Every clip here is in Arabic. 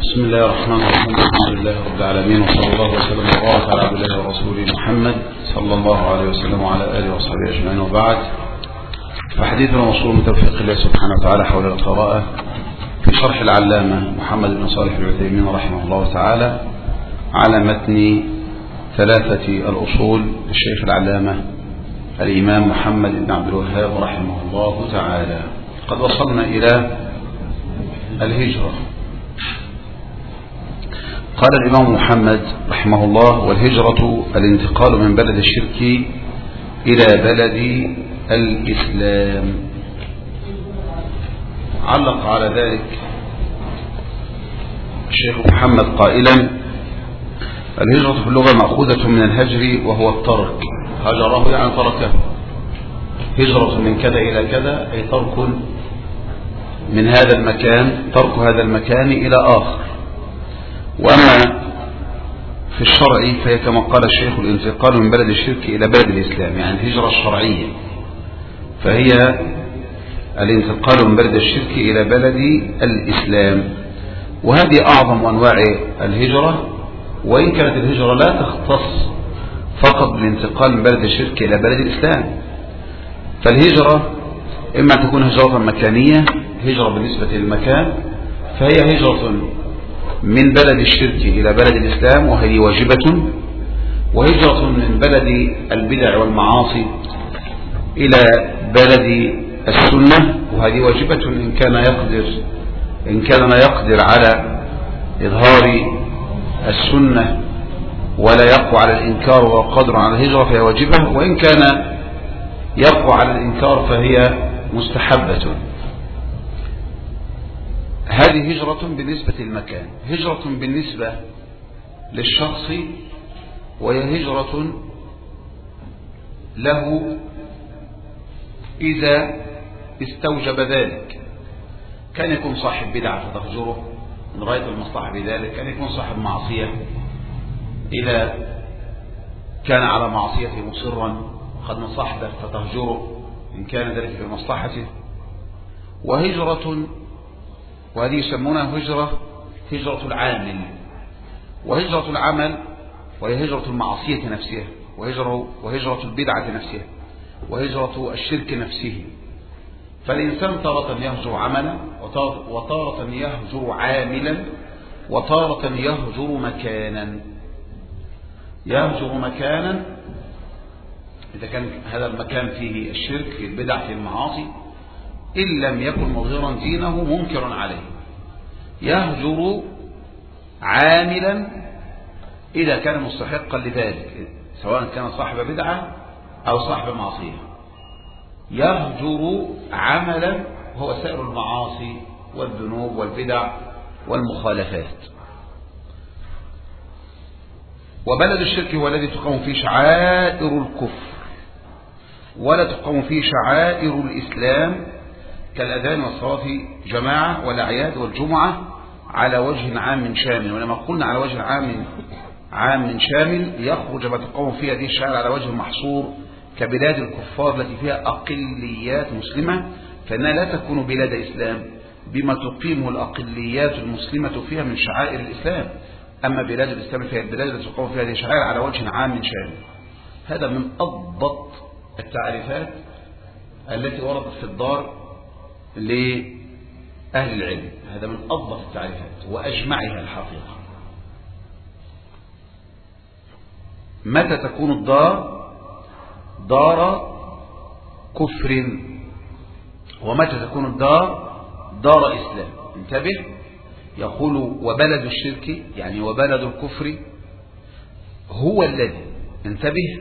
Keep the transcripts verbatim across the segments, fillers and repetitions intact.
بسم الله الرحمن الرحيم. الحمد لله رب العالمين، وصلى الله وسلم وبارك على عبد الله ورسوله محمد صلى الله عليه وسلم وعلى اله وصحبه اجمعين، وبعد. فحديثنا موصول بتوفيق الله سبحانه وتعالى حول القراءة في شرح العلامة محمد بن صالح العثيمين رحمه الله تعالى على متن ثلاثة الأصول للشيخ العلامة الإمام محمد بن عبد الوهاب رحمه الله تعالى. قد وصلنا إلى الهجرة. قال الإمام محمد رحمه الله: والهجرة الانتقال من بلد الشرك إلى بلد الإسلام. علق على ذلك الشيخ محمد قائلا: الهجرة في اللغة مأخوذة من الهجر وهو الترك. هجره يعني تركه. هجرة من كذا إلى كذا أي ترك من هذا المكان، ترك هذا المكان إلى آخر. وأما في الشرع فهي كما قال الشيخ الانتقال من بلد الشرك إلى بلد الإسلام، يعني الهجرة الشرعية، فهي الانتقال من بلد الشرك إلى بلد الإسلام. وهذه أعظم أنواع الهجرة، وإن كانت الهجرة لا تختص فقط بالانتقال من بلد الشرك إلى بلد الإسلام، فالهجرة إما تكون هجرة مكانية، هجرة بالنسبة للمكان، فهي هجرة من بلد الشرك إلى بلد الإسلام وهي واجبة، وهجرة من بلد البدع والمعاصي إلى بلد السنة وهذه واجبة إن كان يقدر إن كان يقدر على إظهار السنة ولا يقوى على الإنكار وقدر على الهجرة فهي واجبة، وإن كان يقوى على الإنكار فهي مستحبة. هذه هجرة بالنسبة للمكان. هجرة بالنسبة للشخص وهي هجرة له إذا استوجب ذلك. كان يكون صاحب بدعة فتهجره من رأية المصلحة بذلك، كان يكون صاحب معصية إذا كان على معصيته مصرا قد نصحته فتهجره إن كان ذلك في مصلحته. وهجرة، وهذه يسمونها هجرة هجرة العامل، وهجرة العمل وهي هجرة المعصية نفسها، وهجرة, وهجرة البدعة نفسها، وهجرة الشرك نفسه. فالإنسان تارة يهجر عملا، وتارة يهجر عاملا، وتارة يهجر مكانا. يهجر مكانا إذا كان هذا المكان فيه الشرك، فيه البدع، فيه المعاصي، إن لم يكن مظهرا دينه منكرا عليه. يهجر عاملا إذا كان مستحقا لذلك، سواء كان صاحب بدعة أو صاحب معصية. يهجر عملا هو سائر المعاصي والذنوب والبدع والمخالفات. وبلد الشرك هو الذي تقام فيه شعائر الكفر ولا تقام فيه شعائر الإسلام كالأذان والصلاة جماعة والأعياد والجمعة على وجه عام شامل. ولما قلنا على وجه عام عام شامل يخرج ما تقام فيها هذه الشعائر على وجه محصور كبلاد الكفار التي فيها أقليات مسلمة، فإنها لا تكون بلاد إسلام بما تقيمه الأقليات المسلمة فيها من شعائر الإسلام. أما بلاد الإسلام فهي البلاد التي تقام فيها هذه الشعائر على وجه عام شامل. هذا من أضبط التعريفات التي وردت في الدار لأهل العلم. هذا من أضبط التعريفات وأجمعها الحقيقة. متى تكون الدار دار كفر، ومتى تكون الدار دار إسلام. انتبه، يقول وبلد الشرك يعني وبلد الكفر هو الذي، انتبه،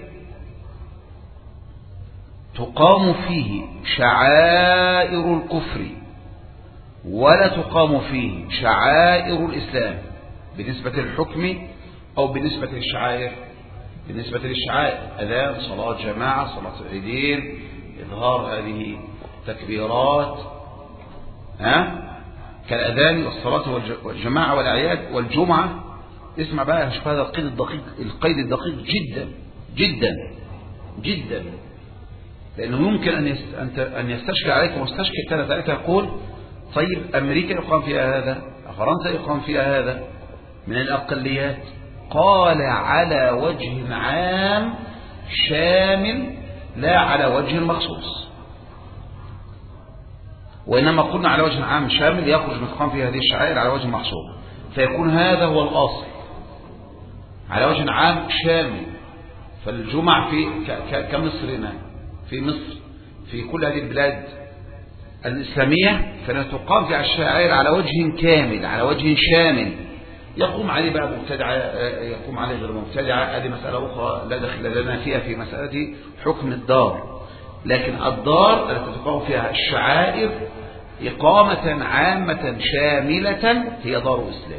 تقام فيه شعائر الكفر ولا تقام فيه شعائر الإسلام بالنسبة للحكم أو بالنسبة للشعائر. بالنسبة للشعائر أذان، صلاة جماعة، صلاة العيدين، إظهار هذه تكبيرات ها كالأذان والصلاة والجماعة والأعياد والجمعة. اسمع بقى، شوف هذا القيد الدقيق، القيد الدقيق جدا جدا جدا، لأنه يمكن أن يستشكل عليك مستشكل ثالث عليك يقول طيب أمريكا يقام فيها هذا، فرنسا يقام فيها هذا من الأقليات. قال على وجه عام شامل لا على وجه مخصوص، وإنما قلنا على وجه عام شامل يخرج من تقام فيه هذه الشعائر على وجه محصور، فيكون هذا هو الأصل على وجه عام شامل. فالجمع في كمصرنا في مصر في كل هذه البلاد الإسلامية فإنها تقام في الشعائر على وجه كامل على وجه شامل، يقوم عليه بقى مبتدعة يقوم عليه غير مبتدعة، هذه مسألة أخرى لا دخل لنا فيها في مسألة حكم الدار. لكن الدار التي تقام فيها الشعائر إقامة عامة شاملة هي دار إسلام،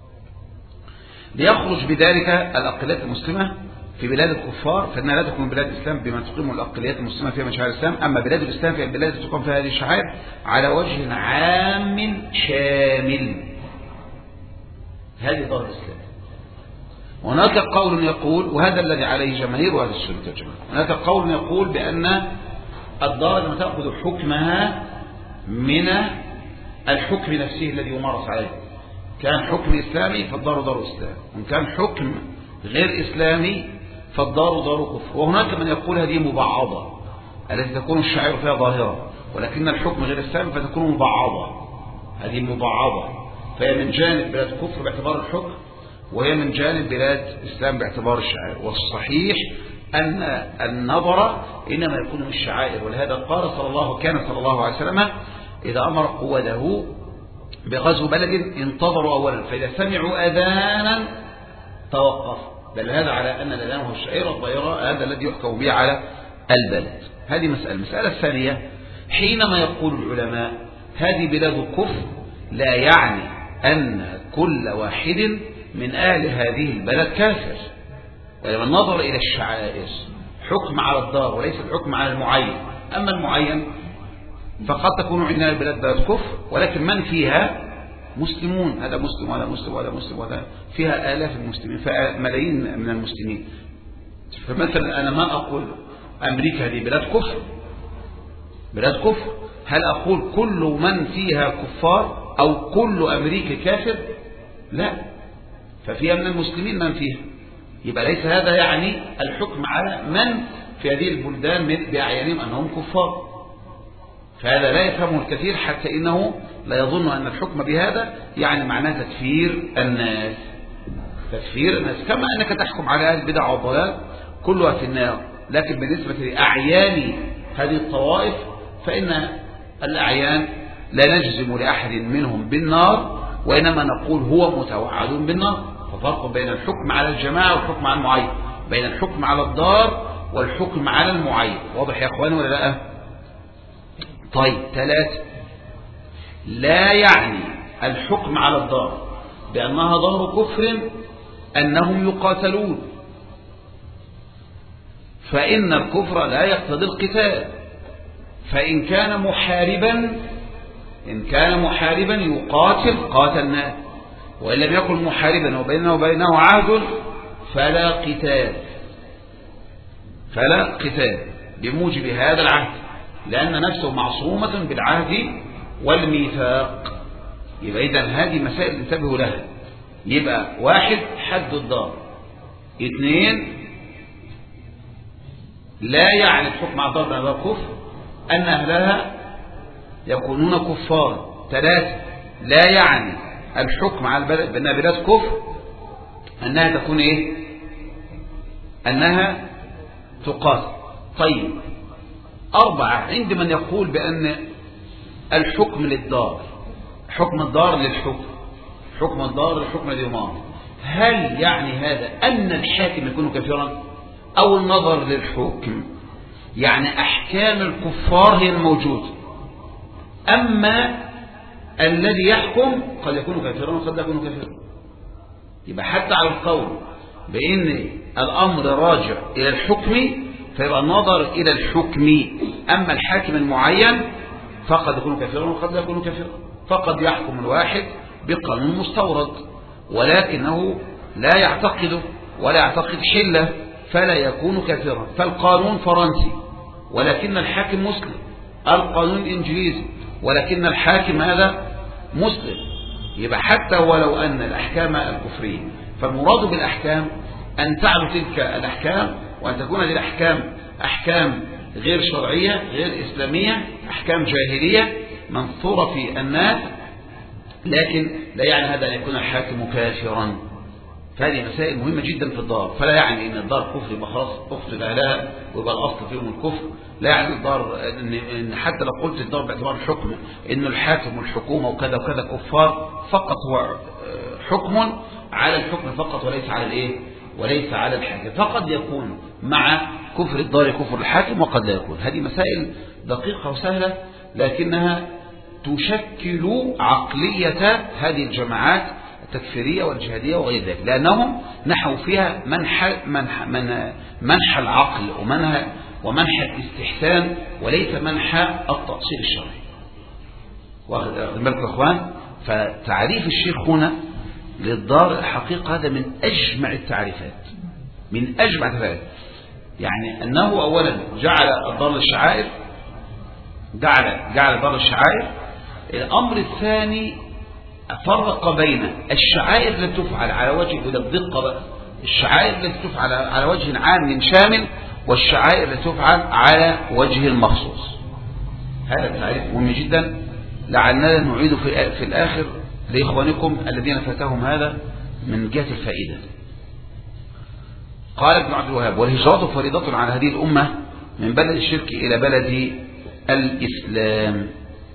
ليخرج بذلك الأقليات المسلمة في بلاد الكفار، فإنها لا تكون بلاد الإسلام بما تقيم الأقليات المسلمة فيها من شعائر الإسلام. أما بلاد الإسلام فهي البلاد التي تقام فيها هذه الشعائر على وجه عام شامل، هذه دار الإسلام. هناك قول يقول، وهذا الذي عليه جماهير أهل السنة والجماعة، هناك قول يقول بأن الدار لما تأخذ حكمها من الحكم نفسه الذي يمارس عليه، كان حكم إسلامي فالدار دار إسلام، وإن كان حكم غير إسلامي فالدار دار كفر. وهناك من يقول هذه مبعضة التي تكون الشعائر فيها ظاهرة، ولكن الحكم غير إسلامي فتكون مبعضة، هذه مبعضة، فهي من جانب بلاد كفر باعتبار الحكم، وهي من جانب بلاد إسلام باعتبار الشعائر. والصحيح أن النظر إنما يكون من الشعائر، ولهذا قال صلى الله كان صلى الله عليه وسلم إذا أمر قوده بغزو بلد انتظروا أولا، فإذا سمعوا أذانا توقف، بل هذا على أن الأذان هو الشعير الظاهرة، هذا الذي يحكم به على البلد. هذه مسألة. المسألة الثانية، حينما يقول العلماء هذه بلاد كفر لا يعني أن كل واحد من أهل هذه البلد كافر، ولما النظر إلى الشعائر حكم على الدار وليس الحكم على المعين. أما المعين فقد تكون عندنا البلاد بلد كفر ولكن من فيها مسلمون، هذا مسلم وهذا مسلم وهذا مسلم وهذا فيها آلاف المسلمين، فيها ملايين من المسلمين. فمثلا أنا ما أقول أمريكا هذه بلاد كفر بلاد كفر، هل أقول كل من فيها كفار أو كل أمريكا كافر؟ لا، ففيها من المسلمين من فيها، يبقى ليس هذا يعني الحكم على من في هذه البلدان بأعيانهم أنهم كفار، فهذا لا يفهمه الكثير، حتى إنه لا يظن أن الحكم بهذا يعني معناه تكفير الناس تكفير الناس كما أنك تحكم على أهل البدع والضلال كلها في النار. لكن بالنسبة لأعيان هذه الطوائف فإن الأعيان لا نجزم لأحد منهم بالنار، وإنما نقول هو متوعد بالنار. ففرق بين الحكم على الجماعة والحكم على المعين، بين الحكم على الدار والحكم على المعين. واضح يا أخواني ولا لا؟ طيب، ثلاثة، لا يعني الحكم على الدار بأنها دار كفر أنهم يقاتلون، فإن الكفر لا يقتضي القتال، فإن كان محاربا إن كان محاربا يقاتل قاتلناه، وإن لم يكن محاربا وبينه وبينه عهد فلا قتال فلا قتال بموجب هذا العهد، لأن نفسه معصومة بالعهد والميثاق. يبقى إذن هذه مسائل انتبهوا لها. يبقى واحد، حد الدار. اثنين، لا يعني الحكم على الدار بأنها كفر أن أهلها يكونون كفار. ثلاثة، لا يعني الحكم على البلد بأنها بلاد كفر أنها تكون إيه؟ أنها تقاتل. طيب، أربعة، عند من يقول بأن الحكم للدار، حكم الدار للحكم حكم الدار للحكم اليومان، هل يعني هذا أن الحاكم يكون كافرا أو النظر للحكم؟ يعني أحكام الكفار هي الموجودة، أما الذي يحكم قد يكون كافرا وقد لا يكون كافرا. يبقى حتى على القول بأن الأمر راجع إلى الحكم فيبقى النظر إلى الحكم، أما الحاكم المعين فقد يكون كافرا وقد لا يكون كافرا. فقد يحكم الواحد بقانون مستورد ولكنه لا يعتقده ولا يعتقد حله فلا يكون كافرا، فالقانون فرنسي ولكن الحاكم مسلم، القانون إنجليزي ولكن الحاكم هذا مسلم، يبقى حتى ولو أن الأحكام الكفرية، فالمراد بالأحكام أن تعلو تلك الأحكام وأن تكون هذه الأحكام أحكام غير شرعية غير إسلامية، أحكام جاهلية منثورة في الناس، لكن لا يعني هذا أن يكون الحاكم كافرا. فهذه مسائل مهمة جدا في الدار. فلا يعني أن الدار كفر يبقى خلاص أقتل أهلها ويبقى الأصل فيهم الكفر. لا يعني الدار إن حتى لو قلت الدار باعتبار الحكم إن الحاكم والحكومة وكذا وكذا كفار، فقط هو حكم على الحكم فقط وليس على الإيه وليس على الحاكم. فقد يكون مع كفر الدار كفر الحاكم وقد لا يكون. هذه مسائل دقيقة وسهلة، لكنها تشكل عقلية هذه الجماعات التكفيرية والجهادية وغير ذلك، لأنهم نحوا فيها منح, منح, منح, منح العقل ومنح, ومنح الاستحسان وليس منح التأصيل الشرعي. واخد بالكم يا اخوان؟ فتعريف الشيخ هنا للدار الحقيقة هذا من أجمع التعريفات، من أجمع التعريفات. يعني أنه أولا جعل الدار للشعائر، جعل جعل الدار للشعائر. الأمر الثاني فرق بين الشعائر التي تفعل على وجه، وده الدقة بقى، الشعائر التي تفعل على وجه عام شامل والشعائر التي تفعل على وجه مخصوص. هذا التعريف مهم جدا، لعلنا نعيد في, في الآخر لإخوانكم الذين فاتهم هذا من جهة الفائدة. قال ابن عبد الوهاب: والهجرة فريضة على هذه الأمة من بلد الشرك إلى بلد الإسلام.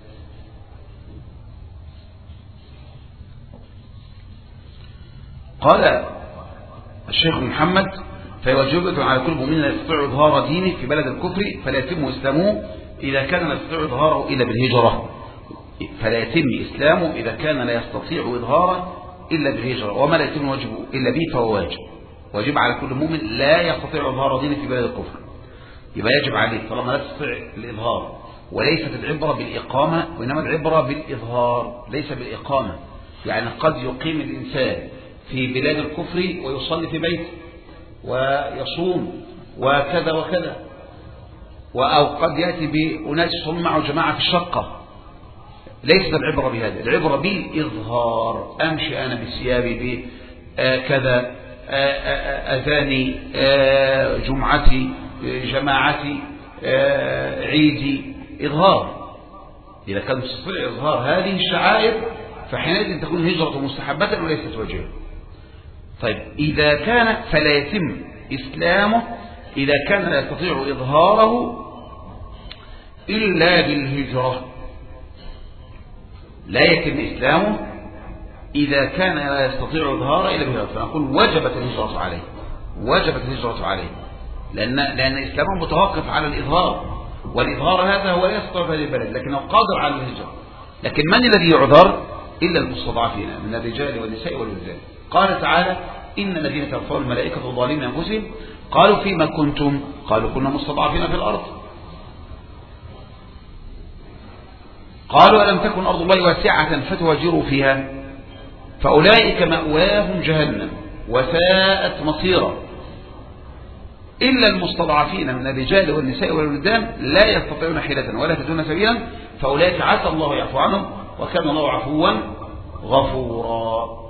قال الشيخ محمد: فيوجب على كل مؤمن لا يستطيع إظهار دينه في بلد الكفر فلا يتم إسلامه إذا كان لا يستطيع إظهاره إلا بالهجرة، فلا يتم إسلامه إذا كان لا يستطيع إظهاره إلا بالهجرة، وما لا يتم واجبه إلا به فهو واجب. واجب على كل مؤمن لا يستطيع إظهار دينه في بلد الكفر، يبقى يجب عليه طالما لا يستطيع الإظهار. وليست العبرة بالإقامة وإنما العبرة بالإظهار ليس بالإقامة. يعني قد يقيم الإنسان في بلاد الكفر ويصلي في بيته ويصوم وكذا وكذا، أو قد يأتي بأناس يصومون معه جماعة في الشقة. ليست العبرة بهذا، العبرة بالإظهار. أمشي أنا بثيابي بكذا، أذاني، جمعتي، جماعتي، عيدي، إظهار. إذا كان مستطيع إظهار هذه الشعائر فحينئذ تكون هجرة مستحبة وليست واجبة. طيب إذا كان فلا يتم إسلامه إذا كان لا يستطيع إظهاره إلا بالهجرة. لا يتم إسلامه إذا كان لا يستطيع إظهاره إلا بالهجرة، فنقول وجبت الهجرة عليه، وجبت الهجرة عليه، لأن لأن إسلامه متوقف على الإظهار، والإظهار هذا هو لا يستطيع في هذه البلد لكنه قادر على الهجرة. لكن من الذي يعذر؟ إلا المستضعفين من الرجال والنساء والولدان. قال تعالى: إن الذين توفاهم الملائكة ظالمين أنفسهم قالوا فيما كنتم؟ قالوا كنا مستضعفين في الأرض. قالوا ألم تكن أرض الله واسعة فتهاجروا فيها فأولئك مأواهم جهنم وساءت مصيرا إلا المستضعفين من الرجال والنساء والولدان لا يستطيعون حيلة ولا يهتدون سبيلا فأولئك عسى الله يعفو عنهم وكان الله عفوا غفورا.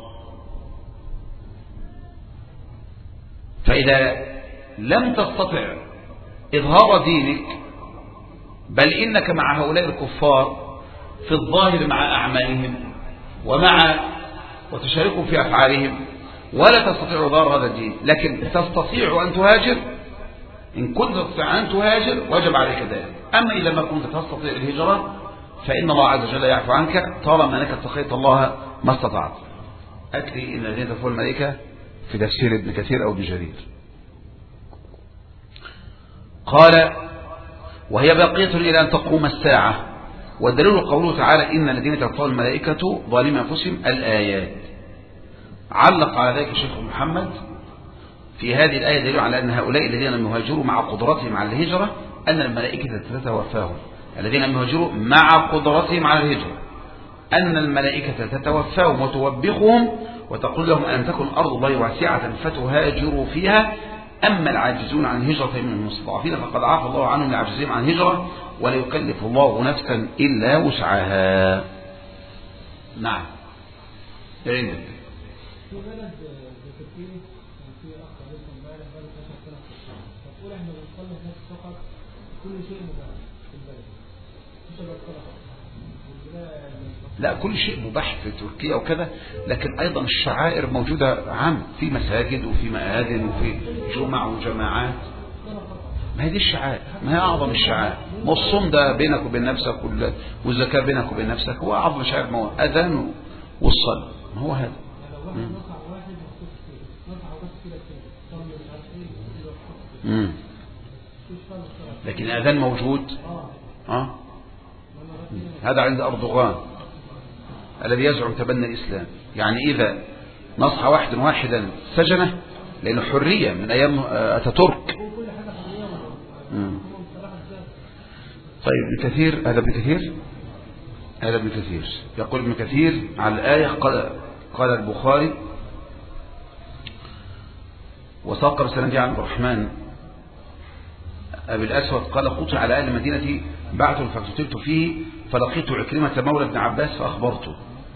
فإذا لم تستطع إظهار دينك، بل إنك مع هؤلاء الكفار في الظاهر مع أعمالهم ومع وتشاركهم في أفعالهم ولا تستطيع إظهار هذا الدين، لكن تستطيع أن تهاجر، إن كنت تستطيع أن تهاجر وجب عليك ذلك. أما إذا ما كنت تستطيع الهجرة فإن الله عز وجل يعفو عنك طالما أنك اتقيت الله ما استطعت. أكري إن الذين تفعل الملائكة في تفسير ابن كثير أو ابن جرير. قال: وهي باقية إلى أن تقوم الساعة، والدليل قوله تعالى: إن الذين توفاهم الملائكة ظالمي أنفسهم الآيات. علق على ذلك الشيخ محمد: في هذه الآية دليل على أن هؤلاء الذين لم يهاجروا مع قدرتهم على الهجرة أن الملائكة تتوفاهم. الذين لم يهاجروا مع قدرتهم على الهجرة أن الملائكة تتوفاهم وتوبخهم وتقول لهم أن تكن أرض الله واسعة فتهاجروا فيها. أما العاجزون عن الهجرة من المستضعفين فقد عفى الله عنهم لعجزهم عن الهجرة ولا يكلف الله نفسا إلا وسعها. نعم. عندك في بلد زي تركيا كان في اخ لسه امبارح بقى اتناشر سنه في الشارع، فتقول احنا بنصلي هناك فقط كل شيء مباح في البلد مش الصلاه. لا، كل شيء مباح في تركيا وكذا، لكن ايضا الشعائر موجوده عام في مساجد وفي مآذن وفي جمع وجماعات. ما هي دي الشعائر، ما هي اعظم الشعائر. ما الصوم ده بينك وبين نفسك، والزكاه بينك وبين نفسك، هو اعظم الشعائر. ما هو اذان والصلاه، ما هو هذا. امم لكن الاذان موجود. اه هذا عند أردوغان الذي يزعم تبني الإسلام. يعني إذا نصح واحد واحدا سجنه، لأنه حرية من أيام أتاتورك. طيب ابن كثير، هذا ابن كثير هذا ابن كثير يقول ابن كثير على الآية قال, قال البخاري وساق بسند عن الرحمن أبي الأسود قال قطع على أهل المدينة بعث فاقتلت فيه فلقيت عكرمة مولى ابن عباس فأخبرته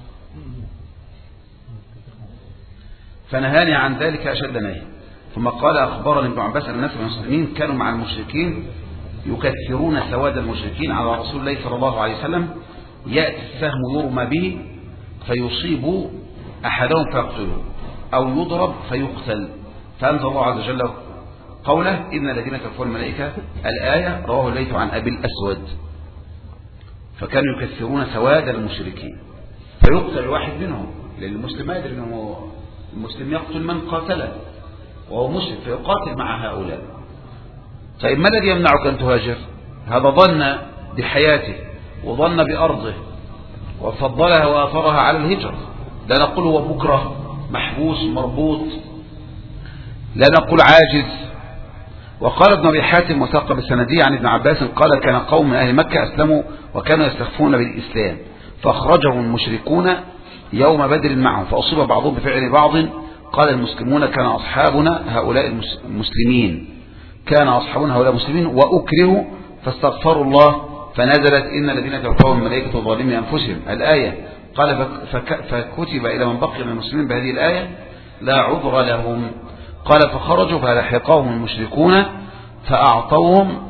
فنهاني عن ذلك أشد نهي. ثم قال أخبرني ابن عباس أن الناس من المسلمين كانوا مع المشركين يكثرون سواد المشركين على رسول الله صلى الله عليه وسلم، يأتي السهم يرمى به فيصيب أحدهم فيقتله أو يضرب فيقتل، فأنزل الله عز وجل قوله إن الذين كفروا الملائكة الآية. رواه الليث عن أبي الأسود. فكانوا يكثرون سواد المشركين فيقتل واحد منهم، لأن المسلم ما يدري أنه المسلم يقتل من قاتله وهو مسلم فيقاتل مع هؤلاء. طيب ما الذي يمنعك أن تهاجر؟ هذا ظن بحياته وظن بأرضه وفضلها وآثرها على الهجرة. لا نقول هو بكرة محبوس مربوط، لا نقول عاجز. وقال ابن أبي حاتم وثق بسندي عن ابن عباس قال كان قوم من أهل مكة أسلموا وكانوا يستخفون بالإسلام فأخرجهم المشركون يوم بدر معهم فأصيب بعضهم بفعل بعض. قال المسلمون كان أصحابنا هؤلاء المسلمين كان أصحابنا هؤلاء المسلمين وأكرهوا فاستغفروا الله فنزلت إن الذين توفاهم الملائكة ظالمي أنفسهم الآية. قال فكتب إلى من بقي من المسلمين بهذه الآية لا عذر لهم. قال فخرجوا فلحقهم المشركون فأعطوهم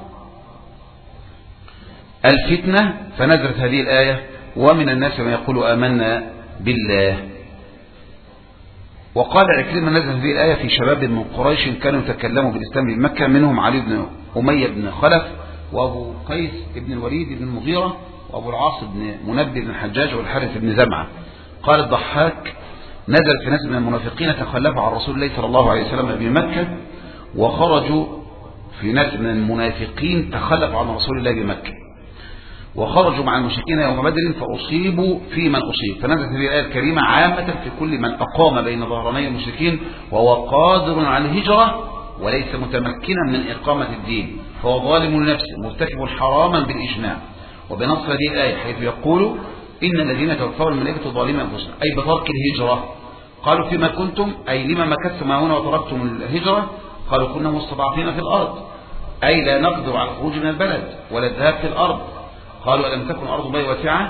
الفتنة فنزلت هذه الآية ومن الناس من يقول آمنا بالله. وقال عكرمة نزلت هذه الآية في شباب من قريش كانوا يتكلموا بالإسلام بمكة، منهم علي بن أمية بن خلف وأبو قيس بن الوليد بن المغيرة وأبو العاص بن منبه بن الحجاج والحارث بن زمعة. قال الضحاك نزل في ناس من المنافقين تخلفوا عن رسول الله صلى الله عليه وسلم بمكة وخرجوا في ناس من المنافقين تخلفوا عن رسول الله بمكة وخرجوا مع المشركين يوم بدر فأصيبوا في من أصيب. فنزلت هذه الآية الكريمة عامة في كل من أقام بين ظهراني المشركين وهو قادر على الهجرة وليس متمكنا من إقامة الدين فهو ظالم لنفسه مرتكب حراما بالإجماع. وبنص هذه الآية حيث يقول إن الذين توفوا الملائكة ظالمين أنفسهم أي بترك الهجرة. قالوا فيما كنتم أي لما مكثتم هنا وتركتم الهجرة؟ قالوا كنا مستضعفين في الأرض أي لا نقدر على الخروج من البلد ولا الذهاب في الأرض. قالوا ألم تكن أرض الله واسعة.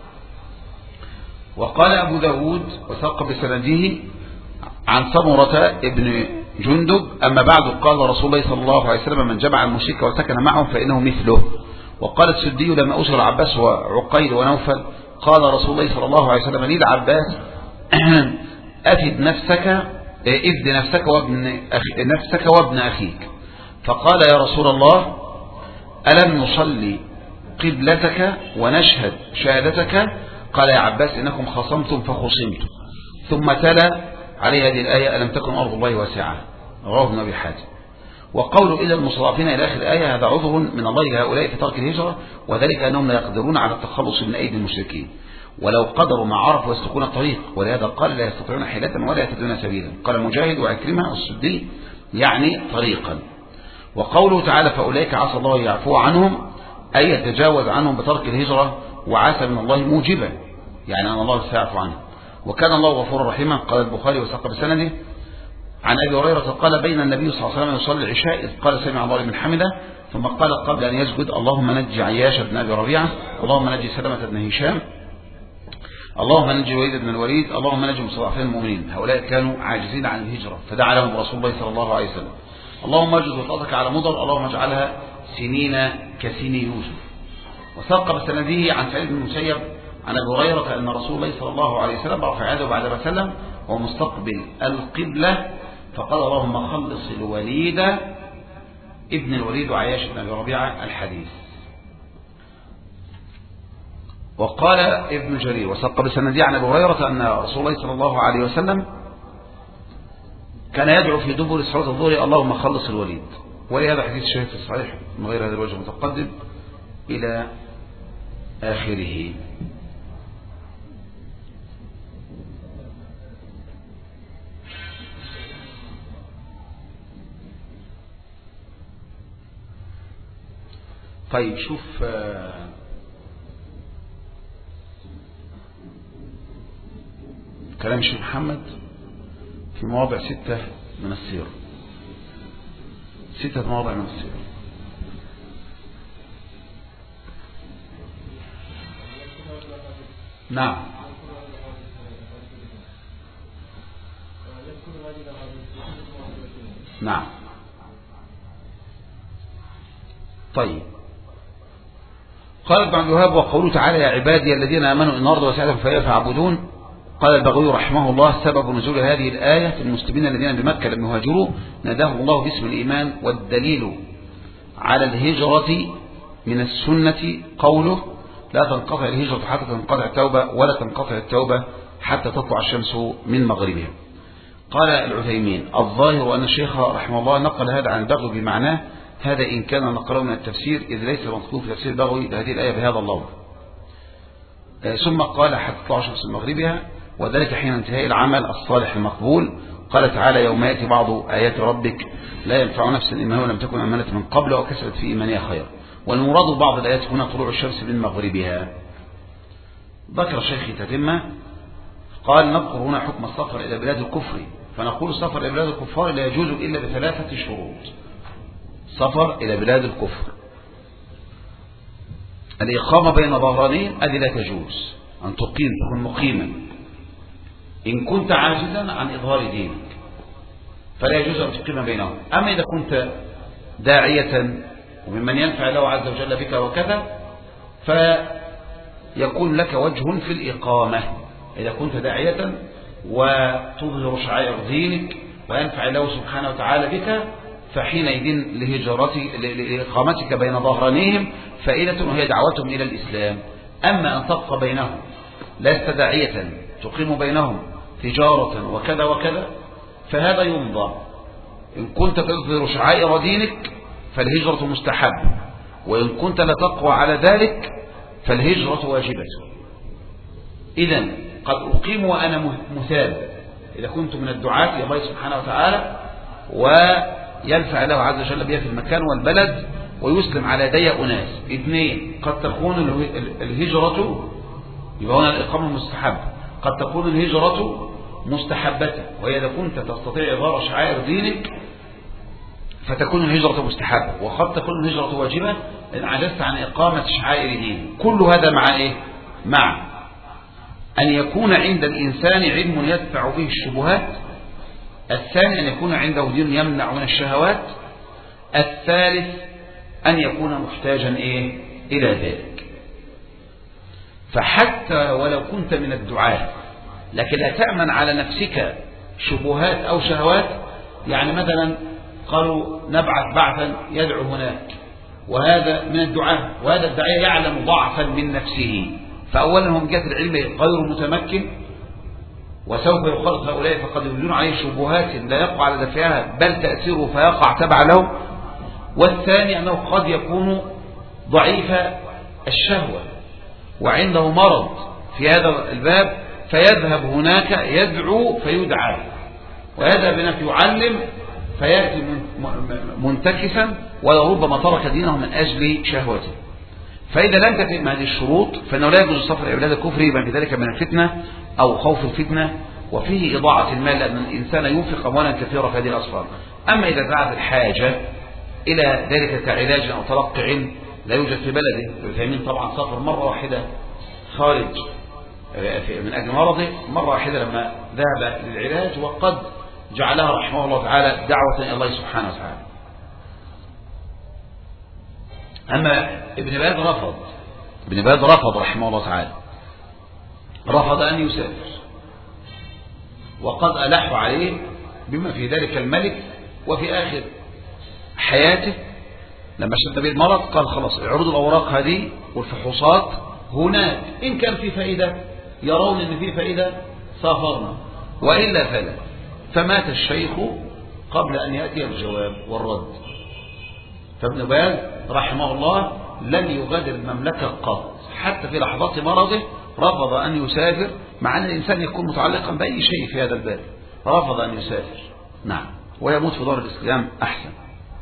وقال أبو داود وثق بسنده عن سمرة ابن جندب أما بعد قال رسول الله صلى الله عليه وسلم من جمع المشرك وسكن معهم فإنه مثله. وقال السدي لما أسر العباس وعقيل ونوفل قال رسول الله صلى الله عليه وسلم لي العباس أفد نفسك افد نفسك وابن أخي نفسك وابن أخيك. فقال يا رسول الله ألم نصلي قبلتك ونشهد شهادتك؟ قال يا عباس إنكم خصمتم فخصمتم. ثم تلا عليه هذه الآية ألم تكن أرض الله واسعة. رواه ابن أبي حاتم. وقوله إلى المستضعفين إلى آخر الآية هذا عذر من الله لهؤلاء في ترك الهجرة وذلك أنهم لا يقدرون على التخلص من أيدي المشركين ولو قدروا ما عرفوا يسلكون الطريق ولهذا قال لا يستطيعون حيلة ولا يهتدون سبيلا. قال مجاهد وعكرمة السدي يعني طريقا. وقوله تعالى فأولئك عسى الله يعفو عنهم أي يتجاوز عنهم بترك الهجرة وعسى من الله موجبا يعني أن الله سيعفو عنهم وكان الله غفورا رحيما. قال البخاري وثق بسنده عن أبي هريرة قال بين النبي صلى الله عليه وسلم يصلي العشاء إذ قال سمع الله لمن حمده ثم قال قبل أن يسجد اللهم نجي عياش بن أبي ربيعة اللهم نجي سلمة بن هشام اللهم نجي الوليد بن الوليد، اللهم نجي مستضعفين المؤمنين. هؤلاء كانوا عاجزين عن الهجرة فدعا لهم رسول الله صلى الله عليه وسلم. اللهم اجد وطأتك على مضر، اللهم اجعلها سنين كسن يوسف. وثق بسنده عن سعيد بن المسيب عن ابي هريره ان رسول الله صلى الله عليه وسلم رفع يده بعد ما سلم وهو مستقبل القبله فقال اللهم خلص الوليد ابن الوليد وعياش بن ابي ربيعه الحديث. وقال ابن جرير وثق بسنده عن ابي هريره ان رسول الله صلى الله عليه وسلم كان يدعو في دبر صلاه الظهر اللهم خلص الوليد. ولهذا حديث شاهد في الصحيح من غير هذا الوجه المتقدم إلى آخره. طيب شوف كلام الشيخ محمد في مواضع ستة من السيرة، ستة مواضع من السيرة. نعم نعم. طيب قال ابن عبد الوهاب وقوله تعالى يا عبادي الذين آمنوا إن أرض وسعتهم فإياي فاعبدون. قال البغوي رحمه الله سبب نزول هذه الآية في المسلمين الذين بمكة لم يهاجروا ناداهم الله باسم الإيمان، والدليل على الهجرة من السنة قوله لا تنقطع الهجرة حتى تنقطع التوبة ولا تنقطع التوبة حتى تطلع الشمس من مغربها. قال العثيمين الظاهر أن الشيخ رحمه الله نقل هذا عن البغوي بمعناه هذا إن كان نقله من التفسير إذ ليس مطلوب في تفسير البغوي لهذه الآية بهذا اللفظ. ثم قال حتى تطلع الشمس من مغربها وذلك حين انتهاء العمل الصالح المقبول. قال تعالى يوم يأتي بعض آيات ربك لا ينفع نفسا إيمانها لم تكن آمنت من قبل وكسبت في إيمانها خير. والمراد بعض الآيات هنا طلوع الشمس من مغربها. ذكر الشيخ تتمة قال نذكر هنا حكم السفر إلى بلاد الكفر فنقول السفر إلى بلاد الكفار لا يجوز إلا بثلاثة شروط. سفر إلى بلاد الكفر الإقامة بين ظهرانين هذه لا تجوز، أن تقيم تكون مقيما. إن كنت عاجزا عن إظهار دينك فلا يجوز أن تقيم بينهم. أما إذا كنت داعية وممن ينفع الله عز وجل بك وكذا فيكون لك وجه في الإقامة. إذا كنت داعية وتظهر شعائر دينك وينفع الله سبحانه وتعالى بك فحينئذ لإقامتك بين ظهرانيهم فائدة وهي دعوتهم إلى الإسلام. أما أن تبقى بينهم لست داعية تقيم بينهم تجارة وكذا وكذا فهذا يمضى. إن كنت تظهر شعائر دينك فالهجرة مستحب، وإن كنت لا تقوى على ذلك فالهجرة واجبة. إذن قد أقيم وأنا مثاب إذا كنت من الدعاة إلى الله سبحانه وتعالى وينفع الله عز وجل بها في المكان والبلد ويسلم على يدي أناس. اثنين قد تكون الهجرة يبقى هنا الإقامة مستحب، قد تكون الهجرة مستحبة وهي إذا كنت تستطيع إظهار شعائر دينك فتكون الهجرة مستحبة، وقد تكون الهجرة واجبة إن عجزت عن إقامة شعائر دينك. كل هذا مع إيه؟ مع أن يكون عند الإنسان علم يدفع به الشبهات. الثاني أن يكون عنده دين يمنع من الشهوات. الثالث أن يكون محتاجا إيه؟ إلى ذلك. فحتى ولو كنت من الدعاة لكن لا تأمن على نفسك شبهات أو شهوات، يعني مثلا قالوا نبعث بعثا يدعو هناك وهذا من الدعاة وهذا الداعية يعلم ضعفا من نفسه، فأولا هم جهة العلم غير متمكن وسوف يخلط هؤلاء فقد يبدون عليه شبهات لا يقع على دفعها بل تأثيره فيقع تبع له. والثاني أنه قد يكون ضعيف الشهوة وعنده مرض في هذا الباب فيذهب هناك يدعو فيدعى ويذهب هناك يعلم فيأتي منتكسا ولربما ترك دينه من أجل شهوته. فإذا لم تتم هذه الشروط فإنه لا يجوز السفر إلى بلاد الكفر بما في ذلك من الفتنة أو خوف الفتنة وفيه إضاعة المال لأن الإنسان ينفق أموالا كثيرة في هذه الأسفار. أما إذا دعت الحاجة إلى ذلك كعلاج أو تلقي علم لا يوجد في بلده. العثيمين طبعا سافر مرة واحدة خارج من أجل مرضه مرة واحدة لما ذهب للعلاج، وقد جعلها رحمه الله تعالى دعوة إلى الله سبحانه وتعالى. أما ابن باز رفض ابن باز رفض رحمه الله تعالى، رفض أن يسافر، وقد ألحوا عليه بما في ذلك الملك، وفي آخر حياته لما شد به المرض قال خلاص عروض الأوراق هذه والفحوصات هناك، إن كان في فائدة يرون إن في فائدة سافرنا، وإلا فلا. فمات الشيخ قبل أن يأتي الجواب والرد. فابن باز رحمه الله لم يغادر المملكة قط، حتى في لحظات مرضه رفض أن يسافر، مع أن الإنسان يكون متعلقا بأي شيء في هذا الباب، رفض أن يسافر. نعم، ويموت في دار الإسلام أحسن.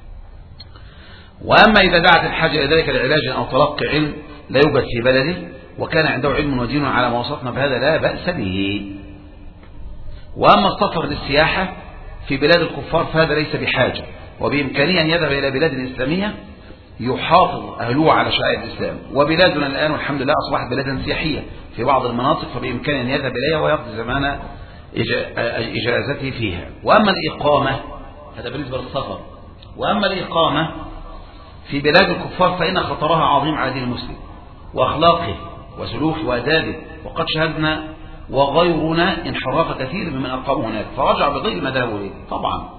وأما إذا دعت الحاجة إلى ذلك لعلاج أو تلقي علم لا يوجد في بلده، وكان عنده علم ودين على ما وصفنا بهذا لا بأس به. وأما السفر للسياحة في بلاد الكفار فهذا ليس بحاجة، وبإمكانه أن يذهب إلى بلاد إسلامية يحافظ أهلها على شعائر الإسلام. وبلادنا الآن والحمد لله أصبحت بلادا سياحية في بعض المناطق، فبإمكانه أن يذهب إليها ويقضي زمان إجازته فيها. وأما الإقامة، هذا بالنسبة للسفر، وأما الإقامة في بلاد الكفار فإن خطرها عظيم على دين المسلم وأخلاقه وسلوكه وأدابه، وقد شهدنا وغيرنا انحراف كثير ممن أقاموا هناك فرجع بغير ما ذهبوا إليه. طبعا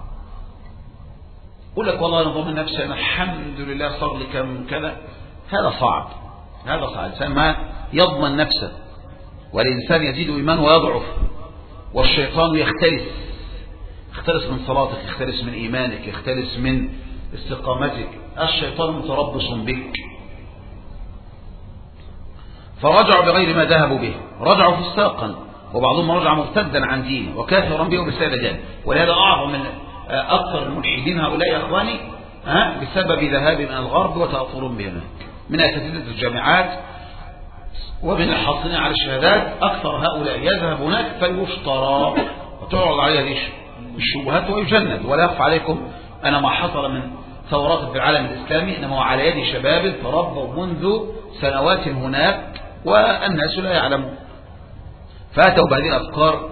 يقول لك والله أنا ضمن نفسي أنا الحمد لله صار لي كم كذا، هذا صعب، هذا صعب. الإنسان ما يضمن نفسه، والإنسان يزيد إيمانه ويضعف، والشيطان يختلس يختلس من صلاتك، يختلس من إيمانك، يختلس من استقامتك. الشيطان متربص بك. فرجعوا بغير ما ذهبوا به، رجعوا فساقا، وبعضهم رجع مرتدا عن دينه وكافرا به وبسبب ذلك. ولهذا أعظم من أكثر الملحدين هؤلاء يا أخواني بسبب ذهاب من الغرب وتأثرهم بهم من أساتذة الجامعات ومن الحاصلين على الشهادات. أكثر هؤلاء يذهب هناك فيشترى وتعرض عليه الشبهات ويجند. ولا يخفى عليكم أنا ما حصل من ثورات في العالم الإسلامي إنما على يد شباب تربوا منذ سنوات هناك والناس لا يعلمون، فأتوا بهذه الأفكار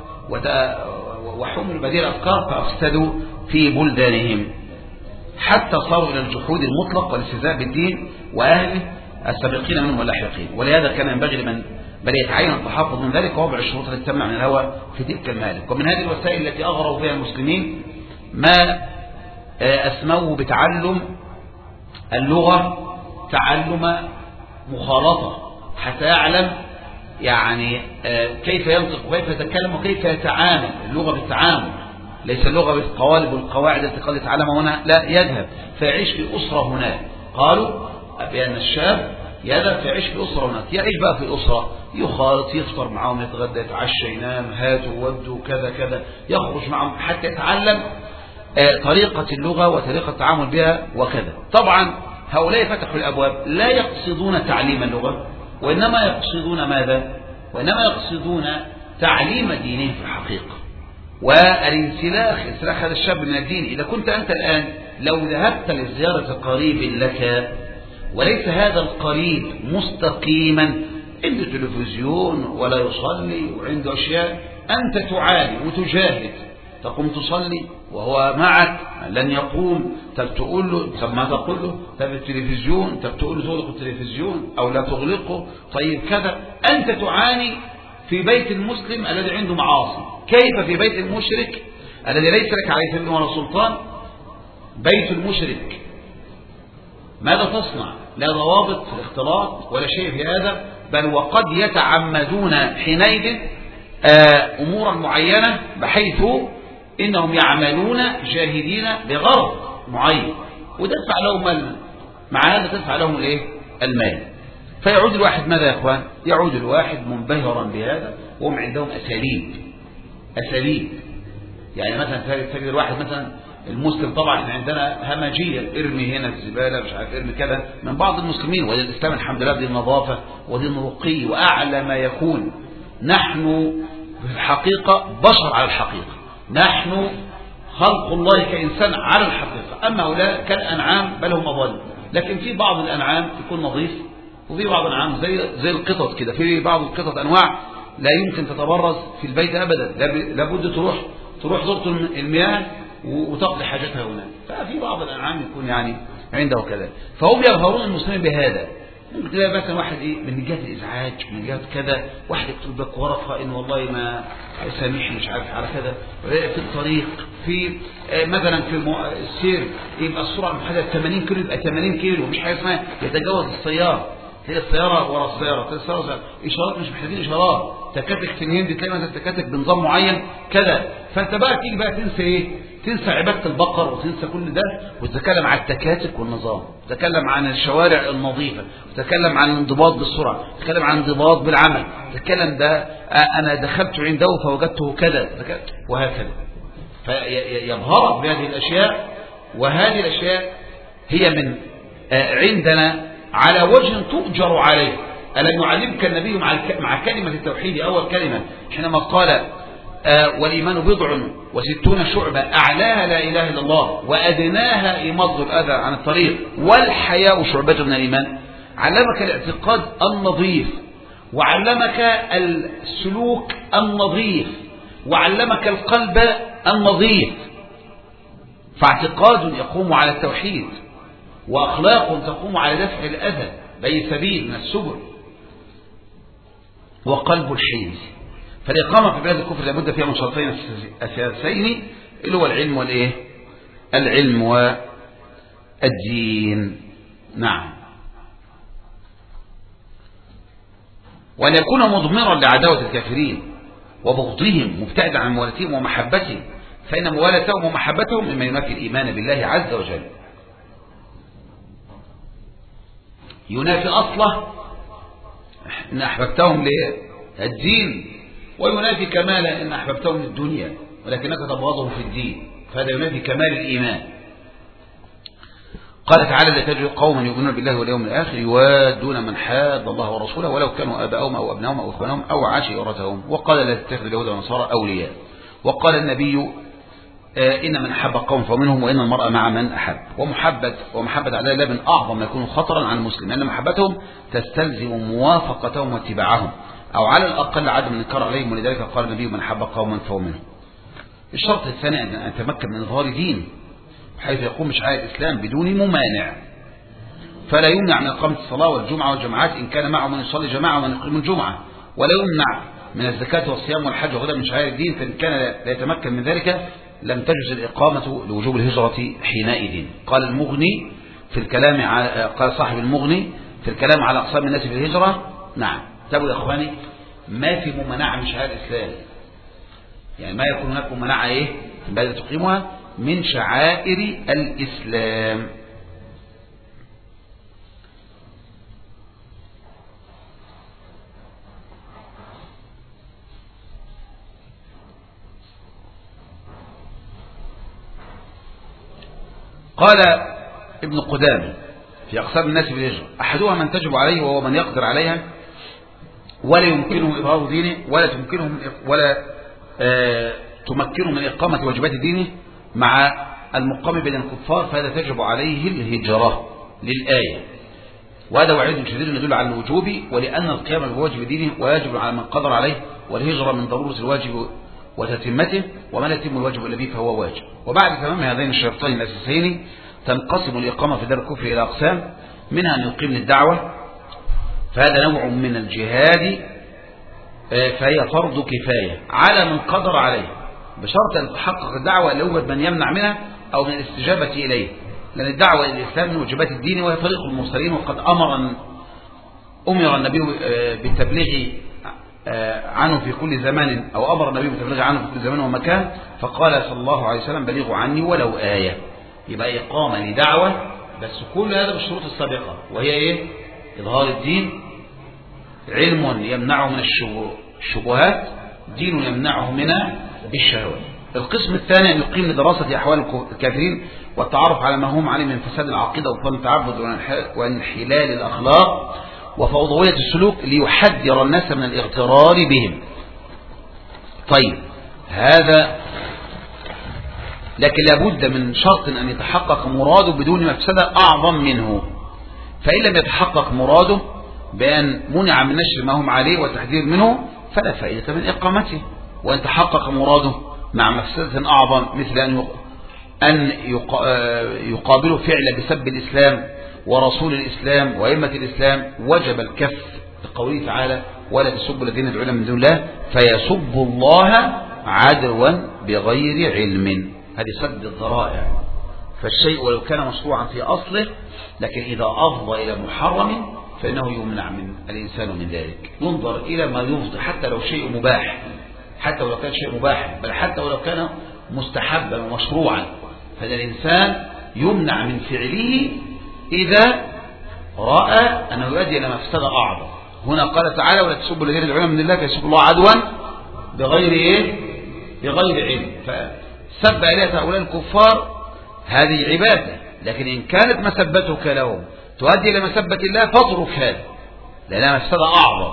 وحملوا بهذه الأفكار فأفسدوا في بلدانهم حتى صاروا إلى الجحود المطلق والاستهزاء بالدين وأهله السابقين منهم واللاحقين. ولهذا كان ينبغي لمن بل يتعين التحفظ من ذلك ووضع الشروط التي تمنع من الهوى في تلك المالك. ومن هذه الوسائل التي أغروا بها المسلمين ما أسموه بتعلم اللغة تعلم مخالطة، حتى يعلم يعني كيف ينطق وكيف يتكلم وكيف يتعامل. اللغة بالتعامل، ليس اللغة بالقوالب والقواعد التي قد يتعلمها هنا، لا، يذهب فيعيش في أسرة هناك. قالوا بأن الشاب يذهب فيعيش في أسرة هناك، يعيش بقى في الأسرة، يخالط، يفطر معهم، يتغدى، يتعشى، ينام، هاتوا ودوا كذا كذا، يخرج معهم حتى يتعلم طريقة اللغة وطريقة التعامل بها وكذا. طبعا هؤلاء فتحوا الأبواب لا يقصدون تعليم اللغة، وإنما يقصدون ماذا؟ وإنما يقصدون تعليم دينهم في الحقيقة والانسلاخ، انسلاخ هذا الشاب من الدين. إذا كنت أنت الآن لو ذهبت لزيارة قريب لك وليس هذا القريب مستقيما، عنده تلفزيون ولا يصلي وعنده أشياء، أنت تعاني وتجاهد، تقوم تصلي وهو معك لن يقوم، طب تقول له، طب ما تقول له، طب التلفزيون، طب تقول له تغلق التلفزيون أو لا تغلقه، طيب كذا. أنت تعاني في بيت المسلم الذي عنده معاصي، كيف في بيت المشرك الذي ليس لك عليه سبيل ولا سلطان؟ بيت المشرك ماذا تصنع؟ لا ضوابط في الاختلاط ولا شيء في هذا، بل وقد يتعمدون حينئذ أمورا معينة بحيث إنهم يعملون جاهدين بغرض معين، وتدفع لهم ال... مع هذا تدفع لهم الايه؟ المال. فيعود الواحد ماذا يا اخوان؟ يعود الواحد منبهرا بهذا، وهم عندهم أساليب أساليب يعني مثلا تجد الواحد مثلا المسلم، طبعا احنا عندنا همجية، ارمي هنا الزبالة، مش عارف ارمي كذا، من بعض المسلمين. والإسلام الحمد لله دي النظافة ودي الرقي وأعلى ما يكون. نحن في الحقيقة بشر على الحقيقة، نحن خلق الله كإنسان على الحقيقة، أما هؤلاء كالأنعام بل هم أضل. لكن في بعض الأنعام يكون نظيف وفي بعض الأنعام زي زي القطط كده، في بعض القطط أنواع لا يمكن تتبرز في البيت أبدا، لابد تروح تروح دورة المياه وتقضي حاجتها هناك. ففي بعض الأنعام يكون يعني عنده كذا، فهم يظهرون المسلمين بهذا. ممكن تلاقي مثلا واحد ايه من جهه الازعاج، من جهه كذا، واحد يكتب لك ورقه ان والله ما سامحني مش عارف على كذا في الطريق، في مثلا في السير يبقى السرعه المحدده ثمانين كيلو يبقى ثمانين كيلو، مش حاجه اسمها يتجاوز السياره، تلاقي السياره ورا السياره، تلاقي السياره اشارات مش محتاجين اشارات، تكاتك في الهند تلاقي مثلا تكاتك بنظام معين كذا. فانت بقى تيجي بقى تنسى ايه؟ تنسى عبادة البقر وتنسى كل ده وتتكلم عن التكاتك والنظام، تتكلم عن الشوارع النظيفة، تتكلم عن الانضباط بالسرعة، تتكلم عن الانضباط بالعمل، تتكلم ده أنا دخلت عنده فوجدته كذا وهكذا. فيبهرك بهذه الأشياء، وهذه الأشياء هي من عندنا على وجه تؤجر عليه. ألم يعلمك النبي مع كلمة التوحيد أول كلمة حينما قال آه والإيمان بضع وستون شعبة أعلاها لا إله إلا الله وأدناها إماطة الأذى عن الطريق والحياء شعبة من الإيمان. علمك الاعتقاد النظيف، وعلمك السلوك النظيف، وعلمك القلب النظيف. فاعتقاد يقوم على التوحيد، وأخلاق تقوم على دفع الأذى بأي سبيل من السبل، وقلب الحيز. فالإقامة في بلاد الكفر لابد فيها من شرطين أساسيين اللي هو العلم والإيه؟ العلم والدين. نعم. وأن يكون مضمرا لعداوة الكافرين وبغضهم مبتعدا عن موالاتهم ومحبتهم، فإن موالاتهم ومحبتهم مما ينافي الإيمان بالله عز وجل، ينافي أصله إن أحببتهم للدين، وينافي كمالا إن أحببتهم للدنيا ولكنك تبغضهم في الدين، فهذا ينافي كمال الإيمان. قال تعالى: لا تجد قوما يؤمنون بالله واليوم الآخر يوادون من حاد الله ورسوله ولو كانوا آباءهم أو أبناءهم أو إخوانهم أو عشيرتهم. وقال: لا تتخذ اليهود والنصارى أولياء. وقال النبي: إن من أحب قوم فمنهم وإن المرء مع من أحب. ومحبة ومحبة أعداء الله من أعظم ما يكون خطرا على المسلم، لأن محبتهم تستلزم موافقتهم واتباعهم أو على الأقل عدم الإنكار عليهم، ولذلك قال النبي: من أحب قوما فهو منهم. الشرط الثاني أن أتمكن من إظهار دين بحيث يقوم بشعائر الإسلام بدون ممانع، فلا يمنع من إقامة الصلاة والجمعة والجماعات إن كان معه من يصلي جماعة ومن يقيم الجمعة، ولا يمنع من الزكاة والصيام والحج وغيرها من شعائر الدين، فإن كان لا يتمكن من ذلك لم تجوز الإقامة لوجوب الهجرة حينئذ. قال المغني في الكلام على قال صاحب المغني في الكلام على أقسام الناس في الهجرة: نعم، تابوا يا إخواني، ما في ممنعة من شعائر الإسلام، يعني ما يكون هناك ممنعة إيه بعد تقيمها من شعائر الإسلام. قال ابن قدامة في أقسام الناس بالهجرة: أحدها من تجب عليه وهو من يقدر عليها ولا يمكنه إظهار دينه ولا تمكنه ولا آه تمكنه من إقامة واجبات دينه مع المقام بين الكفار، فهذا تجب عليه الهجرة للآية. وهذا وعيد شديد يدل على الوجوب، ولأن القيام بواجب دينه واجب على من قدر عليه، والهجرة من ضرورة الواجب وتتمته، وما لا يتم الواجب إلا به فهو واجب. وبعد تمام هذين الشرطين الأساسيين تنقسم الإقامة في دار الكفر إلى أقسام، منها أن يقيم للدعوة، فهذا نوع من الجهاد، فهي فرض كفاية على من قدر عليه، بشرط أن تحقق الدعوة لا يوجد من يمنع منها أو من الاستجابة إليه، لأن الدعوة إلى الإسلام من واجبات الدين وهي طريق المرسلين، وقد أمر أمر النبي بالتبليغ عنه في كل زمان، أو أمر النبي بالتبليغ عنه في كل زمان ومكان، فقال صلى الله عليه وسلم: بلغوا عني ولو آية. يبقى إقامة لدعوة، بس كل هذا بالشروط السابقة، وهي إيه؟ إظهار الدين، علم يمنعه من الشبهات، دين يمنعه من الشهوات. القسم الثاني أن يقيم لدراسة أحوال الكافرين والتعرف على ما هم عليه من فساد العقيدة وفن التعبد وانحلال الأخلاق وفوضوية السلوك، ليحذر الناس من الاغترار بهم. طيب هذا، لكن لابد من شرط أن يتحقق مراده بدون مفسدة أعظم منه، فإن لم يتحقق مراده بأن منع من نشر ما هم عليه والتحذير منه فلا فائدة من إقامته، وأن تحقق مراده مع مفسدة أعظم مثل أن أن يقابلوا فعل بسب الإسلام ورسول الإسلام وأئمة الإسلام، وجب الكف بقوله تعالى ولا تسبوا الذين يدعون من دون الله فيسبوا الله عدوا بغير علم. هذه سد الذرائع. فالشيء ولو كان مشروعا في أصله لكن إذا أفضى إلى محرم فإنه يمنع من الإنسان من ذلك. ينظر إلى ما يفضي حتى لو شيء مباح، حتى ولو كان شيء مباح، بل حتى ولو كان مستحبا ومشروعا، فإن الإنسان يمنع من فعله إذا رأى أنه يؤدي إلى مفسدة أعظم. هنا قال تعالى ولا تسبوا الذين يدعون من الله فيسبوا الله عدوا بغير إيه؟ بغير علم. فسب إليه هؤلاء الكفار هذه عبادة، لكن إن كانت مسبتك لهم تؤدي إلى مسبة الله فاترك هذا، لأنها مفسدة أعظم،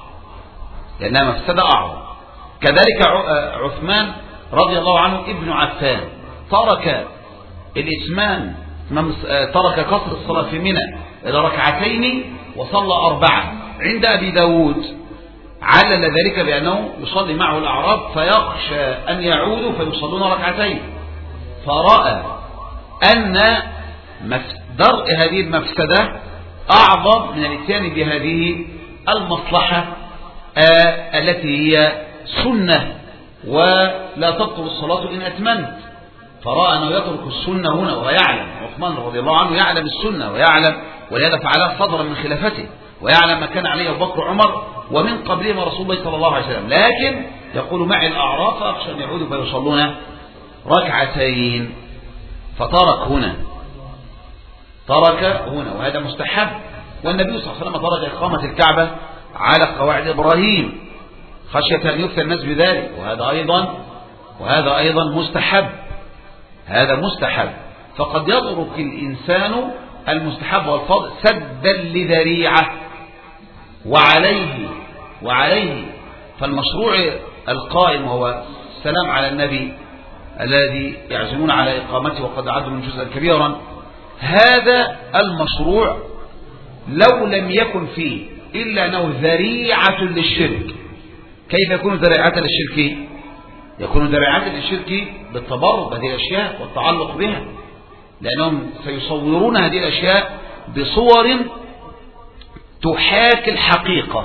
لأنها مفسدة أعظم. كذلك عثمان رضي الله عنه ابن عفان ترك الإتمام، ترك قصر الصلاة في منى إلى ركعتين وصلى أربعة عند أبي داود، علل ذلك بأنه يصلي معه الأعراب فيخشى أن يعودوا فيصلون ركعتين، فرأى أن درء هذه المفسدة أعظم من الاتيان بهذه المصلحة آه التي هي سنة ولا تبطل الصلاة إن أتممت. فرأى أنه يترك السنة هنا وهو يعلم، عثمان رضي الله عنه يعلم السنة ويعلم، ولهذا فعلها صدرا من خلافته، ويعلم ما كان عليه أبو بكر وعمر ومن قبلهما رسول الله صلى الله عليه وسلم، لكن يقول معي الأعراب فأخشى أن يعودوا فيصلون ركعتين، فترك هنا ترك هنا وهذا مستحب. والنبي صلى الله عليه وسلم ترك إقامة الكعبة على قواعد إبراهيم خشية أن يفتن الناس بذلك، وهذا أيضا وهذا أيضا مستحب، هذا مستحب. فقد يترك الإنسان المستحب والفضل سدا لذريعة وعليه وعليه فالمشروع القائم هو السلام على النبي الذي يعزمون على إقامته وقد عدوا من جزءا كبيرا. هذا المشروع لو لم يكن فيه إلا أنه ذريعة للشرك. كيف يكون ذريعة للشرك؟ يكون ذريعة للشرك بالتبرك بهذه الأشياء والتعلق بها، لأنهم سيصورون هذه الأشياء بصور تحاكي الحقيقة،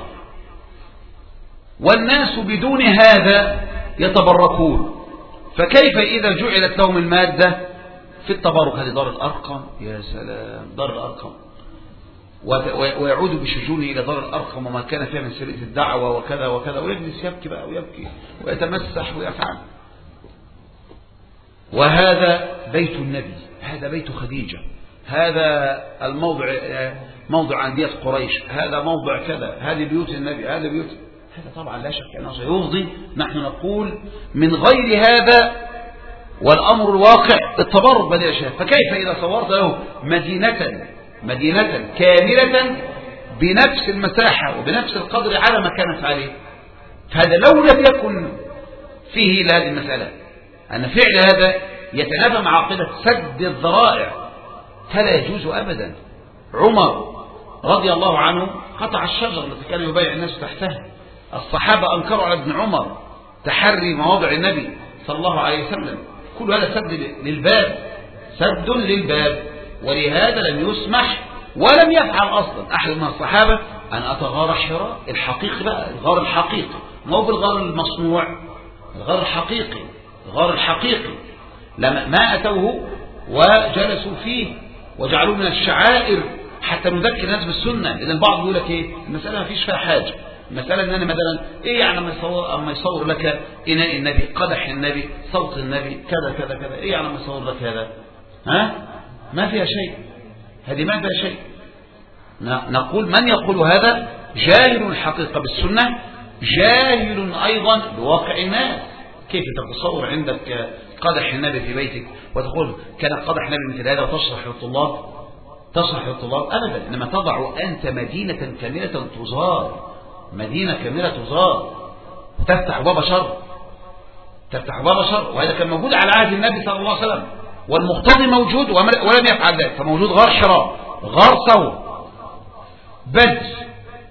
والناس بدون هذا يتبركون. فكيف إذا جعلت لهم المادة في التبرك؟ هذه دار الأرقم، يا سلام، دار الأرقم، ويعود بشجونه إلى دار الأرقم وما كان فيها من سرية الدعوة وكذا وكذا، ويجلس يبكي بقى ويبكي ويتمسح ويفعل. وهذا بيت النبي، هذا بيت خديجة، هذا الموضع موضع أندية قريش، هذا موضع كذا، هذه بيوت النبي، هذا بيوت، هذا طبعا لا شك أنه سيفضي. نحن نقول من غير هذا والأمر الواقع التبرك بهذه الأشياء. فكيف إذا صورت له مدينة مدينة كاملة بنفس المساحة وبنفس القدر على ما كانت عليه؟ فهذا لو لم يكن فيه إلا هذه المسألة أن فعل هذا يتنافى مع عقيدة سد الذرائع فلا يجوز أبدا. عمر رضي الله عنه قطع الشجر التي كان يبايع الناس تحتها. الصحابة أنكروا على ابن عمر تحري مواضع النبي صلى الله عليه وسلم. كل هذا سد للباب، سد للباب، ولهذا لم يسمح ولم يفعل أصلا أحد من الصحابة أن أتغار حراء الحقيقي بقى، الغار الحقيقي، ما هو بالغار المصنوع، الغار الحقيقي، الغار الحقيقي. لما ما أتوه وجلسوا فيه وجعلوه من الشعائر حتى نذكر الناس بالسنة، لأن البعض يقول لك إيه المسألة ما فيش فيها حاجة، المسألة إن أنا مثلا إيه يعني أما يصور أما يصور لك إناء النبي، قدح النبي، صوت النبي، كذا كذا كذا، إيه يعني أما يصور لك هذا؟ ها؟ ما فيها شيء، هذه ما فيها شيء. نقول من يقول هذا جاهل الحقيقة بالسنة، جاهل أيضا بواقع الناس. كيف تتصور عندك قدح النبي في بيتك وتقول كان قدح النبي مثل هذا وتشرح للطلاب؟ تشرح للطلاب أبدا، إنما تضع أنت مدينة كاملة تزار، مدينة كاملة تزار، تفتح باب شر، تفتح باب شر. وهذا كان موجود على عهد النبي صلى الله عليه وسلم، والمقتضي موجود ولم يفعل ذلك. فموجود غار حراء، غار ثور، بدر،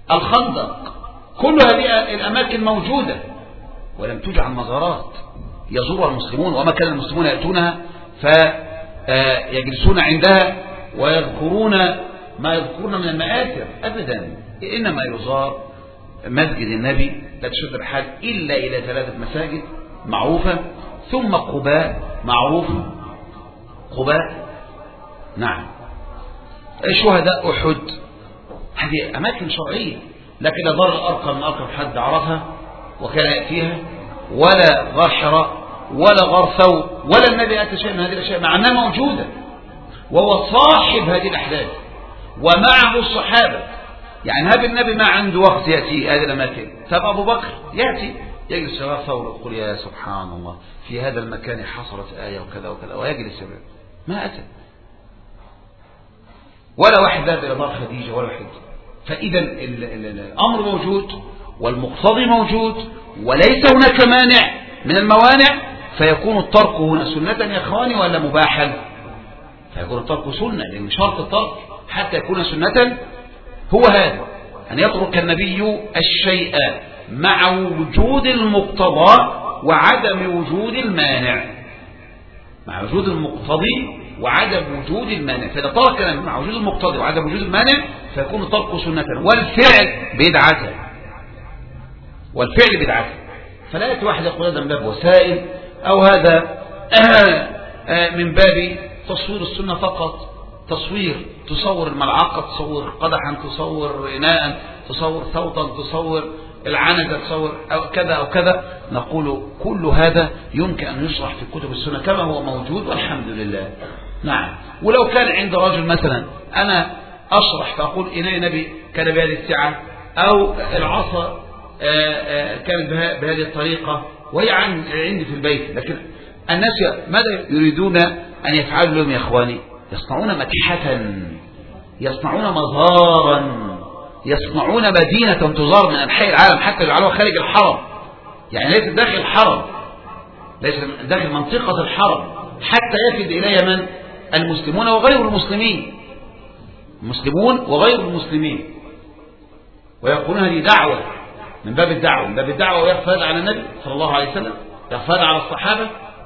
الخندق، كل هذه الأماكن موجودة ولم تجعل مزارات يزورها المسلمون، وما كان المسلمون يأتونها فيجلسون عندها ويذكرون ما يذكرون من المآثر أبدا، إنما يزار مسجد النبي لا تشد الرحال إلا إلى ثلاثة مساجد معروفة، ثم قباء معروف، قباء نعم، شهداء أحد، هذه أماكن شرعية، لكن لا ضر الأرقم من أرقم حد عرفها وكان يأتيها، ولا غار حراء ولا غار ثور، ولا النبي أتى شيء من هذه الأشياء مع أنها موجودة، وهو صاحب هذه الأحداث ومعه الصحابة. يعني هذا النبي ما عنده وقت يأتي هذه الأماكن، طب أبو بكر يأتي يجلس في غار ثور يقول يا سبحان الله في هذا المكان حصلت آية وكذا وكذا، ويجلس ما أتى، ولا واحد ذهب إلى دار خديجة ولا واحد. فإذا الأمر موجود والمقتضي موجود وليس هناك مانع من الموانع، فيكون الترك هنا سنة يا إخواني ولا مباحا؟ فيكون الترك سنة، لأن شرط الترك حتى يكون سنة هو هذا، أن يترك النبي الشيء مع وجود المقتضى وعدم وجود المانع، مع وجود المقتضي وعدم وجود المانع. فإذا ترك مع وجود المقتضي وعدم وجود المانع فيكون الترك سنة، والفعل بدعة، والفعل بدعة. فلا يأتي واحد يقول هذا من باب وسائل، أو هذا من باب تصوير السنة فقط، تصوير، تصور الملعقة، تصور قدحا، تصور إناء، تصور صوتا، تصور العنزة، تصور أو كذا أو كذا. نقول كل هذا يمكن أن يشرح في كتب السنة كما هو موجود والحمد لله. نعم. ولو كان عند رجل مثلا أنا أشرح فأقول إناء النبي كان بهذه السعة، أو العصا كانت بهذه الطريقة، وهي عندي في البيت، لكن الناس ماذا يريدون أن يفعلوا لهم يا إخواني؟ يصنعون متحفا، يصنعون مزارا، يصنعون مدينة تزار من أنحاء العالم حتى يجعلوها خارج الحرم، يعني ليس داخل الحرم، ليس داخل منطقة الحرم، حتى يفد إليها من؟ المسلمون وغير المسلمين، المسلمون وغير المسلمين، ويقولون هذه دعوة من باب الدعوة، من باب الدعوة، ويخفى هذا على النبي صلى الله عليه وسلم، يخفى هذا على الصحابة.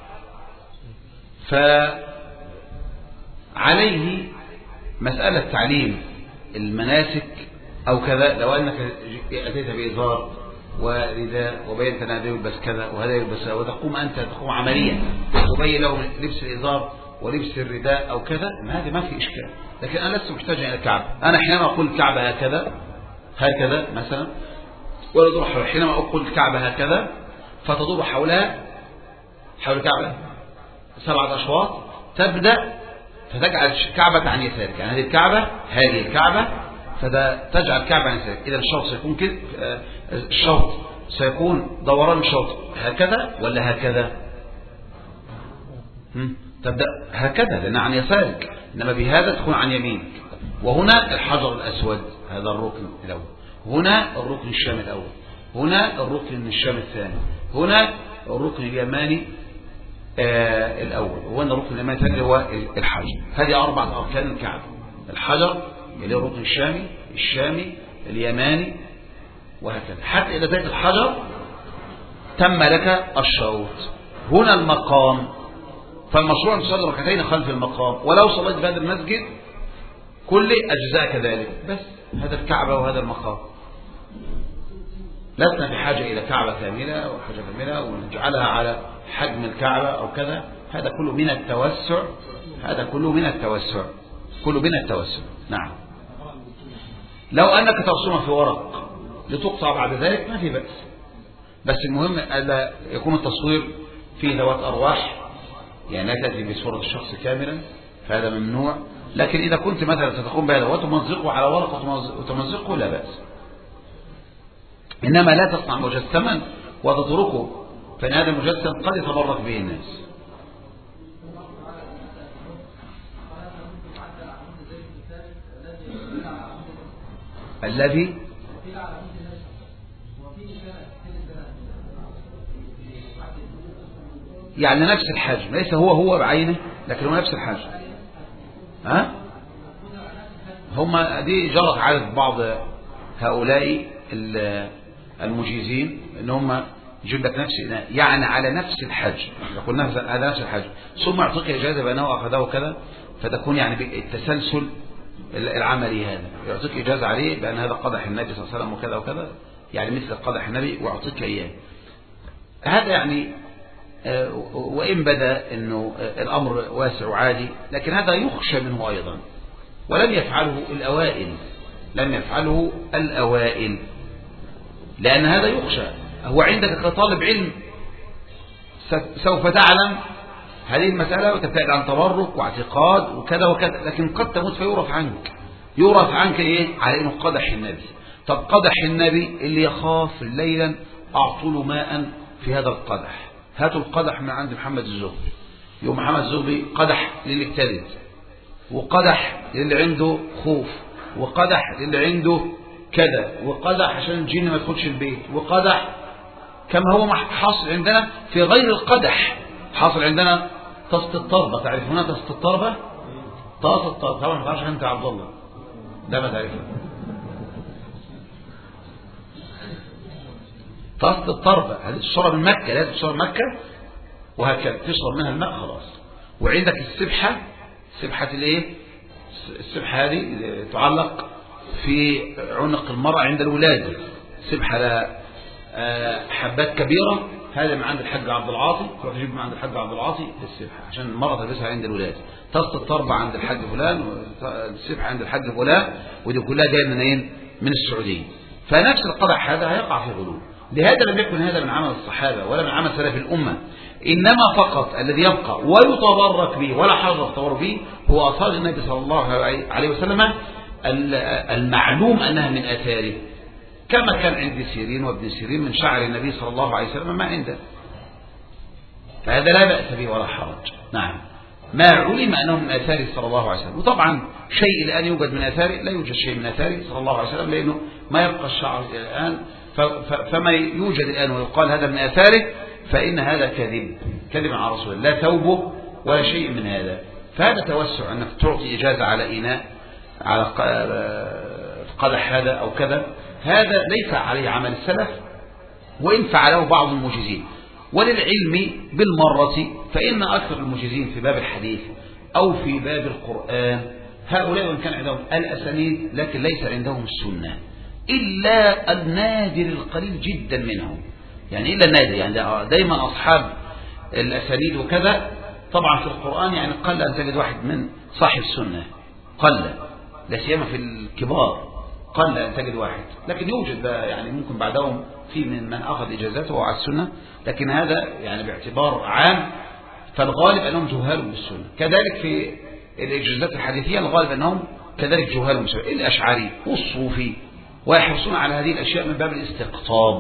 فعليه مسألة تعليم المناسك أو كذا، لو أنك أتيت بإزار ورداء وبينت أن هذا يلبس كذا وهذا يلبس، وتقوم أنت تقوم عمليا وتبين له لبس الإزار ولبس الرداء أو كذا، ما هذا ما في إشكال. لكن أنا لست محتاجا إلى الكعبة، أنا حينما أقول الكعبة هكذا هكذا مثلا، ولا تدور حينما أقول الكعبة هكذا فتدور حولها حول الكعبة سبعة أشواط، تبدأ فتجعل الكعبة عن يسارك، يعني هذه الكعبة هذه الكعبة فتجعل الكعبة عن يسارك. إذا الشوط سيكون كده، الشوط سيكون دوران الشوط هكذا ولا هكذا؟ تبدأ هكذا لأن عن يسارك، إنما بهذا تكون عن يمينك. وهنا الحجر الأسود هذا الركن الأول، هنا الركن الشامي الأول، هنا الركن الشامي الثاني، هنا الركن اليماني آه الأول، وهنا الركن اليماني الثاني هو الحجر. هذه أربعة أركان الكعبة: الحجر اللي هو الركن الشامي، الشامي، اليماني، وهكذا، حتى إذا ذات الحجر تم لك الشوط. هنا المقام، فالمشروع أن تصلي ركعتين خلف المقام، ولو صليت في هذا المسجد كل أجزاء كذلك، بس هذا الكعبة وهذا المقام. لسنا بحاجة إلى كعبة كاملة وحاجة كاملة ونجعلها على حجم الكعبة أو كذا، هذا كله من التوسع، هذا كله من التوسع، كله من التوسع. نعم. لو أنك ترسمها في ورق لتقطع بعد ذلك ما في بأس، بس المهم ألا يكون التصوير فيه ذوات أرواح، يعني لا تأتي بصورة الشخص كاملا، فهذا ممنوع. لكن إذا كنت مثلا ستقوم بهذا وتمزقه على ورقة وتمزقه لا بأس، إنما لا تصنع مجسما وتتركه، فإن هذا المجسم قد يتبرك به الناس. الذي يعني نفس الحجم، ليس هو هو بعينه لكن هو نفس الحجم. ها هم دي جرت عادة بعض هؤلاء المجيزين ان هم يجيب لك نفس إناء يعني على نفس الحج، يقول على نفس الحج ثم يعطيك إجازة بأنه أخذه كذا، فتكون يعني التسلسل العملي هذا، يعطيك إجازة عليه بأن هذا قدح النبي صلى الله عليه وسلم وكذا وكذا، يعني مثل قدح النبي ويعطيك إياه. هذا يعني وإن بدا أنه الأمر واسع وعادي، لكن هذا يخشى منه أيضا، ولم يفعله الأوائل، لم يفعله الأوائل، لأن هذا يخشى. هو عندك كطالب علم سوف تعلم هذه المسألة وتبتعد عن تبرك واعتقاد وكذا وكذا، لكن قد تموت فيورث عنك، يورث عنك إيه؟ على إنه قدح النبي. طب قدح النبي اللي يخاف ليلا أعطوا له ماء في هذا القدح، هاتوا القدح من عند محمد الزهري، يوم محمد الزهري قدح للي ابتدت، وقدح للي عنده خوف، وقدح للي عنده كذا، وقدح عشان الجن ما يدخلش البيت، وقدح كما هو حاصل عندنا في غير القدح، حاصل عندنا طاسة الطربة. تعرفونها طاسة الطربة؟ طاسة الطربة طبعا ما تعرفش انت يا عبد الله، ده ما تعرفها. طاسة الطربة هذه تشرب من مكة، لازم تشرب مكة وهكذا تشرب منها الماء خلاص. وعندك السبحة، سبحة الايه؟ السبحة هذه تعلق في عنق المرأة عند الولادة، سبحة لها حبات كبيرة، هذا من عند الحاج عبد العاطي، تروح تجيب من عند الحاج عبد العاطي السبحة عشان المرأة تلبسها عند الولادة. طاسة الطربة عند الحاج فلان، والسبحة عند الحاج فلان، ودي كلها جايه منين؟ من السعودية. فنفس القدح هذا هيقع في غلو. لهذا لم يكن هذا من عمل الصحابة ولا من عمل سلف الأمة، إنما فقط الذي يبقى ويتبرك به ولا حرج التبرك به هو آثار النبي صلى الله عليه وسلم المعلوم أنها من آثاره، كما كان عند سيرين وابن سيرين من شعر النبي صلى الله عليه وسلم ما عنده، فهذا لا بأس به ولا حرج. نعم، ما علم أنه من آثاره صلى الله عليه وسلم. وطبعا شيء الآن يوجد من آثاره، لا يوجد شيء من آثاره صلى الله عليه وسلم، لأنه ما يبقى الشعر الآن، فما يوجد الآن ويقال هذا من آثاره فإن هذا كذب، كذب على رسول الله، لا ثوبه ولا شيء من هذا. فهذا توسع أنك تعطي إجازة على إناء، على قدح هذا أو كذا، هذا ليس عليه عمل السلف، وإن فعله بعض المجيزين. وللعلم بالمرة فإن أكثر المجيزين في باب الحديث أو في باب القرآن هؤلاء وإن كان عندهم الأسانيد لكن ليس عندهم السنة، إلا النادر القليل جدا منهم، يعني إلا النادر، يعني دايما أصحاب الأسانيد وكذا. طبعا في القرآن يعني قل أن تجد واحد من صاحب السنة، قل، لا سيما في الكبار قل أن تجد واحد، لكن يوجد يعني ممكن بعدهم في من من أخذ إجازته على السنة، لكن هذا يعني باعتبار عام، فالغالب أنهم جهال بالسنة. كذلك في الإجازات الحديثية الغالب أنهم كذلك جهال بالسنة، الأشعري والصوفي، ويحرصون على هذه الأشياء من باب الاستقطاب.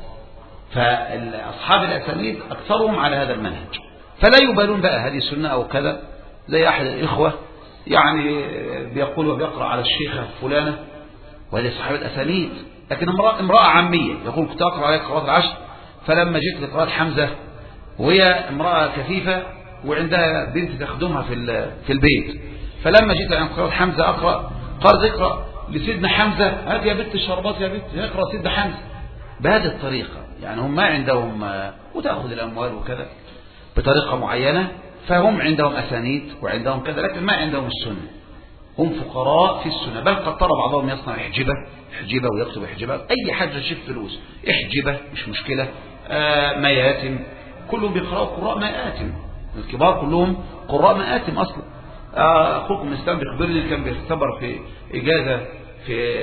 فأصحاب الأسانيد أكثرهم على هذا المنهج، فلا يبالون بقى هذه السنة أو كذا. زي أحد الإخوة يعني بيقول وبيقرأ على الشيخة فلانة وهذه صاحبة الأسانيد، لكن امرأة, امرأة عامية، يقول كنت أقرأ عليك قراءة العشر، فلما جئت لقراءة حمزة وهي امرأة كثيفة وعندها بنت تخدمها في في البيت، فلما جئت عند قراءة حمزة أقرأ، قال اقرأ لسيدنا حمزة، هات يا بنت الشربات يا بنت، اقرأ سيدنا حمزة بهذه الطريقة. يعني هم ما عندهم، وتأخذ الأموال وكذا بطريقة معينة، فهم عندهم أسانيد وعندهم كذا، لكن ما عندهم السنة، هم فقراء في السنة. بل قد ترى بعضهم يصنع حجبة حجبة ويكتب حجبة، أي حاجة تجيب فلوس، احجبة مش مشكلة، آه مياتم، كلهم بيقرأوا قراء مآتم، الكبار كلهم قراء مآتم أصلا. آه أخوكم الإسلام بيخبرني كان بيختبر في إجازة في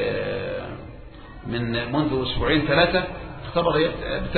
من منذ أسبوعين ثلاثة، اختبر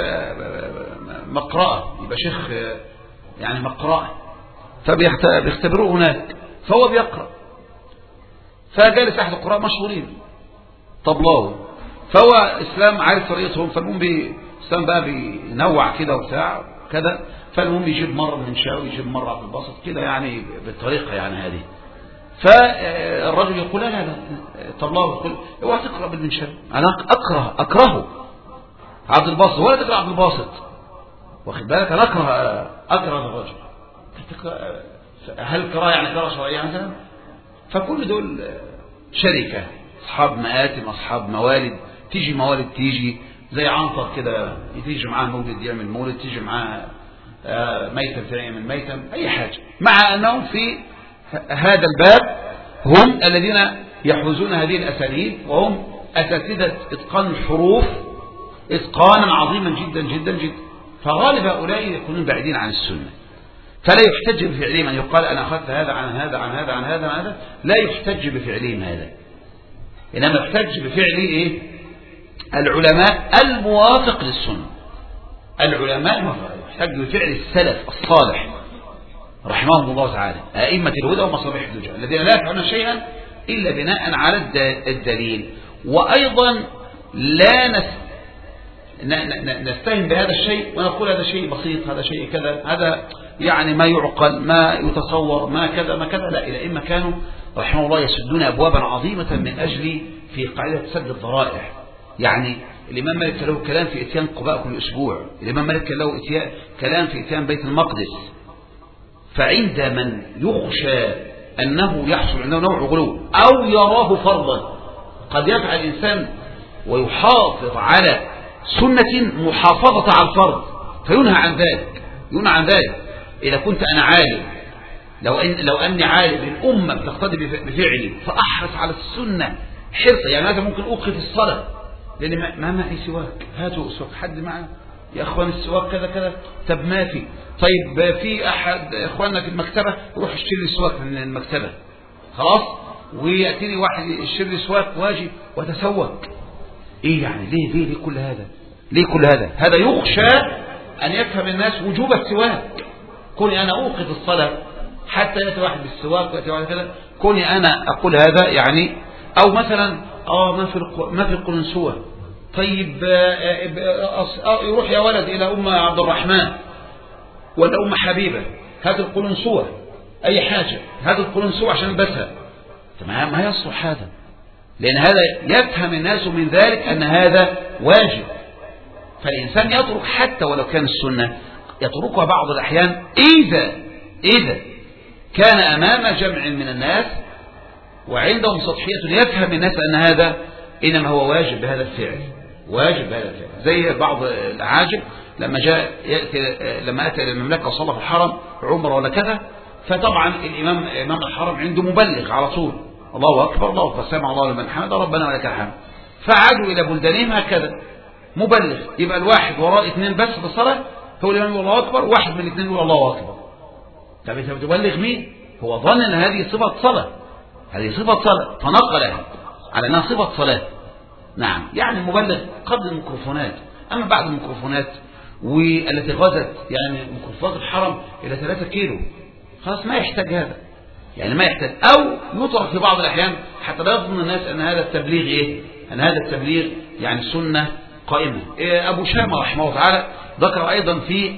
مقرأة، يبقى شيخ يعني مقرأة، فبيختبروه هناك، فهو بيقرأ، فجالس أحد القراء مشهورين طبلاوي، فهو إسلام عارف طريقتهم، فالمهم بإسلام بقى بينوع كده وبتاع كذا، فالمهم يجيب مرة من شاوي، يجيب مرة عبد الباسط كده، يعني بالطريقة يعني هذه. فالرجل يقول لا لا لا طبلاوي، يقول اوعى تقرأ بالمنشاوي، أنا أكره أكرهه عبد الباسط، ولا تقرأ عبد الباسط، واخد بالك، أنا أكره أكره الرجل. هل كراهة يعني كراهة شرعية مثلا؟ فكل دول شركة أصحاب مآتم، أصحاب موالد، تيجي موالد، تيجي زي عنتر كده، تيجي معاه مولد يعمل مولد، تيجي معاه ميتم يعمل ميتم، أي حاجة، مع أنهم في هذا الباب هم الذين يحوزون هذه الأساليب، وهم أساتذة إتقان الحروف إتقانا عظيما جدا جدا جدا. فغالب هؤلاء يكونون بعيدين عن السنة، فلا يحتج بفعلهم أن يقال أنا أخذت هذا عن هذا عن هذا عن هذا عن هذا، لا يحتج بفعلهم هذا، إنما يحتج بفعل إيه؟ العلماء الموافق للسنة. العلماء يحتج بفعل السلف الصالح رحمهم الله تعالى، أئمة الهدى ومصابيح الدجى، الذين لا يفعلون شيئا إلا بناء على الدليل. وأيضا لا نستهين بهذا الشيء ونقول هذا شيء بسيط، هذا شيء كذا، هذا يعني ما يعقل، ما يتصور، ما كذا ما كذا. لا، الأئمة كانوا رحمه الله يسدون أبوابا عظيمة من أجل في قاعدة سد الذرائع. يعني الإمام مالك له كلام في إتيان قباء كل أسبوع، الإمام مالك له كلام في إتيان بيت المقدس. فعند من يخشى أنه يحصل عنده نوع غلو أو يراه فرضا، قد يفعل الإنسان ويحافظ على سنة محافظة على الفرض فينهى عن ذلك، ينهى عن ذلك. إذا كنت أنا عالم، لو أن لو أني عالم الأمة بتقتدي بفعلي فأحرص على السنة حرصا، يعني هذا ممكن أوقف الصلاة لأن ما معي سواك، هاتوا سواك، حد معه يا أخوان السواك كذا كذا، طب ما في، طيب في أحد إخواننا في المكتبة يروح يشتري لي سواك من المكتبة، خلاص، ويأتيني واحد يشتري لي سواك واجي وتسوك. إيه يعني ليه ليه ليه كل هذا؟ ليه كل هذا؟ هذا يخشى أن يفهم الناس وجوب السواك. كوني أنا أوقف الصلاة حتى يأتي واحد بالسواك ويأتي واحد كذا، كوني أنا أقول هذا يعني. أو مثلا آه ما في ما في القلنسوة، طيب يروح يا ولد إلى أم عبد الرحمن ولا أم حبيبة، هذه القلنسوة أي حاجة، هذه القلنسوة عشان بسها، ما يصلح هذا، لأن هذا يفهم الناس من ذلك أن هذا واجب. فالإنسان يترك حتى ولو كان السنة، يتركها بعض الأحيان إذا إذا كان أمام جمع من الناس وعندهم سطحية يفهم الناس أن هذا إنما هو واجب بهذا الفعل، واجب بهذا الفعل. زي بعض العاجب لما جاء يأتي لما أتى إلى المملكة وصلى في الحرم عمره ولا كذا، فطبعا الإمام إمام الحرم عنده مبلغ على طول، الله أكبر الله أكبر سمع الله لمن حمد ربنا ولك الحمد. فعادوا إلى بلدانهم هكذا مبلغ، يبقى الواحد وراء اثنين بس في الصلاة، هو الإمام يقول الله أكبر، واحد من الاثنين يقول الله أكبر. طب أنت بتبلغ مين؟ هو ظن أن هذه صفة صلاة، هذه صفة صلاة فنقلها على أنها صفة صلاة. نعم، يعني المبلغ قبل الميكروفونات، أما بعد الميكروفونات والتي غزت يعني ميكروفونات الحرم إلى ثلاثة كيلو، خلاص ما يحتاج هذا، يعني ما يحتاج. أو يطرق في بعض الأحيان حتى لا يظن الناس أن هذا التبليغ إيه؟ أن هذا التبليغ يعني سنة قائمة. إيه أبو شامة رحمه الله تعالى ذكر أيضا في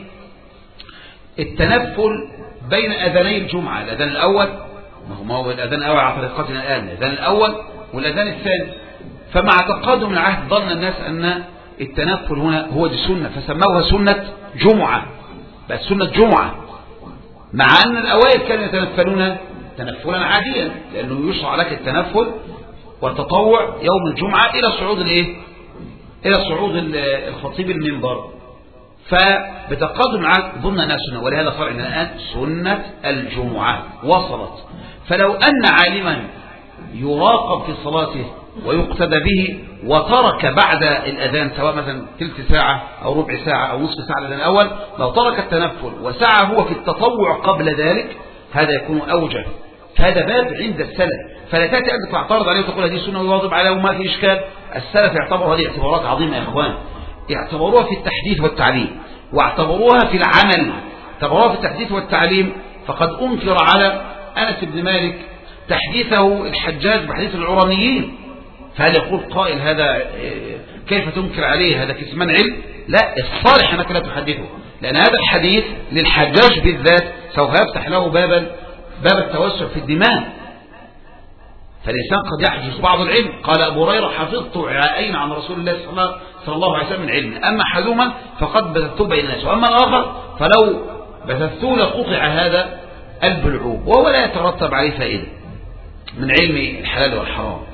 التنفل بين أذاني الجمعة، الأذان الأول، ما هو الأذان الأول على طريقتنا الآن، الأذان الأول والأذان الثاني، فمع تقادم العهد ظن الناس أن التنفل هنا هو دي سنة، فسموها سنة جمعة، بس سنة جمعة، مع أن الأوائل كانوا يتنفلون تنفلا عاديا، لأنه يشرع لك التنفل والتطوع يوم الجمعة إلى صعود الإيه؟ إلى صعود الخطيب المنبر. فبتقادم العهد ظن الناس سنة، ولهذا صار عندنا الآن سنة الجمعة وصلت. فلو أن عالما يراقب في صلاته ويقتدى به وترك بعد الأذان سواء مثلا ثلث ساعة أو ربع ساعة أو نصف ساعة الأذان الأول، لو ترك التنفل وسعى هو في التطوع قبل ذلك، هذا يكون أوجه. هذا باب عند السلف، فلا تأتي أنت تعترض عليه وتقول هذه سنة ويواظب عليها وما في إشكال. السلف يعتبروا هذه اعتبارات عظيمة يا إخوان، اعتبروها في التحديث والتعليم، واعتبروها في العمل، اعتبروها في التحديث والتعليم. فقد أنكر على أنس بن مالك تحديثه الحجاج بحديث العرانيين، فهل يقول قائل هذا كيف تنكر عليه، هذا كتمان علم؟ لا، الصالح أنك لا تحدثه، لأن هذا الحديث للحجاج بالذات سوف يفتح له بابا باب التوسع في الدماء. فالإنسان قد يحدث بعض العلم، قال أبو هريرة حفظت وعاءين عن رسول الله صلى الله عليه وسلم من علم، أما حدوما فقد بثثته بين الناس، وأما الآخر فلو بثثته لقطع هذا البلعوب، وهو لا يترتب عليه فائدة من علم الحلال والحرام.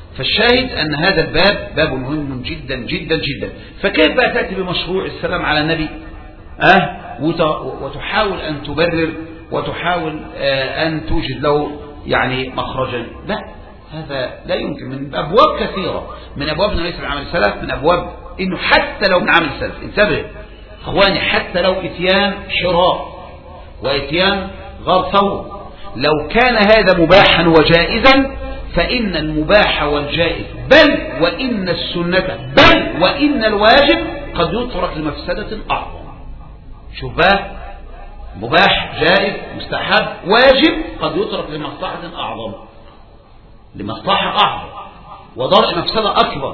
فالشاهد أن هذا الباب باب مهم جدا جدا جدا. فكيف بقى تأتي بمشروع السلام على النبي أه وتحاول أن تبرر وتحاول آه أن توجد له يعني مخرجا؟ لا، هذا لا يمكن. من أبواب كثيرة من أبواب ليس من عمل السلف، من أبواب إنه حتى لو من عمل السلف، انتبه إخواني، حتى لو إتيان شراء وإتيان غير ثور، لو كان هذا مباحا وجائزا فإن المباح والجائز بل وإن السنة بل وإن الواجب قد يترك لمفسدة أعظم. شوف بقى، مباح جائز مستحب واجب قد يترك لمصلحة أعظم، لمصلحة أعظم ودرء مفسدة أكبر.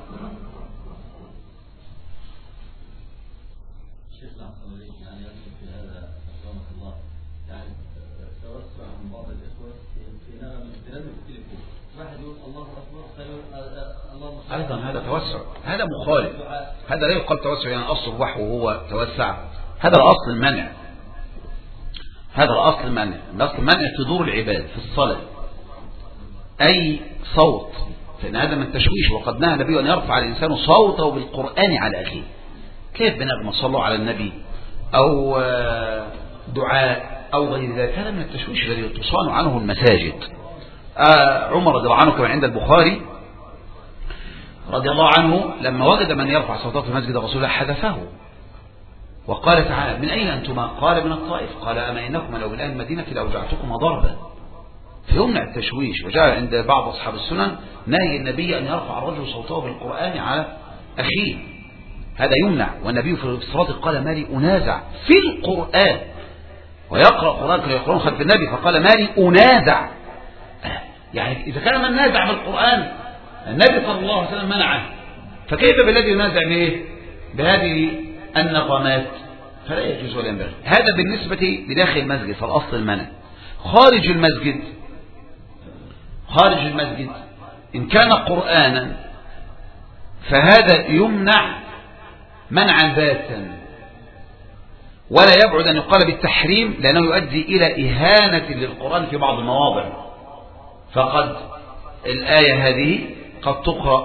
أيضا هذا توسع، هذا مخالف، هذا لا يقال توسع يعني أصل الوحي وهو توسع، هذا الأصل المنع، هذا الأصل المنع. الأصل المنع في دور العباد في الصلاة أي صوت، فإن هذا من التشويش. وقد نهى النبي أن يرفع الإنسان صوته بالقرآن على أخيه. كيف بنغمة صلوا على النبي أو دعاء أو غير ذلك؟ هذا من التشويش الذي تصان عنه المساجد. آه عمر رضي الله عنه كما عند البخاري رضي الله عنه لما وجد من يرفع صوته في مسجد رسول الله حذفه وقال تعالى: من أين أنتما؟ قال: من الطائف. قال: أما إنكم لو من أهل المدينة لأوجعتكم ضربا. فيمنع التشويش. وجاء عند بعض أصحاب السنن نهي النبي أن يرفع الرجل صوته بالقرآن على أخيه، هذا يمنع. والنبي في الصلاة قال: ما لي أنازع في القرآن، ويقرأ القرآن كانوا يقرؤون خلف النبي، فقال: ما لي أنازع. يعني إذا كان من نازع بالقرآن النبي صلى الله عليه وسلم منعه، فكيف بالذي ينازع به بهذه النظامات؟ فلا يجوز ولا ينبغي. هذا بالنسبة لداخل المسجد، فالأصل المنع. خارج المسجد، خارج المسجد إن كان قرآنا فهذا يمنع منعا باتا، ولا يبعد أن يقال بالتحريم لأنه يؤدي إلى إهانة للقرآن في بعض المواضع. فقد الآية هذه قد تقرأ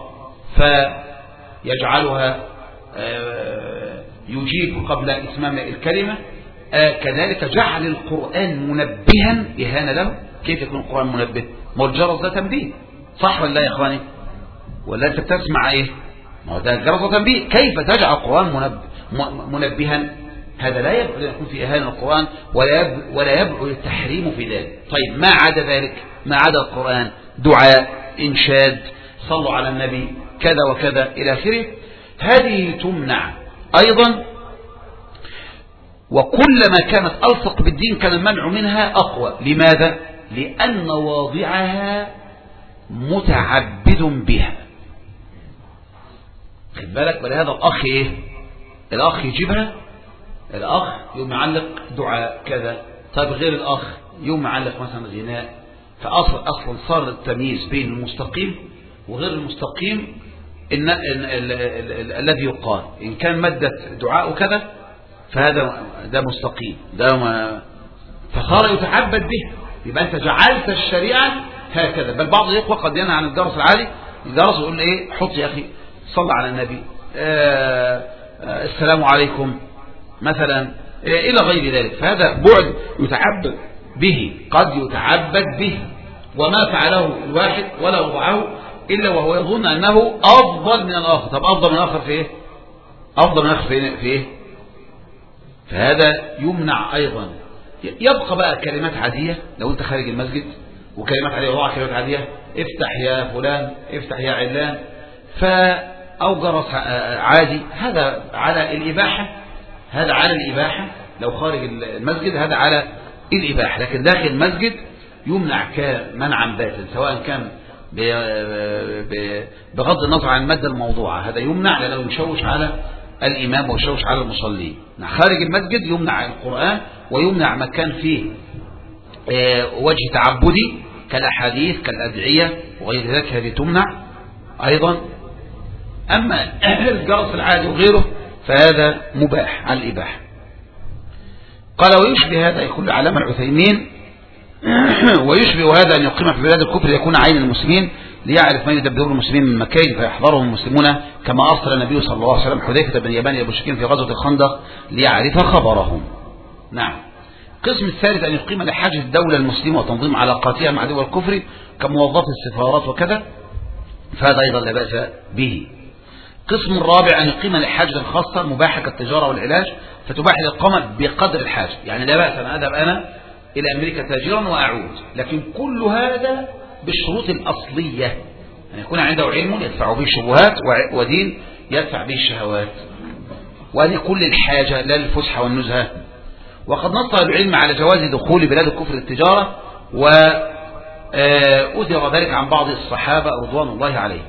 فيجعلها يجيب قبل إتمام الكلمة، كذلك جعل القرآن منبها إهانة له. كيف يكون القرآن منبه؟ ما الجرس ده تنبيه، صح ولا لا يا إخواني؟ ولا أنت بتسمع إيه؟ ما هو ده الجرس ده تنبيه. كيف تجعل القرآن منبها؟ هذا لا يبعد أن يكون في إهانة القرآن، ولا يبعد التحريم في ذلك. طيب ما عدا ذلك، ما عدا القرآن، دعاء، إنشاد، صلوا على النبي، كذا وكذا إلى آخره، هذه تمنع أيضا. وكلما كانت ألصق بالدين كان المنع منها أقوى. لماذا؟ لأن واضعها متعبد بها. خد بالك، ولهذا الأخ إيه؟ الأخ يجيبها، الأخ يوم يعلق دعاء كذا. طيب غير الأخ يوم يعلق مثلا غناء. فأصلا أصلا صار التمييز بين المستقيم وغير المستقيم إن الذي يقال إن كان مادة دعاء وكذا فهذا ده مستقيم، ده ما فصار يتعبد به. يبقى أنت جعلت الشريعة هكذا. بل بعض الإخوة قد ينهى عن الدرس العالي، الدرس يقول إيه؟ حط يا أخي صلى على النبي، آآ آآ السلام عليكم مثلا، إلى غير ذلك. فهذا بعد يتعبد به، قد يتعبد به. وما فعله الواحد ولا وضعه إلا وهو يظن أنه أفضل من الآخر. طب أفضل من الآخر في إيه؟ أفضل من الآخر في إيه؟ فهذا يمنع أيضا. يبقى بقى كلمات عادية لو أنت خارج المسجد، وكلمات عادية وضع كلمات عادية، افتح يا فلان، افتح يا علان، أو جرس عادي، هذا على الإباحة، هذا على الإباحة. لو خارج المسجد هذا على الإباحة، لكن داخل المسجد يمنع كمنعا باتا، سواء كان بغض النظر عن المادة الموضوعة، هذا يمنع لأنه يشوش على الإمام ويشوش على المصلين. خارج المسجد يمنع القرآن، ويمنع مكان فيه وجه تعبدي كالأحاديث كالأدعية وغير ذلك، هذه تمنع أيضا. أما الجرس العادي وغيره فهذا مباح على الإباحة. قال: ويشبه هذا، يقول علامة العثيمين، ويشبه هذا أن يقيم في بلاد الكفر يكون عين المسلمين ليعرف من يدبر المسلمين من مكان فيحضرهم المسلمون كما أرسل النبي صلى الله عليه وسلم حذيفة بن يمان للمشركين في غزوة الخندق ليعرف خبرهم. نعم. القسم الثالث أن يقيم لحاجة الدولة المسلمة وتنظيم علاقاتها مع دول الكفر كموظف السفارات وكذا، فهذا أيضا لا بأس به. القسم الرابع أن يقيم لحاجة خاصة مباحة كالتجارة والعلاج فتباح الإقامة بقدر الحاجة، يعني لا بأس أن أذهب أنا إلى أمريكا تاجرا وأعود، لكن كل هذا بالشروط الأصلية، أن يكون عنده علم يدفع به الشبهات ودين يدفع به الشهوات، وأن يكون للحاجة لا للفسحة والنزهة. وقد نص العلم على جواز دخول بلاد الكفر التجارة وأثر ذلك عن بعض الصحابة رضوان الله عليهم.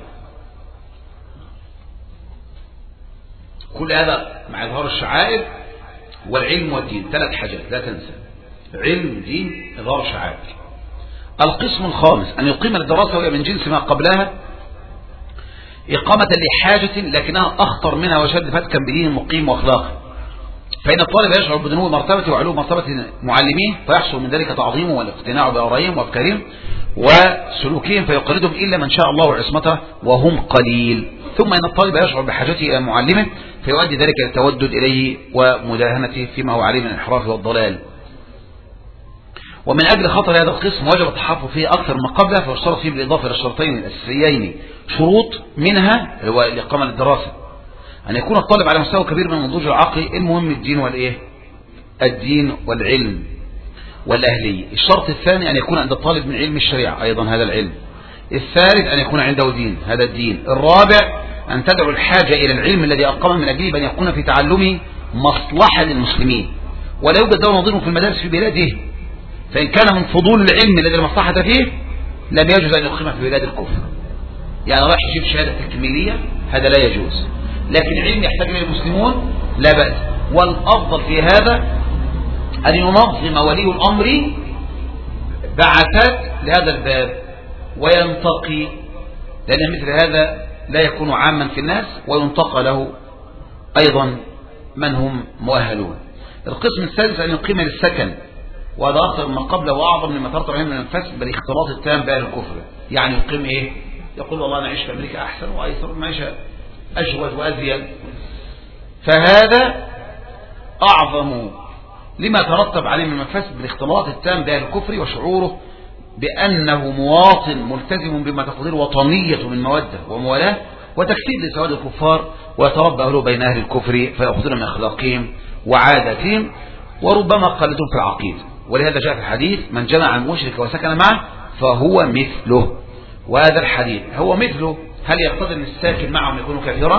كل هذا مع إظهار الشعائر والعلم والدين، ثلاث حاجات لا تنسى: علم، دين، إظهار شعائر. القسم الخامس أن يقيم الدراسة وهي من جنس ما قبلها إقامة لحاجة لكنها أخطر منها وشد فتكا بدين مقيم وأخلاقه، فإن الطالب يشعر بدنو مرتبته وعلو مرتبة معلميه فيحصل من ذلك تعظيمه والاقتناع بآرائهم وأفكارهم وسلوكهم فيقلدهم إلا من شاء الله عصمته وهم قليل. ثم إن الطالب يشعر بحاجته إلى معلمه فيؤدي ذلك إلى التودد إليه ومداهنته فيما هو عليه من الانحراف والضلال. ومن أجل خطر هذا القسم وجب التحفظ فيه أكثر من قبله، فيشترط فيه بالإضافة إلى الشرطين الأساسيين شروط، منها هو الإقامة للدراسة، أن يكون الطالب على مستوى كبير من النضوج العقلي، المهم الدين والإيه؟ الدين والعلم والأهلية. الشرط الثاني أن يكون عند الطالب من علم الشريعة أيضا هذا العلم. الثالث أن يكون عنده دين هذا الدين. الرابع أن تدعو الحاجة إلى العلم الذي أقام من أجله أن يكون في تعلمه مصلحة للمسلمين، ولا يوجد له نظير في المدارس في بلاده، فإن كان من فضول العلم الذي المصلحة فيه لم يجوز أن يقيم في بلاد الكفر. يعني راح يجيب شهادة تكميلية هذا لا يجوز، لكن علم يحتاج إليه المسلمون لا بأس. والأفضل في هذا أن ينظم ولي الأمر بعثات لهذا الباب وينتقي، لأن مثل هذا لا يكون عاما في الناس، وينتقى له أيضا من هم مؤهلون. القسم الثالث أن يقيم للسكن، وهذا أكثر من قبله وأعظم مما ترتب عليه من الفسد بالاختلاط التام بأهل الكفر. يعني يقيم إيه؟ يقول والله أنا أعيش في أمريكا أحسن وأيسر معيشة أجود وأزيد، فهذا أعظم لما ترتب عليه من الفسد بالاختلاط التام بأهل الكفر وشعوره بأنه مواطن ملتزم بما تقدر وطنية من مودة وموالاة وتكسيد لسواد الكفار، ويتربى أهله بين أهل الكفر فيأخذون من أخلاقهم وعاداتهم وربما قلدهم في العقيدة. ولهذا جاء في الحديث: من جمع المشرك وسكن معه فهو مثله. وهذا الحديث هو مثله، هل يقتضي أن الساكن معهم يكون كافرا؟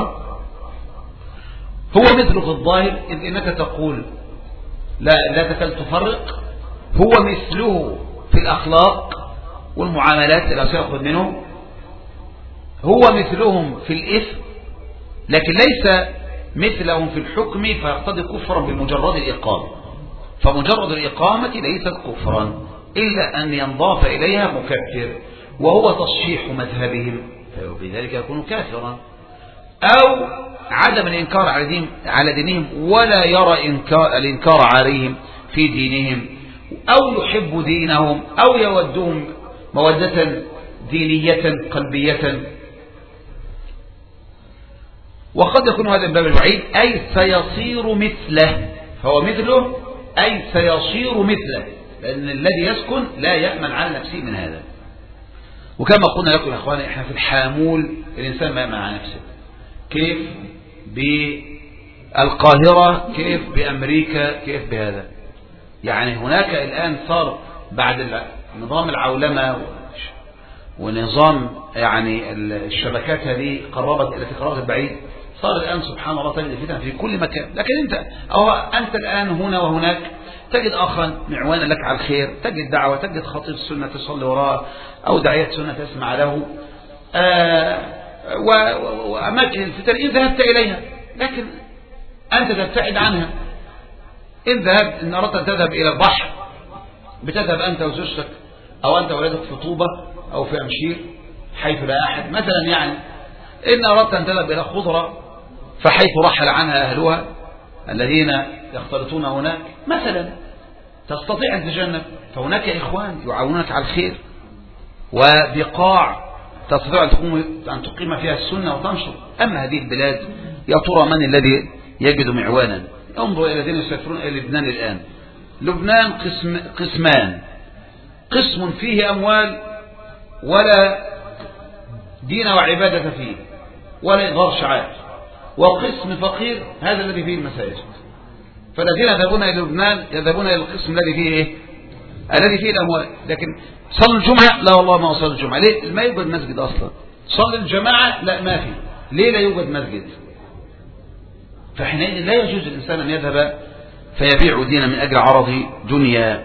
هو مثله في الظاهر، إذ إنك تقول لا لا تكاد تفرق. هو مثله في الأخلاق والمعاملات التي سيأخذ منه، هو مثلهم في الإثم، لكن ليس مثلهم في الحكم فيقتضي كفرا بمجرد الإقامة. فمجرد الإقامة ليست كفرا إلا أن ينضاف إليها مكفر، وهو تصحيح مذهبهم، فبذلك يكون كافرا. أو عدم الإنكار على دين على دينهم ولا يرى إنكار الإنكار عليهم في دينهم، أو يحب دينهم أو يودهم مودة دينية قلبية. وقد يكون هذا الباب الوعيد أي سيصير مثله، فهو مثله أي سيصير مثله، لأن الذي يسكن لا يأمن على نفسه من هذا. وكما قلنا لكم يا أخواني، إحنا في الحامول الإنسان ما يأمن على نفسه، كيف بالقاهرة، كيف بأمريكا، كيف بهذا. يعني هناك الآن صار بعد نظام العولمة ونظام يعني الشبكات هذه قربت التي قربت بعيد، صار الآن سبحان الله تجد فتن في كل مكان. لكن أنت أو أنت الآن هنا وهناك تجد آخر معوانا لك على الخير، تجد دعوة، تجد خطيب السنة تصلي وراءه أو داعية سنة تسمع له، آه وأماكن الفتن إن ذهبت إليها، لكن أنت تبتعد عنها. إن ذهبت إن أردت أن تذهب إلى البحر بتذهب أنت وزوجتك أو أنت وولدك في طوبة أو في أمشير حيث لا أحد مثلا. يعني إن أردت أن تذهب إلى خضرة فحيث رحل عنها أهلها الذين يختلطون هناك مثلا تستطيع أن تجنب، فهناك إخوان يعاونونك على الخير وبقاع تستطيع أن تقوم أن تقيم فيها السنة وتنشر. أما هذه البلاد يا ترى من الذي يجد معوانا؟ انظر إلى الذين يسافرون إلى لبنان الآن. لبنان قسم قسمان، قسم فيه أموال ولا دين وعبادة فيه ولا إظهار شعائر، وقسم فقير هذا الذي فيه المساجد. فالذين يذهبون إلى لبنان يذهبون إلى القسم الذي فيه إيه؟ الذي فيه الأموال. لكن صلوا الجمعة؟ لا والله ما صلوا الجمعة. ليه؟ ما يوجد مسجد أصلا. صلوا الجماعة؟ لا ما في. ليه لا يوجد مسجد؟ فحينئذ لا يجوز الإنسان أن يذهب فيبيع دينا من أجل عرض دنيا.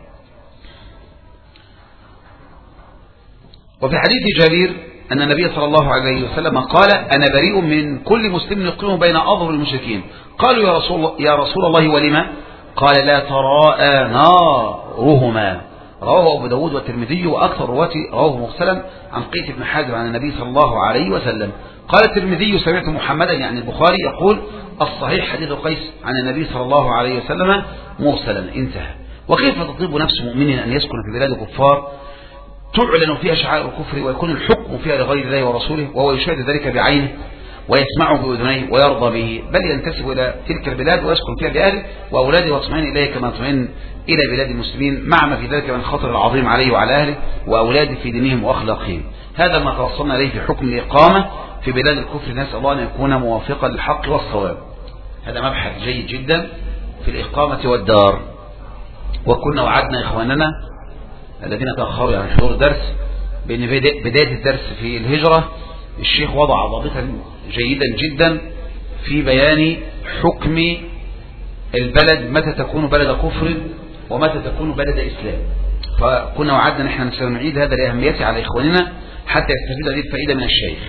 وفي حديث جابر أن النبي صلى الله عليه وسلم قال أنا بريء من كل مسلم يقيم بين أظهر المشركين. قالوا يا رسول, يا رسول الله ولما؟ قال لا تراءى نارهما. رواه أبو داود والترمذي وأكثر رواة رواه مرسلا عن قيس بن حازم عن النبي صلى الله عليه وسلم. قال الترمذي سمعت محمدا يعني البخاري يقول الصحيح حديث قيس عن النبي صلى الله عليه وسلم مرسلا. انتهى. وكيف تطيب نفس مؤمن أن يسكن في بلاد كفار تعلن فيها شعائر الكفر ويكون الحكم فيها لغير الله ورسوله وهو يشاهد ذلك بعينه ويسمعه بأذنيه ويرضى به، بل ينتسب إلى تلك البلاد ويسكن فيها بأهله وأولاده ويطمئن إليه كما يطمئن إلى بلاد المسلمين، مع ما في ذلك من الخطر العظيم عليه وعلى أهله وأولاده في دينهم وأخلاقهم. هذا ما توصلنا إليه في حكم الإقامة في بلاد الكفر. نسأل الله أن يكون موافقا للحق والصواب. هذا مبحث جيد جدا في الإقامة والدار. وكنا وعدنا إخواننا الذين تأخروا عن حضور الدرس بأن بداية الدرس في الهجرة الشيخ وضع ضابطا جيدا جدا في بيان حكم البلد، متى تكون بلد كفر ومتى تكون بلد إسلام. فكنا وعدنا نحن سنعيد هذا لأهميته على إخواننا حتى يستفيد هذه الفائدة من الشيخ.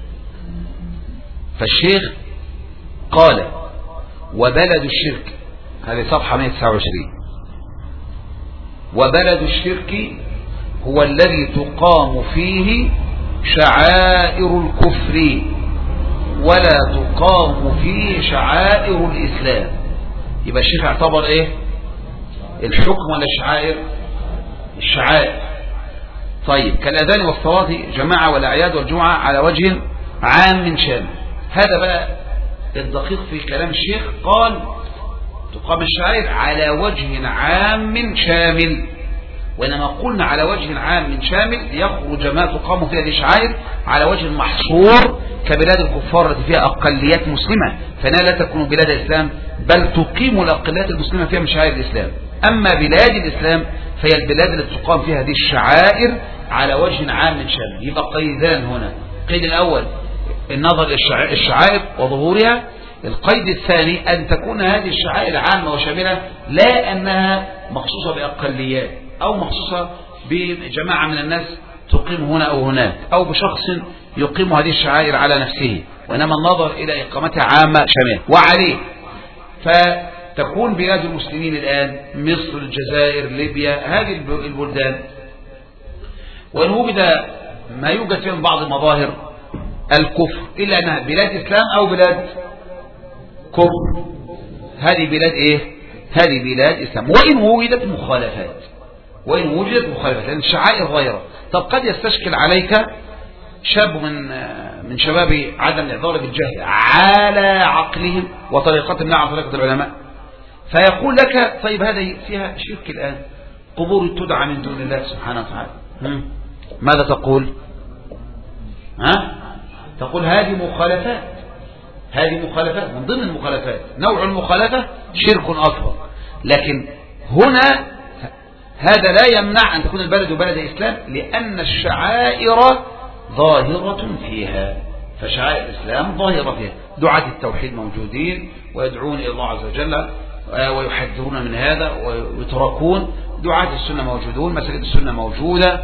فالشيخ قال وبلد الشرك، هذه صفحة مئة وتسعة وعشرين، وبلد الشرك هو الذي تقام فيه شعائر الكفر ولا تقام فيه شعائر الإسلام. يبقى الشيخ اعتبر ايه الحكم ولا الشعائر؟ الشعائر. طيب كالأذان والصلاة جماعة والأعياد والجمعة على وجه عام شامل. هذا بقى الدقيق في كلام الشيخ، قال تقام الشعائر على وجه عام شامل. وإنما قلنا على وجه عام شامل يخرج ما تقام فيها هذه الشعائر على وجه محصور كبلاد الكفار التي فيها أقليات مسلمة، فإنها لا تكون بلاد الإسلام بل تقيم الأقليات المسلمة فيها من شعائر الإسلام. أما بلاد الإسلام فهي البلاد التي تقام فيها هذه الشعائر على وجه عام شامل. يبقى قيدان هنا، القيد الأول النظر للشعائر وظهورها، القيد الثاني أن تكون هذه الشعائر عامة وشاملة لا أنها مخصوصة بأقليات أو مخصوصة بجماعة من الناس تقيم هنا أو هناك أو بشخص يقيم هذه الشعائر على نفسه، وإنما النظر إلى إقامتها عامة شاملة. وعليه فتكون بلاد المسلمين الآن مصر، الجزائر، ليبيا، هذه البلدان وإن وجد ما يوجد فيهم بعض مظاهر الكفر إلا أنها بلاد إسلام أو بلاد كفر. هذه بلاد إيه؟ هذه بلاد إسلام، وإن وجدت مخالفات وإن وجدت مخالفات لأن الشعائر غيره. طب قد يستشكل عليك شاب من من شباب عدم الإعذار بالجهل على عقلهم وطريقتهم لا على طريقة العلماء، فيقول لك طيب هذه فيها شرك الآن، قبور تدعى من دون الله سبحانه وتعالى، ماذا تقول؟ ها؟ تقول هذه مخالفات، هذه مخالفات من ضمن المخالفات، نوع المخالفة شرك أكبر. لكن هنا هذا لا يمنع أن تكون البلد بلد إسلام لأن الشعائر ظاهرة فيها، فشعائر الإسلام ظاهرة فيها. دعاة التوحيد موجودين ويدعون إلى الله عز وجل ويحذرون من هذا ويتركون، دعاة السنة موجودون، مساجد السنة موجودة،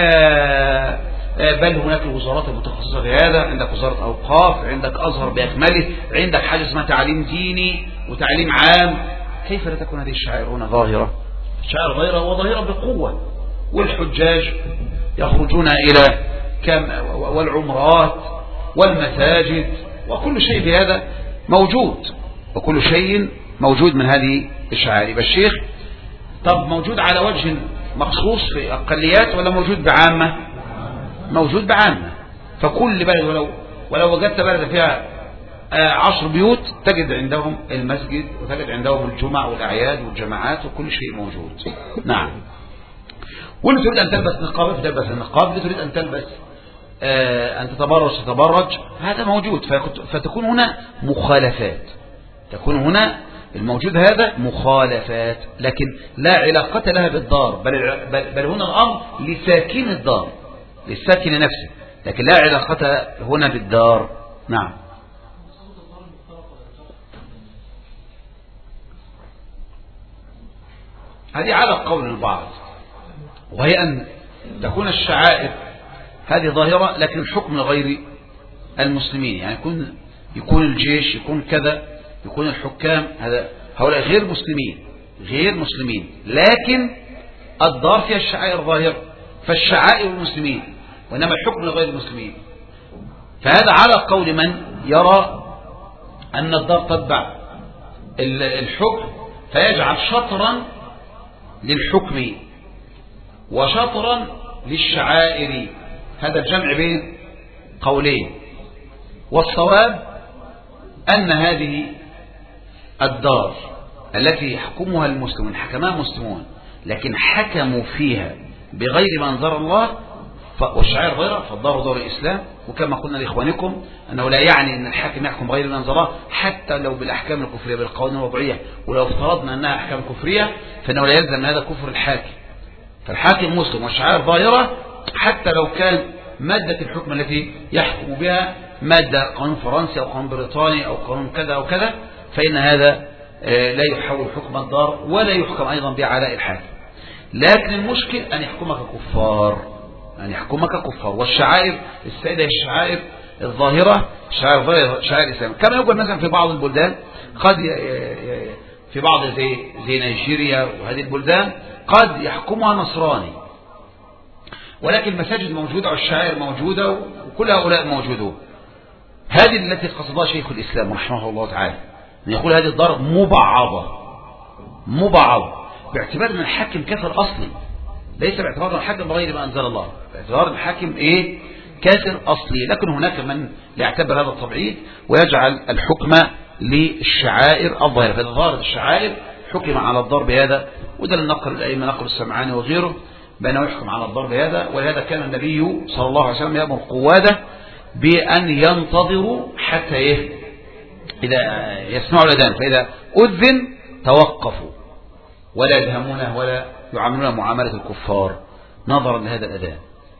بل هناك الوزارات المتخصصة في هذا، عندك وزارة أوقاف، عندك أزهر بأكمله، عندك حاجة اسمها تعليم ديني وتعليم عام. كيف لا تكون هذه الشعائر هنا ظاهرة؟ الشعائر ظاهرة وظاهرة بقوة، والحجاج يخرجون إلى كم والعمرات والمساجد وكل شيء في هذا موجود، وكل شيء موجود من هذه الشعائر. يبقى الشيخ طب موجود على وجه مخصوص في أقليات ولا موجود بعامة؟ موجود بعامة. فكل بلد ولو ولو وجدت بلد فيها عشر بيوت تجد عندهم المسجد وتجد عندهم الجمع والأعياد والجماعات وكل شيء موجود. نعم. واللي تريد أن تلبس نقاب تلبس النقاب، اللي تريد أن تلبس أن تتبرج تتبرج، هذا موجود. فتكون هنا مخالفات، تكون هنا الموجود هذا مخالفات، لكن لا علاقة لها بالدار، بل, بل, بل هنا الأمر لساكن الدار، للساكن نفسه، لكن لا علاقة هنا بالدار. نعم. هذه على قول البعض، وهي أن تكون الشعائر هذه ظاهرة لكن الحكم لغير المسلمين، يعني يكون يكون الجيش، يكون كذا، يكون الحكام، هذا هؤلاء غير مسلمين غير مسلمين لكن الدار فيها الشعائر ظاهرة، فالشعائر المسلمين وإنما الحكم لغير المسلمين. فهذا على قول من يرى أن الدار تتبع الحكم فيجعل شطرا للحكم وشطرا للشعائر، هذا الجمع بين قولين. والصواب أن هذه الدار التي يحكمها المسلمون حكمها مسلمون لكن حكموا فيها بغير ما أنزل الله والشعائر غيرها، فالدار دار الإسلام. وكما قلنا لإخوانكم أنه لا يعني أن الحاكم يحكم غير ما أنزل الله حتى لو بالأحكام الكفرية بالقوانين الوضعية، ولو افترضنا أنها أحكام كفرية فإنه لا يلزم هذا كفر الحاكم. فالحاكم مسلم والشعائر ظاهرة حتى لو كان مادة الحكم التي يحكم بها مادة قانون فرنسي أو قانون بريطاني أو قانون كذا أو كذا، فإن هذا لا يحول حكم الدار ولا يحكم أيضا بعلاء الحاكم. لكن المشكل أن يحكمك كفار، أن يحكمك كفار. والشعائر السائدة الشعائر الظاهرة شعائر ظاهرة شعائر الإسلام، كما يقول مثلا في بعض البلدان قد في بعض زي زي نيجيريا وهذه البلدان قد يحكمها نصراني، ولكن المساجد موجودة والشعائر موجودة وكل هؤلاء موجودون. هذه التي قصدها شيخ الإسلام رحمه الله تعالى أن يقول هذه الدار مبعضة مبعضة باعتبار أن الحاكم كافر أصلي، ليس باعتبار أن الحاكم بغير ما أنزل الله، باعتبار أن الحاكم إيه كافر أصلي. لكن هناك من يعتبر هذا التبعيض ويجعل الحكم للشعائر الظاهرة، فإذا ظهرت الشعائر حكم على الضرب بهذا. وده النقل الأئمة نقل السمعاني وغيره بأنه يحكم على الضرب بهذا. ولهذا كان النبي صلى الله عليه وسلم يأمر قواده بأن ينتظروا حتى إيه إذا يسمعوا الأذان، فإذا أذن توقفوا ولا يدهمونه ولا يعاملون معاملة الكفار نظرا لهذا الأذان.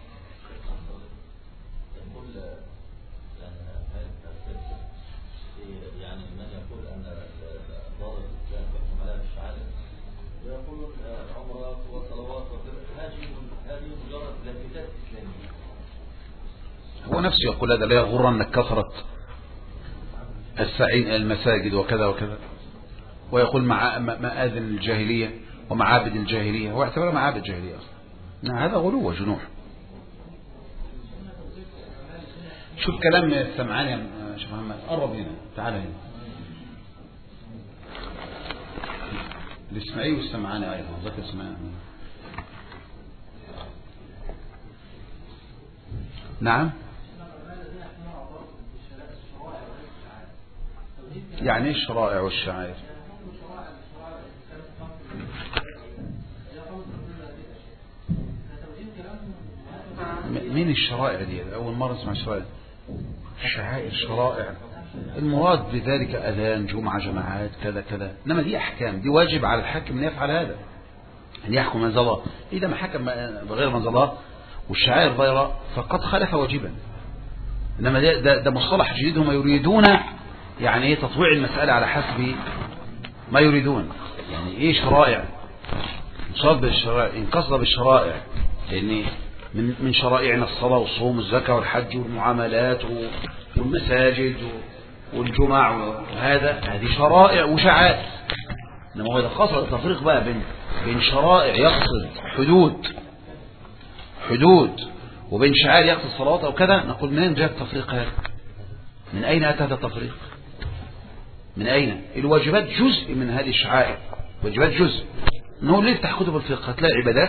هو نفسه يقول هذا لا يغرنك كثرة السعين المساجد وكذا وكذا، ويقول مع مآذن الجاهلية ومعابد الجاهلية، هو اعتبر معابد الجاهلية أصلا. هذا غلو وجنوح. شوف كلام السمعاني يا شيخ محمد، قرب هنا، تعال هنا. الإسماعيلي والسمعاني أيضا، ذكر السمعاني. نعم. يعني الشرائع والشعائر؟ مين الشرائع دي؟ أول مرة اسمع شرائع. شعائر شرائع المراد بذلك أذان جمعة جماعات كذا كذا، إنما دي أحكام، دي واجب على الحاكم أن يفعل هذا، أن يحكم من الله. إذا ما حكم بغير من الله والشعائر ظاهرة فقد خالف واجبا. إنما ده, ده, ده مصطلح جديد هم يريدون يعني ايه تطويع المسألة على حسب ما يريدون. يعني ايه شرائع؟ مصاب بالشرائع، إن قصد بالشرائع لأن من من شرائعنا الصلاة والصوم والزكاة والحج والمعاملات والمساجد والجمع وهذا، هذه شرائع وشعائر. إنما هو إذا قصد التفريق بقى بين بين شرائع يقصد حدود حدود وبين شعائر يقصد صلوات أو كذا، نقول منين جاء التفريق هذا؟ من أين أتى هذا التفريق؟ من أين؟ الواجبات جزء من هذه الشعائر، واجبات جزء. إنه ليه تفتح كتب الفقه هتلاقي عبادات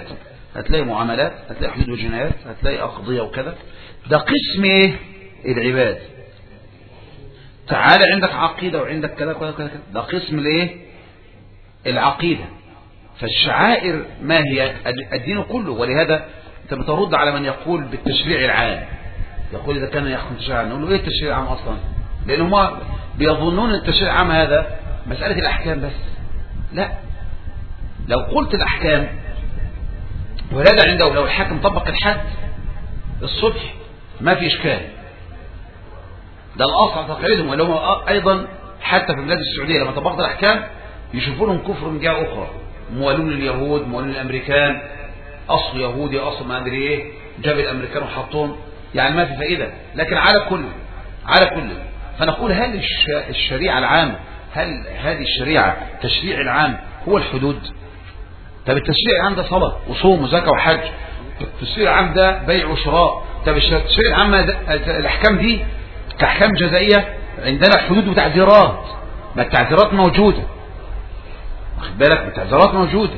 هتلاقي معاملات، هتلاقي حدود وجنايات، هتلاقي أقضية وكذا. ده قسم ايه؟ العباد. تعالى عندك عقيدة وعندك كذا كذا كذا، ده قسم الايه؟ العقيدة. فالشعائر ما هي؟ الدين كله. ولهذا انت بترد على من يقول بالتشريع العام، يقول إذا كان يحكم التشريع العام، نقول له ايه التشريع العام أصلا؟ لأن هم بيظنون التشريع العام هذا مسألة الأحكام بس. لا، لو قلت الأحكام، ولهذا عنده لو الحاكم طبق الحد الصبح ما في إشكال، ده الأصل تقليدهم. ولو أيضا حتى في بلاد السعودية لما طبقت الأحكام يشوفوا لهم كفر من جهة أخرى، موالون لليهود، موالون للأمريكان، أصل يهودي، أصل ما أدري إيه، جاب الأمريكان وحطهم، يعني ما في فائدة. لكن على كل على كل فنقول هل الشريعة العامة، هل هذه الشريعة التشريع العام هو الحدود؟ طب التشريع العام ده صلاة وصوم وزكاة وحج، التشريع العام ده بيع وشراء. طب التشريع العام الأحكام دي كأحكام جزائية، عندنا حدود وتعزيرات، ما التعزيرات موجودة، واخد بالك؟ التعزيرات موجودة،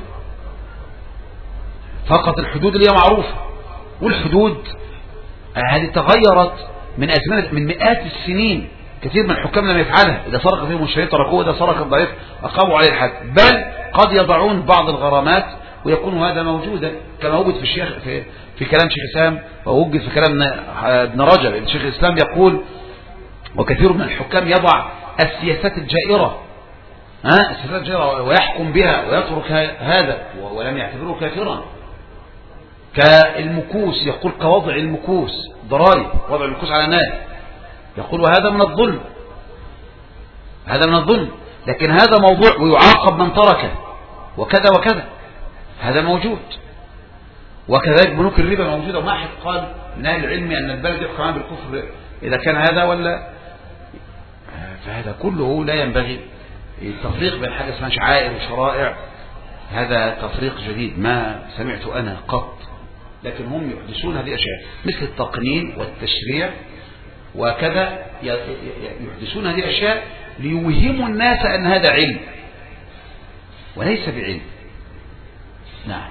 فقط الحدود اللي هي معروفة. والحدود هذه تغيرت من أزمنة، من مئات السنين. كثير من الحكام لم يفعلها، إذا سرق فيهم الشريط تركوه، إذا سرق الضعيف أقاموا عليه الحد، بل قد يضعون بعض الغرامات ويكون هذا موجودا كما وجد في الشيخ في, في كلام شيخ الإسلام، ووجد في كلام ابن رجب. الشيخ الإسلام يقول وكثير من الحكام يضع السياسات الجائرة، ها السياسات الجائرة ويحكم بها ويترك هذا ولم يعتبره كافرا. كالمكوس، يقول كوضع المكوس ضرائب، وضع المكوس على الناس، يقول وهذا من الظلم، هذا من الظلم، لكن هذا موضوع ويعاقب من تركه وكذا وكذا، هذا موجود. وكذلك بنوك الربا موجودة، وما أحد قال من أهل العلم أن البلد يحكم بالكفر إذا كان هذا ولا. فهذا كله لا ينبغي التفريق بين حاجة اسمها شعائر وشرائع، هذا تفريق جديد ما سمعت أنا قط. لكن هم يحدثون هذه الأشياء مثل التقنين والتشريع وكذا، يحدثون هذه الأشياء ليوهموا الناس أن هذا علم وليس بعلم. نعم.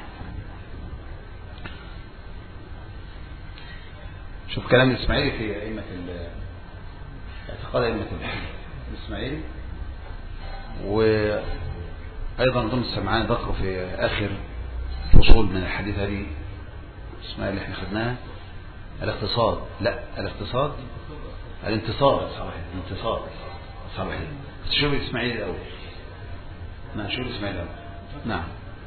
شوف كلام الإسماعيلي في أئمة اعتقاد أئمة الإسماعيلي، وأيضا ضمن السمعان ذكروا في آخر فصول من الحديث هذه اسمها اللي احنا خدناها الاقتصاد، لا الاقتصاد الانتصار، صحيح الانتصار، صحيح. شوف الإسماعيلي الأول. نعم شوف الإسماعيلي الأول. نعم.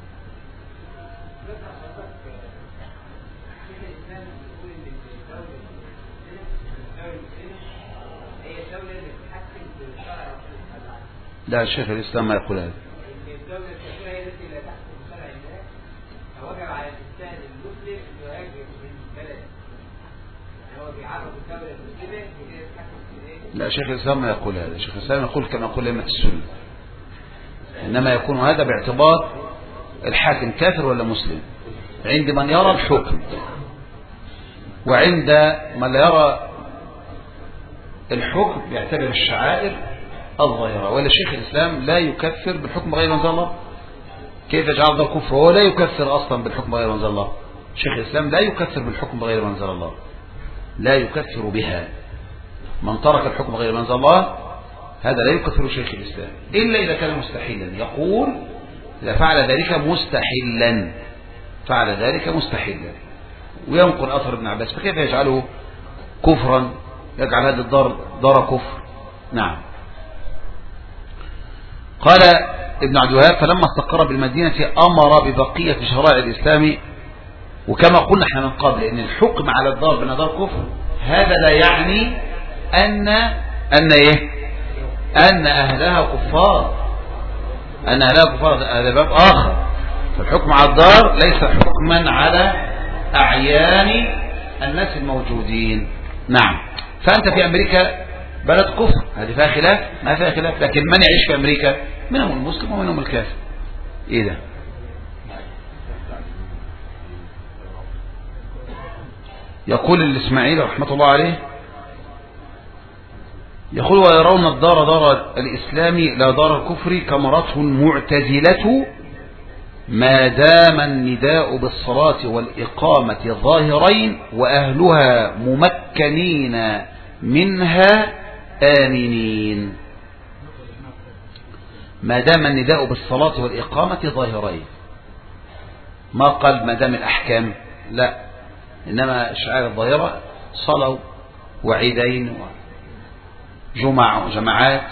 لا الشيخ الإسلام ما يقول هذا. الدولة الكافرة هي التي لا تحكم بشرع الله، فوجب على الإنسان المسلم أن يهاجر من بلد، هو بيعرض الدولة المسلمة وهي تحكم في إيه؟ لا الشيخ الإسلام ما يقول هذا. الشيخ الإسلام يقول كما يقول أئمة السنة، إنما يكون هذا باعتبار الحاكم كافر ولا مسلم، عند من يرى الحكم، وعند من لا يرى الحكم يعتبر الشعائر الظاهرة. ولا شيخ الإسلام لا يكفر بالحكم غير أنزل الله. كيف يجعل ذا الكفر؟ هو لا يكفر أصلا بالحكم غير أنزل الله. شيخ الإسلام لا يكفر بالحكم غير أنزل الله، لا يكفر بها. من ترك الحكم غير أنزل الله هذا لا يكفر شيخ الإسلام إلا إذا كان مستحيلا. يقول إذا فعل ذلك مستحيلا، فعل ذلك مستحيلا. وينقل أثر ابن عباس، فكيف يجعله كفرا؟ يجعل هذا الدار دار كفر. نعم. قال ابن عبد الوهاب فلما استقر بالمدينة أمر ببقية شرائع الإسلام. وكما قلنا احنا من قبل ان الحكم على الدار بأن دار كفر هذا لا يعني أن أن إيه أن أهلها كفار، أن أهلها كفار، هذا باب آخر. فالحكم على الدار ليس حكما على أعيان الناس الموجودين. نعم. فأنت في أمريكا بلد كفر، هذه فيها خلاف؟ ما فيها خلاف، لكن من يعيش في أمريكا منهم المسلم ومنهم الكافر. إيه ده؟ يقول الإسماعيلي رحمة الله عليه، يقول ويرون الدار دار الإسلام لا دار الكفر كما رأته المعتزلة ما دام النداء بالصلاة والإقامة ظاهرين وأهلها ممكنين منها آمنين. ما دام النداء بالصلاة والإقامة ظاهرين، ما قال ما دام الأحكام، لا، إنما الشعائر الظاهرة صلوا وعيدين وجمع وجماعات.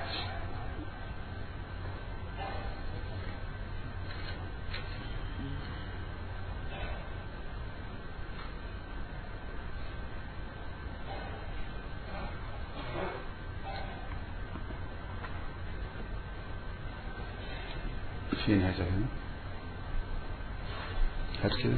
فين هذا هنا؟ هات كده.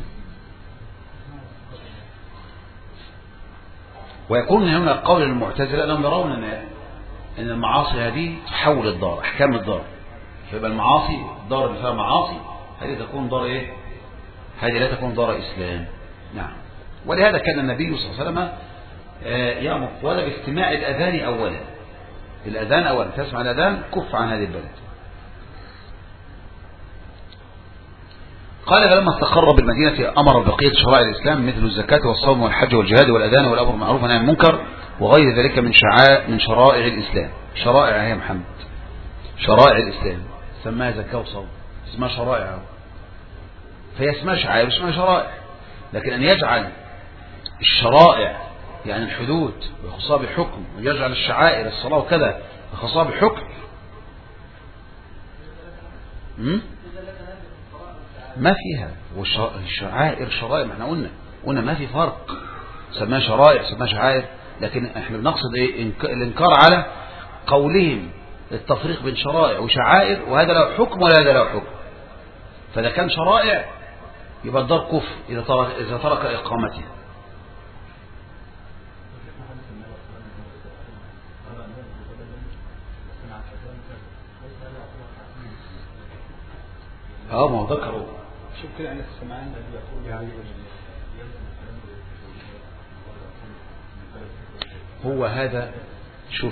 ويكون هنا قول المعتزلة أنهم يرون أن أن المعاصي هذه تحول الدار، أحكام الدار، فيبقى المعاصي الدار اللي فيها معاصي هذه تكون دار إيه؟ هذه لا تكون دار إسلام. نعم. ولهذا كان النبي صلى الله عليه وسلم يأمر ولا باستماع الأذان أولا، الأذان أولا، تسمع الأذان كف عن هذه البلد. قال فلما استقر بالمدينة أمر بقية شرائع الإسلام مثل الزكاة والصوم والحج والجهاد والأذان والأمر بالمعروف والنهي عن المنكر وغير ذلك من شعائر من شرائع الإسلام. شرائع يا محمد، شرائع الإسلام سماها زكاة وصوم، اسمها شرائع، فهي اسمها شعائر اسمها شرائع. لكن أن يجعل الشرائع يعني الحدود يخصها بحكم، ويجعل الشعائر الصلاة وكذا يخصها بحكم، ما فيها. والشعائر شرائع، ما احنا قلنا قلنا ما في فرق، سماها شرائع سماها شعائر. لكن احنا بنقصد ايه؟ الانكار على قولهم التفريق بين شرائع وشعائر، وهذا له حكم وهذا له حكم. فإذا كان شرائع يبقى الدار كفر إذا ترك إذا ترك إقامته. اه ما هو ذكروا. شوف كده عن السمعان يعني هو هذا. شوف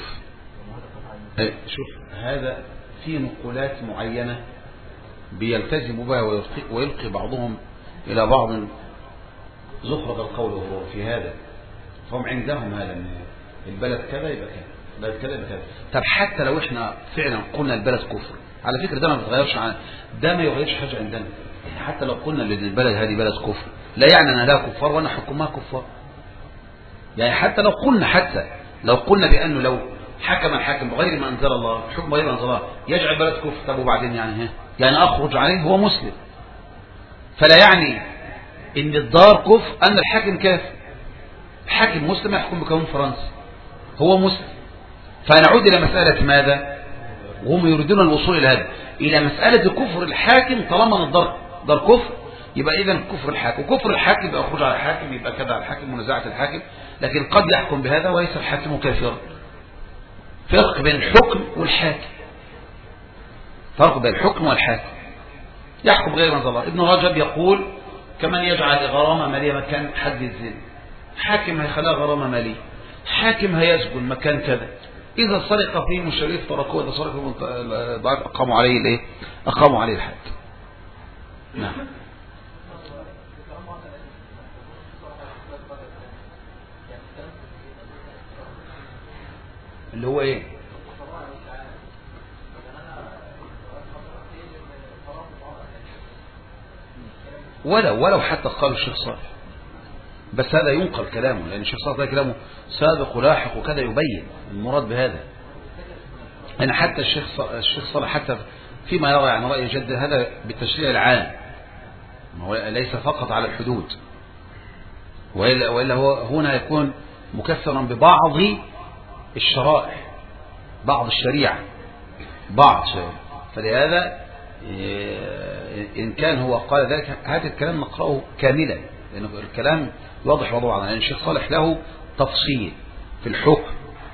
شوف هذا في نقولات معينة بيلتزم بها ويلقي بعضهم إلى بعض زخرف القول وهو في هذا، فهم عندهم هذا ان البلد كذا يبقى كذا، البلد كذا يبقى كذا. طب حتى لو احنا فعلا قلنا البلد كفر، على فكرة ده ما بيتغيرش عن ده، ما يغيرش حاجة عندنا. حتى لو قلنا ان البلد هذه بلد كفر لا يعني أنا لا كفار وأنا حكمها كفار. يعني حتى لو قلنا حتى لو قلنا بأنه لو حكم الحاكم بغير ما أنزل الله، حكم غير ما أنزل الله يجعل بلد كفر، طب وبعدين يعني ها يعني أخرج عليه هو مسلم، فلا يعني إن الدار كفر أن الحاكم كافر. الحاكم مسلم يحكم بقانون فرنسي، هو مسلم. فنعود إلى مسألة ماذا؟ وهم يريدون الوصول إلى هذا، إلى مسألة كفر الحاكم. طالما الدار دار كفر يبقى إذن كفر الحاكم، وكفر الحاكم يبقى خروج على الحاكم، يبقى كذا على الحاكم منازعة الحاكم. لكن قد يحكم بهذا وليس الحاكم كافرا. فرق بين الحكم والحاكم، فرق بين الحكم والحاكم. يحكم غير ما أنزل الله. ابن رجب يقول كمن يجعل غرامة مالية مكان حد الزنا، حاكم هيخليها غرامة مالية، حاكم هيسجن مكان كذا. إذا سرق فيهم الشريف تركوه، إذا سرق فيهم ضعيف أقاموا عليه الإيه؟ أقاموا عليه الحد. نعم. اللي هو إيه؟ ولو ولو حتى قال الشيخ صالح، بس هذا ينقل كلامه، لأن الشيخ صالح كلامه سابق ولاحق وكذا يبين المراد بهذا. أنا حتى الشيخ الشيخ صالح حتى فيما يرى يعني رأي جد هذا بالتشريع العام، هو ليس فقط على الحدود، وإلا, وإلا هو هنا يكون مكثرا ببعض الشرائع، بعض الشريعة، بعض شريعة. فلهذا إن كان هو قال ذلك هذا الكلام نقرأه كاملا، لأن الكلام واضح وضوعا، لأن الشيخ صالح له تفصيل في الحكم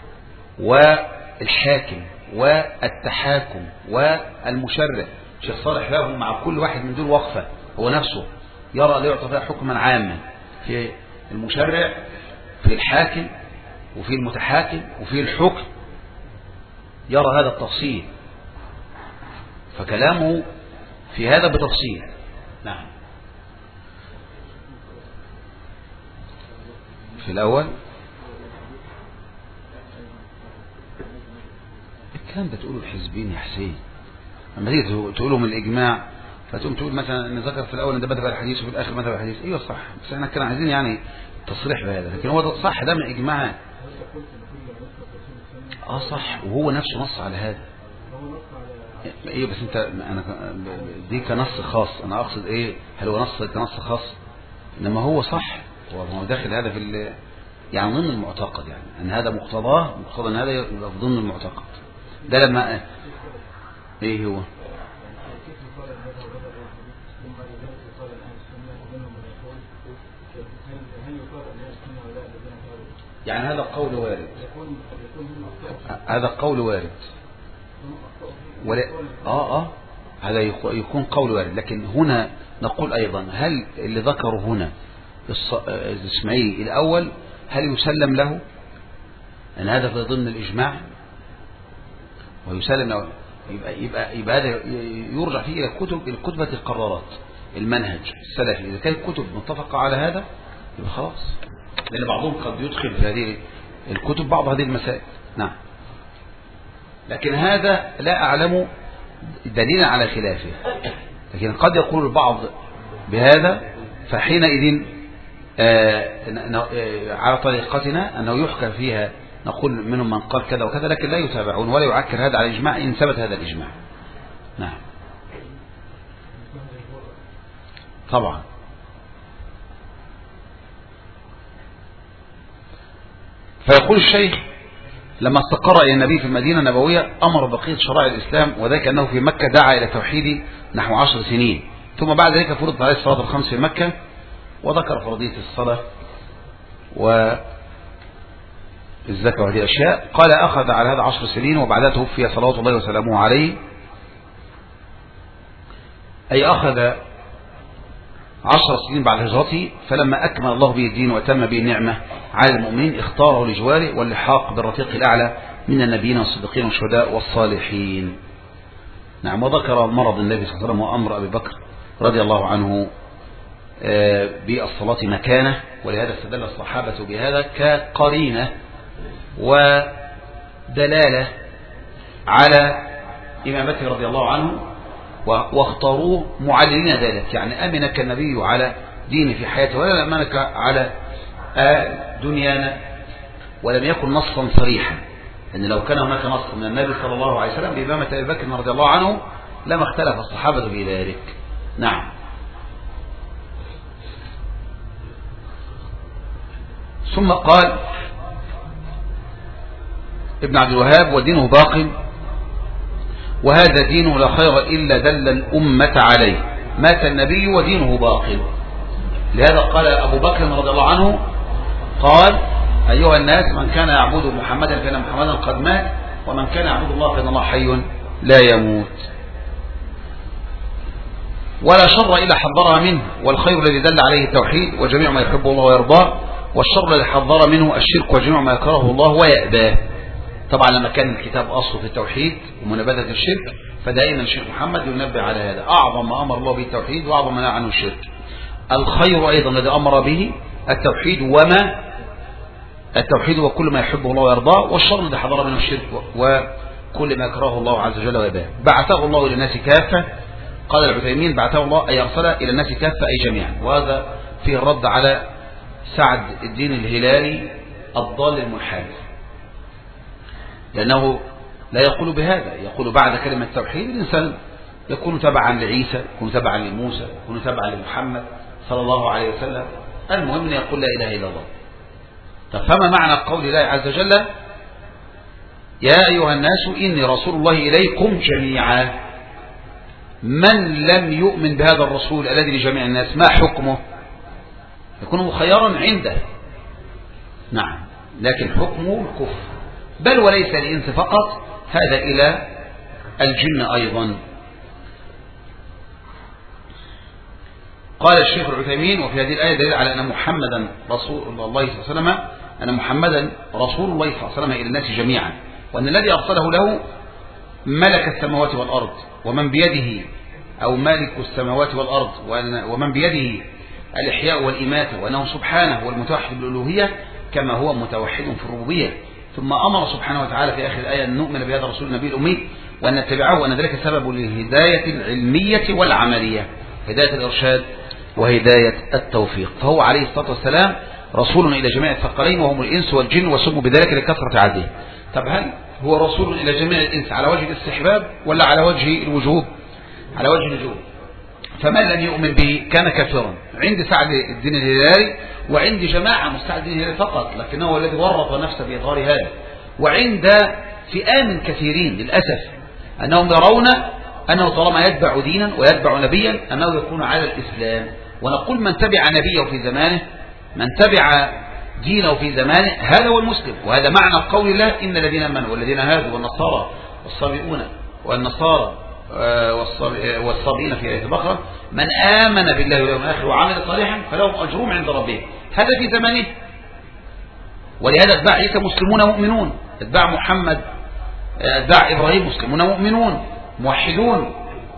والحاكم والتحاكم والمشرع. الشيخ صالح له مع كل واحد من دول وقفة، هو نفسه يرى لا يعطى فيها حكما عاما في المشرع، في الحاكم، وفي المتحاكم، وفي الحكم، يرى هذا التفصيل. فكلامه في هذا بتفصيل. نعم. في الأول الكلام ده تقوله الحزبين يا حسين، لما تيجي تقولهم الإجماع فتقوم تقول مثلا ان ذكر في الأول ان ده بدأ بالحديث وفي الآخر مثل الحديث. ايوه صح، بس احنا كنا عايزين يعني تصريح بهذا، لكن هو ده صح، ده من إجماعات. اه صح، وهو نفسه نص على هذا. ايه بس انت انا دي كنص خاص، انا اقصد ايه، هل هو نص كنص خاص؟ انما هو صح، هو داخل هذا في يعني ضمن المعتقد، يعني ان هذا مقتضاه، مقتضى ان هذا يبقى ضمن المعتقد. ده لما ايه هو يعني هذا قول وارد، هذا قول وارد ولا اه اه هذا يكون قول وارد، لكن هنا نقول ايضا هل اللي ذكره هنا الاسماعيلي الاول هل يسلم له ان هذا في ضمن الاجماع ويسلم له؟ يبقى يبقى يبقى هذا يرجع فيه الى الكتب، الكتبة القرارات المنهج السلفي. اذا كانت الكتب متفقه على هذا يبقى خلاص، لان بعضهم قد يدخل في هذه الكتب بعض هذه المسائل. نعم، لكن هذا لا أعلم دليلا على خلافه، لكن قد يقول البعض بهذا، فحينئذ على طريقتنا أنه يحكى فيها نقول منهم من قال كذا وكذا، لكن لا يتابعون ولا يعكر هذا على الإجماع إن ثبت هذا الإجماع. نعم طبعا. فيقول الشيخ لما استقر إلى النبي في المدينة النبوية أمر بقية شرائع الإسلام، وذلك أنه في مكة دعا إلى توحيد نحو عشر سنين، ثم بعد ذلك فرضت عليه الصلاة الخمس في مكة، وذكر فرضية الصلاة والزكاة وهذه الأشياء. قال أخذ على هذا عشر سنين، وبعدها توفي صلوات الله وسلامه عليه، أي أخذ عشر سنين بعد هجرته، فلما أكمل الله به الدين وتم به النعمة على المؤمنين اختاره لجواره واللحاق بالرفيق الأعلى من النبيين والصديقين والشهداء والصالحين. نعم. وذكر مرض النبي صلى الله عليه وسلم وأمر أبي بكر رضي الله عنه بالصلاة مكانه، ولهذا استدل الصحابة بهذا كقرينة ودلالة على إمامته رضي الله عنه، واختاروه معللين ذلك، يعني أمنك النبي على دينه في حياته ولا أمنك على دنيانا، ولم يكن نصا صريحا، أن لو كان هناك نص من النبي صلى الله عليه وسلم بإمامة أبي بكر رضي الله عنه لما اختلف الصحابة بذلك. نعم. ثم قال ابن عبد الوهاب ودينه باق، وهذا دين لا خير إلا دل الأمة عليه، مات النبي ودينه باق. لهذا قال أبو بكر رضي الله عنه قال أيها الناس من كان يعبد محمدا فإن محمدا قد مات، ومن كان يعبد الله فإن الله حي لا يموت، ولا شر إلا حذرها منه، والخير الذي دل عليه التوحيد وجميع ما يحبه الله ويرضاه، والشر الذي حذر منه الشرك وجميع ما يكرهه الله ويأباه. طبعا لما كان الكتاب أصله في التوحيد ومنابذة الشرك، فدائما الشيخ محمد ينبه على هذا، أعظم ما أمر الله به التوحيد وأعظم ما نهى عنه الشرك. الخير أيضا الذي أمر به التوحيد وما التوحيد وكل ما يحبه الله ويرضاه، والشر الذي حذر منه الشرك وكل ما يكرهه الله عز وجل ويأباه. بعثه الله إلى الناس كافة، قال العثيمين بعثه الله أي أرسله إلى الناس كافة أي جميعا، وهذا فيه الرد على سعد الدين الهلالي الضال المنحرف، لأنه لا يقول بهذا، يقول بعد كلمة التوحيد الإنسان يكون تبعا لعيسى، يكون تبعا لموسى، يكون تبعا لمحمد صلى الله عليه وسلم، المهم أن يقول لا إله إلا الله. فما معنى قول الله عز وجل يا أيها الناس إني رسول الله إليكم جميعا؟ من لم يؤمن بهذا الرسول الذي لجميع الناس ما حكمه؟ يكون مخيرا عنده. نعم، لكن حكمه الكفر، بل وليس الإنس فقط، هذا إلى الجن أيضا. قال الشيخ العثيمين وفي هذه الآية دليل على أن محمدا رسول الله صلى الله عليه وسلم، أن محمدا رسول الله صلى الله عليه وسلم إلى الناس جميعا، وأن الذي أرسله له ملك السماوات والأرض ومن بيده أو مالك السماوات والأرض ومن بيده الإحياء والإماتة، وأنه سبحانه هو المتوحد بالألوهية كما هو متوحد في الربوبية. ثم أمر سبحانه وتعالى في آخر الآية أن نؤمن بهذا الرسول النبي الأمي وأن نتبعه، وأن ذلك سبب للهداية العلمية والعملية، هداية الإرشاد وهداية التوفيق. فهو عليه الصلاة والسلام رسول إلى جميع الثقلين وهم الإنس والجن، وسموا بذلك لكثرة عدده. طب هل هو رسول إلى جميع الإنس على وجه الاستحباب ولا على وجه الوجوب؟ على وجه الوجوب. فمن لم يؤمن به كان كافرا عند سعد الدين الهلالي، وعند جماعة من سعد الدين الهلالي فقط، لكنه هو الذي ورط نفسه في إظهار هذا، وعند فئام كثيرين للأسف أنهم يرون أنه طالما يتبع دينا ويتبع نبيا أنه يكون على الإسلام. ونقول من تبع نبيه في زمانه، من تبع دينه في زمانه، هذا هو المسلم. وهذا معنى قول الله إن الذين آمنوا والذين هادوا والنصارى والصابئون والنصارى والصابئين في آية البقرة من آمن بالله واليوم الآخر وعمل صالحا فلهم أجرهم عند ربهم. هذا في زمانه. ولهذا اتباع عيسى مسلمون مؤمنون، اتباع محمد اتباع إبراهيم مسلمون مؤمنون موحدون.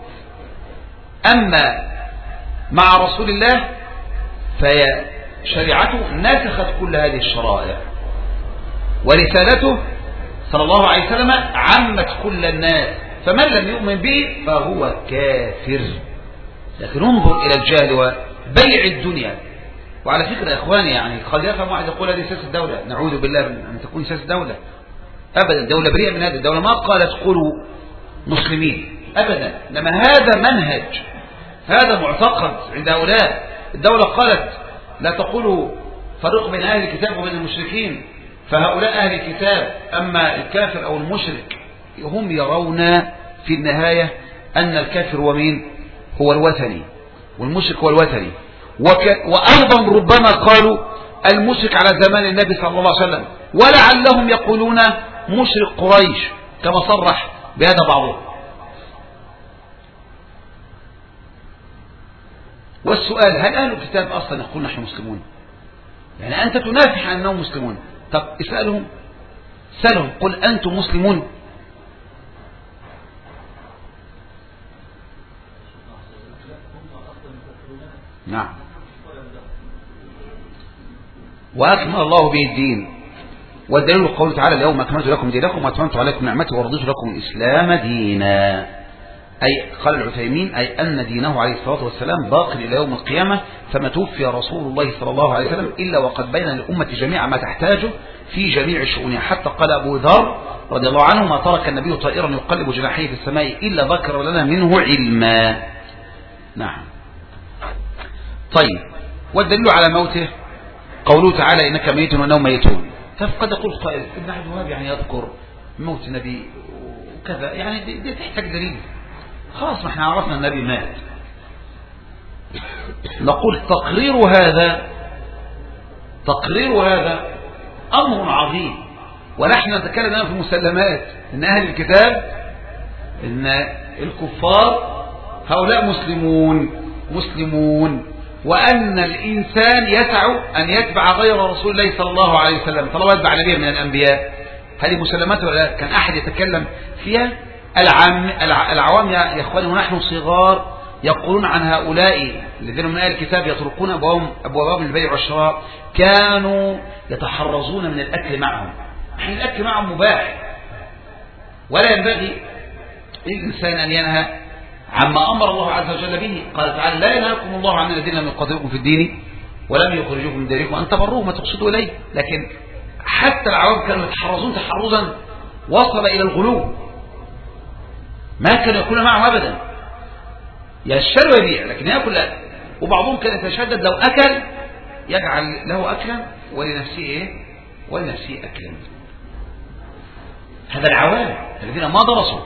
أما مع رسول الله فشريعته نسخت كل هذه الشرائع، ورسالته صلى الله عليه وسلم عمت كل الناس، فمن لم يؤمن به فهو كافر. لكن انظر إلى الجهل وبيع الدنيا. وعلى فكرة يا إخواني، يعني قد يفهم واحد يقول هذه سياسة الدولة، نعوذ بالله من أن تكون سياسة الدولة. أبدا، الدولة بريئة من هذه الدولة، ما قالت قولوا مسلمين أبدا، لما هذا منهج، هذا معتقد عند هؤلاء. الدولة قالت لا تقولوا فرق بين أهل الكتاب وبين المشركين، فهؤلاء أهل الكتاب، أما الكافر أو المشرك هم يرون في النهاية أن الكافر هو مين؟ هو الوثني، والمشرك هو الوثني. وأيضا ربما قالوا المشرك على زمان النبي صلى الله عليه وسلم، ولعلهم يقولون مشرك قريش كما صرح بهذا بعضهم. والسؤال، هل أهل الكتاب أصلا يقول نحن مسلمون؟ يعني أنت تنافح أنهم مسلمون. طب اسألهم، سألهم قل أنتم مسلمون؟ نعم. وأكمل الله به الدين، والدليل قوله تعالى اليوم أكملت لكم دينكم وأتممت عليكم نعمتي ورضيت لكم الإسلام دينا. أي قال العثيمين أي أن دينه عليه الصلاة والسلام باق إلى يوم القيامة، فما توفي رسول الله صلى الله عليه وسلم إلا وقد بين للأمة جميعا ما تحتاجه في جميع شؤونها. حتى قال أبو ذر رضي الله عنه ما ترك النبي طائرا يقلب جناحيه في السماء إلا ذكر لنا منه علما. نعم. طيب، والدليل على موته قوله تعالى إنك ميت وأنهم ميتون. فقد يقول قائل ابن عبد الوهاب يعني يذكر موت النبي وكذا، يعني دي, دي تحتاج دليل. خلاص ما احنا عرفنا النبي مات. نقول تقرير هذا تقرير هذا أمر عظيم، ونحن نتكلم الآن في مسلمات إن أهل الكتاب إن الكفار هؤلاء مسلمون مسلمون وأن الإنسان يسع أن يتبع غير رسول الله صلى الله عليه وسلم طالما يتبع نبي من الأنبياء. هذه مسلمات ولا لا؟ كان أحد يتكلم فيها؟ العام العوام يا إخواني ونحن صغار يقولون عن هؤلاء الذين من أهل الكتاب يطرقون أبواب البيع والشراء كانوا يتحرزون من الأكل معهم. حين الأكل معهم مباح، ولا ينبغي للإنسان أن ينهى عما أمر الله عز وجل به. قال تعالى لا ينهاكم الله عن الذين لم يقاتلوكم في الدين ولم يخرجوكم من ديركم أن تبروهم وتقصدوا إليه. لكن حتى العوام كانوا يتحرزون تحرزا وصل إلى الغلو، ما كانوا يأكلون معهم أبدا، يشتري ويبيع لكن يأكل لا. وبعضهم كان يتشدد لو أكل يجعل له أكلا ولنفسه إيه؟ ولنفسه أكلا. هذا العوام الذين ما درسوا.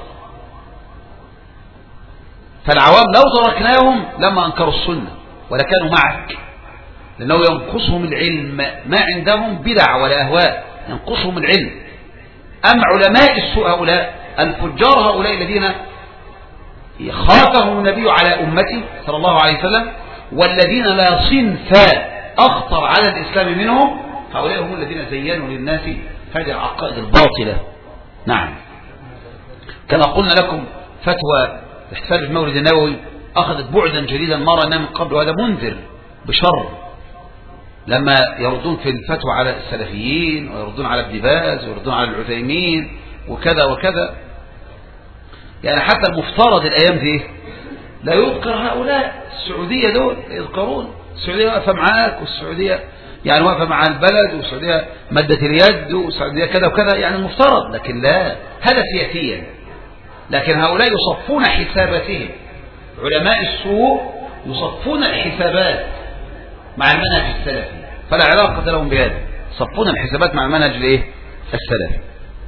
فالعوام لو تركناهم لما أنكروا السنة ولا كانوا معك، لأنه ينقصهم العلم، ما عندهم بدع ولا أهواء، ينقصهم العلم. أم علماء السوء هؤلاء الفجار هؤلاء الذين خافهم النبي على أمته صلى الله عليه وسلم والذين لا صنف أخطر على الإسلام منهم، هؤلاء هم الذين زينوا للناس هذه العقائد الباطلة. نعم. كما قلنا لكم فتوى احتفال المولد النبوي أخذت بعدا جديدا مرة من قبل، وهذا منذر بشر لما يردون في الفتوى على السلفيين ويردون على ابن باز ويردون على العثيمين وكذا وكذا. يعني حتى المفترض الأيام دي لا يذكر هؤلاء. السعودية دول يذكرون، السعودية واقفة معاك، والسعودية يعني واقفة مع البلد، والسعودية مدت اليد، والسعودية كذا وكذا، يعني المفترض. لكن لا، هذا سياسيا. لكن هؤلاء يصفون حساباتهم، علماء السوء يصفون الحسابات مع المنهج السلفي، فلا علاقة لهم بهذا. يصفون الحسابات مع المنهج الايه السلفي.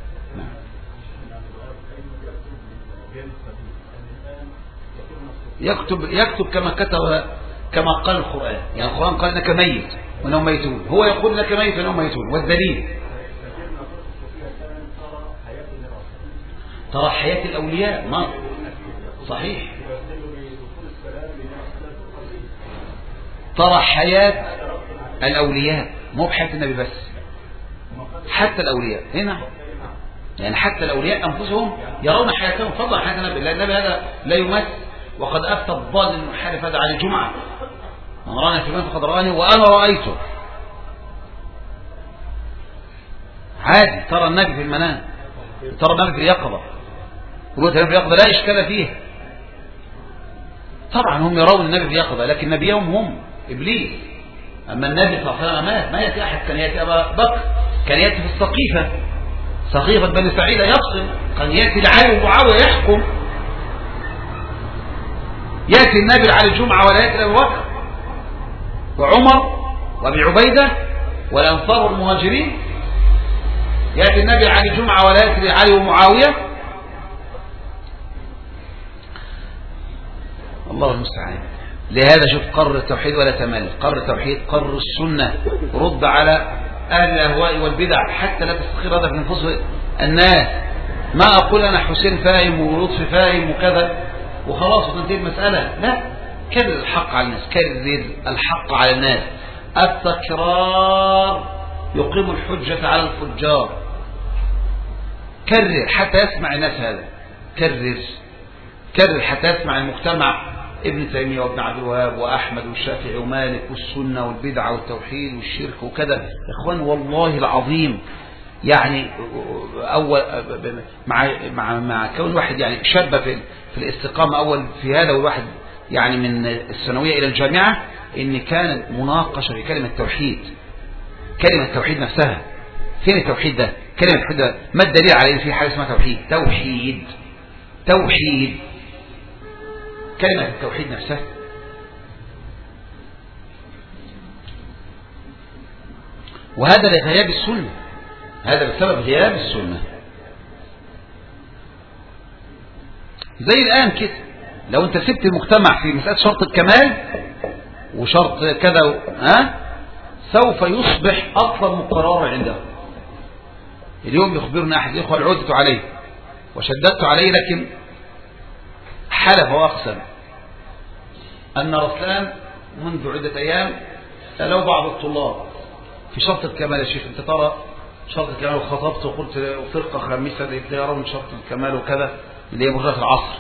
يكتب يكتب كما كتب، كما قال القرآن. يعني القرآن قال انك ميت وانهم ميتون، هو يقول انك ميت وانهم ميتون. والدليل ترى حياة الأولياء ما صحيح، ترى حياة الأولياء مو بحياة النبي بس، حتى الأولياء هنا. يعني حتى الأولياء أنفسهم يرون حياتهم فضلا حياة النبي، لأن النبي هذا لا يمس. وقد أفتى الضال المحارف هذا على الجمعة، من رأني في المنام فقد رآني وأنا رأيته. عادي ترى النبي في المنام، ترى النبي في اليقظة، ورؤية النبي في اليقظة لا إشكال فيه. طبعا هم يرون النبي في اليقظة، لكن نبيهم هم إبليس. أما النبي صلى الله عليه وسلم مات، ما يأتي أحد. كان يأتي أبا بكر، كان يأتي في السقيفة، سقيفة بني سعيدة يفصل، كان يأتي لعلي ومعاوية يحكم. يأتي النبي على الجمعة ولا يأتي أبو بكر وعمر وأبي عبيدة والأنصار والمهاجرين. يأتي النبي على الجمعة ولا يأتي علي ومعاوية. الله المستعان. لهذا شوف، قرر التوحيد ولا تمل، قرر التوحيد، قرر السنة، رد على أهل الأهواء والبدع حتى لا تستخير هذا في نفوس الناس. ما أقول أنا حسين فاهم ولطفي فاهم وكذا وخلاص وتنتهي المسألة. لا، كرر الحق على الناس، كرر الحق على الناس. التكرار يقيم الحجة على الفجار. كرر حتى يسمع الناس هذا، كرر كرر حتى يسمع المجتمع ابن تيمية وابن عبد الوهاب وأحمد والشافعي ومالك والسنة والبدعة والتوحيد والشرك وكذا. يا إخوان والله العظيم، يعني أول مع مع مع كون واحد يعني شاب في في الاستقامة أول في هذا، والواحد يعني من الثانوية إلى الجامعة، إن كانت مناقشة في كلمة التوحيد، كلمة التوحيد نفسها. فين التوحيد ده؟ كلمة التوحيد ده ما الدليل على إن في حاجة اسمها توحيد؟ توحيد توحيد كلمة التوحيد نفسها. وهذا لغياب السنة، هذا بسبب غياب السنة. زي الآن كده، لو انت سبت المجتمع في مسألة شرط الكمال وشرط كذا ها سوف يصبح أصلا مقررا عنده. اليوم يخبرنا أحد الإخوة عدت عليه وشددت عليه، لكن حلف وأقسم أن رسلان منذ عدة أيام سألوا بعض الطلاب في شرط الكمال: يا شيخ أنت ترى شرط الكمال؟ وخطبت وقلت فرقة خامسة يرون شرط الكمال وكذا اللي هي مرة في العصر،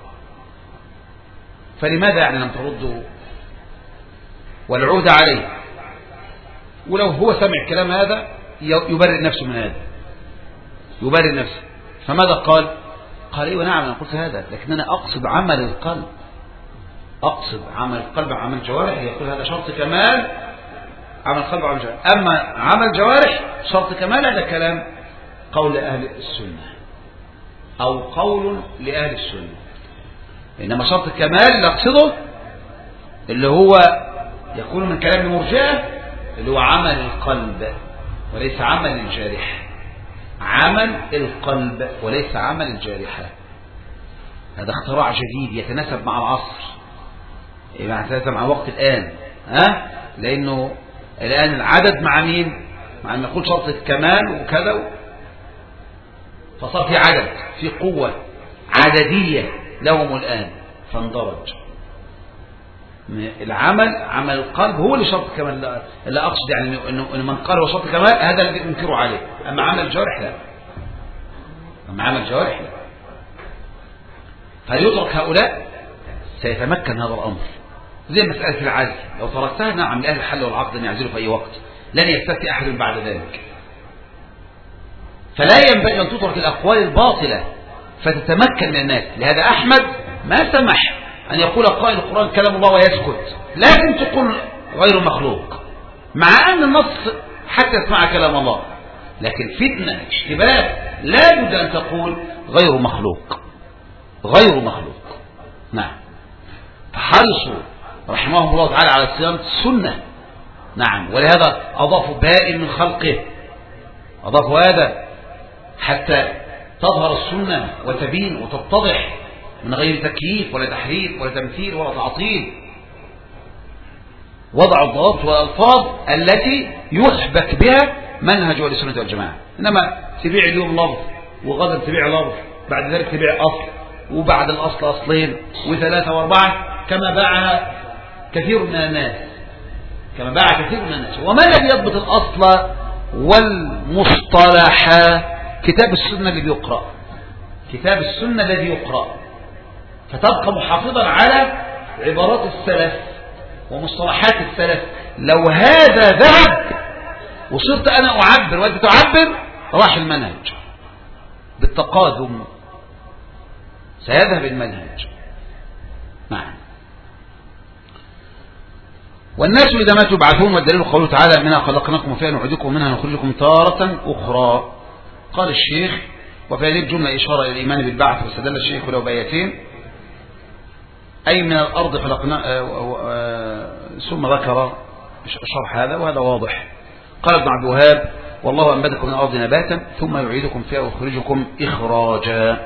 فلماذا يعني لم تردوا والعود عليه؟ ولو هو سمع كلام هذا يبرئ نفسه من هذا، يبرئ نفسه. فماذا قال؟ قال ايوه نعم انا قلت هذا، لكن انا اقصد عمل القلب، اقصد عمل القلب عمل الجوارح. يقول هذا شرط كمال، عمل القلب عمل الجوارح. اما عمل الجوارح شرط كمال، هذا كلام قول اهل السنة او قول لاهل السنة. انما شرط الكمال نقصده اللي هو يكون من كلام المرجئة، اللي هو عمل القلب وليس عمل الجارح، عمل القلب وليس عمل الجارحة. هذا اختراع جديد يتناسب مع العصر، يتناسب مع وقت الآن، ها؟ لأنه الآن العدد مع مين؟ مع أن نقول شرط الكمال وكذا، فصار في عدد، في قوة عددية لهم الآن، فاندرج العمل عمل القلب هو اللي شرط الكمال. اللي أقصد يعني إنه من قال هو شرط الكمال هذا اللي ينكروا عليه، أما عمل الجوارح لا، أما عمل الجوارح لا. فليترك هؤلاء سيتمكن هذا الأمر. زي مسألة العزل، لو تركتها نعم لأهل الحل والعقد أن يعزلوا في أي وقت، لن يستفتي أحد بعد ذلك. فلا ينبغي أن تترك الأقوال الباطلة فتتمكن من الناس. لهذا أحمد ما سمح أن يقول قائل القرآن كلام الله ويسكت، لكن تقول غير مخلوق، مع أن النص حتى يسمع كلام الله، لكن فتنة اشتباه لا بد أن تقول غير مخلوق غير مخلوق. نعم. فحرصوا رحمهم الله تعالى على صيانة السنة. نعم. ولهذا أضافوا بائن من خلقه، أضافوا هذا حتى تظهر السنة وتبين وتتضح من غير تكييف ولا تحريف ولا تمثيل ولا تعطيل. وضعوا الضوابط والألفاظ التي يحبك بها منهج أهل السنة والجماعة. إنما تبيع اليوم لفظ وغدا تبيع لفظ، بعد ذلك تبيع أصل، وبعد الأصل أصلين وثلاثة وأربعة، كما باعها كثير من الناس كما باع كثير من الناس. وما الذي يضبط الأصل والمصطلح؟ كتاب السنة الذي يقرأ كتاب السنة الذي يقرأ فتبقى محافظا على عبارات السلف ومصطلحات السلف. لو هذا ذهب وصرت أنا أعبر وأنت تعبر، راح المنهج بالتقادم، سيذهب المنهج. نعم. والناس إذا ما تبعثون، والدليل قوله تعالى منها خلقناكم وفيها نعيدكم ومنها نخرجكم تارة أخرى. قال الشيخ وفي هذه الجملة إشارة إلى الإيمان بالبعث، واستدل الشيخ له بآيتين، أي من الأرض خلقنا ثم ذكر شرح هذا وهذا واضح. قال ابن عبد الوهاب والله أنبتكم من الأرض نباتا ثم يعيدكم فيها ويخرجكم إخراجا.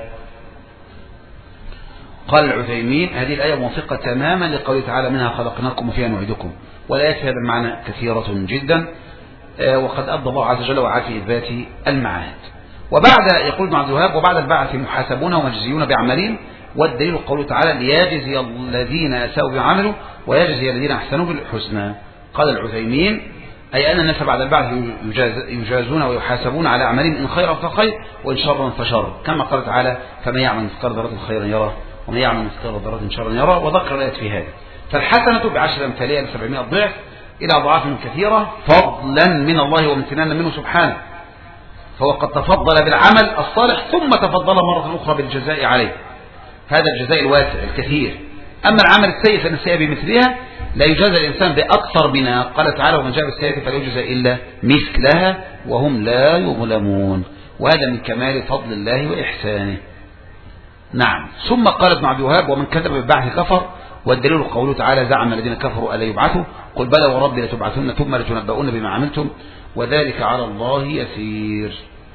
قال العثيمين هذه الآية موافقة تماما لقوله تعالى منها خلقناكم وفيها نعيدكم، والآيات في هذا المعنى كثيرة جدا، وقد أبدى الله عز وجل وعلا في إثبات المعاد. وبعد يقول ابن عبد الوهاب وبعد البعث محاسبون ومجزيون بأعمالهم، والدليل قوله تعالى ليجزي الذين أساءوا بعملوا ويجزي الذين أحسنوا بالحسنى. قال العثيمين أي أن الناس بعد البعث يجازون ويحاسبون على أعمالهم إن خيرا فخير وإن شرا فشر، كما قال تعالى فمن يعمل مثقال ذرة خيرا يرى ومن يعمل مثقال ذرة شرا يرى، وذكر الآيات في هذا. فالحسنة بعشر أمثالها لسبعمائة ضعف إلى أضعاف كثيرة فضلا من الله وامتنانا منه سبحانه، فهو قد تفضل بالعمل الصالح ثم تفضل مرة أخرى بالجزاء عليه، هذا الجزاء الواسع الكثير. أما العمل السيء فإن السيء بمثلها لا يجازى الإنسان بأكثر منها. قال تعالى ومن جاء بالسيئة فلا يجزى إلا مثلها وهم لا يظلمون، وهذا من كمال فضل الله وإحسانه. نعم. ثم قال ابن عبد الوهاب ومن كذب بالبعث كفر، والدليل قوله تعالى زعم الذين كفروا ألا يبعثوا قل بلى وربي لتبعثن ثم لتنبؤون بما عملتم وذلك على الله يسير.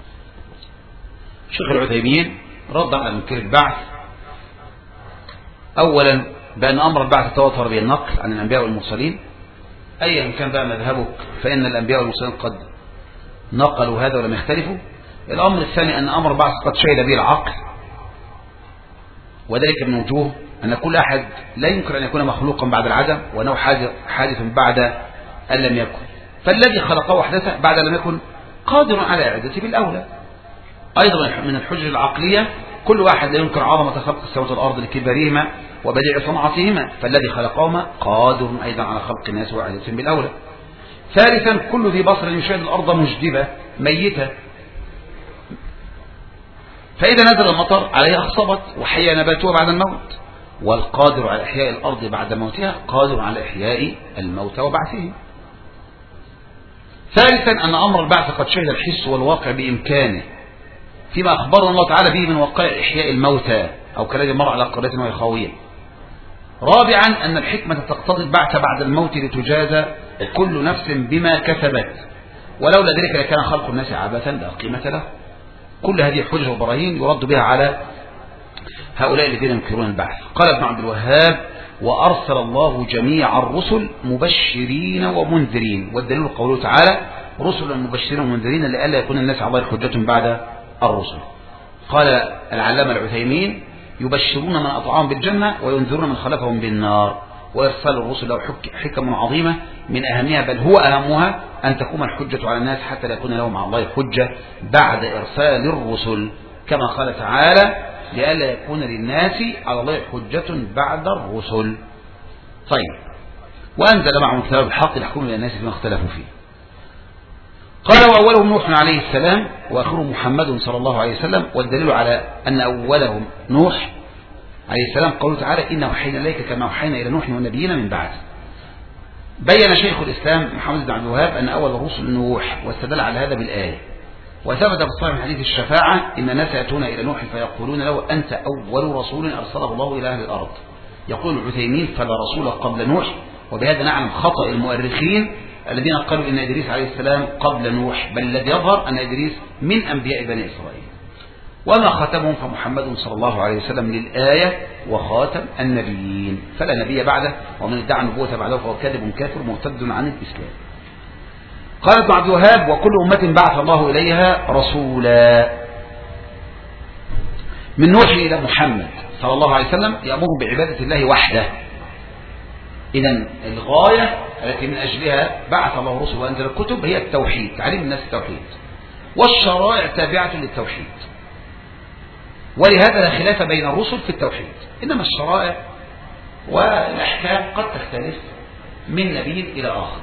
شيخ العثيمين رد على منكر البعث أولا بأن أمر البعث تواتر به النقل عن الأنبياء والمرسلين، أيا كان بقى مذهبك فإن الأنبياء والمرسلين قد نقلوا هذا ولم يختلفوا. الأمر الثاني أن أمر البعث قد شهد به العقل، وذلك من وجوه أن كل أحد لا يمكن أن يكون مخلوقا بعد العدم، وأنه حادث بعد أن لم يكن، فالذي خلقه وحدثه بعد لم يكن قادر على إعادته بالأولى. أيضا من الحجج العقلية كل واحد لا ينكر عظمة خلق السماوات والأرض لكبرهما وبديع صنعتهما، فالذي خلقهما قادر أيضا على خلق الناس وإعادتهم بالأولى. ثالثا كل ذي بصر يشاهد الأرض مجدبة ميتة، فإذا نزل المطر عليها أخصبت وحيا نباتها بعد الموت، والقادر على إحياء الأرض بعد موتها قادر على إحياء الموتى وبعثه. ثالثا أن أمر البعث قد شهد الحس والواقع بإمكانه فيما أخبرنا الله تعالى به من وقائع إحياء الموتى أو كالذي مر على قرية وهي خاوية. رابعا أن الحكمة تقتضي البعث بعد الموت لتجازى كل نفس بما كسبت، ولولا ذلك لكان خلق الناس عبثا لا قيمة له. كل هذه حجج وبراهين يرد بها على هؤلاء الذين ينكرون البعث. قال ابن عبد الوهاب وأرسل الله جميع الرسل مبشرين ومنذرين، والدليل قوله تعالى رسلا مبشرين ومنذرين لئلا يكون الناس على الله حجة بعد الرسل. قال العلامة العثيمين يبشرون من أطاعهم بالجنة وينذرون من خلفهم بالنار، وإرسال الرسل له حكم عظيمة من أهمها بل هو أهمها أن تقوم الحجة على الناس حتى لا يكون لهم على الله حجة بعد إرسال الرسل، كما قال تعالى لئلا يكون للناس على الله حجة بعد الرسل. طيب، وأنزل معهم كتاب الحق يحكم للناس فيما اختلفوا فيه. قال وأولهم نوح عليه السلام وآخرهم محمد صلى الله عليه وسلم. والدليل على أن أولهم نوح عليه السلام قوله تعالى إنا وحينا إليك كما وحينا إلى نوح والنبيين من بعد. بين شيخ الإسلام محمد بن عبد الوهاب أن أول الرسل نوح، واستدل على هذا بالآية. وثبت في الصحيح من حديث الشفاعة إن الناس يأتون إلى نوح فيقولون له أنت أول رسول أرسله الله إلى أهل الأرض. يقول العثيمين فلا رسول قبل نوح. وبهذا نعلم خطأ المؤرخين الذين قالوا إن إدريس عليه السلام قبل نوح، بل الذي يظهر أن إدريس من أنبياء بني إسرائيل. وما ختمهم فمحمد صلى الله عليه وسلم للآية وخاتم النبيين، فلا نبي بعده، ومن ادعى النبوة بعده فهو كاذب كافر مرتد عن الإسلام. قال ابن عبد الوهاب وكل أمة بعث الله إليها رسولا من نوح إلى محمد صلى الله عليه وسلم يأمرهم بعبادة الله وحده. إذن الغاية التي من أجلها بعث الله رسل وأنزل الكتب هي التوحيد، تعليم الناس التوحيد، والشرائع تابعة للتوحيد. ولهذا لا خلاف بين الرسل في التوحيد، إنما الشرائع والأحكام قد تختلف من نبي إلى آخر.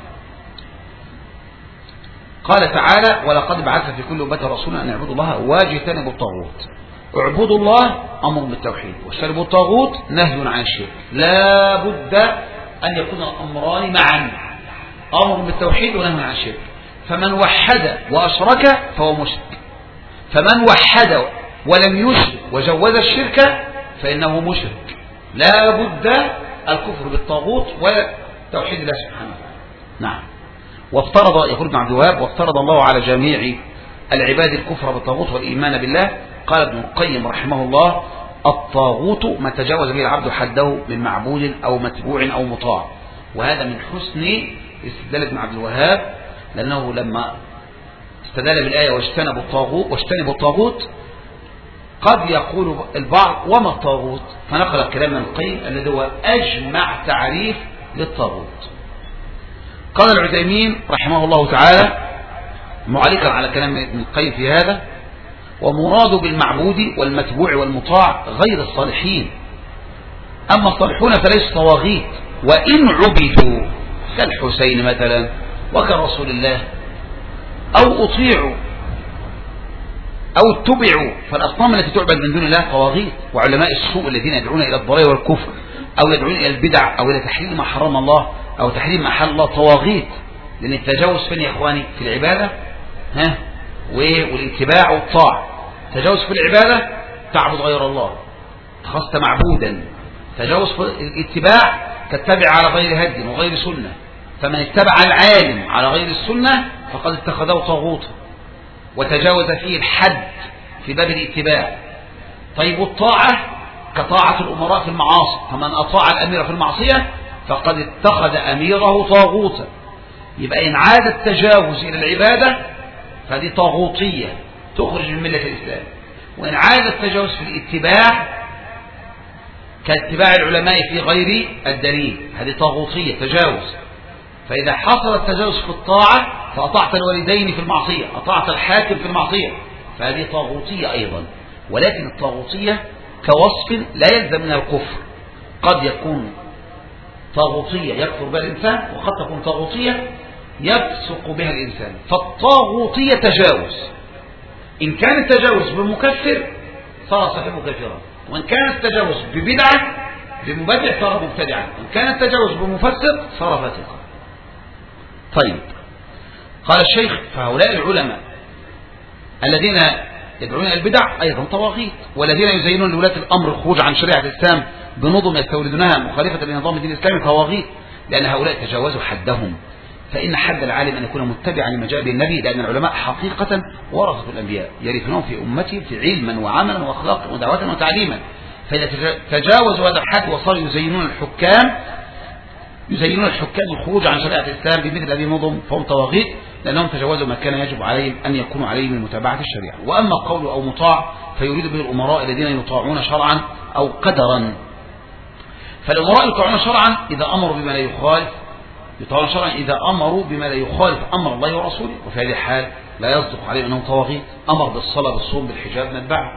قال تعالى ولقد بعث في كل أمة رسولا أن يعبدوا الله واجتنبوا الطاغوت. اعبدوا الله أمر بالتوحيد، واجتنبوا الطاغوت نهي عن الشرك. لا بد أن يكون الأمران معا، أمر بالتوحيد ونهي عن الشرك. فمن وحد وأشرك فهو مشرك، فمن وحد ولم يشرك وجوز الشرك فإنه مشرك. لا بد الكفر بالطاغوت وتوحيد الله سبحانه وتعالى. نعم. وافترض يقول ابن عبد الوهاب وافترض الله على جميع العباد الكفر بالطاغوت والإيمان بالله. قال ابن القيم رحمه الله الطاغوت ما تجاوز به العبد حده من معبود أو متبوع أو مطاع. وهذا من حسن استدلال ابن عبد الوهاب، لأنه لما استدل بالآية واجتنبوا الطاغوت واجتنبوا الطاغوت قد يقول البعض وما الطاغوت، فنقل الكلام من القيم الذي هو أجمع تعريف للطاغوت. قال العثيمين رحمه الله تعالى معلقا على كلام ابن القيم في هذا ومراد بالمعبود والمتبوع والمطاع غير الصالحين، أما الصالحون فليسوا طواغيت وإن عبدوا كالحسين مثلا وكرسول الله أو أطيعوا أو اتبعوا، فالأصنام التي تعبد من دون الله طواغيت. وعلماء السوء الذين يدعون إلى الضلال والكفر أو يدعون إلى البدع أو إلى تحريم ما حرم الله أو تحريم ما حل الله طواغيت. لأن التجاوز فين يا إخواني؟ في العبادة ها والاتباع والطاعة. تجاوز في العبادة تعبد غير الله خصت معبودا. تجاوز في الاتباع تتبع على غير هدي وغير سنة، فمن اتبع العالم على غير السنة فقد اتخذه طاغوتا وتجاوز فيه الحد في باب الاتباع. طيب والطاعة كطاعة الأمراء في المعاصي، فمن أطاع الأمير في المعصية فقد اتخذ أميره طاغوتا. يبقى إن عاد التجاوز إلى العبادة فهذه طاغوتية تخرج من ملة الإسلام، وإن عاد التجاوز في الاتباع كاتباع العلماء في غير الدليل هذه طاغوتية تجاوز. فإذا حصل التجاوز في الطاعة فأطعت الوالدين في المعصية، أطعت الحاكم في المعصية، فهذه طاغوتية أيضا. ولكن الطاغوتية كوصف لا يلزم منها الكفر، قد يكون طاغوتية يكفر بها الإنسان وقد تكون طاغوتية يفسق بها الإنسان. فالطاغوتية تجاوز، إن كان التجاوز بمكفر صار صاحبه كافرا، وإن كان التجاوز ببدعة بمبدع صار مبتدعا، وإن كان التجاوز بمفسق صار فاسقا. طيب، قال الشيخ فهؤلاء العلماء الذين يدعون إلى البدع أيضا طواغيت، والذين يزينون لولاة الأمر الخروج عن شريعة الإسلام بنظم يستوردونها مخالفة لنظام الدين الإسلامي طواغيت، لأن هؤلاء تجاوزوا حدهم. فإن حد العالم أن يكون متبعا لما جاء به النبي، لأن العلماء حقيقة ورثة الأنبياء يرثونهم في أمتهم في علما وعملا وأخلاقا ودعوة وتعليما. فإذا تجاوزوا هذا الحد وصاروا يزينون الحكام يزينون الحكام الخروج عن شريعة الإسلام بمثل هذه النظم فهم طواغيت، لأنهم تجاوزوا ما كان يجب عليهم أن يكونوا عليه من متابعة الشريعة. وأما قول أو مطاع فيريد به الأمراء الذين يطاعون شرعا أو قدرا. فالأمراء يطاعون شرعا إذا أمروا بما لا يخالف يطاعون شرعا إذا أمروا بما لا يخالف أمر الله ورسوله، وفي هذه الحال لا يصدق عليهم أنهم طواغيت. أمر بالصلاة بالصوم بالحجاب نتبعه،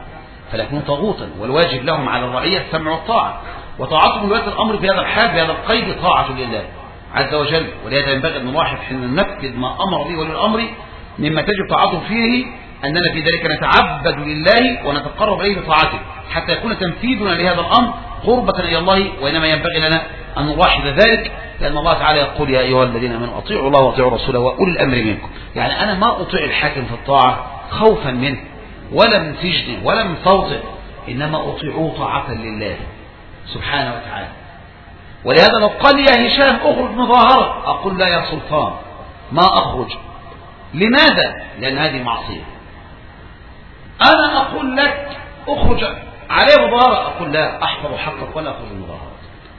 فلا يكون طاغوتا. والواجب لهم على الرعية السمع والطاعة، وطاعتهم ولاة الأمر في هذا الحال بهذا القيد طاعة لله عز وجل. ولهذا ينبغي أن نلاحظ حين ننفذ ما أمر به ولي الأمر مما تجب طاعته فيه أننا في ذلك نتعبد لله ونتقرب إليه بطاعته حتى يكون تنفيذنا لهذا الأمر قربة إلى الله. وإنما ينبغي لنا أن نلاحظ ذلك، لأن الله تعالى يقول يا أيها الذين آمنوا أطيعوا الله وأطيعوا رسوله وأولي الأمر منكم. يعني أنا ما أطيع الحاكم في الطاعة خوفا منه ولا من سجنه ولا من صوته، إنما أطيعه طاعة لله سبحانه وتعالى. ولهذا لو قال يا هشام أخرج مظاهرة أقول لا يا سلطان ما أخرج. لماذا؟ لأن هذه معصية. أنا أقول لك أخرج عليه مظاهرة أقول لا، أحفظ حقك ولا أخرج المظاهرة.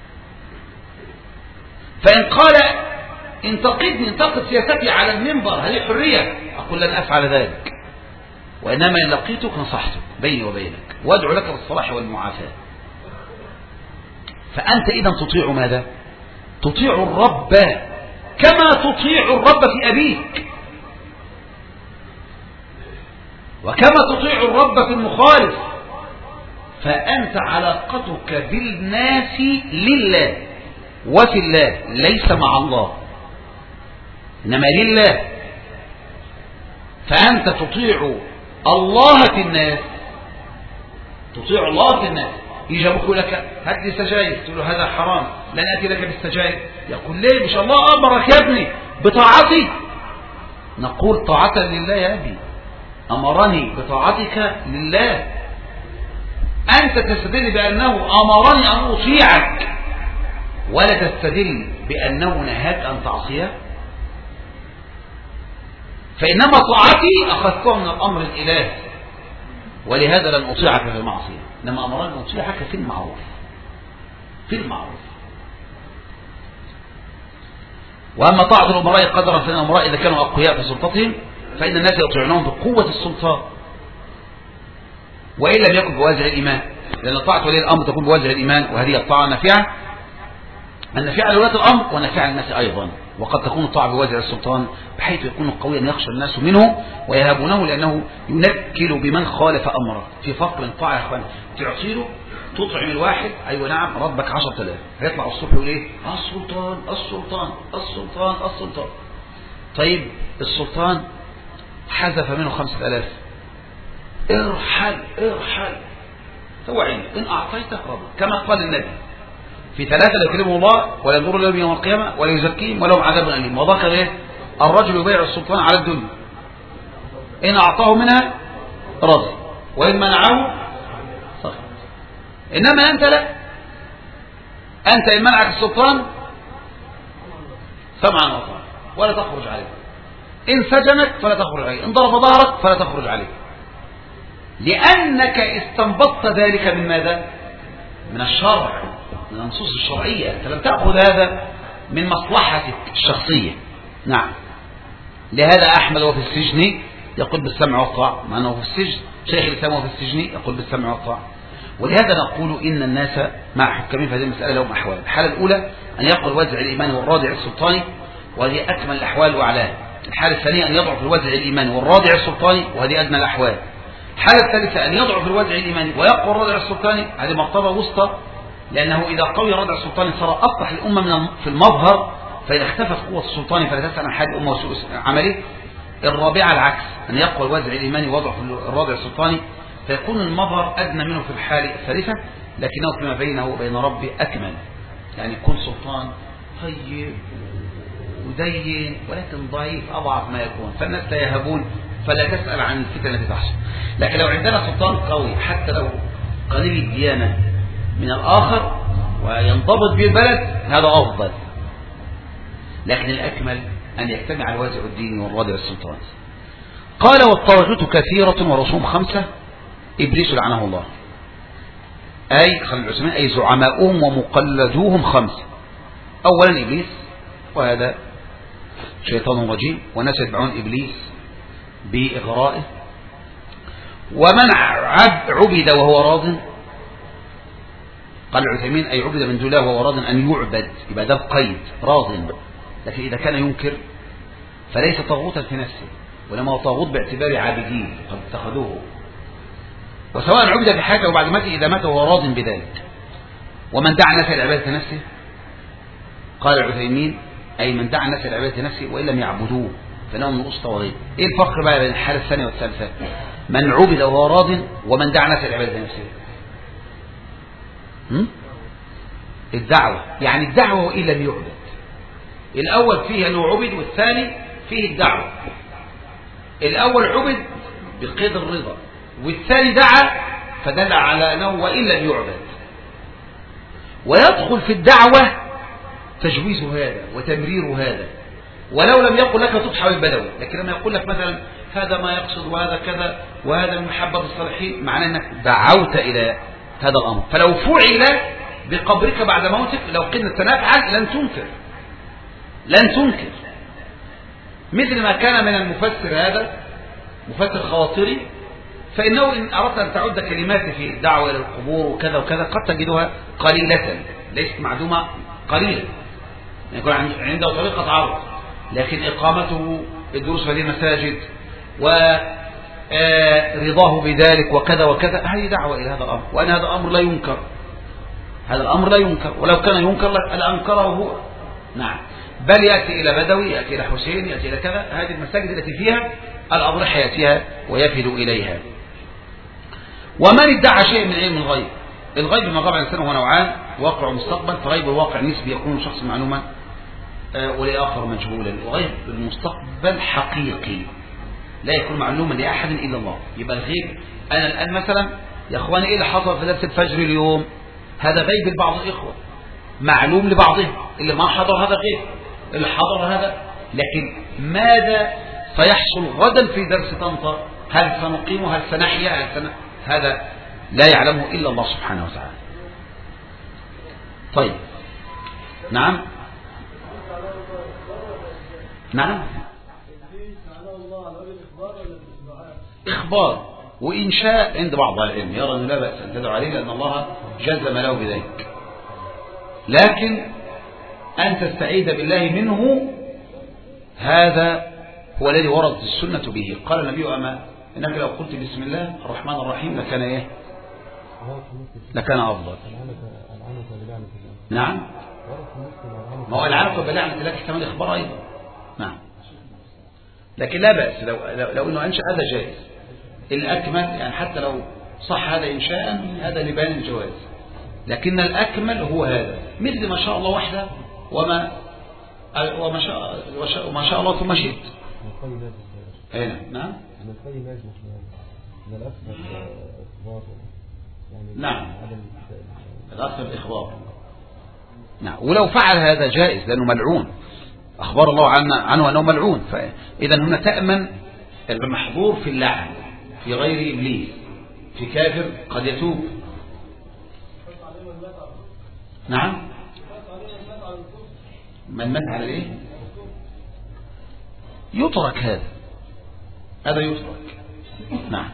فإن قال انتقدني انتقد سياستي على المنبر هذه حرية أقول لن أفعل ذلك، وإنما إن لقيتك نصحتك بيني وبينك وأدعو لك بالصلاح والمعافاة. فأنت إذا تطيع ماذا؟ تطيع الرب كما تطيع الرب في أبيك، وكما تطيع الرب في المخالف. فأنت علاقتك بالناس لله وفي الله، ليس مع الله إنما لله. فأنت تطيع الله في الناس، تطيع الله في الناس. يجي يقول لك هات لي سجاير، تقول له هذا حرام لن أتي لك بالسجاير. يقول ليه؟ مش الله أمرك يا ابني بطاعتي؟ نقول طاعة لله يا أبي، أمرني بطاعتك لله. أنت تستدل بأنه أمرني أن أطيعك ولا تستدل بأنه نهاك أن تعصيه. فإنما طاعتي أخذتها من الأمر الإلهي، ولهذا لن أطيعك في المعصية، إنما أمرني أن أطيعك في المعروف في المعروف. وأما طاعة الأمراء قدرا فإن الأمراء إذا كانوا أقوياء في سلطتهم فإن الناس يطيعونهم بقوة السلطان وإن لم يكن بوازع الإيمان، لأن طاعة ولي الأمر تكون بوازع الإيمان، وهذه الطاعة نافعة النافعة لولاة الأمر ونافعة للناس أيضا. وقد تكون الطاعة بوازع السلطان بحيث يكون قويا يخشى الناس منه ويهابونه لأنه ينكل بمن خالف أمره. في فرق بين الطاعة يا أخوان، تعطيله تطعم الواحد أيوة نعم ربك عشرة آلاف، هيطلع الصبح يقول إيه؟ السلطان السلطان السلطان السلطان. طيب السلطان حذف منه خمسة آلاف، ارحل ارحل توعين إن أعطيتك ربك، كما قال النبي في ثلاثة لا يكلمهم الله ولا ينظر لهم يوم القيامة ولا يزكيهم ولهم عذاب أليم. وذكر إيه؟ الرجل يبيع السلطان على الدنيا، إن أعطاه منها رضي وإن منعه سخط. إنما أنت لا، أنت إن منعك السلطان سمعا وطاعة ولا تخرج عليه، إن سجنك فلا تخرج عليه، إن ضرب ظهرك فلا تخرج عليه، لأنك استنبطت ذلك من ماذا؟ من الشرع، من النصوص الشرعية. أنت لم تأخذ هذا من مصلحتك الشخصية. نعم. لهذا أحمد وفي السجن يقول بالسمع والطاعة، مع أنه في السجن شيخ الإسلام وفي السجن يقول بالسمع والطاعة. ولهذا نقول إن الناس مع حكامين في هذه المسألة لهم أحوال. الحالة الأولى أن يقبل الوازع الإيماني والرادع السلطاني، وهذه أكمل الأحوال وأعلاها. الحالة الثانية أن يضعف الوازع الإيماني والرادع السلطاني، وهذه أدنى الأحوال. الحالة الثالثة أن يضعف الوازع الإيماني ويقوى الرادع السلطاني، هذه مرتبة وسطى، لأنه إذا قوي الرادع السلطاني صار أصلح الأمة من في المظهر، فإذا اختفت قوة السلطان فلا تسأل عن حال الأمة وسوء عمله. الرابعة العكس، أن يقوى الوازع الإيماني ويضعف الرادع السلطاني فيكون المظهر أدنى منه في الحالة الثالثة، لكنه فيما بينه وبين ربه أكمل. يعني يكون سلطان طيب ودين ولكن ضعيف أضعف ما يكون، فالناس لا يهبون فلا تسأل عن الفتن التي تحصل. لكن لو عندنا سلطان قوي حتى لو قليل الديانة من الآخر وينضبط به البلد هذا أفضل، لكن الأكمل أن يجتمع الوازع الديني والرادع السلطاني. قال والطواغيت كثيرة ورسوم خمسة، إبليس لعنه الله، أي خلال العثمان أي زعماؤهم ومقلدوهم خمسة. أولا إبليس، وهذا شيطان رجيم والناس يتبعون إبليس بإغرائه. ومن عبد وهو راض، قال العثيمين أي عبد من دون الله وهو راض أن يعبد، يبقى ده القيد راض. لكن إذا كان ينكر فليس طاغوتا في نفسه، ولما هو طاغوت باعتبار عابدين قد اتخذوه. وسواء عبد بحاجة وبعد مات إذا مات وهو راض بذلك. ومن دعا الناس إلى عبادة نفسه، قال العثيمين، أي من دعا الناس إلى عبادة نفسه وإن لم يعبدوه فإنه من الأسطى وغيره. إيه الفرق بقى بين الحالة الثانية والثالثة؟ من عبد وهو راض، ومن دعا الناس إلى عبادة نفسه. هم؟ الدعوة يعني الدعوة وإن لم يعبد. الأول فيه أنه عبد، والثاني فيه الدعوة. الأول عبد بقيد الرضا، والثاني دعا فدل على أنه وإن لم يعبد. ويدخل في الدعوة تجويز هذا وتمرير هذا، ولو لم يقل لك تضحى بالبدوي، لكن لما يقول لك مثلا هذا ما يقصد وهذا كذا وهذا من محبة الصالحين، معناه أنك دعوت إلى هذا الأمر. فلو فعل بقبرك بعد موتك لو قلنا سنفعل لن تنكر، لن تنكر. مثل ما كان من المفسر هذا مفسر خواطري، فإنه إن أردت أن تعد كلمات في الدعوة إلى القبور وكذا وكذا قد تجدها قليلة ليست معدومة، قليلة يكون عنده طريقة عرض، لكن إقامته الدروس في هذه المساجد ورضاه بذلك وكذا وكذا هذه دعوة إلى هذا الأمر، وأن هذا الأمر لا ينكر، هذا الأمر لا ينكر، ولو كان ينكر لأنكره هو. نعم، بل يأتي إلى بدوي، يأتي إلى حسين، يأتي إلى كذا. هذه المساجد التي فيها الأضرحة يأتيها ويفد إليها. ومن ادعى شيء من علم الغيب، الغيب ما غاب عن الإنسان هو نوعان، واقع ومستقبل. فغيب الواقع نسبي يكون شخص معلوما ولآخر مجهولا، وغيب المستقبل حقيقي لا يكون معلوما لأحد إلا الله. يبقى الغيب أنا الآن مثلا يا أخواني إيه اللي حصل في درس الفجر اليوم، هذا غيب لبعض الإخوة معلوم لبعضهم، اللي ما حضر هذا غيب، اللي حضر هذا. لكن ماذا سيحصل غدا في درس طنطا؟ هل سنقيم؟ هل سنحيا؟ هل سن... هذا لا يعلمه إلا الله سبحانه وتعالى. طيب نعم نعم إخبار وإنشاء عند بعض العلم يرى أنه لا بأس أن تدعو عليه لأن الله جزم له بذلك، لكن أن تستعيذ بالله منه هذا هو الذي وردت السنة به. قال النبي أما إنك لو قلت بسم الله الرحمن الرحيم لكان إيه؟ لكان أفضل. نعم، ما هو العنف بلعنة الله احتمال إخبار أيضا. نعم، لكن لا بأس لو, لو, لو أنه أنشأ هذا جائز. الأكمل يعني حتى لو صح هذا إنشاء هذا لبيان الجواز، لكن الأكمل هو هذا، مثل ما شاء الله وحده وما وما شاء وما شاء الله ثم شئت. هنا نعم نعم الأصل الإخبار. نعم، ولو فعل هذا جائز لأنه ملعون، أخبر الله عنه, عنه أنه ملعون. فإذا هنا تأمن المحظور في اللعن في غير إبليس، في كافر قد يتوب. نعم، من مات على ايه يترك، هذا هذا يترك. نعم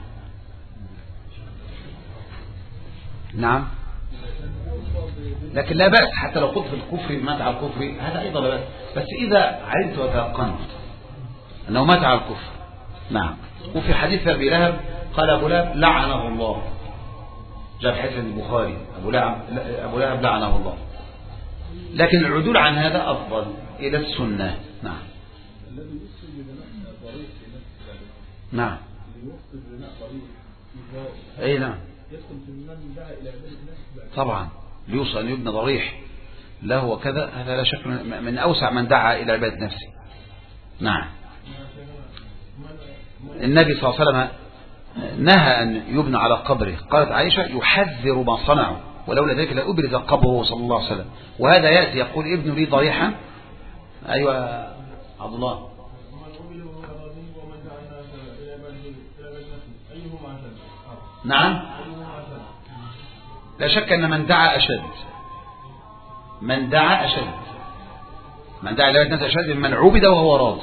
نعم، لكن لا بأس حتى لو قلت في الكفر مات على الكفر هذا أيضا لا بأس، بس إذا علمت وتيقنت أنه مات على الكفر. نعم. وفي حديث أبي لهب قال أبو لهب لعنه الله، جاء في حديث البخاري أبو لهب أبو لهب لعنه الله، لكن العدول عن هذا أفضل إلى السنة. نعم نعم أي نعم طبعا ليوصل أن يبنى ضريح له وكذا، هذا لا شك من أوسع من دعا إلى عبادة نفسه. نعم، النبي صلى الله عليه وسلم نهى أن يبنى على قبره، قالت عائشة يحذر ما صنعوا ولولا ذلك لأبرز قبره صلى الله عليه وسلم. وهذا يأتي يقول ابن لي ضريحا. أيوة عبد الله. نعم، لا شك أن من دعا أشد، من دعا أشد من دعا إلى الناس أشد من عبد وهو راض،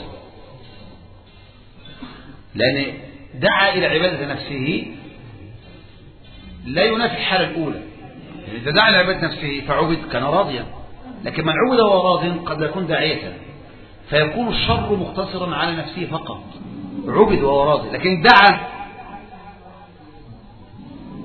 لأن دعا إلى عبادة نفسه لا ينافي الحالة الأولى. يعني إذا دعا إلى عبادة نفسه فعبد كان راضيا، لكن من عبد وهو راض قد يكون داعية فيكون الشر مقتصرا على نفسه فقط، عبد وهو راضي. لكن دعا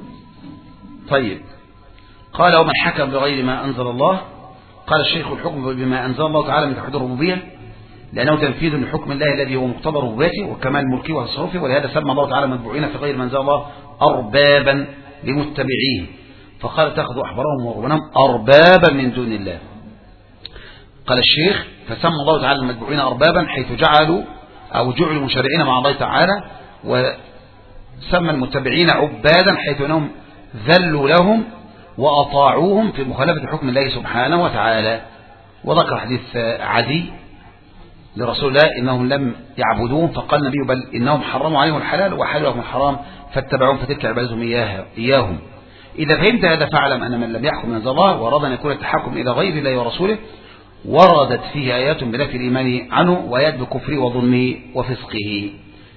طيب، قال ومن حكم بغير ما أنزل الله. قال الشيخ الحكم بما أنزل الله تعالى من توحيد الربوبية لأنه تنفيذ لحكم الله الذي هو مقتضى ربوبيته وكمال ملكه وتصرفه، ولهذا سمى الله تعالى متبوعين في غير ما أنزل الله أربابا لمتبعيه، فقال اتخذوا أحبارهم ورهبانهم أربابا من دون الله. قال الشيخ فسمى الله تعالى المتبوعين أربابا حيث جعلوا أو جعلوا مشرعين مع الله تعالى، وسمى المتبعين عبادا حيث أنهم ذلوا لهم وأطاعوهم في مخالفة حكم الله سبحانه وتعالى. وذكر حديث عدي لرسول الله إنهم لم يعبدوهم فقال النبي بل إنهم حرموا عليهم الحلال وحلوا لهم الحرام فاتبعوهم فتلك عبادتهم إياها إياهم. إذا فهمت هذا فاعلم أن من لم يحكم من الله وأراد أن يكون التحكم إلى غير الله ورسوله وردت فيه آيات بنفي الإيمان عنه وآيات بكفره وظلمه وفسقه.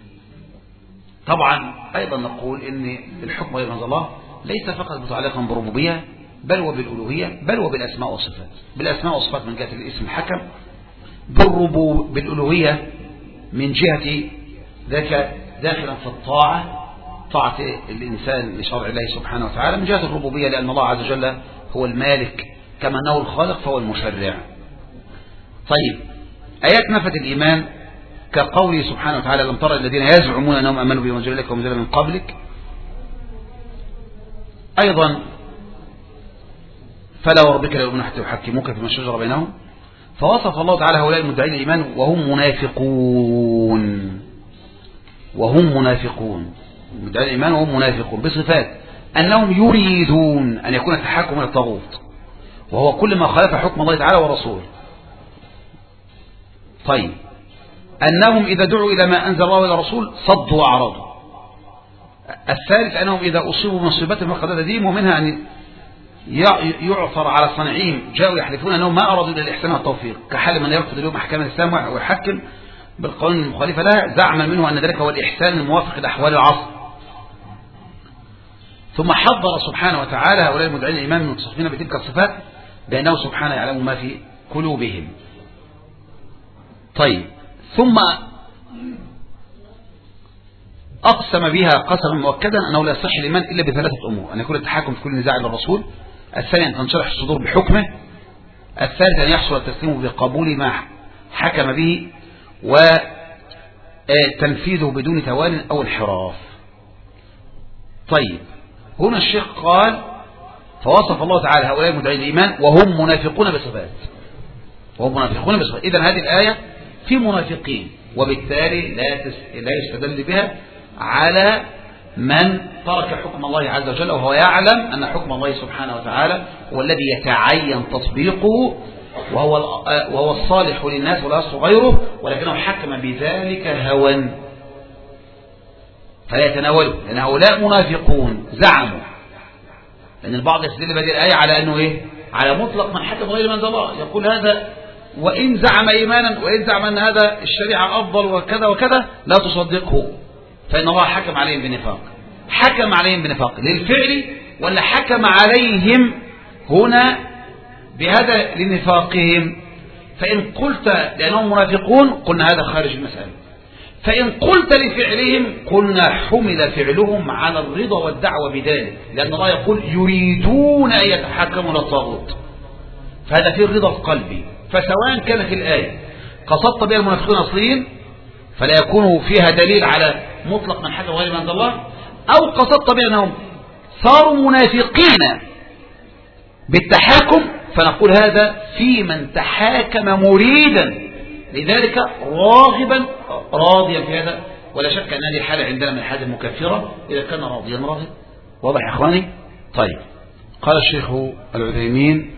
طبعا أيضا نقول إن الحكم غير من الله ليس فقط متعلقا بالربوبية بل وبالألوهية بل وبالأسماء والصفات. بالأسماء والصفات من جهة الاسم الحكم، بالربو بالألوهية من جهة ذاك داخلا في الطاعة طاعة الإنسان لشرع الله سبحانه وتعالى، من جهة الربوبية لأن الله عز وجل هو المالك كما أنه الخالق فهو المشرع. طيب، آيات نفت الإيمان كقوله سبحانه وتعالى لم ترى الذين يزعمون أنهم أمنوا بما أنزل إليك وأنزل من قبلك. أيضا فلا وربك لا يؤمنون حتى يحكموك فيما شجر بينهم. فوصف الله تعالى هؤلاء المدعين الإيمان وهم منافقون وهم منافقون مدعين الإيمان وهم منافقون بصفات أنهم يريدون أن يكون التحكم إلى الطاغوت وهو كل ما خالف حكم الله تعالى ورسوله. طيب، أنهم إذا دعوا إلى ما أنزل الله إلى رسول صدوا وأعرضوا. الثالث أنهم إذا أصيبوا بمصيبة فقد ديم ومنها أن يعثر على صانعين جاءوا يحلفون أنهم ما أرادوا إلا الإحسان والتوفيق كحال من يرفض اليوم أحكام الإسلام ويحكم بالقوانين المخالفة لها زعما منه أن ذلك هو الإحسان الموافق لأحوال العصر. ثم حضر سبحانه وتعالى هؤلاء المدعين الإيمان المتصفين بتلك الصفات بأنه سبحانه يعلم ما في قلوبهم. طيب، ثم أقسم بها قسما مؤكدا أنه لا يصح الإيمان إلا بثلاثة أمور: أن يكون التحكم في كل نزاع للرسول، الثاني أن تنشرح الصدور بحكمه، الثالث أن يحصل التسليم بقبول ما حكم به وتنفيذه بدون توان أو انحراف. طيب، هنا الشيخ قال فوصف الله تعالى هؤلاء المدعين الإيمان وهم منافقون بصفات وهم منافقون بصفات. إذن هذه الآية في منافقين وبالتالي لا يستدل بها على من ترك حكم الله عز وجل وهو يعلم أن حكم الله سبحانه وتعالى هو الذي يتعين تطبيقه وهو وهو الصالح للناس ولا يصلح غيره، ولكنه حكم بذلك هوى فلا يتناوله، لأن هؤلاء منافقون زعموا. لأن البعض يستدل بهذه الآية على أنه إيه؟ على مطلق من حكم غير من أنزل الله، يقول هذا وإن زعم إيمانا وإن زعم أن هذا الشريعة أفضل وكذا وكذا لا تصدقه، فإن الله حكم عليهم بنفاق. حكم عليهم بنفاق للفعل ولا حكم عليهم هنا بهذا لنفاقهم؟ فإن قلت لأنهم منافقون قلنا هذا خارج المسألة، فإن قلت لفعلهم قلنا حمل فعلهم على الرضا والدعوة بذلك، لأن الله يقول يريدون أن يتحكموا للطاغوت، فهذا فيه الرضا القلبي. فسواء كانت الآية قصدت بها المنافقين أصليين فلا يكون فيها دليل على مطلق من حكم غير من عند الله، أو قصدت بها أنهم صاروا منافقين بالتحاكم فنقول هذا في من تحاكم مريدا لذلك راغبا راضيا في هذا. ولا شك أن هذه الحالة عندنا من الحالة المكفرة إذا كان راضيا راضي. واضح يا إخواني؟ طيب، قال الشيخ العثيمين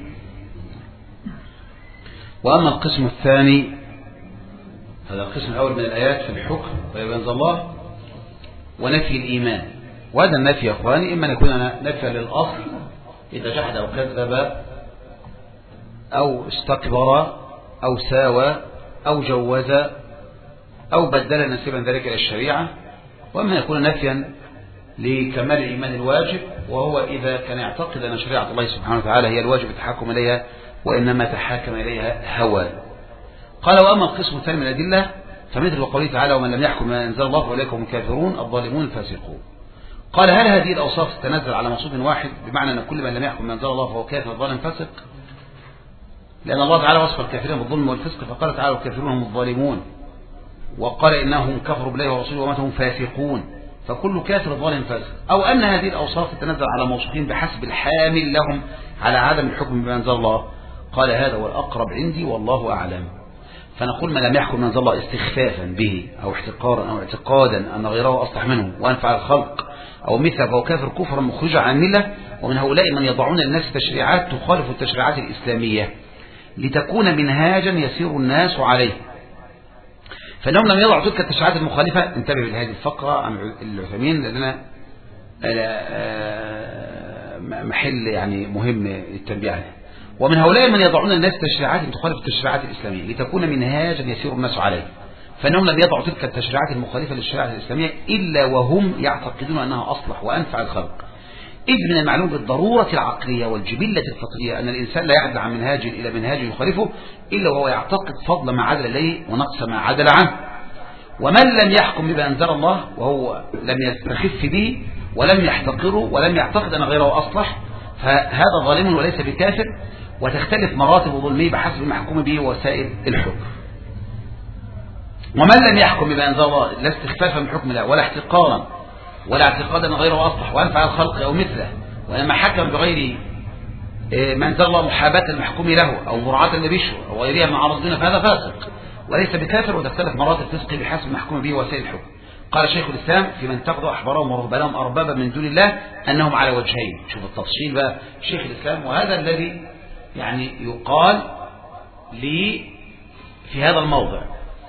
وأما القسم الثاني، هذا القسم الأول من الآيات في الحكم وينزل الله ونفي الإيمان. وهذا النفي يا أخواني إما أن يكون نفي للأصل إذا جحد أو كذب أو استكبر أو ساوى أو جوز أو بدل نسبا ذلك إلى الشريعة، وأما يكون نفيا لكمال الإيمان الواجب وهو إذا كان يعتقد أن شريعة الله سبحانه وتعالى هي الواجب التحكم إليها وإنما تحاكم إليها هوى. قال وأما القسم الثاني من الأدلة فمثل قوله تعالى ومن لم يحكم ما أنزل الله فأولئك هم الكافرون الظالمون الفاسقون. قال هل هذه الأوصاف تتنزل على مقصود واحد بمعنى أن كل من لم يحكم من أنزل الله فهو كافر ظالم فاسق؟ لأن الله تعالى وصف الكافرين بالظلم والفسق فقال تعالى الكافرون هم الظالمون، وقال إنهم كفروا بالله ورسوله وماتوا هم فاسقون، فكل كافر ظالم فاسق. أو أن هذه الأوصاف تتنزل على موصوفين بحسب الحامل لهم على عدم الحكم بما أنزل الله. قال هذا هو الأقرب عندي والله أعلم. فنقول من لم يحكم بما أنزل الله استخفافا به أو احتقارا أو اعتقادا أن غيره أصلح منه وأنفع الخلق أو مثله فهو كافر كفرا مخرجا عن الملة. ومن هؤلاء من يضعون للناس تشريعات تخالف التشريعات الإسلامية لتكون منهاجا يسير الناس عليه، فإنهم لم يضعوا تلك التشريعات المخالفة. انتبه لهذه الفقرة عن العثيمين لأننا محل يعني مهم للتنبيه عليه. ومن هؤلاء من يضعون الناس تشريعات تخالف التشريعات الإسلامية لتكون منهاجا يسير الناس عليه، فإنهم لم يضعوا تلك التشريعات المخالفة للشريعة الإسلامية إلا وهم يعتقدون أنها أصلح وأنفع الخلق. إذ من المعلوم بالضرورة العقلية والجبلة الفطرية أن الإنسان لا يعدل عن منهاج إلى منهاج يخالفه إلا وهو يعتقد فضل ما عدل إليه ونقص ما عدل عنه. ومن لم يحكم بما أنزل الله وهو لم يستخف به ولم يحتقره ولم يعتقد أن غيره أصلح فهذا ظالم وليس بكافر، وتختلف مراتب ظلمه بحسب المحكوم به وسائل الحكم. ومن لم يحكم بما أنزل الله لا استخفافا من حكم الله ولا احتقارا ولا اعتقادا أن غيره أصلح وأنفع الخلق أو مثله، ولما حكم بغير ما أنزل الله محاباة المحكوم له أو مراعاة لبشره أو غيرها من عرض دينه فهذا فاسق وليس بكافر، وتختلف مراتب الفسق بحسب المحكوم به وسائل الحكم. قال شيخ الإسلام في من اتخذوا أحبارهم ورهبانهم أربابا من دون الله أنهم على وجهين. شوف التفصيل بقى شيخ الإسلام، وهذا الذي يعني يقال لي في هذا الموضع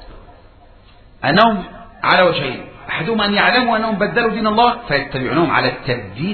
أنهم على وجهين، أحدهم أن يعلموا أنهم بدلوا دين الله فيتبعونهم على التبديل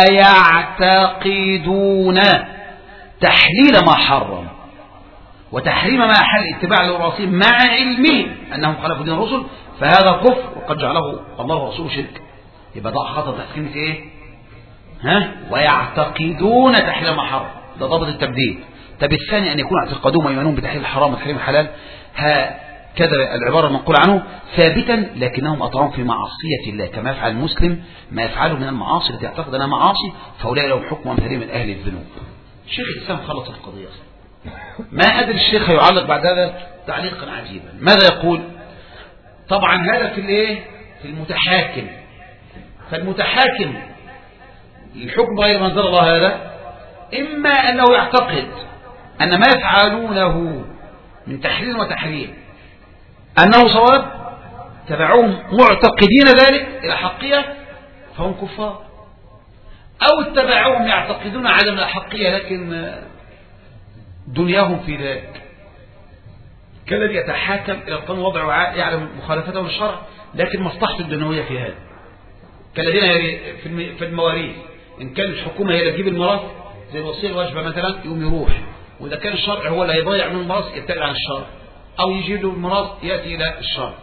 ويعتقدون تحليل ما حرم وتحريم ما أحل اتباع لرسولهم مع علمهم أنهم خالفوا دين الرسل، فهذا كفر وقد جعله الله ورسوله شرك. يبقى ضع خطأ تحكيمة إيه؟ ها؟ ويعتقدون تحليل ما حرم، ده ضابط التبديل. طب الثاني أن يكون اعتقادهم وإيمانهم بتحليل الحرام وتحريم الحلال هكذا العبارة المنقولة عنه ثابتا، لكنهم أطاعون في معصية الله كما يفعل المسلم ما يفعله من المعاصي التي يعتقد أنها معاصي، فأولئك لهم حكم أمثالهم من أهل الذنوب. الشيخ الإسلام خلص القضية. ما أدري الشيخ يعلق بعد هذا تعليقا عجيبا. ماذا يقول؟ طبعا هذا في الايه؟ في المتحاكم. فالمتحاكم الحكم غير ما أنزل الله هذا إما أنه يعتقد أن ما يفعلونه من تحليل وتحريم أنه صواب تبعوهم معتقدين ذلك إلى حقية فهم كفار، أو اتبعوهم يعتقدون عدم الحقية لكن دنياهم في ذلك، كالذي يتحاكم إلى القانون وضعه يعلم مخالفته للشرع لكن مصلحته الدنيوية في هذا، كالذين في المواريث إن كان الحكومة هي اللي تجيب الميراث زي الوصية الواجبة مثلا يقوم يروح، وإذا كان الشرع هو اللي هيضيع من الميراث يبتعد عن الشرع، أو يجيب له الميراث يأتي إلى الشرع.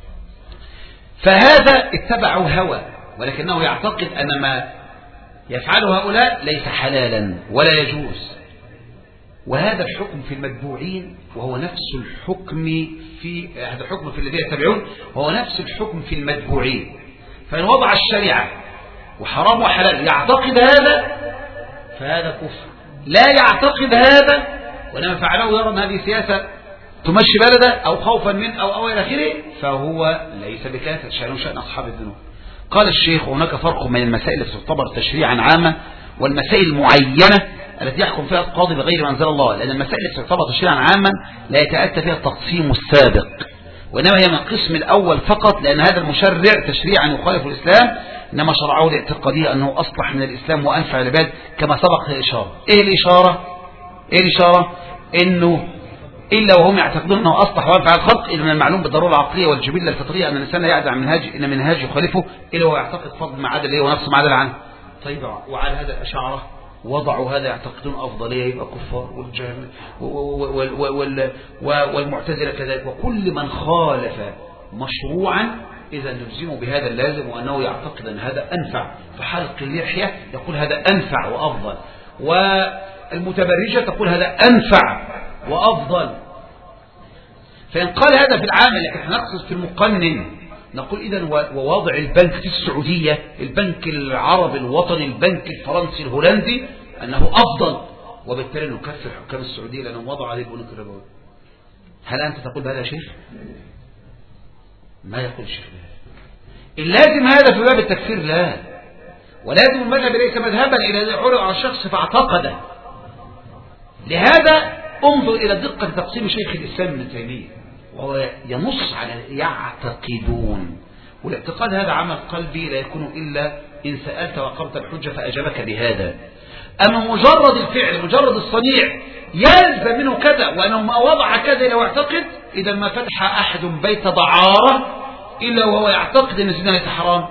فهذا اتبعوا هوى ولكنه يعتقد أن ما يفعله هؤلاء ليس حلالا ولا يجوز، وهذا الحكم في المتبوعين وهو نفس الحكم في هذا الحكم في الذين يتبعون وهو نفس الحكم في المتبوعين. فإن وضع الشريعة وحرام وحلال يعتقد هذا فهذا كفر، لا يعتقد هذا وإنما فعله يرى أن هذه سياسة تمشي بلده أو خوفا من أو أو إلى آخره فهو ليس بكافر، شأنه شأن أصحاب الذنوب. قال الشيخ هناك فرق بين المسائل التي تعتبر تشريعا عاما والمسائل المعينة التي يحكم فيها القاضي بغير ما أنزل الله، لأن المسائل التي تعتبر تشريعا عاما لا يتأتى فيها التقسيم السابق، وإنما هي من القسم الأول فقط، لأن هذا المشرع تشريعا يخالف الإسلام إنما شرعه لاعتقاديه أنه أصلح من الإسلام وأنفع العباد كما سبق الإشارة. إيه الإشارة؟ إيه الإشارة؟ إنه إلا وهم يعتقدون أنه أصلح وأنفع الخلق، إلا من المعلوم بالضرورة العقلية والجبلة الفطرية أن الإنسان لا يعدل عن منهاج إن منهاج يخالفه إلا وهو يعتقد فضل ما عدل إليه ونفس ما عدل عنه. طيب وعلى هذا الأشاعرة وضعوا هذا يعتقدون أفضلية يبقى كفار، والجهل والمعتزلة كذلك، وكل من خالف مشروعا إذا نلزمه بهذا اللازم وأنه يعتقد أن هذا أنفع، فحلق اللحية يقول هذا أنفع وأفضل، والمتبرجة تقول هذا أنفع وأفضل. فإن قال هذا في العام لكن نقصد في المقنن نقول إذن ووضع البنك في السعودية، البنك العربي الوطني، البنك الفرنسي الهولندي، أنه أفضل، وبالتالي نكفر حكام السعودية لأنهم وضعوا عليه البنوك الربوية. هل أنت تقول بهذا يا شيخ؟ ما يقول الشيخ لا. اللازم هذا في باب التكفير لا، ولازم المذهب ليس مذهبا إلى عرض على الشخص فاعتقده. لهذا انظر إلى دقة تقسيم شيخ الإسلام ابن تيمية، وهو ينص على يعتقدون، والاعتقاد هذا عمل قلبي لا يكون إلا إن سألت وأقمت الحجة فأجابك بهذا. أما مجرد الفعل مجرد الصنيع يلزم منه كذا، وأنه ما وضع كذا لو اعتقد، إذا ما فتح أحد بيت ضعارة إلا وهو يعتقد أن الزنا ليس حرام.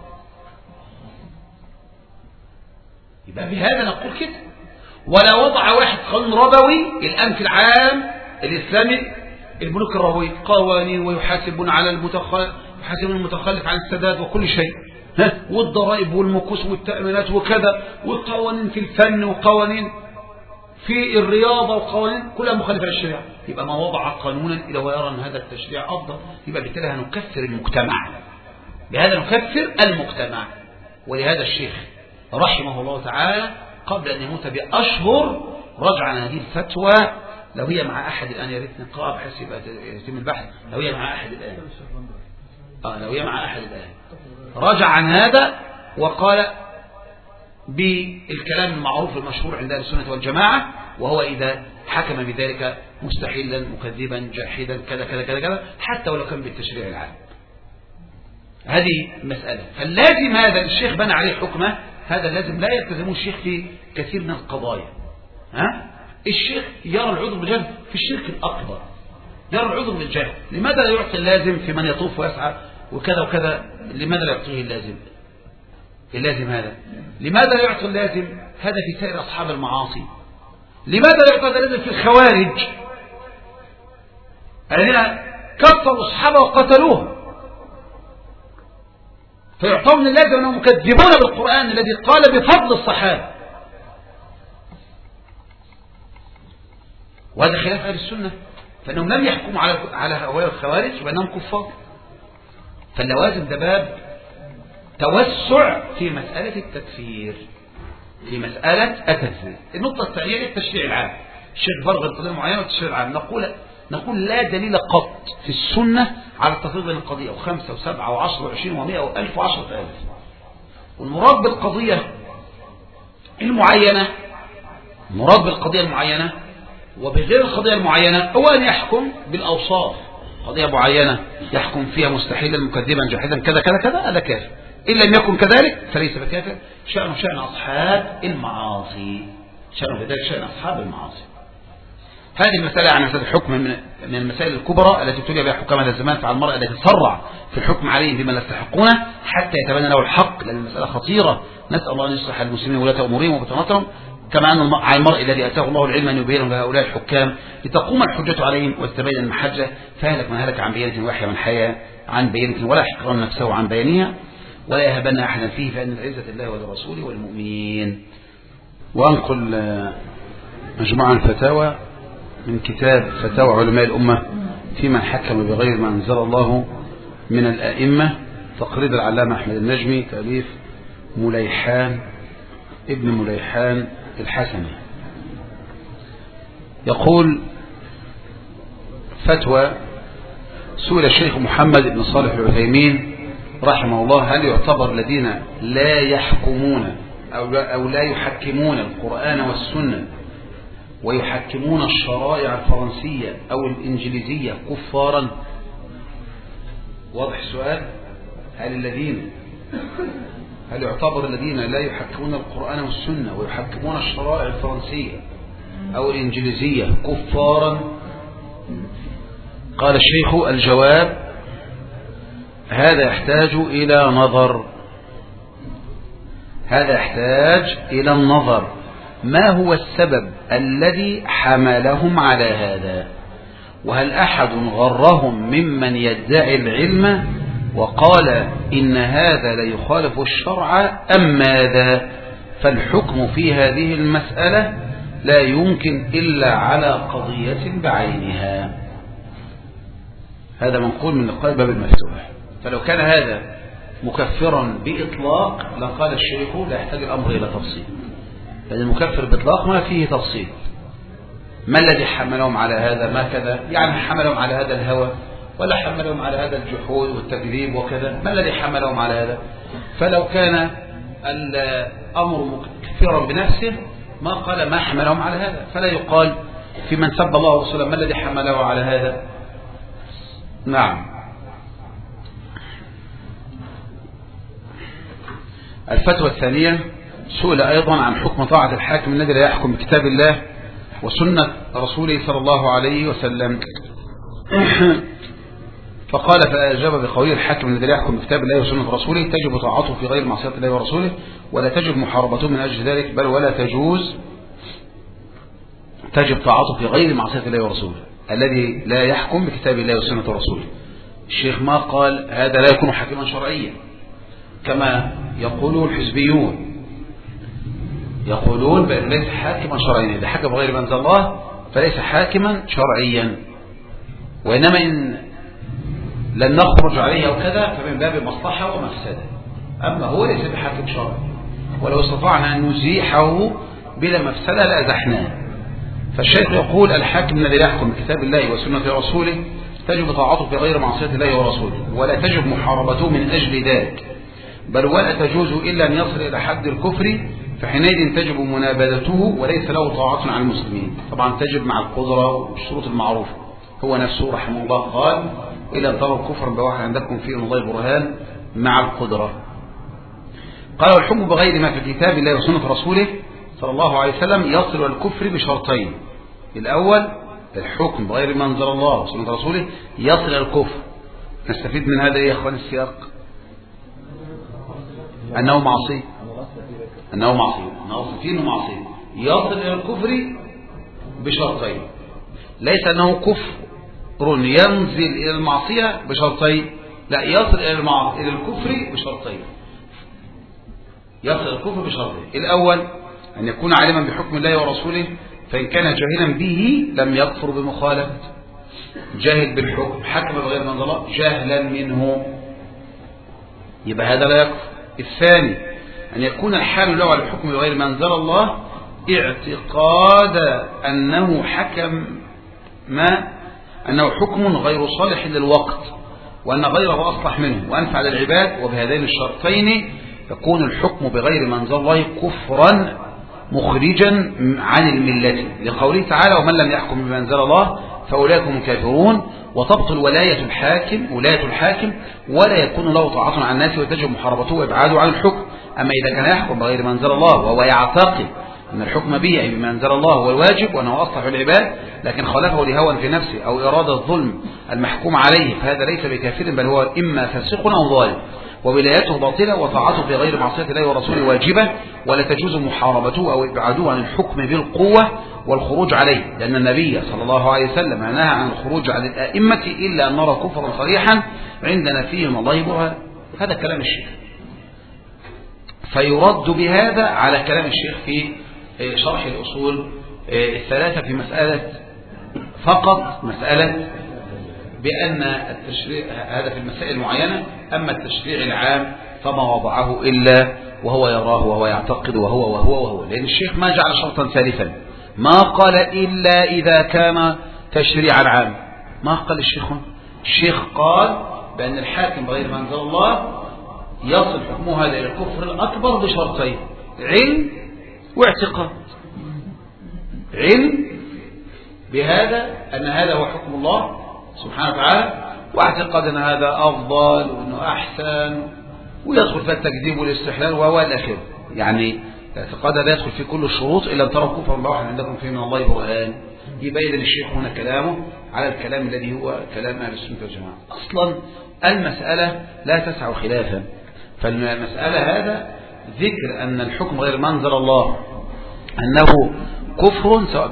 يبقى بهذا نقول كده. ولا وضع واحد قانون ربوي الآن في العام الإسلامي البنوك الربوية قوانين ويحاسبون على المتخلف، يحاسبون المتخلف عن السداد وكل شيء، ها، والضرائب والمكوس والتأمينات وكذا، وقوانين في الفن وقوانين في الرياضة وقوانين كلها مخالفة للشريعة. يبقى ما وضع قانونا إلا ويرى أن هذا التشريع أفضل، يبقى بالتالي هنكفر المجتمع، بهذا نكفر المجتمع. ولهذا الشيخ رحمه الله تعالى قبل أن يموت بأشهر رجع عن هذه الفتوى. لو هي مع أحد الآن يا ريت نقرأ بحيث يبقى يتم البحث. لو هي مع أحد الآن آه لو هي مع أحد الآن رجع عن هذا وقال بالكلام المعروف المشهور عند أهل السنة والجماعة، وهو إذا حكم بذلك مستحيلا مكذبا جاحدا كذا كذا كذا كذا، حتى ولو كان بالتشريع العام. هذه مسألة. فاللازم هذا الشيخ بنى عليه حكمه، هذا لازم لا يلتزمه الشيخ في كثير من القضايا. ها؟ الشيخ يرى العذر بالجهل في الشرك الأكبر، يرى العذر بالجهل. لماذا لا يعطي اللازم في من يطوف ويسعى وكذا وكذا؟ لماذا لا يعطيه اللازم؟ اللازم هذا لماذا لا يعطي اللازم هذا في سائر أصحاب المعاصي؟ لماذا لا يعطي اللازم في الخوارج الذين كفروا الصحابة وقتلوهم، فيعطون اللازم أنهم مكذبون بالقرآن الذي قال بفضل الصحابة؟ وهذا خلاف أهل السنة، فإنهم لم يحكموا على على هؤلاء الخوارج بأنهم كفار. فاللوازم ده باب توسع في مسألة التكفير، في مسألة التكفير. النقطة الثانية التشريع العام. الشيخ فرغ القضية معينة والتشريع العام. نقول نقول لا دليل قط في السنة على التفريق بين القضية وخمسة وسبعة وعشرة وعشرين ومئة وألف وعشرة ألف. والمراد بالقضية المعينة، المراد بالقضية المعينة وبغير القضية المعينة هو أن يحكم بالأوصاف. قضية معينة يحكم فيها مستحيلا مكذبا جاحدا كذا كذا كذا، هذا كافر. إن لم يكن كذلك فليس بكافر. شأنه شأن أصحاب المعاصي، شأنه بذلك شأن أصحاب المعاصي. هذه المسألة عن مسألة الحكم من المسائل الكبرى التي ابتلي بها حكام هذا الزمان، فعلى المرء الذي تسرع في الحكم عليهم بما لا يستحقونه حتى يتبين له الحق، لأن المسألة خطيرة. نسأل الله أن يصلح المسلمين ولاة أمورهم وبطانتهم، كما أن على المرء الذي أتاه الله العلم أن يبين لهؤلاء الحكام لتقوم الحجة عليهم وتتبين المحجة. فهلك من هلك عن بينة ويحيى من حيا عن بينة، ولا يحقرن نفسه عن بيانها ولا يهبن أحدا فيه، فإن العزة لله ولرسوله والمؤمنين. وأنقل مجموعة الفتاوى من كتاب فتاوى علماء الأمة في من حكم بغير ما أنزل الله من الأئمة، تقرير العلامة أحمد النجمي، تأليف مليحان ابن مليحان الحسني. يقول: فتوى. سئل الشيخ محمد بن صالح العثيمين رحمه الله: هل يعتبر الذين لا يحكمون أو لا, أو لا يحكمون القرآن والسنة ويحكمون الشرائع الفرنسية أو الإنجليزية كفارا؟ واضح السؤال. هل الذين هل يعتبر الذين لا يحكمون القرآن والسنة ويحكمون الشرائع الفرنسية أو الإنجليزية كفارا؟ قال الشيخ: الجواب: هذا يحتاج إلى نظر، هذا يحتاج إلى النظر. ما هو السبب الذي حملهم على هذا؟ وهل أحد غرهم ممن يدعي العلم وقال إن هذا لا يخالف الشرع أم ماذا؟ فالحكم في هذه المسألة لا يمكن إلا على قضية بعينها. هذا منقول من لقاء باب المفتوح. فلو كان هذا مكفرا بإطلاق لقال الشيخ لا يحتاج الأمر إلى تفصيل، لأن المكفر بإطلاق ما فيه تفصيل. ما الذي حملهم على هذا؟ ما كذا، يعني حملهم على هذا الهوى ولا حملهم على هذا الجحود والتكذيب وكذا؟ ما الذي حملهم على هذا؟ فلو كان الأمر مكفرا بنفسه ما قال ما حملهم على هذا، فلا يقال في من سب الله ورسوله ما الذي حمله على هذا. نعم. الفتوى الثانية، سئل أيضا عن حكم طاعة الحاكم الذي لا يحكم بكتاب الله وسنة رسوله صلى الله عليه وسلم، فقال فأجاب بقوله الحاكم الذي لا يحكم بكتاب الله وسنة رسوله تجب طاعته في غير معصية الله ورسوله ولا تجب محاربته من أجل ذلك، بل ولا تجوز تجب طاعته في غير معصية الله ورسوله الذي لا يحكم بكتاب الله وسنة رسوله. الشيخ ما قال هذا لا يكون حاكما شرعيا كما يقولون الحزبيون، يقولون بأن ليس حاكما شرعيا، إذا حكم غير ما أنزل الله فليس حاكما شرعيا، وإنما إن لن نخرج عليه أو كذا فمن باب مصلحة ومفسدة، أما هو ليس بحاكم شرعي، ولو استطعنا أن نزيحه بلا مفسدة لأزحناه. فالشيخ يقول الحاكم الذي لا يحكم بكتاب الله وسنة رسوله تجب طاعته في غير معصية الله ورسوله ولا تجب محاربته من أجل ذلك، بل ولا تجوز إلا أن يصل إلى حد الكفر، فحينئذ تجب منابذته وليس له طاعة على المسلمين. طبعا تجب مع القدرة والشروط المعروفة. هو نفسه رحمه الله قال إلا أن تروا كفرا بواحد عندكم فيه من الله برهان مع القدرة. قال والحكم بغير ما في كتاب الله وسنة رسوله صلى الله عليه وسلم يصل الكفر بشرطين. الأول الحكم بغير ما أنزل الله وسنة رسوله يصل الكفر. نستفيد من هذا يا أخوان السياق أنه معصي، أنه معصي أنه صفين معصي يصل إلى الكفر بشرطين، ليس أنه كفر ينزل إلى المعصية بشرطين، لا يصل إلى إلى الكفر بشرطين، يصل الكفر بشرطين. الأول أن يكون عالما بحكم الله ورسوله، فإن كان جاهلا به لم يكفر بمخالفة. جاهل بالحكم حكم بغير ما أنزل الله جهلا منه يبقى هذا لا يكفر. الثاني أن يكون الحال له على الحكم بغير ما أنزل الله اعتقاد أنه حكم ما أنه حكم غير صالح للوقت وأن غيره أصلح منه وأنفع للعباد، وبهذين الشرطين يكون الحكم بغير ما أنزل الله كفرا مخرجا عن الملة، لقوله تعالى ومن لم يحكم بما أنزل الله فأولئك هم الكافرون، وتبطل ولاية الحاكم ولاية الحاكم ولا يكون له طاعة عن الناس وتجب محاربته وإبعاده عن الحكم. أما إذا كان يحكم بغير ما أنزل الله وهو يعتقد أن الحكم به أي بما أنزل الله هو الواجب وأنه أصلح العباد، لكن خالفه لهوى في نفسه أو إرادة الظلم المحكوم عليه، فهذا ليس بكافر بل هو إما فاسق أو ظالم، وولايته باطلة وطاعته في غير معصية الله ورسوله واجبة، ولا تجوز محاربته أو إبعاده عن الحكم بالقوة والخروج عليه، لأن النبي صلى الله عليه وسلم نهى عن الخروج على الآئمة إلا أن نرى كفرا صريحا عندنا فيهم الله برهان. هذا كلام الشيخ، فيرد بهذا على كلام الشيخ في شرح الأصول الثلاثة في مسألة فقط مسألة بأن التشريع هذا في المسائل المعينة، أما التشريع العام فما وضعه إلا وهو يراه وهو يعتقد وهو وهو وهو لأن الشيخ ما جعل شرطا ثالثا، ما قال إلا إذا كان تشريعا عام، ما قال الشيخ. الشيخ قال بأن الحاكم بغير ما أنزل الله يصل حكمه هذا إلى الكفر الأكبر بشرطين: علم واعتقاد. علم بهذا أن هذا هو حكم الله سبحانه وتعالى، واعتقاد أن هذا أفضل وأنه أحسن، ويدخل في التكذيب والاستحلال وإلى آخره. يعني الاعتقاد هذا يدخل في كل الشروط إلا أن تروا كفرا بواحد عندكم فيه من الله برهان. يبين الشيخ هنا كلامه على الكلام الذي هو كلام أهل السنة والجماعة. أصلا المسألة لا تسع خلافا، فالمسألة هذا ذكر أن الحكم غير ما أنزل الله أنه كفر، سواء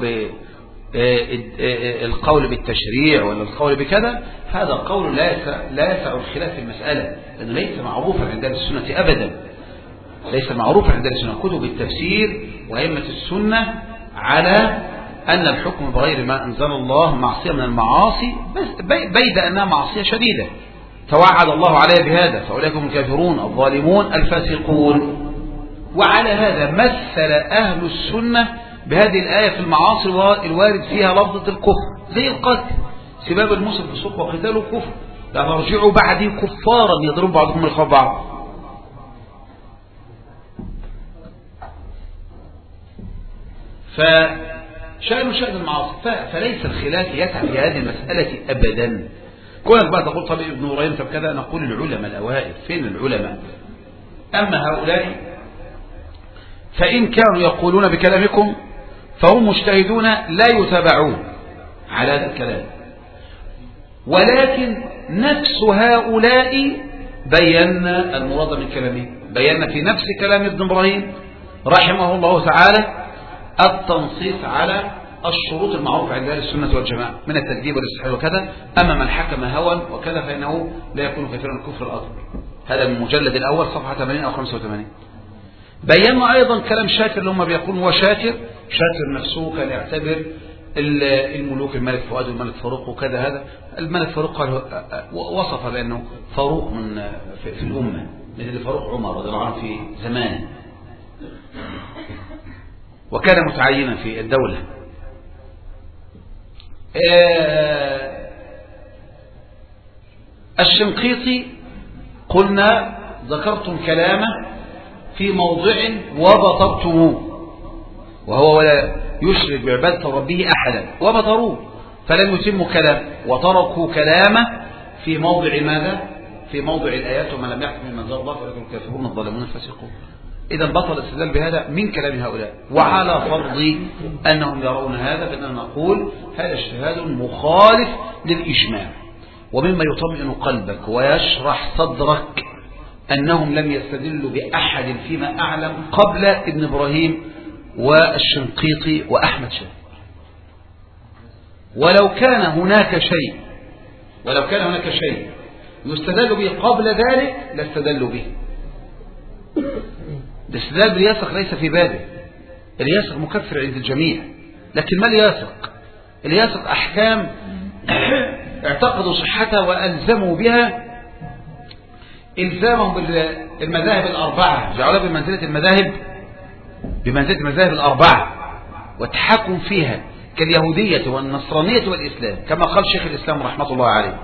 بالقول بالتشريع ولا القول بكذا، هذا قول لا يسع لا يسع الخلاف في المسألة، لأنه ليس معروفا عند أهل السنة أبدا، ليس معروفا عند أهل السنة. كتب التفسير وأئمة السنة على أن الحكم بغير ما أنزل الله معصية من المعاصي، بس بيد أنها معصية شديدة، توعد الله عليه بهذا، فأولئك هم الكافرون الظالمون الفاسقون. وعلى هذا مثل أهل السنة بهذه الآية في المعاصي الوارد فيها لفظة الكفر، زي القتل، سباب المسلم فسوق وقتاله كفر، لا ترجعوا بعدي كفارا يضرب بعضكم رقاب بعض. فشأن شأن المعاصي، فليس الخلاف يسعى في هذه المسألة أبدا. كونك بقى تقول طب ابن نورين طب كذا، نقول العلماء الأوائل فين العلماء؟ أما هؤلاء فإن كانوا يقولون بكلامكم فهم مجتهدون لا يتابعون على هذا الكلام، ولكن نفس هؤلاء بينا المراد من كلامه، بينا في نفس كلام ابن إبراهيم رحمه الله تعالى التنصيص على الشروط المعروفة عند أهل السنة والجماعة من التكذيب والاستحلال وكذا. أما من حكم هوى وكذا فإنه لا يكون كافرا الكفر الأكبر. هذا من المجلد الأول صفحة ثمانين أو خمسة وثمانين. بينا أيضا كلام شاكر اللي هم بيقولون هو شاكر شاكر نفسه كان يعتبر الملوك الملك فؤاد والملك فاروق وكذا. هذا الملك فاروق وصف بأنه فاروق من في الأمة مثل فاروق عمر رضي الله عنه في زمانه، وكان متعينا في الدولة. الشنقيطي قلنا ذكرتم كلامه في موضع وبطرتموه، وهو ولا يشرك بعبادة ربه أحدا، وبطروه فلم يتموا كلام وتركوا كلامه في موضع ماذا؟ في موضع الآيات وما لم يحكم من الله فأولئك الكافرون الظالمون الفاسقون. إذا بطل الاستدلال بهذا من كلام هؤلاء، وعلى فرض أنهم يرون هذا فإننا نقول هذا اجتهاد مخالف للإجماع. ومما يطمئن قلبك ويشرح صدرك أنهم لم يستدلوا بأحد فيما أعلم قبل ابن إبراهيم والشنقيطي وأحمد شاكر. ولو كان هناك شيء ولو كان هناك شيء يستدل به قبل ذلك لاستدلوا به. الاستدلال بالياسق ليس في بابه، الياسق مكفر عند الجميع، لكن ما الياسق؟ الياسق أحكام اعتقدوا صحتها وألزموا بها إلزامهم بالمذاهب الأربعة، جعلها بمنزلة المذاهب بمنزلة المذاهب الأربعة والتحكم فيها كاليهودية والنصرانية والإسلام، كما قال شيخ الإسلام رحمة الله عليه.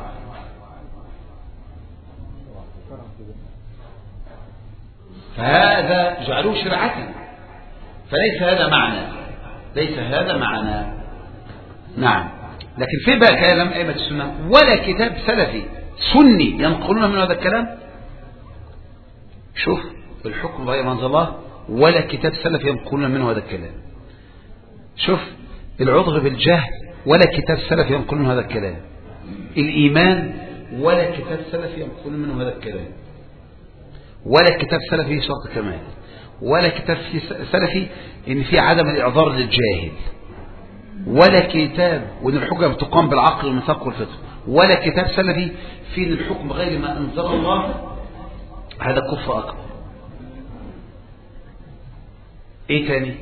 فهذا جعلوه شرعة، فليس هذا معنى ليس هذا معنى نعم. لكن في بقى كلام أئمة السنة ولا كتاب سلفي سني ينقلون من هذا الكلام. شوف الحكم غير منزل الله ولا كتاب سلفي ينقلون منه هذا الكلام. شوف العذر بالجهل ولا كتاب سلفي ينقلون هذا الكلام. الإيمان ولا كتاب سلفي ينقلون منه هذا الكلام. ولا كتاب سلفي شرط كمال، ولا كتاب سلفي ان في عدم الاعذار للجاهل، ولا كتاب وان الحكم تقام بالعقل والمنطق والفطر، ولا كتاب سلفي في ان الحكم غير ما انزل الله هذا كفر اكبر. ايه تاني؟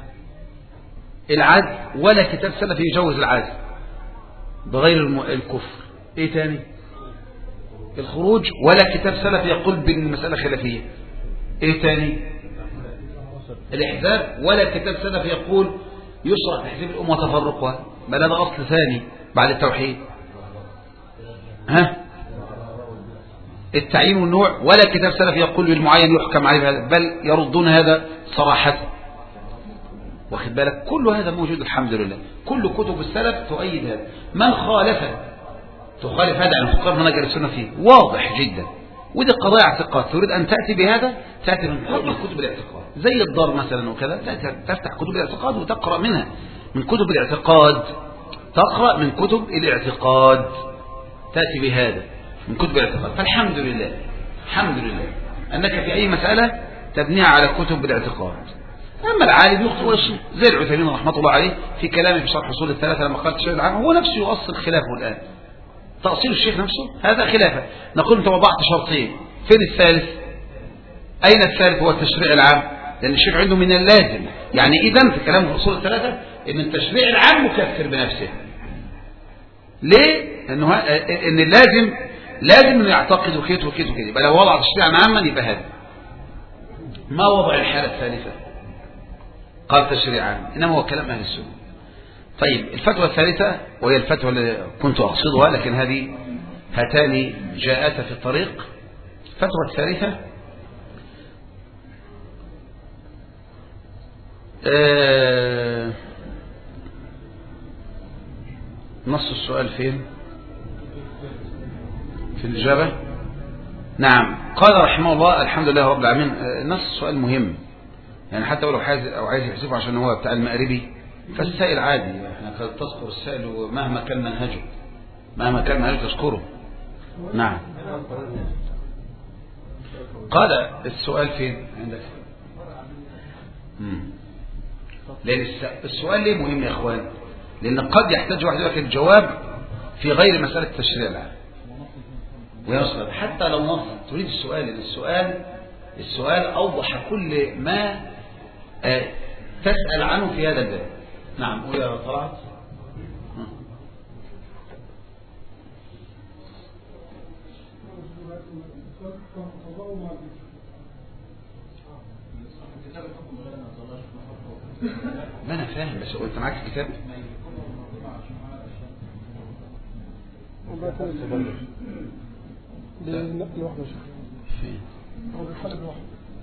العدل ولا كتاب سلفي يجوز العدل بغير الكفر. ايه تاني؟ الخروج ولا كتاب سلفي يقول بان المسألة خلافية. ايه تاني؟ الاحزاب ولا كتاب سلفي يقول يشرع تحزيب الأمة وتفرقها، بل هذا أصل ثاني بعد التوحيد. ها؟ التعيين والنوع ولا كتاب سلفي يقول بالمعين يحكم عليه بهذا، بل يردون هذا صراحة. واخد بالك؟ كل هذا موجود الحمد لله، كل كتب السلف تؤيد هذا. من خالفه تخالف هذا عن فقه منهج السنة فيه واضح جدا. ودي قضايا اعتقاد، تريد أن تأتي بهذا تأتي من كتب الاعتقاد زي الدار مثلا وكذا، تفتح كتب الاعتقاد وتقرأ منها من كتب الاعتقاد، تقرأ من كتب الاعتقاد تأتي بهذا من كتب الاعتقاد. فالحمد لله الحمد لله أنك في أي مسألة تبنيها على كتب الاعتقاد. أما العالم يخطئ ويصيب زي العثيمين رحمة الله عليه في كلامه في شرح أصول الثلاثة لما قال الشيخ العام هو نفسه يؤصل خلافه الآن، تأصيل الشيخ نفسه هذا خلافه. نقول انت وضعت شرطين، فين الثالث؟ أين الثالث؟ هو التشريع العام، لأن الشيخ عنده من اللازم. يعني إذن في كلام أصول الثلاثة إن التشريع العام مكفر بنفسه. ليه؟ إنه إن اللازم لازم انه يعتقد وكيت وكيت وكيت. يبقى لو وضع تشريعا عاما يبقى هذا. ما وضع الحالة الثالثة قال تشريعا، إنما هو كلام أهل السنة. طيب الفتوى الثالثة وهي الفتوى اللي كنت أقصدها، لكن هذه هاتان جاءتا في الطريق. الفتوى الثالثة آه نص السؤال فين؟ في الإجابة. نعم. قال رحمه الله الحمد لله رب العالمين. نص السؤال مهم، يعني حتى ولو عايز أو عايز يحسبه عشان هو بتاع المقربي فالسائل عادي، احنا تذكر السائل مهما كان منهجه، مهما كان منهجه تذكره. نعم. قال السؤال فين عندك؟ مم. لأن السؤال ليه مهم يا اخوان؟ لأن قد يحتاج واحد يقول الجواب في غير مسألة التشريع العام ويصل حتى لو نص تريد السؤال، لأن السؤال السؤال أوضح كل ما آه تسأل عنه في هذا الباب. نعم. قول يا طلعت. ما أنا فاهم، بس قلت معاك الكتاب لنقل واحدة فين؟ هو بيخلي بواحدة.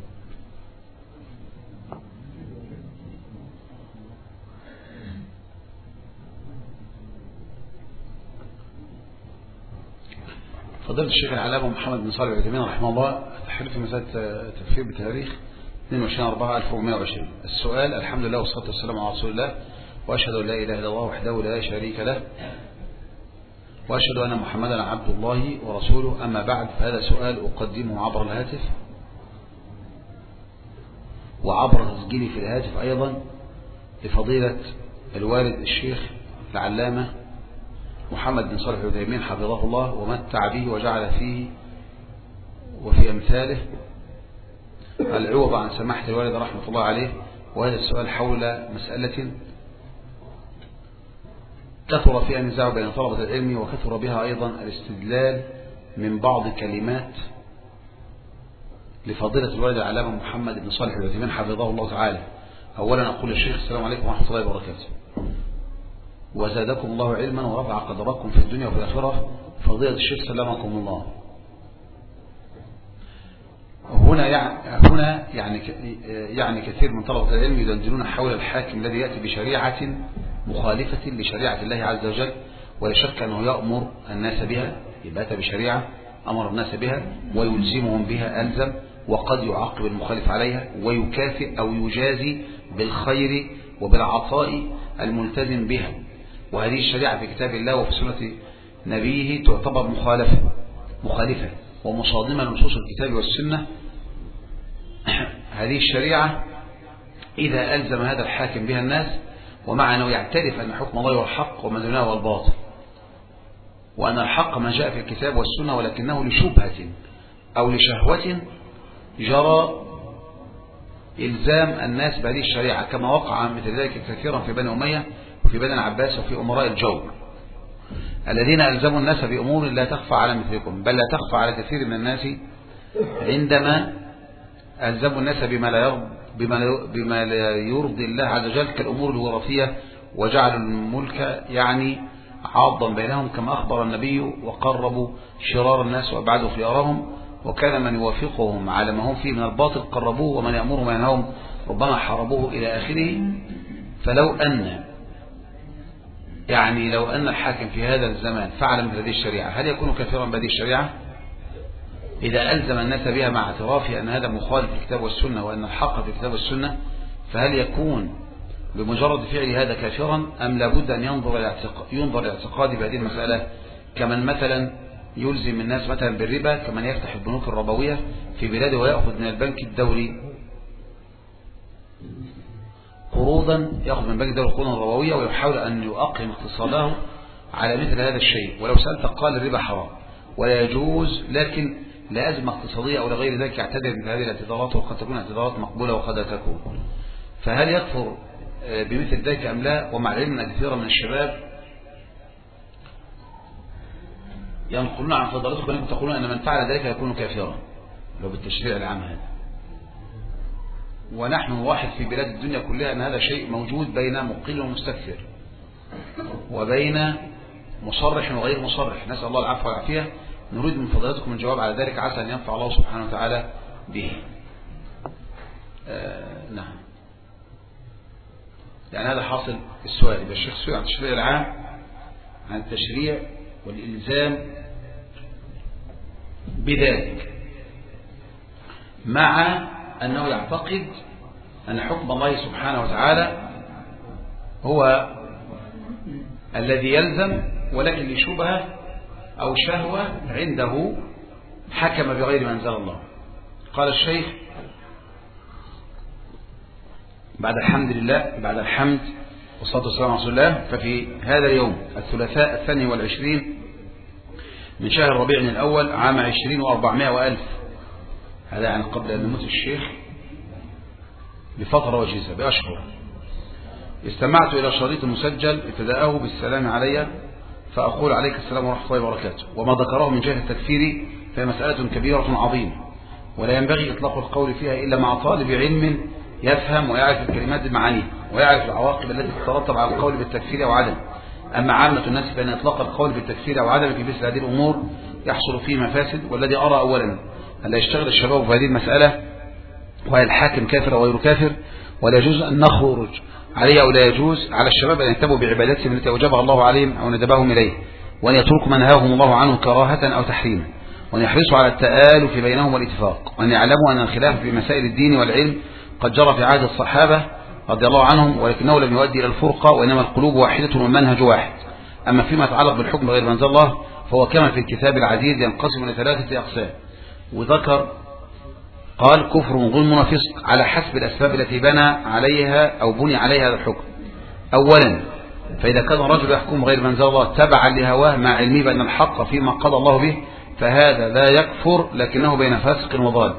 فضيلة الشيخ العلامة محمد بن صالح العثيمين رحمه الله تحريف مسألة تكفير بتاريخ اثنين وعشرين أربعة ألف وأربعمائة وعشرين. السؤال: الحمد لله والصلاة والسلام على رسول الله، وأشهد أن لا إله إلا الله وحده لا شريك له، وأشهد أن محمدا عبد الله ورسوله، أما بعد، فهذا سؤال أقدمه عبر الهاتف وعبر تسجيلي في الهاتف أيضا لفضيلة الوالد الشيخ العلامة محمد بن صالح العثيمين حفظه الله ومتع به وجعل فيه وفي أمثاله العوض عن سماحة الوالد رحمة الله عليه. وهذا السؤال حول مسألة كثر فيها النزاع بين طلبة العلم، وكثر بها أيضا الاستدلال من بعض كلمات لفضيلة الوالد العلامة محمد بن صالح العثيمين حفظه الله تعالى. أولا أقول الشيخ السلام عليكم ورحمة الله وبركاته، وزادكم الله علما ورفع قدركم في الدنيا وفي الآخرة. فضيلة الشيخ سلمكم الله. هنا يعني هنا يعني يعني كثير من طلبة العلم يدندنون حول الحاكم الذي يأتي بشريعة مخالفة لشريعة الله عز وجل، ولا شك أنه يأمر الناس بها، يبقى أتى بشريعة أمر الناس بها ويلزمهم بها ألزم، وقد يعاقب المخالف عليها ويكافئ أو يجازي بالخير وبالعطاء الملتزم بها. وهذه الشريعة في كتاب الله وفي سنة نبيه تعتبر مخالفة مخالفة ومصادمة لنصوص الكتاب والسنة. هذه الشريعة إذا ألزم هذا الحاكم بها الناس، ومع أنه يعترف أن حكم الله هو الحق وما دونه هو الباطل، وأن الحق ما جاء في الكتاب والسنة، ولكنه لشبهة أو لشهوة جرى إلزام الناس بهذه الشريعة، كما وقع مثل ذلك كثيرا في بني أمية وفي بني العباس وفي أمراء الجور الذين ألزموا الناس بأمور لا تخفى على مثلكم، بل لا تخفى على كثير من الناس، عندما ألزموا الناس بما لا يرضي بما بما لا يرضي الله عز وجل كالأمور الوراثية، وجعلوا الملك يعني عاضا بينهم، كما أخبر النبي: وقربوا شرار الناس وأبعدوا خيارهم، وكان من يوافقهم على ما هم فيه من الباطل قربوه، ومن يأمرهم وينهاهم ربما حاربوه إلى آخره. فلو أن يعني لو أن الحاكم في هذا الزمان فعل مثل هذه الشريعة، هل يكون كافرا بهذه الشريعة؟ إذا ألزم الناس بها مع اعترافه أن هذا مخالف للكتاب والسنة وأن الحق في الكتاب والسنة، فهل يكون بمجرد فعل هذا كافرا، أم لابد أن ينظر ينظر الاعتقاد بهذه المسألة، كمن مثلا يلزم الناس مثلا بالربا، كمن يفتح البنوك الربوية في بلاده ويأخذ من البنك الدولي قروضا، يأخذ من البنك الدولي قروضا ربوية ويحاول أن يؤقلم اقتصاده على مثل هذا الشيء. ولو سألت قال الربا حرام ولا يجوز، لكن لا أزمة اقتصادية أو لغير ذلك يعتذر من هذه الاعتذارات، وقد تكون اعتذارات مقبولة وقد لا تكون. فهل يكفر بمثل ذلك أم لا؟ ومع العلم أن كثيرا من الشباب ينقلون عن فضلاتكم أنكم تقولون أن من فعل ذلك يكون كافرا، لو بالتشريع العام هذا. ونحن نلاحظ في بلاد الدنيا كلها أن هذا شيء موجود بين مقل ومستكثر، وبين مصرح وغير مصرح، نسأل الله العفو والعافية. نريد من فضلاتكم الجواب على ذلك، عسى أن ينفع الله سبحانه وتعالى به. آه نعم. يعني هذا حاصل السؤال. يبقى الشيخ سئل عن التشريع العام، عن التشريع والإلزام بذلك، مع أنه يعتقد أن حكم الله سبحانه وتعالى هو الذي يلزم، ولكن لشبهة أو شهوة عنده حكم بغير ما أنزل الله. قال الشيخ بعد الحمد لله بعد الحمد والصلاة والسلام على رسول الله، ففي هذا اليوم الثلاثاء الثاني والعشرين من شهر ربيع الأول عام عشرين وأربعمائة وألف، هذا يعني قبل أن يموت الشيخ بفترة وجيزة بأشهر، استمعت إلى شريط مسجل ابتدأه بالسلام علي، فأقول عليك السلام ورحمة الله وبركاته. وما ذكره من جهة التكفير فهي مسألة كبيرة عظيمة، ولا ينبغي إطلاق القول فيها إلا مع طالب علم يفهم ويعرف الكلمات بمعانيها، ويعرف العواقب التي تترتب على القول بالتكفير أو عدم. أما عامة الناس فإن إطلاق القول بالتكفير أو عدم في مثل هذه الأمور يحصل فيه مفاسد. والذي أرى أولا أن لا يشتغل الشباب في هذه المسألة، وهي الحاكم كافر أو غير كافر، ولا يجوز أن نخرج عليه أو لا يجوز على الشباب أن يتبعوا بعباداتهم التي أوجبها الله عليهم أو ندبهم إليه، وأن يتركوا ما نهاهم الله عنه كراهة أو تحريما، وأن يحرصوا على التآلف بينهم والاتفاق، وأن يعلموا أن الخلاف في مسائل الدين والعلم قد جرى في عهد الصحابة رضي الله عنهم، ولكنه لم يؤدي إلى الفرقة، وإنما القلوب واحدة والمنهج واحد. أما فيما يتعلق بالحكم غير ما أنزل الله فهو كما في الكتاب العزيز ينقسم إلى ثلاثة أقسام. وذكر قال كفر وظلم وفسق على حسب الأسباب التي بنى عليها أو بني عليها هذا الحكم. أولا، فإذا كان رجل يحكم غير ما أنزل الله تبعا لهواه مع علمه بأن الحق فيما قضى الله به، فهذا لا يكفر لكنه بين فاسق وضال.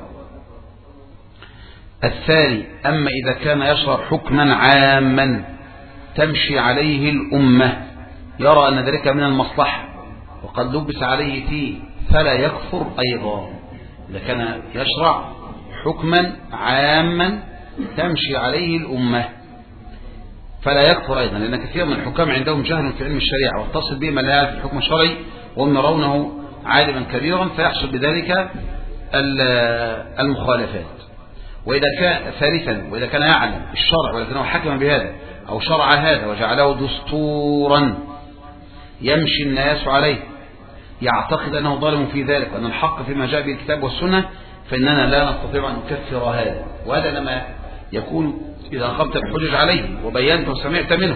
الثاني، أما إذا كان يشرع حكما عاما تمشي عليه الأمة يرى أن ذلك من المصلحة وقد لبس عليه فيه فلا يكفر أيضا. إذا كان يشرع حكما عاما تمشي عليه الأمة فلا يكفر أيضا، لأن كثير من الحكام عندهم جهل في علم الشريعة واتصل بهم لا يعرف الحكم الشرعي وهم يرونه عالما كبيرا، فيحصل بذلك المخالفات. وإذا كان ثالثا، وإذا كان يعلم الشرع ولكنه حكم بهذا أو شرع هذا وجعله دستورا يمشي الناس عليه، يعتقد أنه ظالم في ذلك وأن الحق فيما جاء به الكتاب والسنة، فإننا لا نستطيع أن نكفر هذا. وهذا لما يكون إذا أخذت الحجج عليه وبينت وسمعت منه.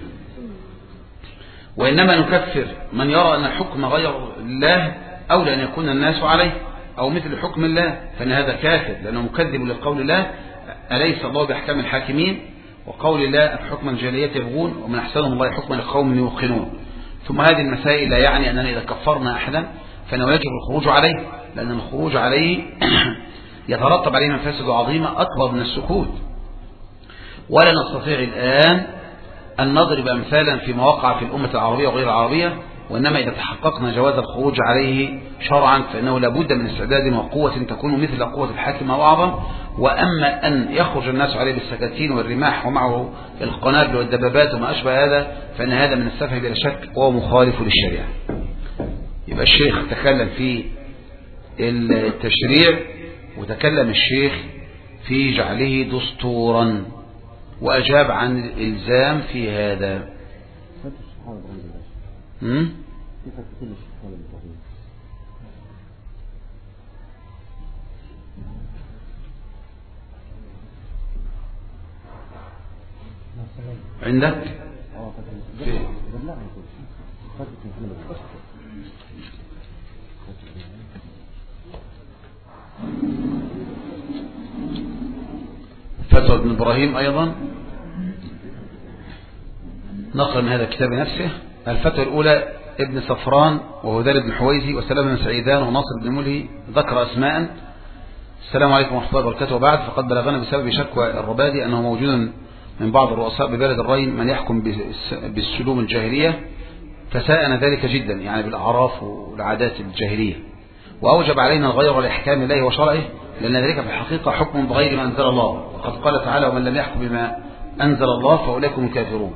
وإنما نكفر من يرى أن الحكم غير الله أو لأن يكون الناس عليه أو مثل حكم الله، فإن هذا كافر لأنه مكذب لقول الله أليس الله بأحكام الحاكمين، وقول الله الحكم الجاهلية يبغون ومن أحسنهم الله حكما لقوم يوقنون. ثم هذه المسائل لا يعني أننا إذا كفرنا أحدا فإنه يجب الخروج عليه، لأن الخروج عليه يترتب عليه مفاسد عظيمة أكبر من السكوت. ولا نستطيع الآن أن نضرب أمثالا في مواقع في الأمة العربية وغير العربية، وإنما إذا تحققنا جواز الخروج عليه شرعا فإنه لابد من استعداد وقوة تكون مثل قوة الحاكم أو أعظم. وأما أن يخرج الناس عليه بالسكاكين والرماح ومعه القنابل والدبابات وما أشبه هذا، فإن هذا من السفه بلا شك وهو مخالف للشريعة. يبقى الشيخ تكلم في التشريع وتكلم الشيخ في جعله دستورا، وأجاب عن الإلزام في هذا. هم؟ عندك في فتوى ابن إبراهيم أيضا نقل من هذا الكتاب نفسه. الفتوى الأولى ابن صفران وهذال بن حويزي وسلام بن سعيدان وناصر بن ملهي، ذكر أسماء. السلام عليكم ورحمة الله وبركاته. وبعد، فقد بلغنا بسبب شكوى الربادي أنه موجود من بعض الرؤساء ببلد الرين من يحكم بالسلوم الجاهلية فساءنا ذلك جدا يعني بالأعراف والعادات الجاهلية، وأوجب علينا الغير لإحكام الله وشرعه، لأن ذلك في الحقيقة حكم بغير ما أنزل الله، وقد قال تعالى ومن لم يحكم بما أنزل الله فأولئك هم الكافرون.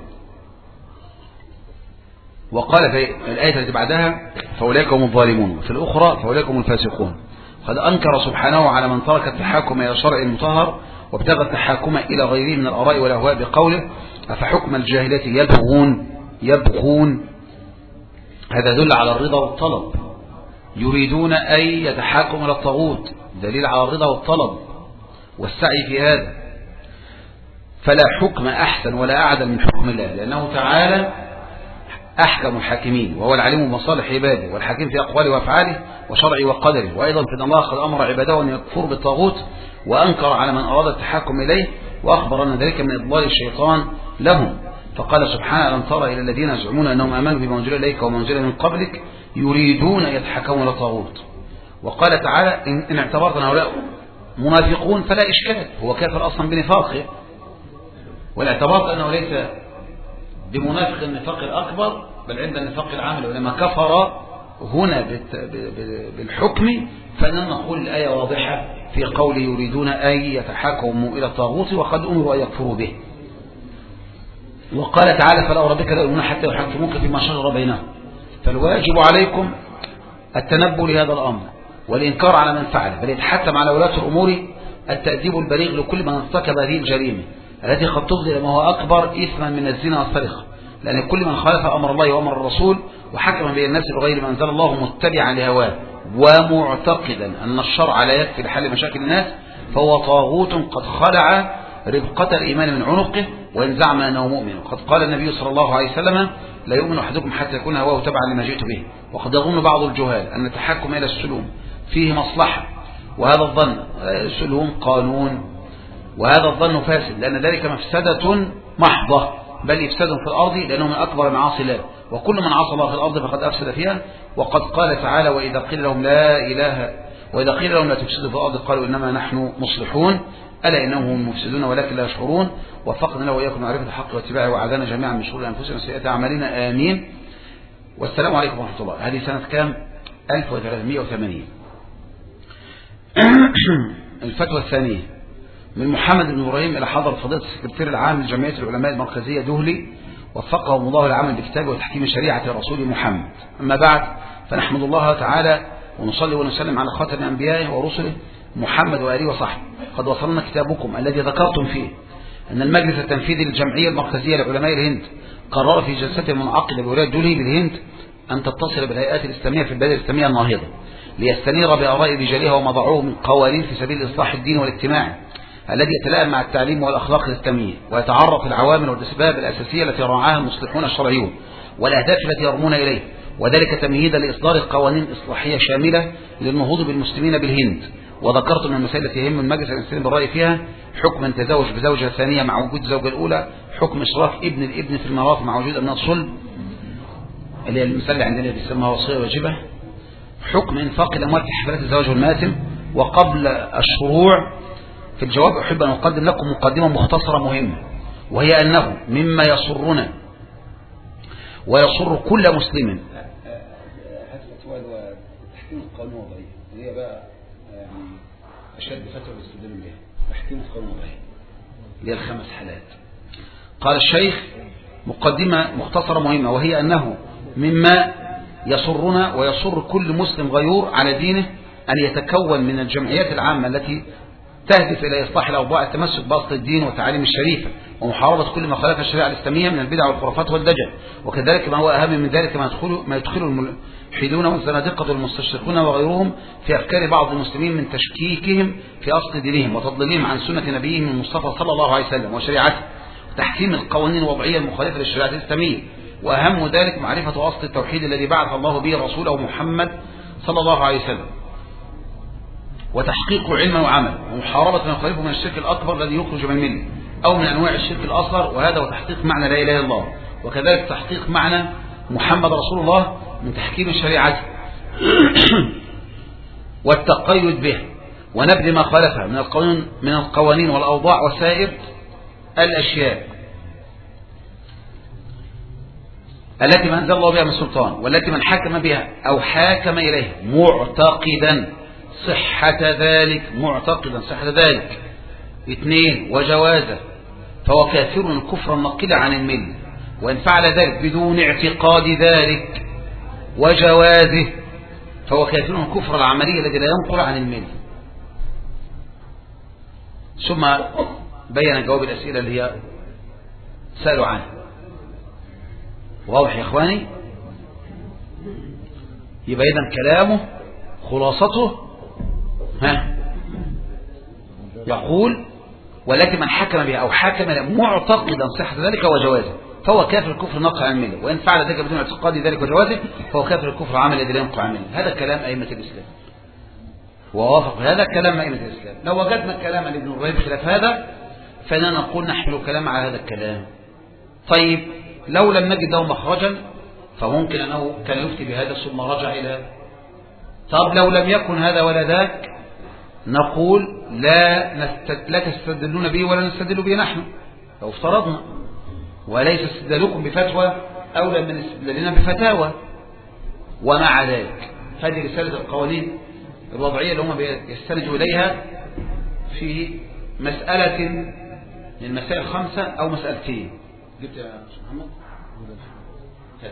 وقال في الآية التي بعدها فأولئك هم الظالمون، في الأخرى فأولئك هم الفاسقون. قد أنكر سبحانه على من ترك التحاكم إلى شرع المطهر وابتغى التحاكم إلى غيره من الآراء والأهواء بقوله أفحكم الجاهلية يبغون يبغون. هذا يدل على الرضا والطلب، يريدون أن يتحاكموا إلى الطاغوت، دليل على الرضا والطلب والسعي في هذا. فلا حكم أحسن ولا أعدل من حكم الله، لأنه تعالى أحكم الحاكمين وهو العليم بمصالح عباده والحكيم في أقواله وأفعاله وشرعه وقدره. وأيضا فإن الله قد أمر عباده أن يكفروا بالطاغوت وأنكر على من أراد التحكم إليه، وأخبر أن ذلك من إضلال الشيطان لهم، فقال سبحانه ألم تر إلى الذين يزعمون أنهم آمنوا بما أنزل إليك وما أنزل من قبلك يريدون أن يتحكموا إلى الطاغوت. وقال تعالى إن اعتبرت أن هؤلاء منافقون فلا إشكال، هو كافر أصلا بنفاقه، والاعتبار أنه ليس بمنافق النفاق الأكبر بل عند النفاق العامل، ولما كفر هنا بالحكم فإننا نقول الآية واضحة في قول يريدون أن يتحاكموا إلى الطاغوت وقد أمروا أن يكفروا به. وقال تعالى فلا وربك لا يؤمنون حتى يحكموك فيما شجر بينهم. فالواجب عليكم التنبؤ لهذا الأمر والإنكار على من فعله، بل يتحتم على ولاة الأمور التأديب البليغ لكل من ارتكب هذه الجريمة التي قد تفضي لما هو أكبر إثما من الزنا والسرقة، لأن كل من خالف أمر الله وأمر الرسول وحكم بين الناس بغير ما أنزل الله متبعا لهواه ومعتقدا أن الشرع لا يكفي لحل مشاكل الناس فهو طاغوت قد خلع ربقة الإيمان من عنقه وإن زعم أنه مؤمن. وقد قال النبي صلى الله عليه وسلم لا يؤمن أحدكم حتى يكون هواه تبعا لما جئت به. وقد يظن بعض الجهال أن التحكم إلى السلوم فيه مصلحة، وهذا الظن السلوم قانون، وهذا الظن فاسد، لأن ذلك مفسدة محضة بل إفساد في الأرض، لأنه من أكبر معاصي الله، وكل من عصى الله في الأرض فقد أفسد فيها. وقد قال تعالى وإذا قيل لهم لا إله وإذا قيل لهم لا تفسدوا في الأرض قالوا إنما نحن مصلحون ألا إنهم هم المفسدون ولكن لا يشعرون. وفقنا له وإياكم معرفة الحق واتباعه وعاذنا جميعا من شرور أنفسنا وسيئات أعمالنا آمين. والسلام عليكم ورحمة الله. هذه سنة كام؟ ألف وثلاثمائة وثمانين. الفتوى الثانية من محمد بن إبراهيم إلى حضرة فضيلة السكرتير العام لجمعية العلماء المركزية دهلي وفقهم الله العمل بكتابه وتحكيم شريعة رسول محمد. أما بعد فنحمد الله تعالى ونصلي ونسلم على خاتم أنبيائه ورسله محمد وآله وصحبه. قد وصلنا كتابكم الذي ذكرتم فيه أن المجلس التنفيذي للجمعية المركزية لعلماء الهند قرر في جلسته المنعقدة بولاية دهلي بالهند أن تتصل بالهيئات الإسلامية في البلاد الإسلامية الناهضة ليستنير بآراء رجالها وما ضعوه من قوانين في سبيل إصلاح الدين والاجتماعي الذي يتلائم مع التعليم والأخلاق الإسلامية ويتعرف العوامل والأسباب الأساسية التي رعاها المصلحون الشرعيون والأهداف التي يرمون إليه، وذلك تمهيدا لإصدار قوانين إصلاحية شاملة للنهوض بالمسلمين بالهند. وذكرت من المسائل التي يهم المجلس أن يستلم بالرأي فيها حكم التزوج بزوجة ثانية مع وجود الزوجة الأولى، حكم إشراك ابن الابن في الميراث مع وجود أبناء صلب اللي هي المثال اللي عندنا بيسموها وصية واجبة، حكم إنفاق الأموال في حفلات الزواج والمآتم. وقبل الشروع في الجواب أحب أن أقدم لكم مقدمة مختصرة مهمة، وهي أنه مما يسرنا ويسر كل مسلم تحكيم القانون الوضعي هي بقى يعني أشد فتوى الاستدلال بها تحكيم القانون الوضعي اللي هي الخمس حالات. قال الشيخ مقدمة مختصرة مهمة، وهي أنه مما يسرنا ويسر كل مسلم غيور على دينه أن يتكون من الجمعيات العامة التي تهدف إلى إصلاح الأوضاع التمسك بأصل الدين وتعاليم الشريفة ومحاربة كل ما خالف الشريعة الإسلامية من البدع والخرافات والدجل، وكذلك ما هو أهم من ذلك ما يدخل ما يدخل الملحدون والزنادقة والمستشرقون وغيرهم في أفكار بعض المسلمين من تشكيكهم في أصل دينهم وتضليلهم عن سنة نبيهم المصطفى صلى الله عليه وسلم وشريعته وتحكيم القوانين الوضعية المخالفة للشريعة الإسلامية، وأهم ذلك معرفة أصل التوحيد الذي بعث الله به رسوله محمد صلى الله عليه وسلم وتحقيق علما وعمل ومحاربة ما يخالفه من الشرك الأكبر الذي يخرج من الملة أو من أنواع الشرك الأصغر، وهذا هو تحقيق معنى لا إله إلا الله، وكذلك تحقيق معنى محمد رسول الله من تحكيم الشريعة والتقيد به ونبذ ما خالفها من القوانين من القوانين والأوضاع وسائر الأشياء. التي ما أنزل الله بها من سلطان، والتي من حكم بها أو حاكم إليها معتقدا صحة ذلك، معتقدا صحة ذلك. اثنين وجوازه، فهو كافر كفرا نقلا عن المله، وإن فعل ذلك بدون اعتقاد ذلك وجوازه فهو كافر كفر العملية الذي لا ينقل عن المله. ثم بين جواب الأسئلة اللي هي سألوا عنها. واضح يا إخواني؟ يبقى إذن كلامه خلاصته ها يقول والتي من حكم بها أو حكم معتقدا صحة ذلك وجوازه فهو كافر الكفر نقل عن المله، وإن فعل ذلك بدون اعتقاد ذلك وجوازه فهو كافر الكفر العمل الذي لا ينقل عن المله. هذا كلام أئمة الإسلام، ووافق هذا كلام أئمة الإسلام. لو وجدنا كلاما لابن الرهيب خلاف هذا فإننا نقول نحمل كلام على هذا الكلام. طيب لو لم نجد له مخرجا فممكن أنه كان يفتي بهذا ثم رجع إلى. طب لو لم يكن هذا ولا ذاك نقول لا نستد... لا تستدلون به ولا نستدل به نحن لو افترضنا، وليس استدلالكم بفتوى أولى من استدلالنا بفتاوى. ومع ذلك هذه رسالة القوانين الوضعية اللي هم يستندوا إليها في مسألة من المسائل الخمسة أو مسألتين. جبت يا محمد؟ هات.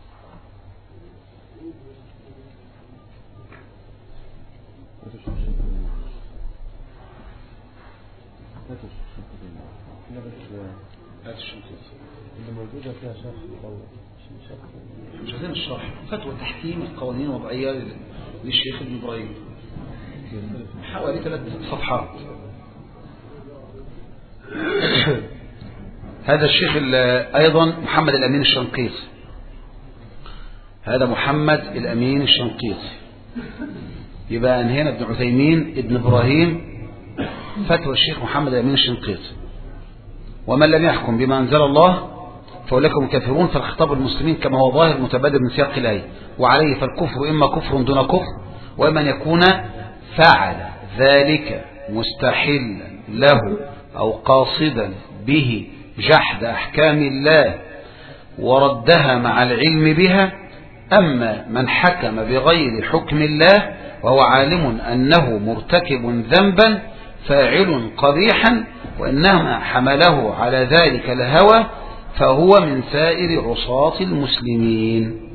هات الشمسية اللي موجودة فيها شرح مطول. مش عايزين الشرح، فتوى تحكيم القوانين الوضعية للشيخ ابن إبراهيم حوالي ثلاث صفحات. هذا الشيخ أيضا محمد الأمين الشنقيطي، هذا محمد الأمين الشنقيطي. يبقى هنا ابن عثيمين ابن إبراهيم فتوى الشيخ محمد الأمين الشنقيطي. ومن لم يحكم بما أنزل الله فأولئك هم كافرون، فالخطاب المسلمين كما هو ظاهر متبادر من سياق الآية. وعليه فالكفر إما كفر دون كفر، وإما أن يكون فعل ذلك مستحلا له أو قاصدا به جحد أحكام الله وردها مع العلم بها. أما من حكم بغير حكم الله وهو عالم أنه مرتكب ذنبا فاعل قبيحا وإنما حمله على ذلك الهوى فهو من سائر عصاة المسلمين.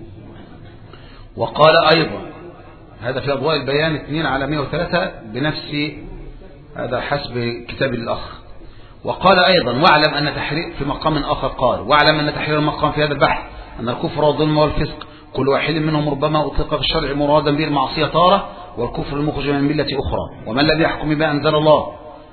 وقال أيضا، هذا في أضواء البيان اثنين على مئة وثلاثة بنفس هذا حسب كتاب الأخ. وقال أيضا واعلم أن تحرير في مقام آخر قال واعلم أن تحرير المقام في هذا البحث أن الكفر والظلم والفسق كل واحد منهم ربما أطلق في الشرع مرادا به المعصية تارة والكفر المخرج من الملة أخرى. ومن لم يحكم بما أنزل الله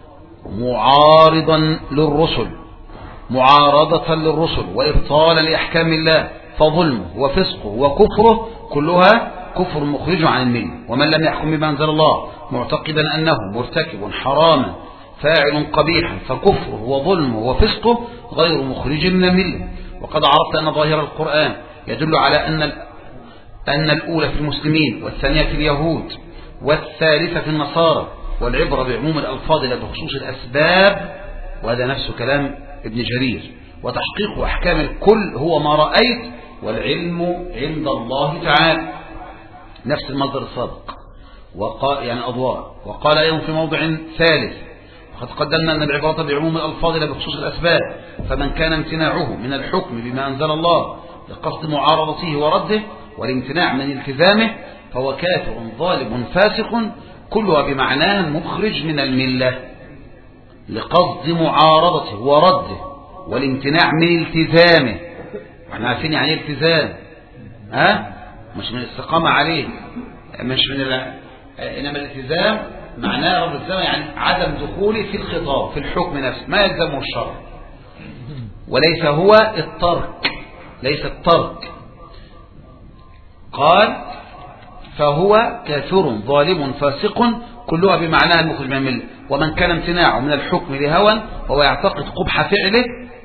معارضا للرسل معارضة للرسل وإبطالا لأحكام الله فظلمه وفسقه وكفره كلها كفر مخرج عن الملة. ومن لم يحكم بما أنزل الله معتقدا أنه مرتكب حراما فاعل قبيحا فكفره وظلمه وفسقه غير مخرج من الملة. وقد عرفت أن ظاهر القرآن يدل على أن أن الأولى في المسلمين والثانية في اليهود والثالثة في النصارى، والعبرة بعموم الألفاظ لا بخصوص الأسباب، وهذا نفس كلام ابن جرير. وتحقيق أحكام الكل هو ما رأيت والعلم عند الله تعالى، نفس المصدر السابق. وقال يعني أضواء. وقال أيضا في موضع ثالث وقد قدمنا أن العبرة بعموم الألفاظ لا بخصوص الأسباب، فمن كان امتناعه من الحكم بما أنزل الله لقصد معارضته ورده والامتناع من التزامه فهو كافر ظالم فاسق كلها بمعناه مخرج من الملة لقصد معارضته ورده والامتناع من التزامه. احنا عارفين يعني التزام، ها مش من الاستقامة عليه، مش من ال... انما الالتزام معناه رب الزمان يعني عدم دخوله في الخطاب في الحكم نفسه ما يلزمه الشرع، وليس هو الترك، ليس الترك. قال فهو كافر ظالم فاسق كلها بمعناها المخرج من الملة. ومن كان امتناعه من الحكم لهوى وهو يعتقد قبح فعله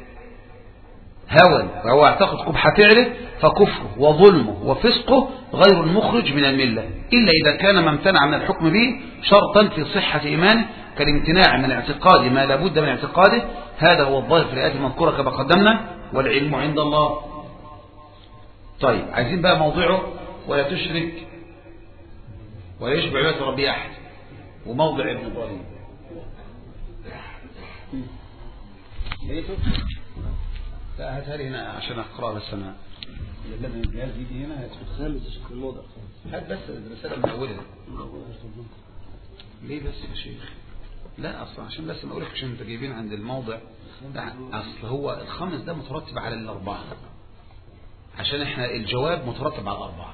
هوى وهو يعتقد قبح فعله فكفره وظلمه وفسقه غير المخرج من الملة، إلا إذا كان ما امتنع من الحكم به شرطا في صحة إيمانه كالامتناع من اعتقاد ما لابد من اعتقاده. هذا هو الظاهر في الآيات المذكورة كما قدمنا، والعلم عند الله. طيب عايزين بقى موضعه ولا تشرك ولا يشبع عبادة ربي أحد، وموضع ابن إبراهيم لا هاتها لي هنا عشان أقرأ بس أنا لازم الجهاز يجي هنا هات الموضع هات بس الرسالة من أولها ليه بس يا شيخ؟ لا أصلا عشان بس ما أقولك عشان أنت جايبين عند الموضع لا أصل هو الخامس ده مترتب على الأربعة عشان إحنا الجواب مترتب على الأربعة.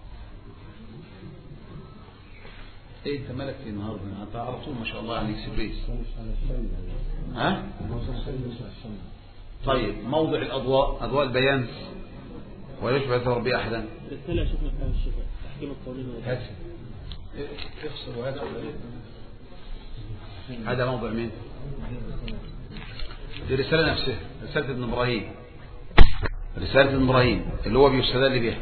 إيه أنت مالك في النهاردة؟ أنت على طول ما شاء الله عليك سبريس ها؟ طيب موضع الأضواء أضواء البيان ويشبه تربية أحدا رسالة شوفنا كلام الشفاء تحكيم القولين هات افصل وهذا هذا موضع مين؟ دي رسالة نفسها رسالة ابن إبراهيم رسالة ابن إبراهيم اللي هو بيستدل بها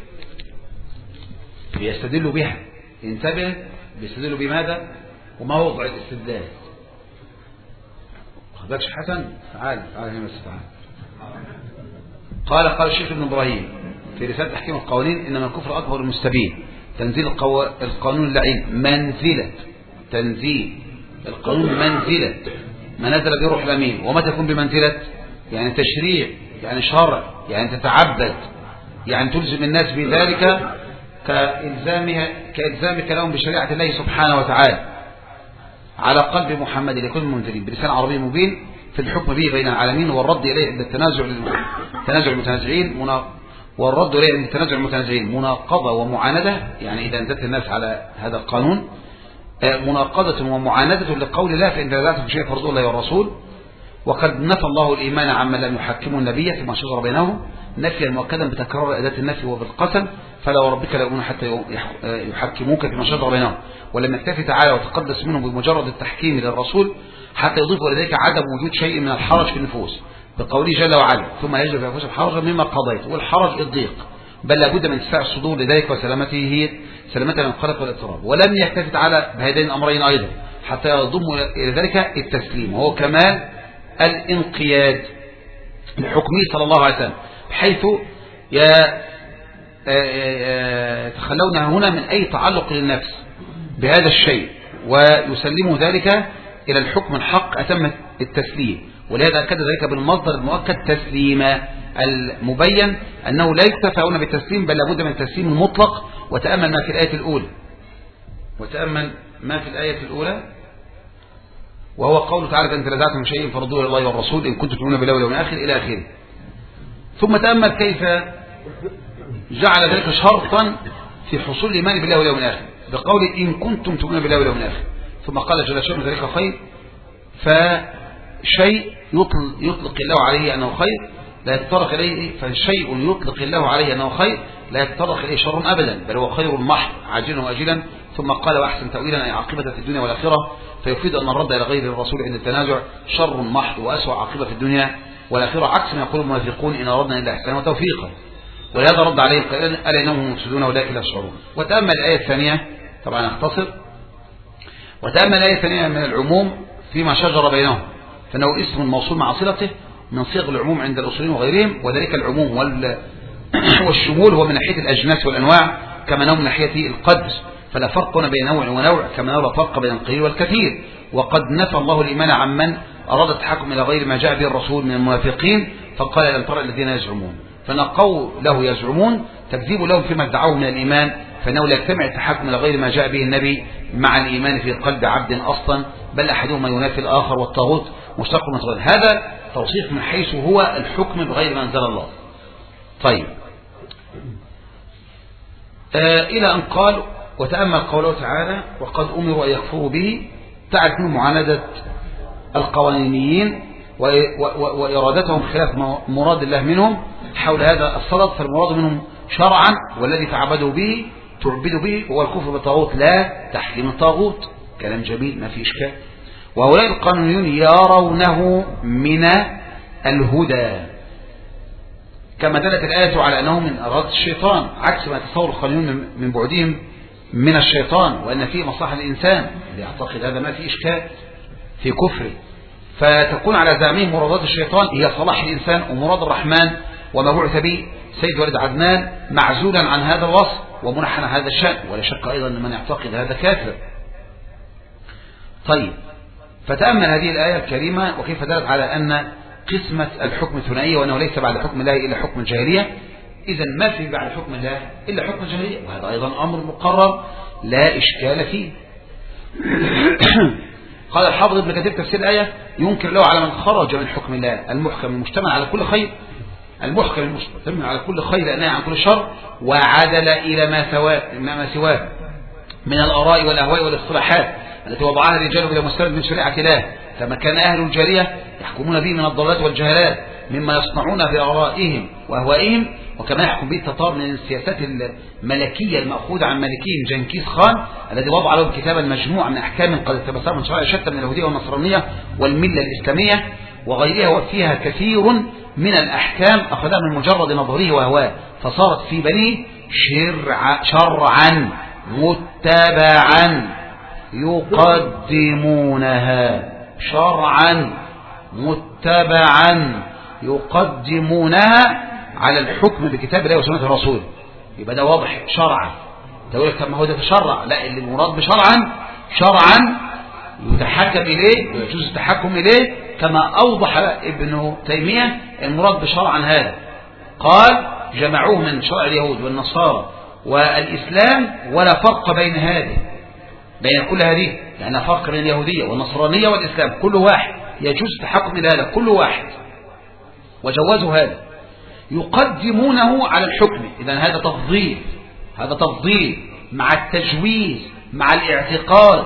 بيستدل بها انتبه بيستدل بماذا وما هو وضع الاستدلال. خذكش حسن تعال تعال هنا بس تعال. قال قال الشيخ ابن إبراهيم في رسالة تحكيم القوانين إنما الكفر أكبر المستبين تنزيل القو... القانون اللعين منزلة تنزيل القانون منزلة ما نزل به روح الأمين. وما تكون بمنزلة يعني تشريع يعني شرع يعني تتعبد يعني تلزم الناس بذلك كإلزامها كإلزامك لهم بشريعة الله سبحانه وتعالى على قلب محمد لكل المنذرين بلسان عربي مبين في الحكم به بين العالمين والرد إليه عند التنازع تنازع المتنازعين والرد إليه عند التنازع المتنازعين مناقضة ومعاندة يعني إذا انزلت الناس على هذا القانون مناقضة ومعاندة لقول الله فإن تنازعتم في شيء فرضوا الله والرسول. وقد نفى الله الإيمان عمن لم يحكموا النبي فيما شجر بينهم نفيا مؤكدا بتكرار أداة النفي وبالقسم فلا وربك لا يؤمنون حتى يحكموك فيما شجر بينهم. ولم يكتفي تعالى وتقدس منهم بمجرد التحكيم للرسول حتى يضيف لذلك عدم وجود شيء من الحرج في النفوس بقوله جل وعلا ثم يجب في أنفسهم حرجا مما قضيت والحرج الضيق بل لابد من اتساع الصدور لذلك وسلامته هي سلامتها من القلق والاضطراب. ولم يكتفي تعالى بهذين الأمرين أيضا حتى يضم إلى ذلك التسليم وهو كمال الانقياد لحكمه صلى الله عليه وسلم بحيث يتخلون هنا من أي تعلق للنفس بهذا الشيء ويسلموا ذلك إلى الحكم الحق أتم التسليم. ولهذا أكد ذلك بالمصدر المؤكد تسليم المبين أنه لا يكتفون بالتسليم بل لابد من التسليم المطلق. وتأمل ما في الآية الأولى وتأمل ما في الآية الأولى وهو قوله تعالى فإن تنازعتم في شيء فردوه إلى الله والرسول إن كنتم تؤمنون بالله واليوم الآخر إلى آخره. ثم تأمل كيف جعل ذلك شرطا في حصول الإيمان بالله واليوم الآخر بقول إن كنتم تؤمنون بالله واليوم الآخر. ثم قال جل شأنه ذلك خير فشيء يطلق, يطلق الله عليه أنه خير لا يتطرق إليه فشيء يطلق الله عليه أنه خير لا يتطرق إليه شر أبدا بل هو خير محض عاجلا وأجلا. ثم قال وأحسن تأويلا أي عاقبة في الدنيا والآخرة فيفيد أن الرد إلى غير الرسول عند التنازع شر محض وأسوأ عاقبة في الدنيا والآخرة عكس ما يقول المنافقون إن أردنا إلا إحسانا وتوفيقا. ولهذا رد عليهم قال ألا إنهم مفسدون ولكن لا يشعرون. وتأمل الآية الثانية طبعا أختصر وتأمل الآية الثانية من العموم فيما شجر بينهم فإنه اسم موصول مع صلته من صيغ العموم عند الأصولين وغيرهم وذلك العموم والشمول هو من ناحية الأجناس والأنواع كما نوع من ناحية القدر فلا فرق بين نوع ونوع كما لا فرق بين القليل والكثير. وقد نفى الله الإيمان عمن أراد التحكم إلى غير ما جاء به الرسول من المنافقين فقال لم ترى الذين يزعمون فنقوا له يزعمون تكذيب لهم فيما ادعوه من الإيمان فإنه لا يجتمع التحكم إلى غير ما جاء به النبي مع الإيمان في قلب عبد أصلا بل أحدهما ينافي الآخر والطاغوت مشتق من طاغوت. هذا توصيف من حيث هو الحكم بغير ما أنزل الله. طيب آه إلى أن قال وتأمل قوله تعالى وقد أمروا أن يكفروا به تعرف من معاندة القوانينيين وإرادتهم خلاف مراد الله منهم حول هذا الصدد فالمراد منهم شرعا والذي تعبدوا به تعبدوا به هو الكفر بالطاغوت لا تحكيم الطاغوت. كلام جميل ما فيه إشكال. وهؤلاء القانونيون يرونه من الهدى كما دلت الآية على أنه من أرادة الشيطان عكس ما تصور القانونيون من بعدهم من الشيطان وأن فيه مصلحة الإنسان يعتقد هذا ما فيه إشكال في كفره فتكون على زعمهم مرادات الشيطان هي صلاح الإنسان ومراد الرحمن وما بعث به سيد ولد عدنان معزولا عن هذا الوصف ومنحنى هذا الشأن، ولا شك أيضا أن من يعتقد هذا كافر. طيب، فتأمل هذه الآية الكريمة وكيف دلت على أن قسمة الحكم ثنائية، وأنه ليس بعد حكم الله إلا حكم الجاهلية. إذا ما في بعد حكم الله إلا حكم الجاهلية، وهذا أيضا أمر مقرر لا إشكال فيه. قال الحافظ ابن كثير تفسير الآية: ينكر له على من خرج من حكم الله المحكم المجتمع على كل خير، المحكم المجتمع على كل خير لأنه عن كل شر، وعدل إلى ما سواه ما سواه من الآراء والأهواء والاصطلاحات التي وضعها الرجال بلا مستند من شريعة الله، كما كان أهل الجارية يحكمون به من الضلالات والجهالات مما يصنعون بآرائهم وأهوائهم، وكما يحكم به التتار من السياسات الملكية المأخوذة عن ملكهم جنكيز خان الذي وضع لهم كتابا مجموعا من أحكام قد اقتبسها من شرائع شتى من اليهودية والنصرانية والملة الإسلامية وغيرها، وفيها كثير من الأحكام أخذها من مجرد نظره وهواه، فصارت في بنيه شرع شرعا متبعا يقدمونها شرعا متبعا يقدمونها على الحكم بكتاب الله وسنة الرسول. يبقى ده واضح شرعا. تقول لك طب ما هو ده تشرع، لا، اللي المراد بشرعا شرعا يتحكم إليه ويجوز التحكم إليه، كما أوضح ابن تيمية المراد بشرعا هذا. قال جمعوه من شرع اليهود والنصارى والإسلام ولا فرق بين هذه بين كل هذه، لأن فرق بين اليهودية والنصرانية والإسلام كل واحد يجوز التحكم إلى هذا كل واحد، وجوزوا هذا يقدمونه على الحكم. إذن هذا تفضيل، هذا تفضيل مع التجويز مع الاعتقاد.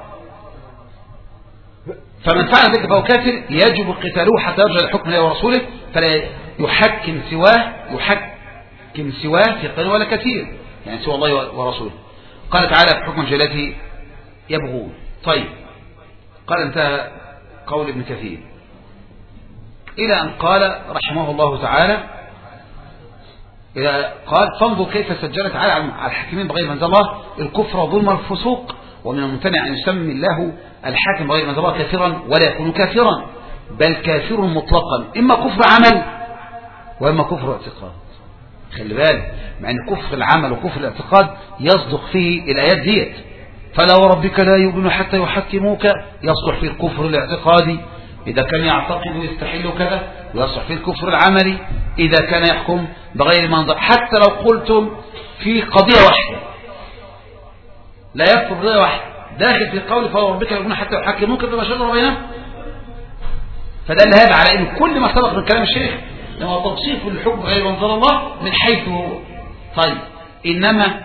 فمن فعل ذلك فهو كافر يجب قتاله حتى يرجع لحكم الله ورسوله، فلا يحكم سواه يحكم سواه في قليل ولا كثير، يعني سوى الله ورسوله. قال تعالى في حكم جلاته يبغون. طيب، قال انتهى قول ابن كثير إلى أن قال رحمه الله تعالى إذا قال: فانظر كيف سجل تعالى على الحاكمين بغير منزل الله الكفر وظلم الفسوق، ومن الممتنع أن يسمي الله الحاكم بغير منزل الله كافرا ولا يكون كافرا، بل كافر مطلقا، إما كفر عمل وإما كفر اعتقاد. خلي بالك، مع أن كفر العمل وكفر الاعتقاد يصدق فيه الآيات ديت: فلا وربك لا يؤمن حتى يحكموك، يصدق فيه الكفر الاعتقادي إذا كان يعتقد ويستحل كذا، ويصدق فيه الكفر العملي إذا كان يحكم بغير منظر. حتى لو قلتم في قضية واحدة لا يكفر قضية واحدة داخل في قول فلا وربك لا يؤمن حتى يحكموك بما شجر بينهم، فده اللي هذا على إن كل ما سبق من كلام الشيخ لما توصيف الحكم غير منظر الله من حيث هو. طيب، إنما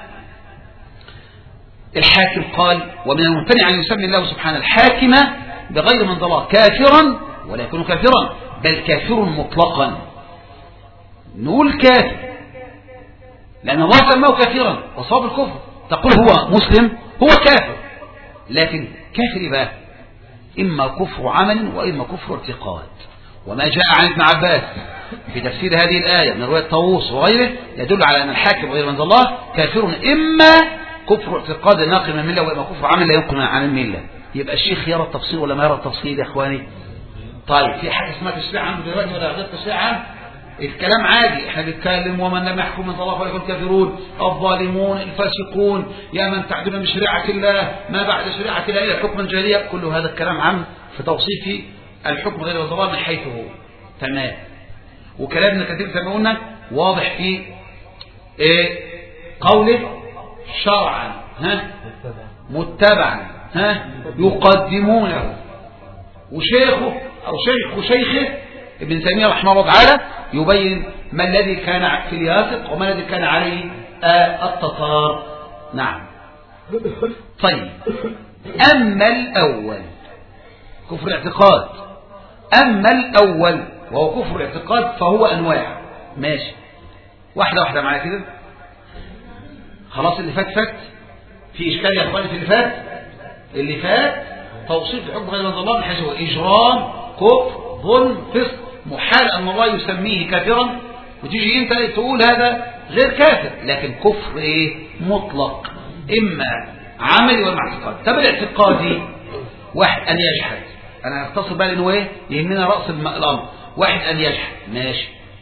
الحاكم قال: ومن الممتنع أن يسمي الله سبحانه الحاكم بغير منزل الله كافرا ولا يكون كافرا، بل كافر مطلقا. نقول كافر لأن الله سماه كافرا وصاب الكفر، تقول هو مسلم هو كافر، لكن كافر بقى إما كفر عمل وإما كفر اعتقاد. وما جاء عن ابن عباس في تفسير هذه الآية من رواية طاووس وغيره يدل على أن الحاكم غير منزل الله كافر إما كفر اعتقاد ناقل من الملة وإما كفر عمل لا ينقل عن الملة. يبقى الشيخ يرى التفصيل ولا ما يرى التفصيل يا إخواني؟ طيب، في حاجة اسمها تشريع عام دلوقتي ولا غير تشريع عام؟ الكلام عادي، احنا بنتكلم: ومن لم يحكم من الله فلا يكون كافرون، الظالمون، الفاسقون، يا من تعدون من شريعة الله ما بعد شريعة الله إلى حكم الجاهلية. كل هذا الكلام عام في توصيف الحكم غير الظلام من حيث هو. تمام. وكلامنا كثير زي ما قلنا واضح في ايه قوله شرعا ها متبعا ها يقدمونه، وشيخه أو شيخ شيخه ابن تيمية رحمه الله تعالى يبين ما الذي كان في الياسق وما الذي كان عليه التتار. نعم. طيب، أما الأول كفر الاعتقاد، أما الأول وهو كفر الاعتقاد فهو أنواع. ماشي، واحدة واحدة معايا كده. خلاص، اللي فات فات. في إشكال يا أخواني في اللي فات؟ اللي فات توصيف الحكم غير منزل الله من حيث هو إجرام، كفر، ظلم، فسق، محال أن الله يسميه كافرا، وتيجي أنت تقول هذا غير كافر، لكن كفر إيه؟ مطلق، إما عملي ولا اعتقادي. طب الاعتقادي واحد أن يجحد، أنا هختصر بقى لأنه إيه؟ يهمنا رأس الأمر. واحد أن يجحد، ماشي،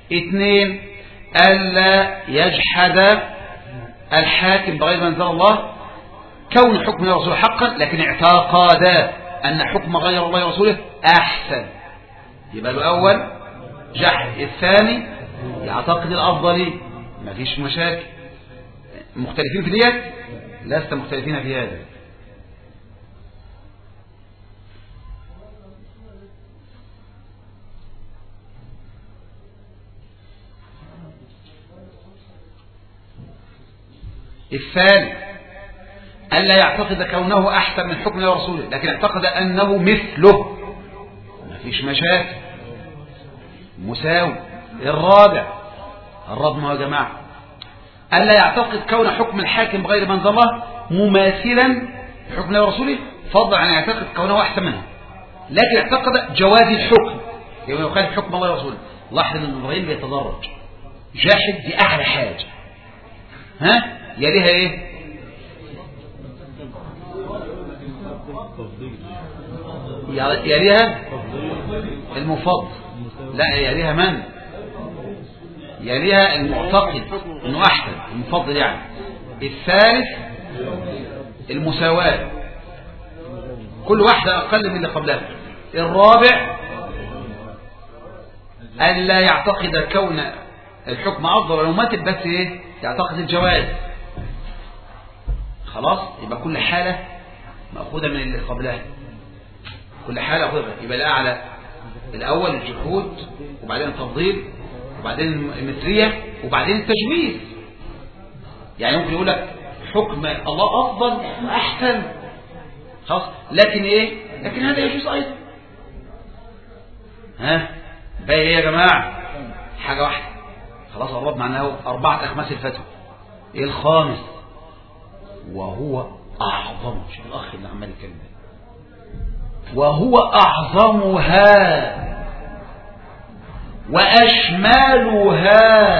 اثنين، ألا يجحد الحاكم بغير ما أنزل الله كون حكم الله ورسوله حقا، لكن اعتقد أن حكم غير الله ورسوله أحسن. يبقى الأول جحد، الثاني يعتقد الأفضلية. ما فيش مشاكل. مختلفين في ديت؟ لست مختلفين في هذا. الثاني ألا يعتقد كونه أحسن من حكم الله ورسوله، لكن اعتقد أنه مثله. ما فيش مشاكل، مساوي. الرابع الرابع يا جماعة ألا يعتقد كون حكم الحاكم بغير ما أنزل الله مماثلا لحكم الله ورسوله، فضلا عن يعتقد كونه أحسن منه، لكن اعتقد جواز الحكم يوم يخالف حكم الله ورسوله. لاحظ أن إبراهيم بيتدرج. جاحد دي أعلى حاجة، ها يليها إيه؟ يليها المفضل. لا، يليها من؟ يليها المعتقد انه احسن، المفضل يعني. الثالث المساواة، كل واحدة اقل من اللي قبلها. الرابع ألا يعتقد كون الحكم افضل ولو ماتت، بس ايه؟ يعتقد الجواز. خلاص، يبقى كل حالة مأخوذة من اللي قبلها، كل حالة أخذها. يبقى الأعلى الأول الجحود، وبعدين التفضيل، وبعدين المثلية، وبعدين التجويز. يعني ممكن يقول لك حكم الله أفضل وأحسن، خلاص، لكن إيه؟ لكن هذا يجوز أيضا. ها بقى إيه يا جماعة؟ حاجة واحدة خلاص. الرب معناه أربعة أخماس الفتوى. إيه الخامس؟ وهو أعظم. شوف الأخ اللي عمال يتكلم، وهو أعظمها وأشملها.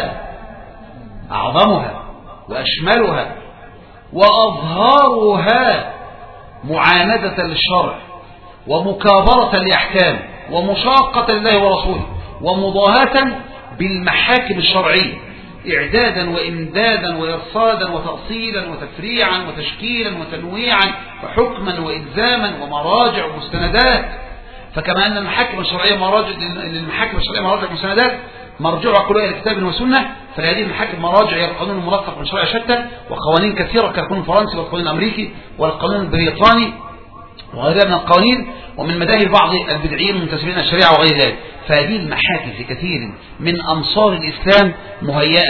أعظمها وأشملها وأظهرها معاندة للشرع ومكابرة لأحكام ومشاقة لله ورسوله ومضاهاة بالمحاكم الشرعية، إعدادا وإمدادا وإرصادا وتأصيلا وتفريعا وتشكيلا وتنويعا وحكما وإلزاما ومراجع ومستندات. فكما أن المحاكم الشرعية مراجع للمحاكم الشرعية مراجع ومستندات مرجوعة كلها إلى كتاب وسنة، فلهذه المحاكم مراجع هي القانون الملصق من شرائع شتى وقوانين كثيرة كالقانون الفرنسي والقانون الأمريكي والقانون البريطاني وغيرها من القوانين، ومن مذاهب بعض البدعيين المنتسبين الشريعة وغير ذلك. فهذه المحاكم في كثير من أمصار الإسلام مهيئة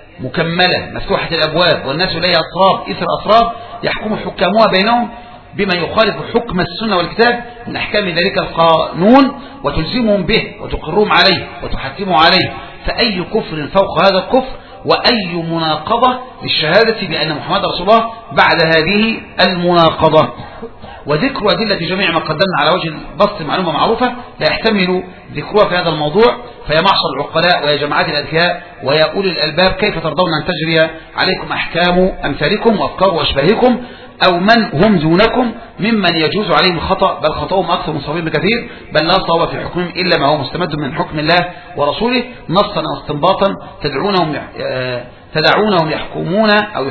مكملة مفتوحة الأبواب، والناس إليها أطراب إثر أطراب يحكم حكامها بينهم بما يخالف حكم السنة والكتاب من أحكام ذلك القانون، وتلزمهم به وتقرهم عليه وتحكمهم عليه. فأي كفر فوق هذا الكفر، وأي مناقضة للشهادة بأن محمد رسول الله بعد هذه المناقضة. وذكر أدلة جميع ما قدمنا على وجه البسط معلومة معروفة لا يحتمل ذكرها في هذا الموضوع. فيا معشر العقلاء ويا جماعات الأذكياء ويا أولي الألباب، كيف ترضون أن تجري عليكم أحكام أمثالكم وأفكار وأشباهكم أو من هم دونكم ممن يجوز عليهم الخطأ، بل خطأهم أكثر من صوابهم بكثير، بل لا صواب في حكمهم إلا ما هو مستمد من حكم الله ورسوله نصا أو استنباطا تدعونهم تدعونهم يحكمون أو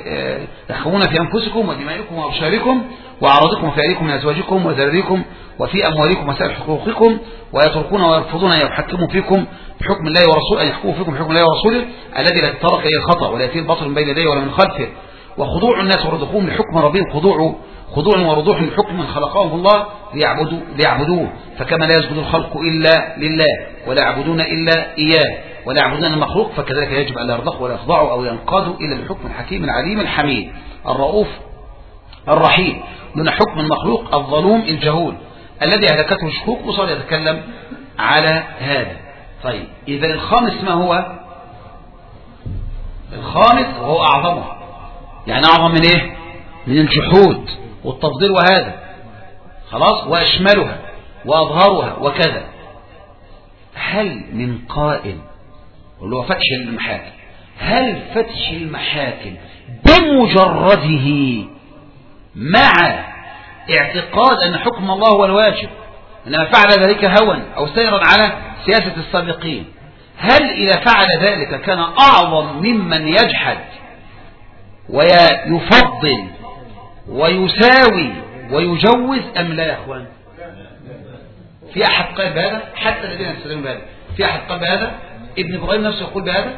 يحكمون في أنفسكم ودمائكم وأبشاركم وأعراضكم وفعلكم من أزواجكم وذريكم وفي أموالكم وسائر حقوقكم، ويتركون ويرفضون أن يحكموا فيكم بحكم الله ورسوله، أن يحكموا فيكم بحكم الله ورسوله الذي لا يتطرق إليه الخطأ ولا يأتيه الباطل من بين يديه ولا من خلفه. وخضوع الناس ورضوخهم لحكم ربهم خضوع خضوع ورضوح لحكم من خلقهم الله ليعبدوا ليعبدوه، فكما لا يسجد الخلق إلا لله ولا يعبدون إلا إياه ولا يعبدون المخلوق، فكذلك يجب أن لا يرضخوا ولا يخضعوا أو ينقادوا إلا لحكم الحكيم العليم الحميد الرؤوف الرحيم، دون حكم المخلوق الظلوم الجهول الذي أهلكته الشكوك. وصار يتكلم على هذا. طيب إذا الخامس ما هو؟ الخامس وهو أعظمها، يعني أعظم من إيه؟ من الجحود والتفضيل وهذا خلاص، وأشملها وأظهرها وكذا. هل من قائل اللي هو فتش المحاكم، هل فتش المحاكم بمجرده مع اعتقاد أن حكم الله هو الواجب إنما فعل ذلك هوى أو سيرا على سياسة السابقين، هل إذا فعل ذلك كان أعظم ممن يجحد ويفضل ويساوي ويجوز أم لا يا أخوان؟ في أحد قال بهذا؟ حتى الذين يستدلون بهذا في أحد قال بهذا؟ ابن إبراهيم نفسه يقول بهذا.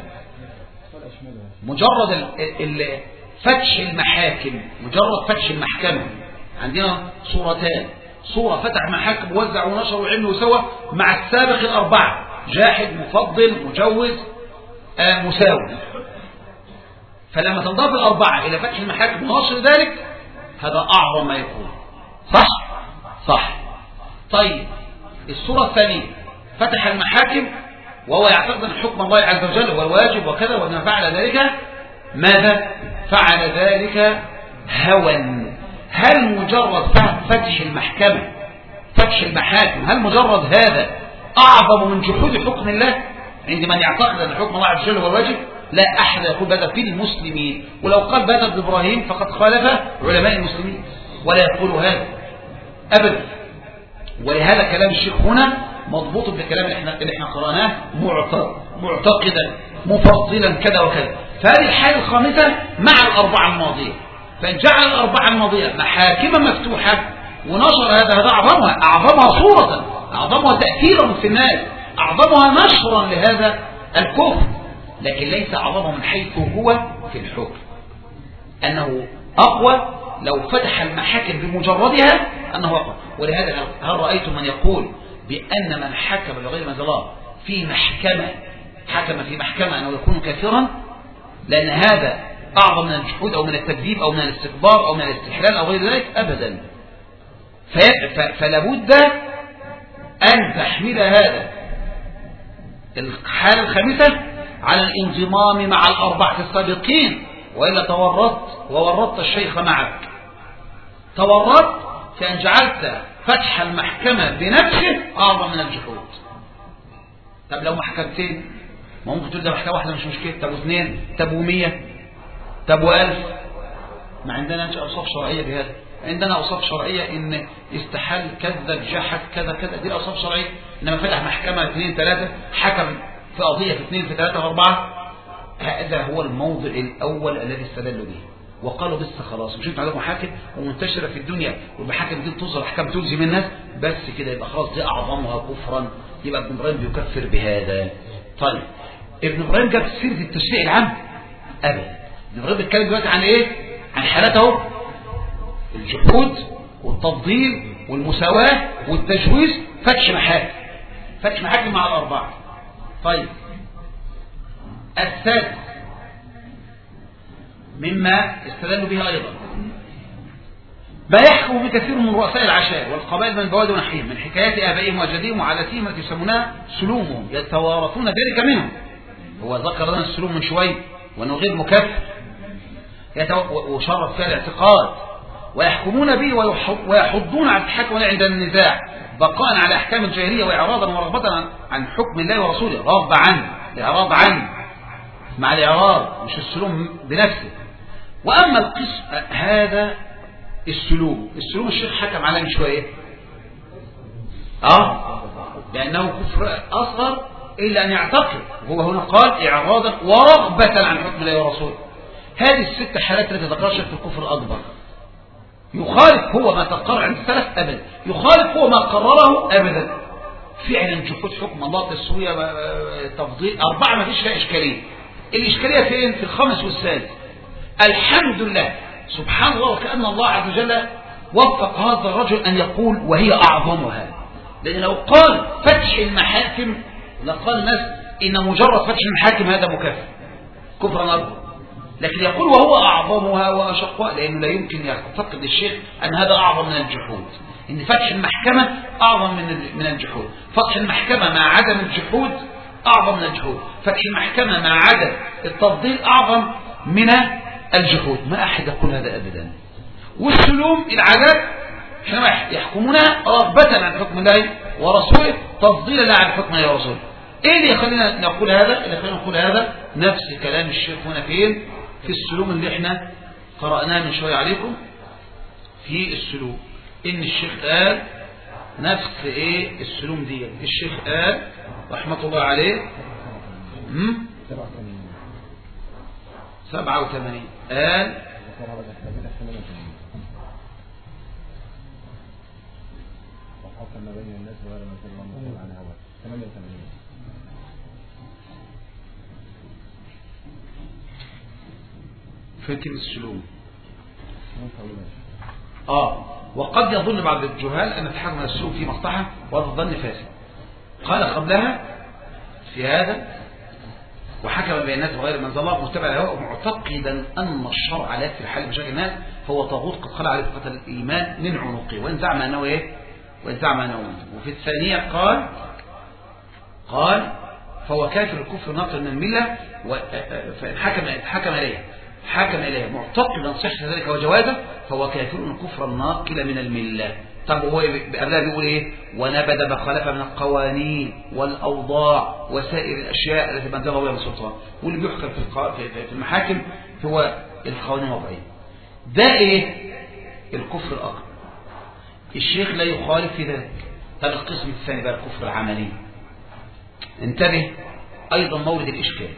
مجرد فتح المحاكم، مجرد فتح المحكمة، عندنا صورتان، صورة فتح محاكم ووزع ونشر وعمل وسوى مع السابق الأربعة، جاحد مفضل مجوز آه مساوي. فلما تنضاف الأربعة إلى فتح المحاكم ونشر ذلك هذا أعظم ما يكون. صح؟ صح. طيب الصورة الثانية فتح المحاكم وهو يعتقد أن حكم الله عز وجل هو الواجب وكذا، وأن فعل ذلك ماذا؟ فعل ذلك هوى. هل مجرد فتح المحكمة فتح المحاكم هل مجرد هذا أعظم من جحود حكم الله عند من يعتقد أن حكم الله عز وجل هو الواجب؟ لا أحد يقول بهذا في المسلمين، ولو قال بهذا ابن إبراهيم فقد خالف علماء المسلمين ولا يقول هذا أبدا. ولهذا كلام الشيخ هنا مضبوط بالكلام اللي احنا, اللي احنا قرأناه، معتقدا مفضلا كذا وكذا. فهذه الحالة الخامسة مع الأربعة الماضية، فإن جعل الأربعة الماضية محاكم مفتوحة ونشر هذا هذا أعظمها أعظمها صورة، أعظمها تأثيرا في الناس، أعظمها نشرا لهذا الكفر، لكن ليس أعظمه من حيث هو في الحكم، أنه أقوى لو فتح المحاكم بمجردها أنه أقوى. ولهذا هل رأيتم من يقول بأن من حكم بغير ما أنزل الله في محكمة حكم في محكمة أنه يكون كافرا، لأن هذا أعظم من الجحود أو من التكذيب أو من الاستكبار أو من الاستحلال أو غير ذلك أبدا. فلابد أن تحمل هذا الحالة الخامسة على الانضمام مع الأربعة السابقين، وإلا تورطت وورطت الشيخ معك، تورطت في أن جعلت فتح المحكمة بنفسه أعظم من الجحود. طب لو محكمتين ما ممكن تقول ده محكمة واحدة مش مشكلة، طب واثنين، طب ومية، طب وألف. ما عندنا أوصاف شرعية بهذا، عندنا أوصاف شرعية إن استحل كذب جحد كذا كذا، دي الأوصاف شرعية. إنما فتح محكمة اثنين ثلاثة، حكم في قضية في اثنين في ثلاثة في أربعة، هذا هو الموضع الأول الذي استدلوا به وقالوا بس خلاص مش انتوا عندكم محاكم ومنتشرة في الدنيا والمحاكم دي تصدر أحكام تلزم الناس بس كده، يبقى خلاص دي أعظمها كفرا، يبقى ابن إبراهيم بيكفر بهذا. طيب ابن إبراهيم جاب سيرة التشريع العام أبدا. ابن إبراهيم بيتكلم دلوقتي عن إيه؟ عن حالته الجحود والتفضيل والمساواة والتجويز، فتح محاكم فتح محاكم مع الأربعة. طيب السادس مما استدلوا به أيضا ما يحكم بكثير من رؤساء العشائر والقبائل من البوادي ونحيهم من حكايات آبائهم وجديهم وعاداتهم التي يسمونها سلومهم يتوارثون ذلك منهم. هو ذكر لنا السلوم من شوي وأنه غير مكفر وشرف فيها الاعتقاد، ويحكمون به ويحضون على الحكم عند النزاع بقاء على أحكام الجاهلية وإعراضا ورغبة عن حكم الله ورسوله، رغبة عنه الإعراض عنه مع الإعراض مش السلوم بنفسه. وأما القسم هذا السلوم السلوم الشيخ حكم عليه من شوية اه لأنه كفر أصغر إلا أن يعتقد، وهو هنا قال إعراضا ورغبة عن حكم الله ورسوله. هذه الست حالات التي ذكرها في الكفر الأكبر يخالف هو ما تقرر عند السلف أبدا، يخالف هو ما قرره أبدا. فعلا جحود حكم الله، تسوية، تفضيل، أربعة ما فيش فيها إشكالية. الإشكالية فين؟ في الخامس والسادس. الحمد لله سبحان الله، وكأن الله عز وجل وفق هذا الرجل أن يقول وهي أعظمها، لأن لو قال فتح المحاكم لقال الناس إن مجرد فتح المحاكم هذا مكفر كفرا أكبر، لكن يقول وهو أعظمها وأشقها، لأنه لا يمكن يعتقد الشيخ أن هذا أعظم من الجحود، إن فتح المحكمة أعظم من من الجحود، فتح المحكمة مع عدم الجحود أعظم من الجحود، فتح المحكمة مع عدم التفضيل أعظم من الجحود. ما أحد يقول هذا أبدا. والسلوم العادات حينما يحكمونها رغبة عن حكم الله ورسوله، تفضيلا لا عن حكم الله ورسوله. إيه اللي يخلينا نقول هذا؟ اللي يخلينا نقول هذا نفس كلام الشيخ هنا فين؟ في السلوم اللي احنا قرأناه من شوية عليكم في السلوم، إن الشيخ قال نفس إيه السلوم دي. الشيخ قال رحمة الله عليه سبعة وثمانين قال وحكم بين الناس وغير ما كان الله عن هواه ثمانية وثمانين. فين كلمة السلوم؟ اه وقد يظن بعض الجهال ان تحكم السلوم في مصلحة وهذا الظن فاسد. قال قبلها في هذا وحكم بين الناس وغير من انزل الله متبع الهوى معتقدا ان الشرع لا يكفي حل مشاكل الناس فهو طاغوت قد خلع عليه ثقة الايمان من عنقه وان زعم انه ايه وان زعم انه. وفي الثانية قال قال فهو كافر الكفر ناقل من المله فان حكم حكم اليه حكم اليه معتقدا صحة ذلك وجوازه فهو كافر الكفر الناقل من المله. طب هو قبلها بيقول ايه ونبذ ما خالف من القوانين والاوضاع وسائر الاشياء التي انزل الله بها من سلطان واللي بيحكم في في المحاكم هو القوانين الوضعيه. ده ايه الكفر الاكبر. الشيخ لا يخالف في ذلك. طب القسم الثاني بقى الكفر العملي. انتبه ايضا مورد الاشكال.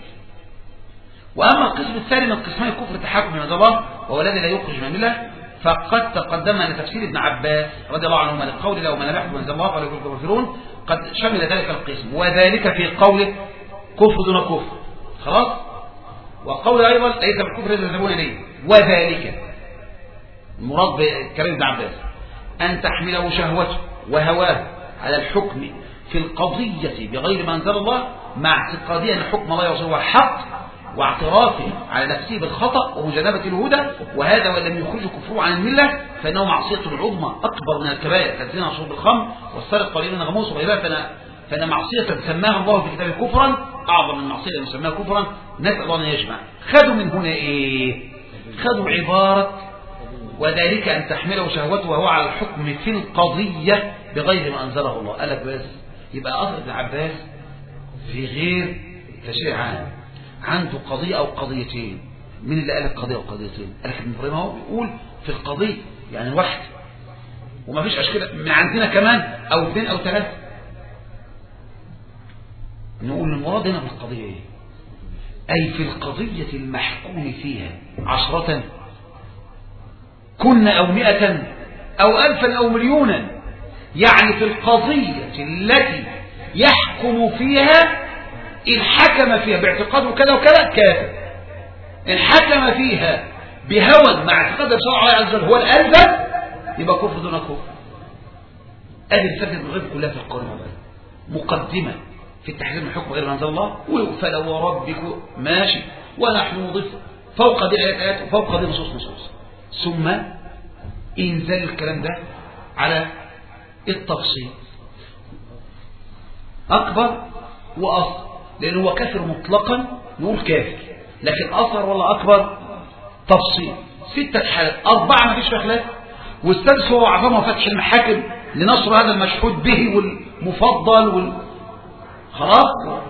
واما القسم الثاني من قسمي الكفر التحاكم من الله وهو الذي لا يخرج من المله فقد تقدم أن تفسير ابن عباس رضي الله عنهما للقول لو ما نبحث من الله قال يقول الكافرون قد شمل ذلك القسم وذلك في قوله كفر دون كفر خلاص. وقول أيضا ليس بالكفر الذي يذهبون إليه وذلك المراد بكلام ابن عباس أن تحمله شهوته وهواه على الحكم في القضية بغير ما أنزل الله مع اعتقادية أن حكم الله هو الحق واعترافه على نفسه بالخطأ ومجانبة الهدى وهذا وإن لم يخرج كفره عن الملة فإنه معصية العظمى أكبر من الكبائر كالزنا وشرب الخمر والسرقة قليل من الغموس وغيرها. فإن, فإن معصية سماها الله في كتابه كفرا أعظم من معصية التي سماها كفرا. نسأل الله أن يجمع. خذوا من هنا إيه؟ خذوا عبارة وذلك أن تحمله شهوته وهو على الحكم في القضية بغير ما أنزله الله. قالك بس يبقى أصل ابن عباس في غير تشريع عام عنده قضية أو قضيتين. مين اللي قال لك قضية أو قضيتين؟ قال لك ابن إبراهيم هو بيقول في القضية يعني واحد وما فيش أشكال من عندنا كمان أو اثنين أو ثلاثة. نقول المراد هنا بالقضية إيه؟ أي في القضية المحكوم فيها عشرة كنا أو مئة أو ألفا أو مليونا. يعني في القضية التي يحكم فيها إن حكم فيها باعتقاده كذا وكذا كافر. إن حكم فيها بهوى مع اعتقاد الشرع الله عز وجل هو الألزم يبقى كفر دون كفر. أدي الفكرة الغيب كلها في القرآن مقدمة في التحريم من حكم غير ما أنزل الله فلا وربك ماشي ونحن نضيف فوق دي آيات آيات وفوق دي نصوص نصوص ثم إنزال الكلام ده على التفصيل أكبر وأصل لأنه هو كافر مطلقا نقول كافر لكن أصغر ولا أكبر تفصيل. ستة حالات أربعة ما فيش فيها خلاف والسادس هو عظمه وفتح المحاكم لنصر هذا المشهود به والمفضل وال... خلاص.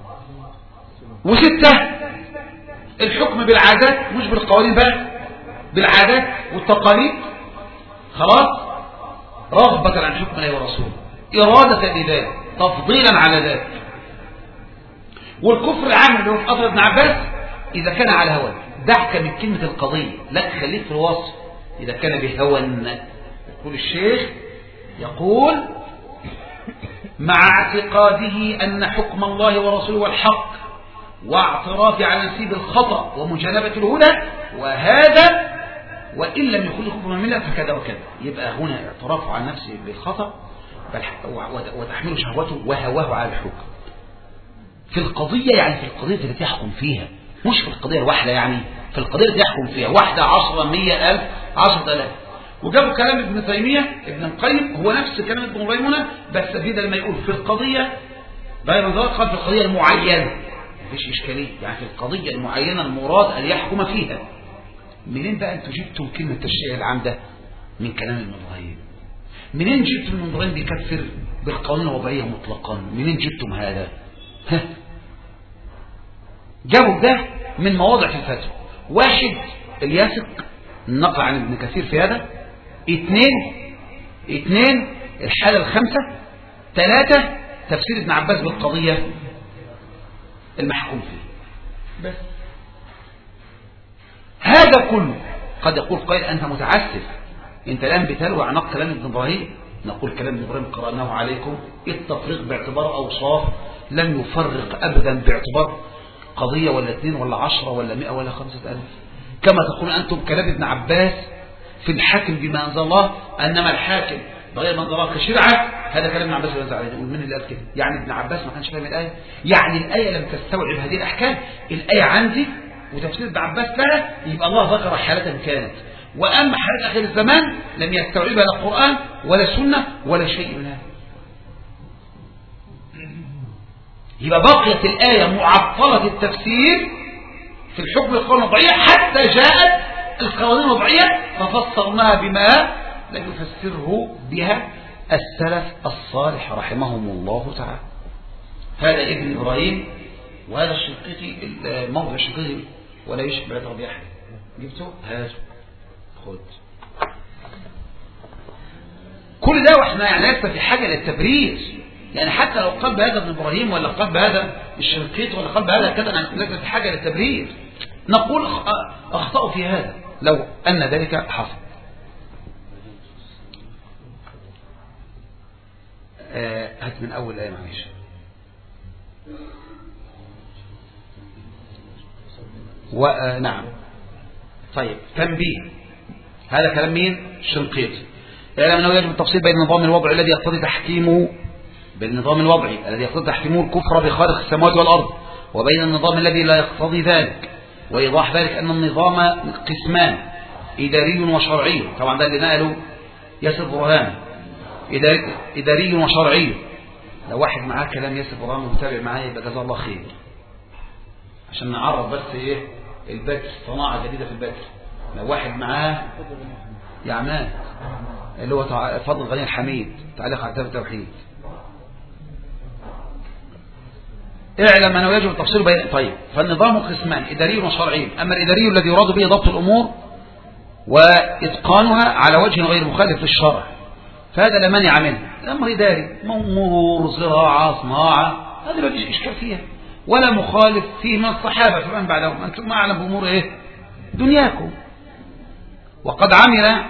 وستة الحكم بالعادات مش بالقوانين بقى بالعادات والتقاليد خلاص رغبة عن حكم الله ورسوله إرادة لذلك تفضيلا على ذلك. والكفر العام اللي هو في أثر ابن عباس إذا كان على هوى دعك من كلمة القضية لا تخليك في الوصف إذا كان بهوى. يقول الشيخ يقول مع اعتقاده أن حكم الله ورسوله هو الحق واعترافه على نسيب الخطأ ومجانبة الهدى وهذا وإن لم يخرج كفر من الملة فكذا وكذا. يبقى هنا اعترافه على نفسه بالخطأ وتحميل شهوته وهواه على الحكم في القضية يعني في القضية التي يحكم فيها مش في القضية الواحدة يعني في القضية التي يحكم فيها واحدة عشرة مية ألف عشرة ألاف. وجابوا كلام ابن تيمية ابن القيم هو نفس كلام ابن ريمونة بس زيد لما يقول في القضية غير ذلك قال في القضية المعينة مفيش إشكالية يعني في القضية المعينة المراد أن يحكم فيها. منين بقى أنتوا جبتم كلمة التشريع العام ده؟ من كلام ابن ريمونة. منين جبتم ابن ريمونة بيكفر بالقوانين الوضعية مطلقا؟ منين جبتم هذا؟ ها جابوا ده من مواضع في الفتوى. واحد الياسق النقل عن ابن كثير في هذا. اثنين اثنين الحالة الخامسة. ثلاثة تفسير ابن عباس بالقضية المحكوم فيه بس. هذا كله قد يقول قائل أنت متعسف، أنت الآن بتلوي عناق كلام ابن إبراهيم. نقول كلام ابن إبراهيم قرأناه عليكم، التفريق باعتبار أوصاف، لم يفرق أبدا باعتبار قضية ولا اثنين ولا عشرة ولا مئة ولا خمسة ألف، كما تقول أنتم كلام ابن عباس في الحاكم بما أنزل الله، أنما الحاكم بغير ما أنزل الله كشرعة. هذا كلام ابن عباس ينزل عليه. يقول من اللي قال كده؟ يعني ابن عباس ما كانش فاهم الآية؟ يعني الآية لم تستوعب هذه الأحكام؟ الآية عندي وتفسير ابن عباس لها، يبقى الله ذكر حالة كانت، وأما حالة آخر الزمان لم يستوعبها لا القرآن ولا سنة ولا شيء من هذا. يبقى بقيت الآية معطلة التفسير في الحكم القانون الوضعية حتى جاءت القوانين الوضعية ففسرناها بما لم يفسره بها السلف الصالح رحمهم الله تعالى. هذا ابن إبراهيم، وهذا الشنقيطي الموضع الشنقيطي ولا يشبه بعد ربيع أحد. جبته؟ هذا خد كل ده واحنا يعني لسه في حاجة للتبرير. يعني حتى لو قلب هذا ابن إبراهيم ولا قلب هذا الشنقيطي ولا قلب هذا كذا لسه في حاجة للتبرير. نقول أخطأوا في هذا لو أن ذلك حصل. آه هات من أول آية معلش. ونعم طيب تنبيه، هذا كلام مين؟ الشنقيطي. يعلم أنه يجب التفصيل بين النظام الوضعي الذي يقتضي تحكيمه بالنظام الوضعي الذي يقتضي تحكيمه الكفر بخالق السماوات والأرض، وبين النظام الذي لا يقتضي ذلك، وإيضاح ذلك أن النظام قسمان إداري وشرعي. طبعا ده اللي نقله ياسر برهان، إداري, إداري وشرعي. لو واحد معاه كلام ياسر برهان ومتابع معاه يبقى جزاه الله خير، عشان نعرف بس إيه البتر، صناعة جديدة في البتر. لو واحد معاه يعمال اللي هو فضل غني الحميد تعليق على كتاب التوحيد. اعلم أنه يجب التفصيل بين طيب فالنظام قسمان إداري وشرعي. أما الإداري الذي يراد به ضبط الأمور وإتقانها على وجه غير مخالف للشرع فهذا لا مانع منه. الأمر إداري، أمور زراعة صناعة هذا ما فيش إشكال فيها، ولا مخالف فيه من الصحابة فمن بعدهم. أنتم ما أعلم بأمور إيه دنياكم. وقد عمل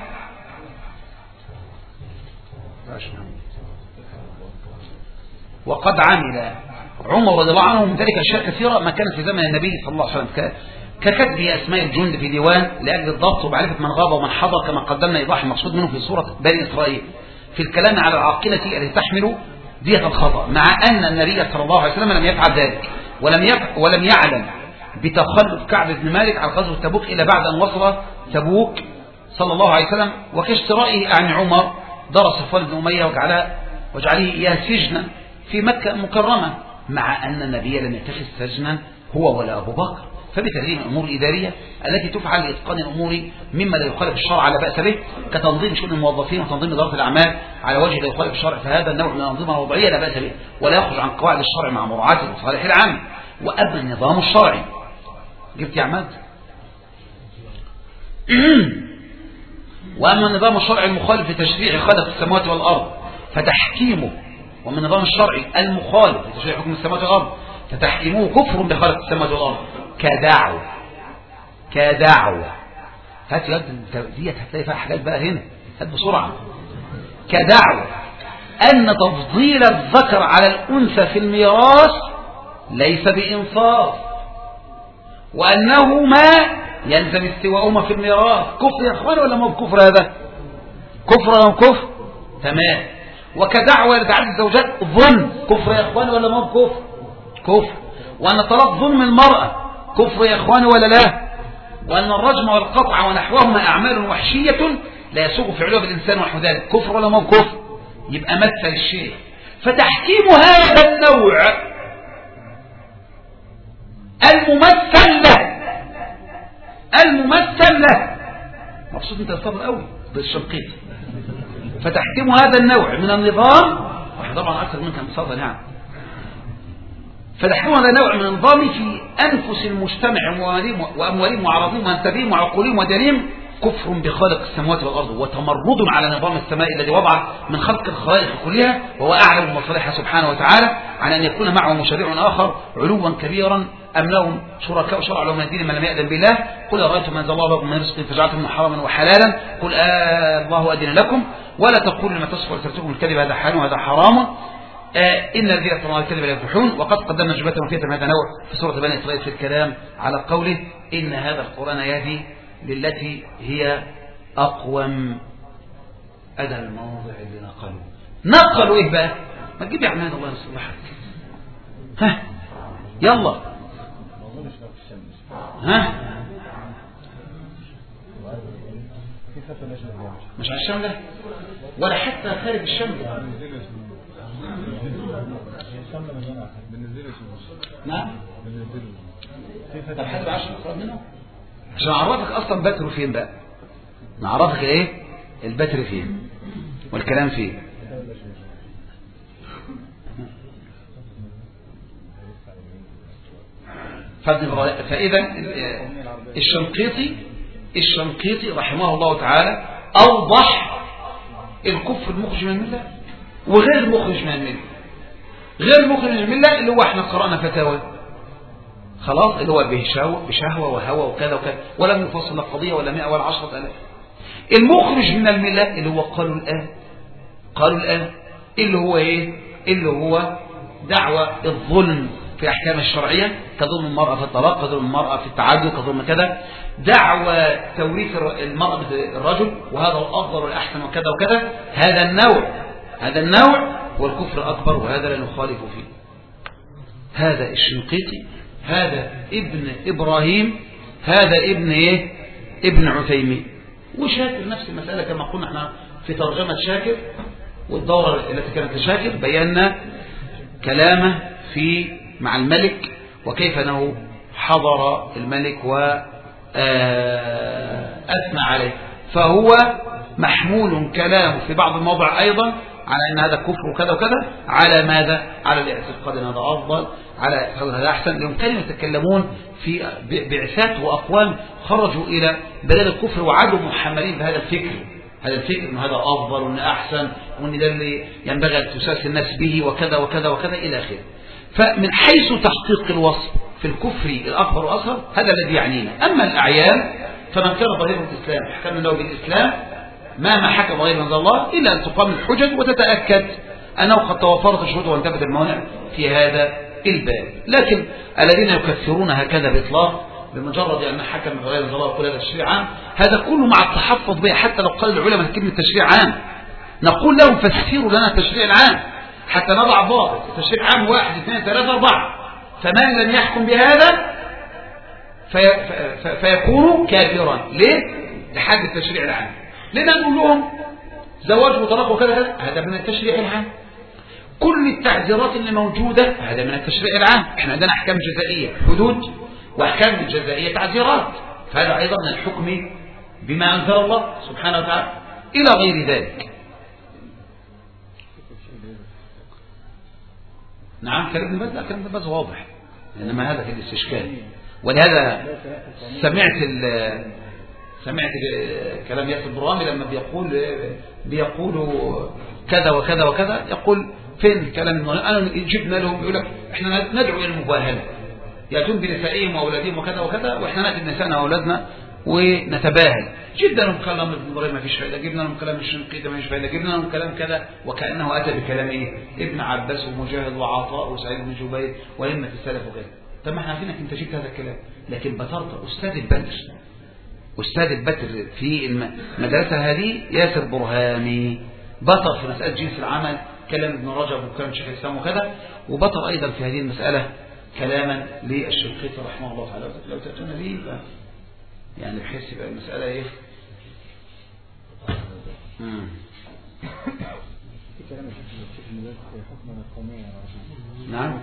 وقد عمل عمر رضي الله عنه من ذلك أشياء كثيرة ما كانت في زمن النبي صلى الله عليه وسلم، ككتب أسماء الجند في ديوان لأجل الضبط ومعرفة من غاب ومن حضر، كما قدمنا إيضاح المقصود منه في سورة بني إسرائيل في الكلام على العاقلة التي تحمل دية الخطأ، مع أن النبي صلى الله عليه وسلم لم يفعل ذلك ولم ولم يعلم بتخلف كعب بن مالك عن غزوة تبوك إلا بعد أن وصل تبوك صلى الله عليه وسلم، وكاشترائه عن عمر دار صفوان بن أمية وجعله وجعله إياه سجنا في مكة المكرمة، مع أن النبي لم يتخذ سجنا هو ولا أبو بكر. فبتنظيم الأمور الإدارية التي تفعل لإتقان الأمور مما لا يخالف الشرع لا بأس به، كتنظيم شؤون الموظفين وتنظيم إدارة الأعمال على وجه لا يخالف الشرع، فهذا النوع من الأنظمة الوضعية لا بأس به ولا يخرج عن قواعد الشرع مع مراعاة المصالح العامة. وأما النظام الشرعي جبت يا عماد وأما النظام الشرعي المخالف لتشريع خالق السماوات والأرض فتحكيمه، ومن النظام الشرعي المخالف لتشريع حكم السماوات والأرض فتحكيمه كفر بخالق السماوات والأرض كدعوة كدعوة هات يد ديت هتلاقي فيها حاجات بقى هنا، هات بسرعة. كدعوة أن تفضيل الذكر على الأنثى في الميراث ليس بإنصاف، وأنه ما يلزم استواؤهما في الميراث. كفر يا أخوان ولا ما هو كفر؟ هذا كفر ولا كفر؟ تمام. وكدعوة لتعدد الزوجات ظلم، كفر يا أخوان ولا ما هو كفر؟ كفر. وأن طلاق ظلم المرأة كفر يا أخوان ولا لا؟ وأن الرجم والقطع ونحوهما أعمال وحشية لا يسوق فعلها بالإنسان ونحو ذلك كفر ولا ما هو كفر؟ يبقى مثل الشيء. فتحكيم هذا النوع الممثل له الممثل له مقصود انت الصبر قوي بالشنقيط. فتحكيم هذا النوع من النظام طبعا أكثر منك مصادر يعني فتحكيم هذا النوع من النظام في أنفس المجتمع وأموالهم وأعراضهم وأنسابهم وعقولهم ودينهم كفر بخالق السماوات والأرض وتمرد على نظام السماء الذي وضع من خلق الخلائق كلها، وهو أعلم مصالحها سبحانه وتعالى، عن أن يكون معه مشرع آخر علوا كبيرا، أم لهم شركاء شرع لهم من الدين ما لم يأذن بالله. قل أرأيتم من أنزل الله لكم من رزق فجعلتم حراما وحلالا، قل آه الله أذن لكم، ولا تقولوا لما تصف ولترتكم الكذب هذا حلال وهذا حرام، آه إن الذين يفترون على الكذب لا يفلحون. وقد قدمنا جملة وفية من هذا النوع في سورة بني إسرائيل في الكلام على قوله إن هذا القرآن يهدي للتي هي أقوم. أدى الموضع اللي نقلوا نقلوا إيه بقى؟ ما تجيب يا عماد الله يصلحك. ها يلا ها مش على الشام ده ولا حتى خارج الشام ده. نعم طب حد بعشر نقرأ منه عشان أعرفك أصلا بتر فين بقى، نعرفك إيه البتر فين والكلام فين. فإذا الشنقيطي الشنقيطي رحمه الله تعالى أوضح الكفر المخرج من الملة وغير المخرج من الملة. غير المخرج من الملة اللي هو احنا قرأنا فتاوى خلاص، اللي هو بشهوة, بشهوة وهوى وكذا وكذا ولم يفصل القضية ولا مئة ولا عشرة ألاف. المخرج من الملة اللي هو قالوا الآن قالوا الآن اللي هو ايه اللي هو دعوة الظلم في أحكام الشرعية، كظلم المرأة في الطلاق، كظلم المرأة في التعدد، كظلم كذا، دعوة توريث المرأة بالرجل وهذا الأفضل والأحسن وكذا وكذا. هذا النوع هذا النوع هو الكفر الأكبر، وهذا لا نخالف فيه. هذا الشنقيطي، هذا ابن إبراهيم، هذا ابن إيه ابن عثيمين. وشاكر نفس المسألة كما قلنا احنا في ترجمة شاكر والدورة التي كانت لشاكر بينا كلامه في مع الملك وكيف أنه حضر الملك وأثنى عليه. فهو محمول كلامه في بعض المواضع أيضا على أن هذا كفر وكذا وكذا، على ماذا؟ على الاعتقاد أن هذا أفضل، على اعتقاد هذا أحسن. لهم كانوا يتكلمون في بعثات وأقوام خرجوا إلى بلاد الكفر وعادوا محملين بهذا الفكر هذا الفكر أن هذا أفضل وأن أحسن وأن ده اللي ينبغي أن تساس الناس به وكذا وكذا وكذا إلى آخره. فمن حيث تحقيق الوصف في الكفر الأكبر والأصغر هذا الذي يعنينا. أما الأعيان فمن كان ظاهره الإسلام حكمنا له بالإسلام ما ما حكم غير من الله إلا أن تقام الحجج وتتأكد أنه قد توفرت الشروط وانتفت الموانع في هذا الباب. لكن الذين يكفرون هكذا بإطلاق بمجرد أن حكم غير من الله وكل هذا التشريع عام، هذا كله مع التحفظ به. حتى لو قال العلماء كلمة تشريع عام نقول لهم فسروا لنا التشريع العام حتى نضع ضابط. التشريع عام واحد اثنين ثلاثة أربعة، فمن لم يحكم بهذا في في فيكون كافرا. ليه؟ لحد التشريع العام. لنا نقول لهم زواج وطلاق وكذا هذا من التشريع العام. كل التعزيرات اللي موجودة هذا من التشريع العام. احنا عندنا أحكام جزائية حدود وأحكام جزائية تعزيرات، فهذا أيضا من الحكم بما أنزل الله سبحانه وتعالى إلى غير ذلك. نعم كلام ابن باز، لا كلام ابن باز واضح، إنما هذا في الاستشكال. ولهذا سمعت سمعت كلام ياسر البرامي لما بيقول بيقولوا كذا وكذا وكذا، يقول فين كلام؟ أنا جبنا لهم يقول لك إحنا ندعو إلى المباهلة، يأتون بنسائهم وأولادهم وكذا وكذا، وإحنا نأتي بنسائنا وأولادنا ونتباهل. جبنا لهم كلام ابن إبراهيم ما فيش فائدة، جبنا لهم كلام الشنقيطي ما فيش فائدة، جبنا لهم كلام كذا، وكأنه أتى بكلام إيه؟ ابن عباس ومجاهد وعطاء وسعيد بن جبير وأئمة السلف وغيره. طب ما احنا عارفينك أنت جبت هذا الكلام، لكن بطرت أستاذ البدر أستاذ البدر في المدرسة هذه ياسر برهامي بطر في مسألة جنس العمل كلام ابن رجب وكلام شيخ الإسلام وكذا، وبطر أيضا في هذه المسألة كلاما للشنقيطي رحمه الله تعالى. لو تأتون به يعني بحيث يبقى المسألة إيه؟ امم نعم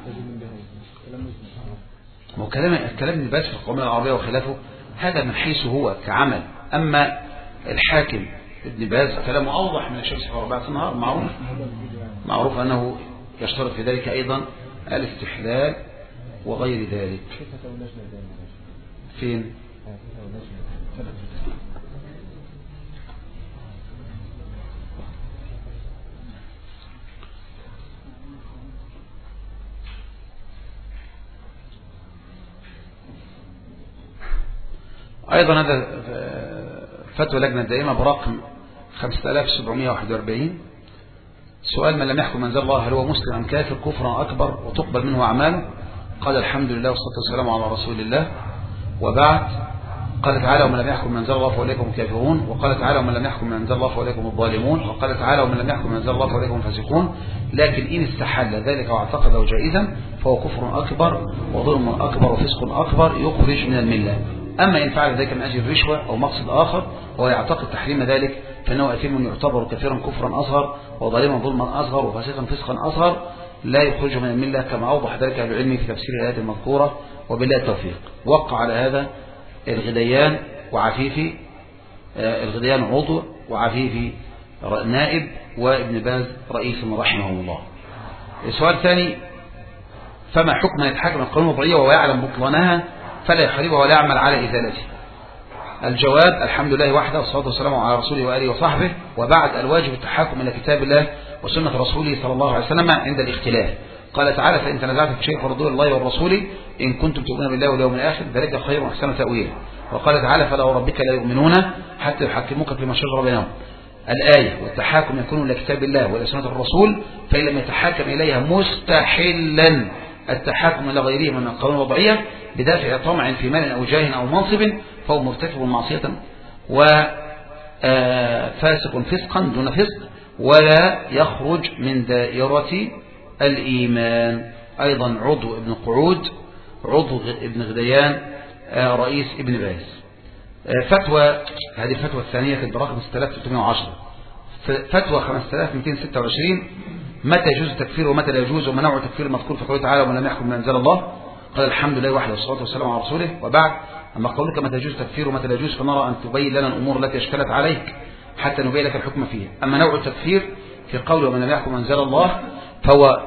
هو كلام الكلام ابن باز في القومية العربية وخلافه هذا من حيث هو كعمل. أما الحاكم ابن باز كلامه أوضح من الشمس في أربعة النهار، معروف معروف أنه يشترط في ذلك أيضا الاستحلال وغير ذلك. فين أيضا هذا فتوى لجنة دائمة برقم خمسة آلاف وسبعمائة وواحد وأربعين. سؤال: من لم يحكم أنزل الله هل هو مسلم أم كافر كفرا أكبر وتقبل منه أعماله؟ قال: الحمد لله والصلاة والسلام على رسول الله. وبعد: قال تعالى: ومن لم يحكم من أنزل الله فأولئك هم الكافرون. وقال تعالى: ومن لم يحكم من أنزل الله فأولئك هم الظالمون. وقال تعالى: ومن لم يحكم من أنزل الله فأولئك هم الفاسقون. لكن إن استحل ذلك واعتقده جائزا فهو كفر أكبر وظلم أكبر وفسق أكبر يخرج من الملة. أما إن فعل ذلك من أجل الرشوة أو مقصد آخر وهو يعتقد تحريم ذلك فإنه أثم يعتبر كثيرا كفرا أصغر وظالما ظلما أصغر وفاسقا فسقا أصغر لا يخرج من الملة، كما أوضح ذلك أهل العلم في تفسير الآيات المذكورة. وبالله التوفيق. وقع على هذا الغديان وعفيفي. الغديان عضو وعفيفي نائب وابن باز رئيس رحمه الله. السؤال الثاني: فما حكم يتحكم القانون الوضعية وهو يعلم بطلانها فلا يحاربها ولا يعمل على إزالته؟ الجواب: الحمد لله وحده والصلاة والسلام على رسوله وآله وصحبه. وبعد: الواجب التحاكم إلى كتاب الله وسنة رسوله صلى الله عليه وسلم عند الاختلاف. قال تعالى: فإن تنازعتم في شيء فردوه الله والرسول إن كنتم تؤمنون بالله واليوم الآخر ذلك خير وأحسن تأويلا. وقال تعالى: فلا وربك لا يؤمنون حتى يحكموك فيما شجر بينهم. الآية: والتحاكم يكون إلى كتاب الله وإلى سنة الرسول، فإن لم يتحاكم إليها مستحلا التحاكم إلى غيره من القوانين الوضعية بدافع طمع في مال أو جاه أو منصب فهو مرتكب معصية وفاسق فسقا دون فسق ولا يخرج من دائرة الإيمان. أيضا عضو ابن قعود، عضو ابن غديان، رئيس ابن باز. فتوى هذه الفتوى الثانية في برقم ستة آلاف وثلاثمائة وعشرة. فتوى خمسة آلاف ومئتين وستة وعشرين: متى يجوز التكفير ومتى لا يجوز وما نوع التكفير المذكور في قوله تعالى: ومن لم يحكم بما أنزل الله؟ قال: الحمد لله وحده والصلاة والسلام على رسوله. وبعد: أما قولك متى يجوز التكفير ومتى لا يجوز فنرى أن تبين لنا الأمور التي اشكلت عليك حتى نبين لك الحكم فيها. أما نوع التكفير في قوله ومن لم يحكم بما أنزل الله فهو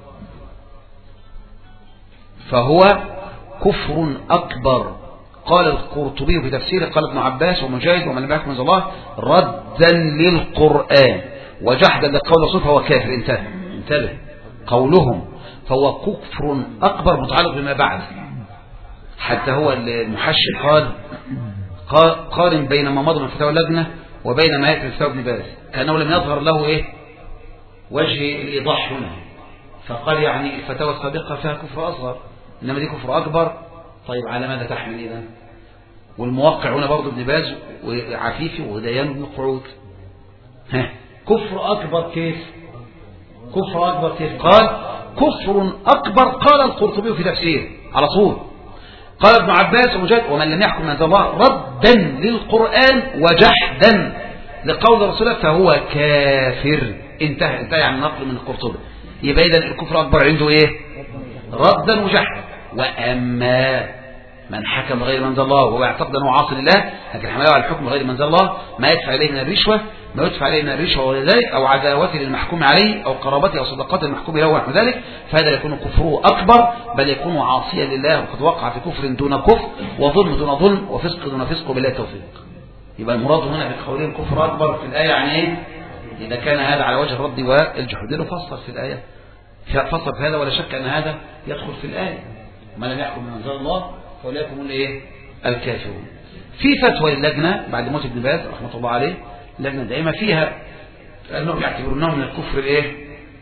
فهو كفر أكبر. قال القرطبي في تفسيره، قال ابن عباس ومجاهد: ومن لم يحكم بما أنزل الله ردا للقرآن وجحدا لقول الرسول فهو كافر. انتبه انتبه قولهم فهو كفر أكبر متعلق بما بعد. حتى هو المحشي قال قارن بين ما مضى من فتاوى اللجنة وبين ما يأتي فتاوى ابن باز كأنه لم يظهر له إيه وجه الإيضاح هنا، فقال يعني الفتاوى السابقة فيها كفر أصغر إنما دي كفر أكبر. طيب على ماذا تحمل إذا؟ والموقع هنا برضو ابن باز وعفيفي وغديان بن قعود. ها كفر أكبر كيف؟ كفر أكبر كيف؟ قال كفر أكبر. قال القرطبي في تفسيره على طول، قال ابن عباس ومجاهد: ومن لم يحكم من الله ردا للقرآن وجحدا لقول الرسول فهو كافر. انتهى انتهى عن نقل من القرطبي. يبقى إذن الكفر أكبر عنده إيه؟ ردا وجحدا. وأما من حكم غير منزل الله وهو يعتقد أنه عاصي لله لكن حمله على الحكم غير منزل الله ما يدفع إليه من الرشوة ما يدفع إليه من الرشوة وذلك أو عداوته للمحكوم عليه أو قرابته أو صدقات المحكوم له ونحو ذلك، فهذا يكون كفره أكبر بل يكون عاصيا لله وقد وقع في كفر دون كفر وظلم دون ظلم وفسق دون فسق وبالله التوفيق. يبقى المراد هنا في قولين كفر أكبر في الآية يعني إيه؟ إذا كان هذا على وجه الرد والجحود له فصل في الآية فصل في هذا ولا شك أن هذا يدخل في الآية ما لم يحكم من أنزل الله فأولئك هم الايه الكافرون. في فتوى اللجنة بعد موت ابن باز رحمة الله عليه اللجنة دائما فيها أنهم يعتبرونهم من الكفر الايه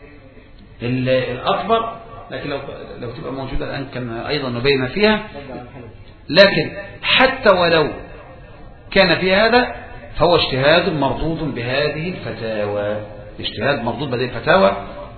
الأكبر، لكن لو لو تبقى موجودة الآن كان أيضا نبين فيها. لكن حتى ولو كان في هذا فهو اجتهاد مردود بهذه الفتاوى، اجتهاد مردود بهذه الفتاوى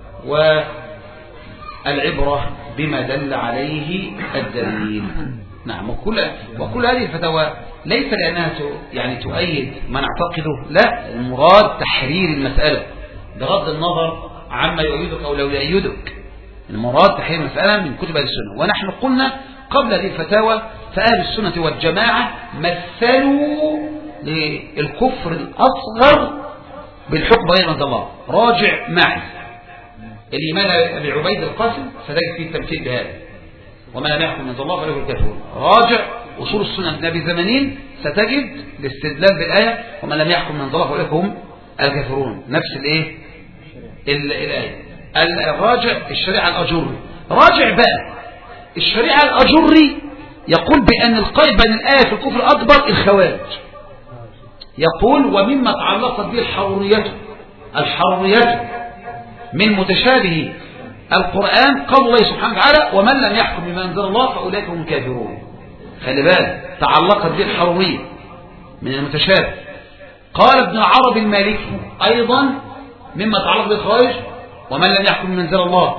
والعبرة بما دل عليه الدليل. نعم. وكل وكل هذه الفتاوى ليس لأنها يعني تؤيد ما نعتقده، لا، المراد تحرير المسألة بغض النظر عما يؤيدك أو لو يؤيدك. المراد تحرير المسألة من كتب أهل السنة. ونحن قلنا قبل هذه الفتاوى فأهل السنة والجماعة مثلوا للكفر الأصغر بالحكم غير منزل الله. راجع معي الإيمان أبي عبيد القاسم فتجد فيه التمثيل بهذا وما لم يحكم من الله فله الكافرون. راجع أصول السنة من أبي زمانين ستجد الاستدلال بالآية وما لم يحكم من الله فله هم الكافرون، نفس الايه الآية. الراجع الشريعة الأجري. راجع بقى الشريعة الأجري يقول بأن القائد بين الآية في الكفر الأكبر الخوارج. يقول ومما تعلقت به الحرورية الحرورية من متشابه القرآن قول الله سبحانه وتعالى ومن لم يحكم بما أنزل الله فأولئك هم الكافرون. خلي بالك تعلقت به الحرورية من المتشابه. قال ابن العربي المالكي أيضا مما تعلق به الخوارج ومن لم يحكم بما أنزل الله.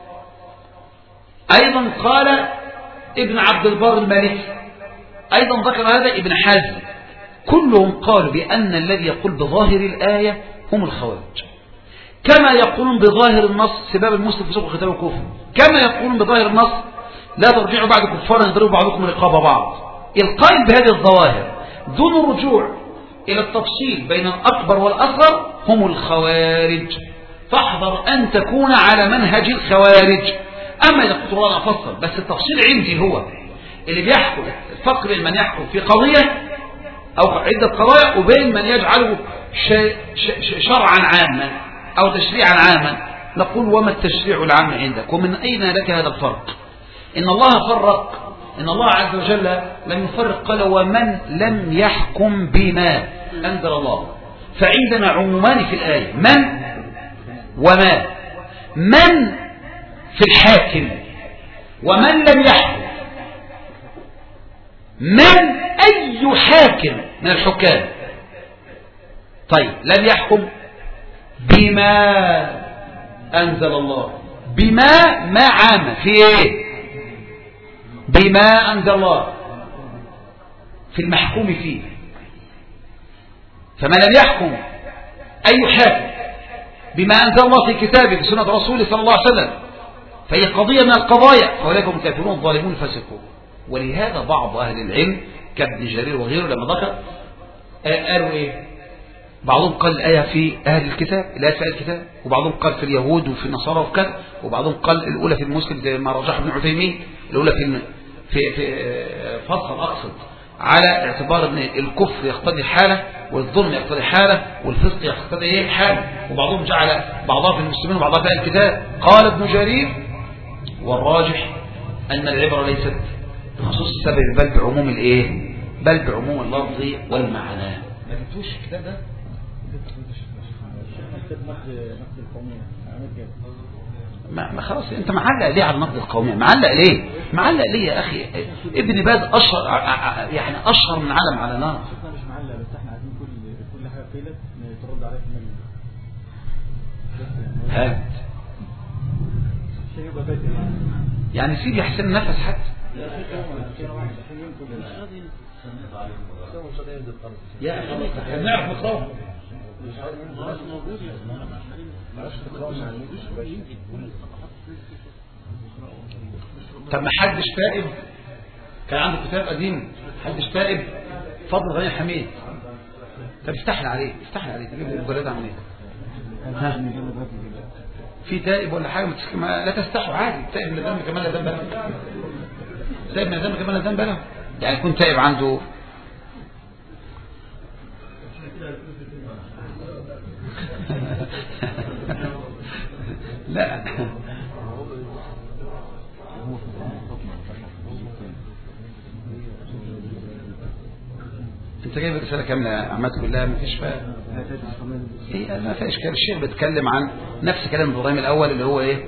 أيضا قال ابن عبد البر المالكي أيضا ذكر هذا ابن حزم. كلهم قالوا بأن الذي يقول بظاهر الآية هم الخوارج، كما يقولون بظاهر النص سباب المسلم في سوق ختام الكفر، كما يقولون بظاهر النص لا ترجعوا بعد كفارا يضرب بعضكم رقاب بعض. القائل بهذه الظواهر دون رجوع إلى التفصيل بين الأكبر والأصغر هم الخوارج. فاحذر أن تكون على منهج الخوارج. أما إذا قلت الله أفصل بس التفصيل عندي هو اللي بيحكم الفرق بين من يحكم في قضية أو عدة قضايا وبين من يجعله شرعا عاما أو تشريعا عاما. نقول وما التشريع العام عندك ومن أين لك هذا الفرق؟ إن الله فرق، إن الله عز وجل لم يفرق، قال ومن لم يحكم بما أنزل الله. فعندنا عمومان في الآية من وما. من في الحاكم ومن لم يحكم. من أي حاكم من الحكام. طيب لم يحكم بما أنزل الله. بما ما عام في إيه؟ بما أنزل الله في المحكوم فيه. فما لم يحكم أي حاكم بما أنزل الله في كتابه في سنة رسوله صلى الله عليه وسلم فهي قضية من القضايا فأولئك هم الكافرون الظالمون الفاسقون. ولهذا بعض أهل العلم كابن جرير وغيره لما ذكر قالوا إيه؟ بعضهم قال الآية في أهل الكتاب، الآية في أهل الكتاب، وبعضهم قال في اليهود وفي النصارى وفي كذا، وبعضهم قال الأولى في المسلم زي ما رجح ابن عثيمين، الأولى في في في فصل أقصد على اعتبار أن الكفر يقتضي حالة والظلم يقتضي حالة والفسق يقتضي إيه حالة، وبعضهم جعل بعضها في المسلمين وبعضها في أهل الكتاب. قال ابن جرير والراجح أن العبرة ليست بخصوص السبب بل بعموم الإيه؟ بل بعموم اللفظ والمعنى. ما تنتوش الكتاب ده؟ ما ما خلاص انت معلق ليه على النقد القومي؟ معلق ليه؟ معلق ليه يا اخي؟ ابن باز اشهر يعني اشهر من علم على نار. احنا مش معلق بس احنا عايزين كل كل حاجه قيلت ترد عليها في المجلس. هات يعني سيدي يحسن نفس حتى يا اخي نعرف نصوت طب ما حدش تائب كان عنده كتاب قديم حدش تائب فضل غني حميد طب افتحنا عليه افتحنا عليه تجيب المجلد عن ايه ها في تائب ولا حاجه ما لا تستحوا عادي تائب من الذنب كمان لا ذنب له تائب من الذنب كمان لا ذنب له يعني يكون تائب عنده لا انت جايب رساله كامله عمات كلها ما فيش فيها ايه ما فيش كلام. الشيخ بيتكلم عن نفس كلام ابراهيم الاول اللي هو ايه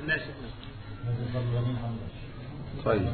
الناس. طيب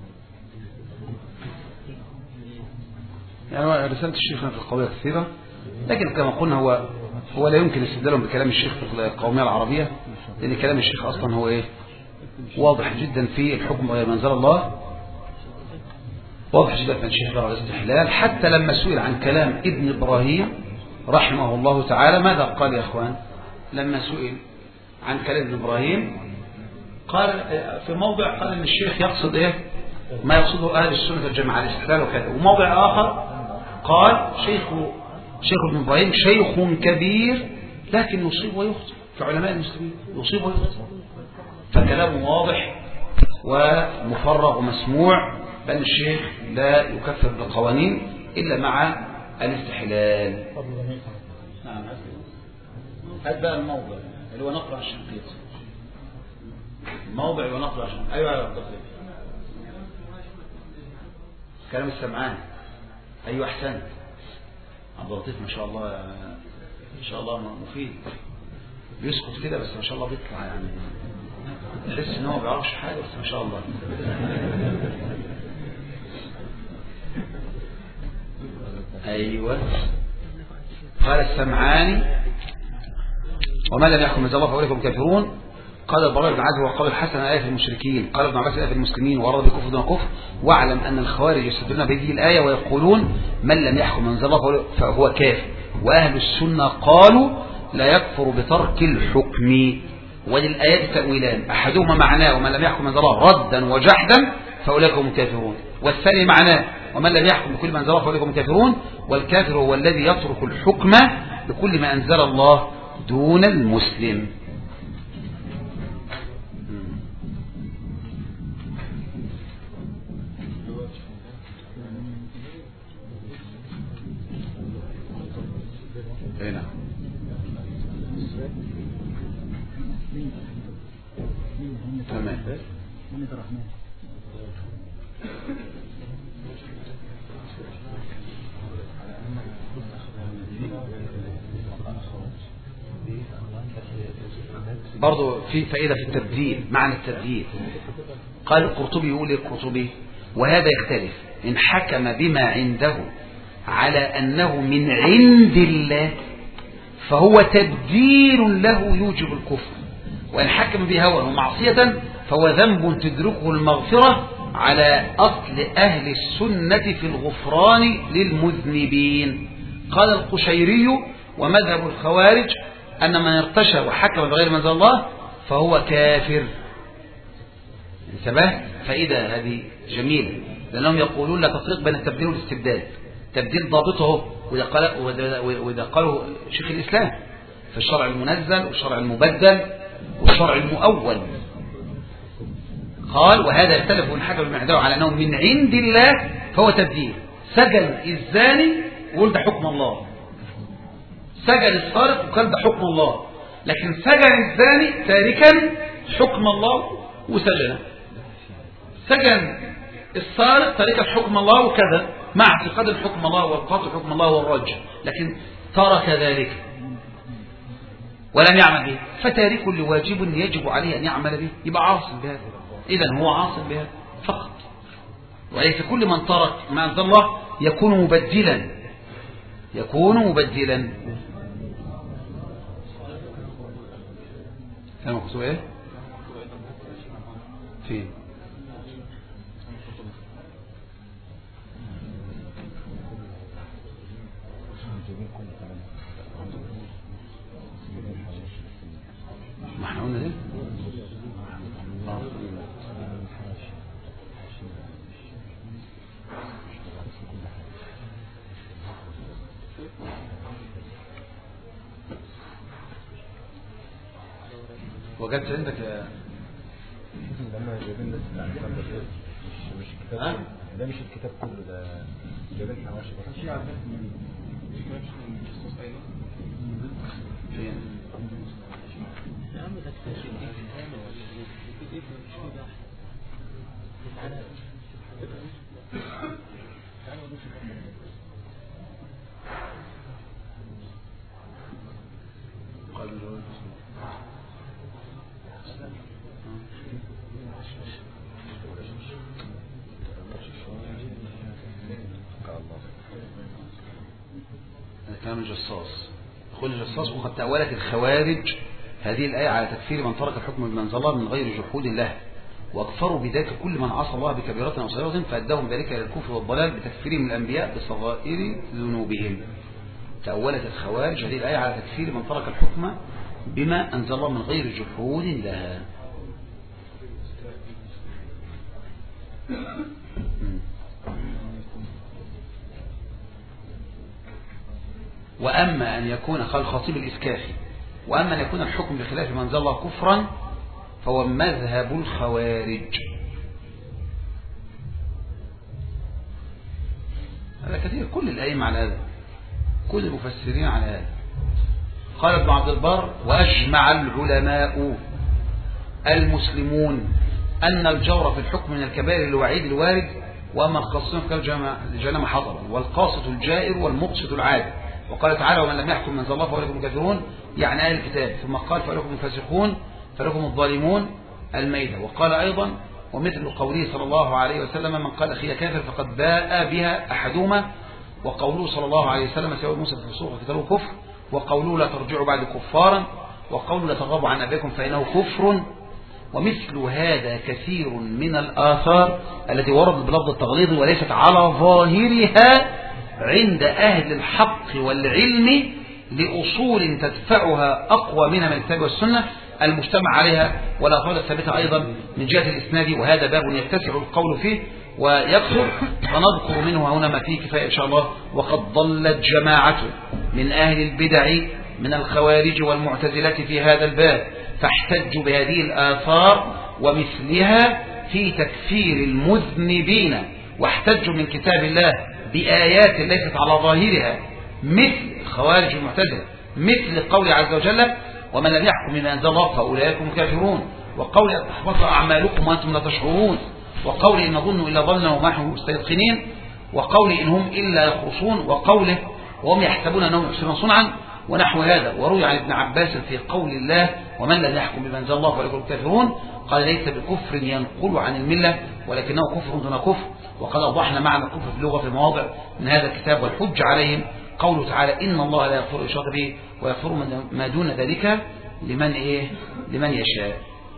يعني رسالة الشيخ في القضية كثيرة، لكن كما قلنا هو هو لا يمكن استدلالهم بكلام الشيخ في القومية العربية، لأن كلام الشيخ أصلا هو إيه واضح جدا في الحكم غير منزل الله، واضح جدا في الشيخ غير الاستحلال. حتى لما سئل عن كلام ابن إبراهيم رحمه الله تعالى ماذا قال يا أخوان؟ لما سئل عن كلام ابن إبراهيم قال في موضع قال ان الشيخ يقصد ايه ما يقصده اهل السنه والجماعه الاستحلال وكذا، وموضع اخر قال شيخ شيخ ابن ابراهيم شيخ كبير لكن يصيب ويخطئ كعلماء المسلمين، يصيب ويخطئ. فكلامه واضح ومفرغ ومسموع بان الشيخ لا يكفر بالقوانين الا مع الاستحلال. نعم هذا بقى الموضع اللي هو نقرأ الشنقيطي، موضع ونقرأ عشان أيوة على التقريب كلام السمعان. أيوة أحسن عبد اللطيف ما شاء الله إن شاء الله مفيد، بيسقط كده بس ما شاء الله بيطلع، يعني تحس إن هو ما بيعرفش حاجة بس ما شاء الله. أيوة قال السمعاني وما لم يحكم من الله فأولئك هم كافرون. قال البراء بن عازب وقال الحسن آية في المشركين، قال ابن عباس آية في المسلمين، ورد بكفر دون كفر. واعلم أن الخوارج يستدلون بهذه الآية ويقولون من لم يحكم من الله فهو كافر، وأهل السنة قالوا لا يكفر بترك الحكم. وللآيات تأويلان، أحدهما معناه ومن لم يحكم من الله ردا وجحدا فأولئك هم كافرون، والثاني معناه ومن لم يحكم بكل ما أنزل الله فأولئك هم كافرون. والكافر هو الذي يترك الحكم بكل ما أنزل الله دون المسلم. هنا تمام. برضو في فائدة في التبديل، معنى التبديل. قال القرطبي يقول القرطبي وهذا يختلف إن حكم بما عنده على أنه من عند الله فهو تبديل له يوجب الكفر، وإن حكم بهوى ومعصية فهو ذنب تدركه المغفرة على أصل أهل السنة في الغفران للمذنبين. قال القشيري ومذهب الخوارج أن من ارتشى وحكم بغير ما أنزل الله فهو كافر. انتبه، فإذا هذه جميلة، لأنهم يقولون لا تفريق بين التبديل والاستبدال. تبديل ضابطه وإذا قالوا شيخ الإسلام في الشرع المنزل والشرع المبدل والشرع المؤول. قال وهذا يختلف من حكم بما عنده على أنه من عند الله فهو تبديل. سجن الزاني وقال ده حكم الله، سجن السارق وقال ده حكم الله، لكن سجن الزاني تاركا حكم الله وسجنه. سجن السارق تاركا حكم الله وكذا مع اعتقاد حكم الله والقاطع حكم الله والرجل، لكن ترك ذلك ولم يعمل به، فتارك لواجب يجب عليه أن يعمل به، يبقى عاصم بهذا. إذن هو عاصم بهذا فقط، وليس كل من ترك ما أنزل الله يكون مبدلا، يكون مبدلا. كان مقصود ايه فين ما احنا قلنا ده وجدت عندك يا لما جايبين بس الكلام ده مش مش الكتاب ده، مش الكتاب كله ده، جايبين حواشي بس في عندك فين يا عم ده كتير هذا كلام الجصاص. يقول الجصاص: وقد تأولت الخوارج هذه الآية على تكفير من ترك الحكم بمن ظلم من غير جحود له، واكفروا بذلك كل من عصى الله بكبيرة أو صغيرة، فأداهم ذلك إلى الكفر والضلال بتكفيرهم الأنبياء بصغائر ذنوبهم. تأولت الخوارج هذه الآية على تكفير من ترك الحكم بما أنزل الله من غير جحود لها. وأما أن يكون قال الخطيب الإسكافي: وأما أن يكون الحكم بخلاف ما أنزل الله كفرا فهو مذهب الخوارج. هذا كثير، كل الأئمة على هذا، كل المفسرين على هذا. قال ابن عبد البر: وأجمع العلماء المسلمون أن الجور في الحكم من الكبائر الوعيد الوارد، وأما الخاصين فكالجنم حضر والقاسط الجائر والمقسط العادل. وقال تعالى: ومن لم يحكم من أنزل الله فأولئك هم الكافرون، يعني أهل الكتاب. ثم قال: فأولئك هم الفاسقون، فأولئك هم الظالمون، الميدة. وقال أيضا: ومثل قوله صلى الله عليه وسلم: من قال أخي كافر فقد باء بها أحدهما. وقوله صلى الله عليه وسلم: سواء موسى في الفسوق وقتاله كفر. وقوله: لا ترجعوا بعد كفارا. وقوله: لا تغضبوا عن أبيكم فإنه كفر. ومثل هذا كثير من الآثار التي وردت بلفظ التغليظ وليست على ظاهرها عند أهل الحق والعلم لأصول تدفعها أقوى منها من الكتاب والسنة المجتمع عليها، والآثار الثابتة أيضا من جهة الإسناد. وهذا باب يتسع القول فيه ويكثر، فنذكر منه هنا ما فيه كفاية إن شاء الله. وقد ضلت جماعة من أهل البدع من الخوارج والمعتزلة في هذا الباب، فاحتجوا بهذه الآثار ومثلها في تكفير المذنبين، واحتجوا من كتاب الله بآيات ليست على ظاهرها مثل الخوارج المعتزلة، مثل قول عز وجل: ومن لم يحكم بما أنزل الله فأولئك هم الكافرون. وقول: تحبط أعمالكم وأنتم لا تشعرون. وقول: إن نظن إلا ظنا وما نحن مستيقنين. وقول: إن هم إلا يخرصون. وقوله: وهم يحسبون أنهم يحسنون صنعا، ونحو هذا. وروي عن ابن عباس في قول الله: ومن لم يحكم بما أنزل الله فأولئك هم الكافرون، قال: ليس بكفر ينقل عن الملة، ولكنه كفر دون كفر. وقد أوضحنا معنى الكفر في اللغة في مواضع من هذا الكتاب. والحج عليهم قوله تعالى: إن الله لا يغفر الإشراك به ويغفر ما دون ذلك لمن إيه لمن يشاء.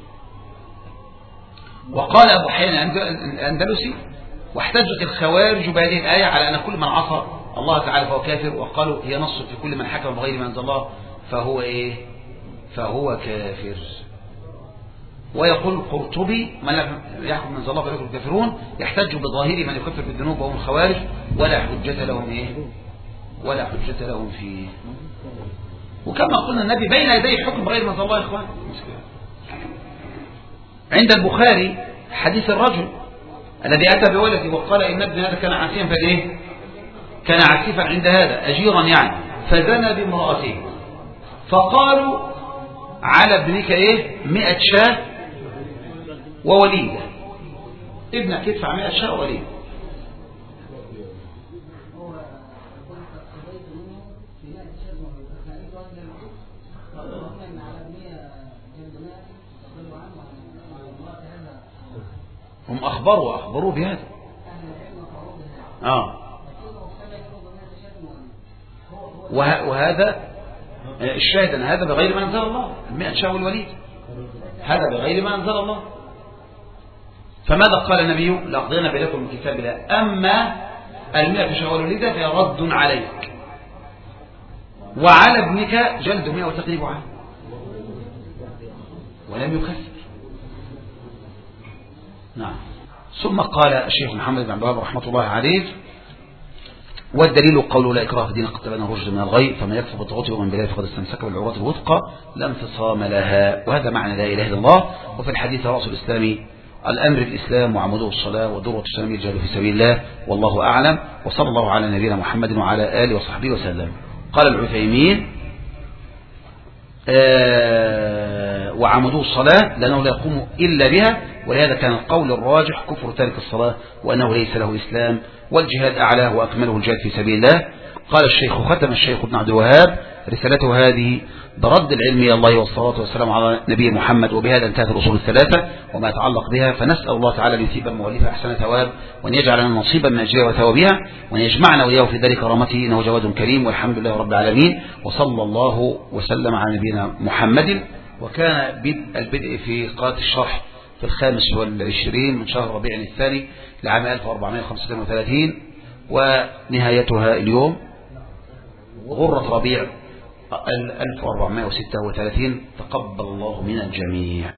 وقال أبو حيان الأندلسي: واحتجت الخوارج بهذه الآية على أن كل من عصى الله تعالى فهو كافر، وقالوا هي نص في كل من حكم بغير ما أنزل الله فهو إيه فهو كافر. ويقول القرطبي: من لم يحكم من أنزل الله فأولئك هم الكافرون، يحتج بظاهر من يكفر بالذنوب وهم الخوارج، ولا حجة لهم إيه ولا حجة لهم فيه. وكما قلنا النبي بين يدي حكم بغير ما أنزل الله يا إخوان. عند البخاري حديث الرجل الذي أتى بولده وقال: إن ابن هذا كان عاسفا فإيه كان عاسفا عند هذا أجيرا يعني، فزنى بامرأته، فقالوا: على ابنك إيه مئة شاة ووليدة، ابنك يدفع مئة شاة ووليدة. هم أخبروا أخبروا بهذا. آه وهذا الشاهد أن هذا بغير ما أنزل الله، المئة شاة والوليد هذا بغير ما أنزل الله. فماذا قال النبي؟ لأقضين بينكم من كتاب الله، أما المئة شاة والوليدة فهي رد عليك، وعلى ابنك جلد مئة وتقريب عنه، ولم يكفر. نعم. ثم قال الشيخ محمد بن عبد الوهاب رحمة الله عليه: والدليل قوله لا إكراه في الدين قد تبين الرشد من الغي، فمن يكفر بالطاغوت ويؤمن بالله فقد استمسك بالعروة الوثقى لا انفصام لها. وهذا معنى لا إله إلا الله. وفي الحديث رأس الإسلام الأمر الإسلام وعموده الصلاة وذروة السلام الجهاد في سبيل الله، والله أعلم. وصلى الله على نبينا محمد وعلى آله وصحبه وسلم. قال العثيمين: آه وعموده الصلاة لأنه لا يقوم إلا بها، ولهذا كان القول الراجح كفر تارك الصلاة، وأنه ليس له إسلام، والجهاد أعلاه وأكمله الجهاد في سبيل الله. قال الشيخ ختم الشيخ ابن عبد الوهاب رسالته هذه برد العلم إلى الله والصلاة والسلام على نبي محمد، وبهذا انتهت الأصول الثلاثة وما يتعلق بها. فنسأل الله تعالى أن يثيب المؤلف أحسن ثواب، وأن يجعل لنا نصيبا من أجرها وثوابها، وأن يجمعنا وإياه في ذلك كرامته، إنه جواد كريم. والحمد لله رب العالمين، وصلى الله وسلم على نبينا محمد. وكان بدء البدء في قراءة الشرح في الخامس والعشرين من شهر ربيع الثاني لعام ألف وأربعمائة وخمسة وثلاثين، ونهايتها اليوم غرة ربيع ألف وأربعمائة وستة وثلاثين. تقبل الله من الجميع.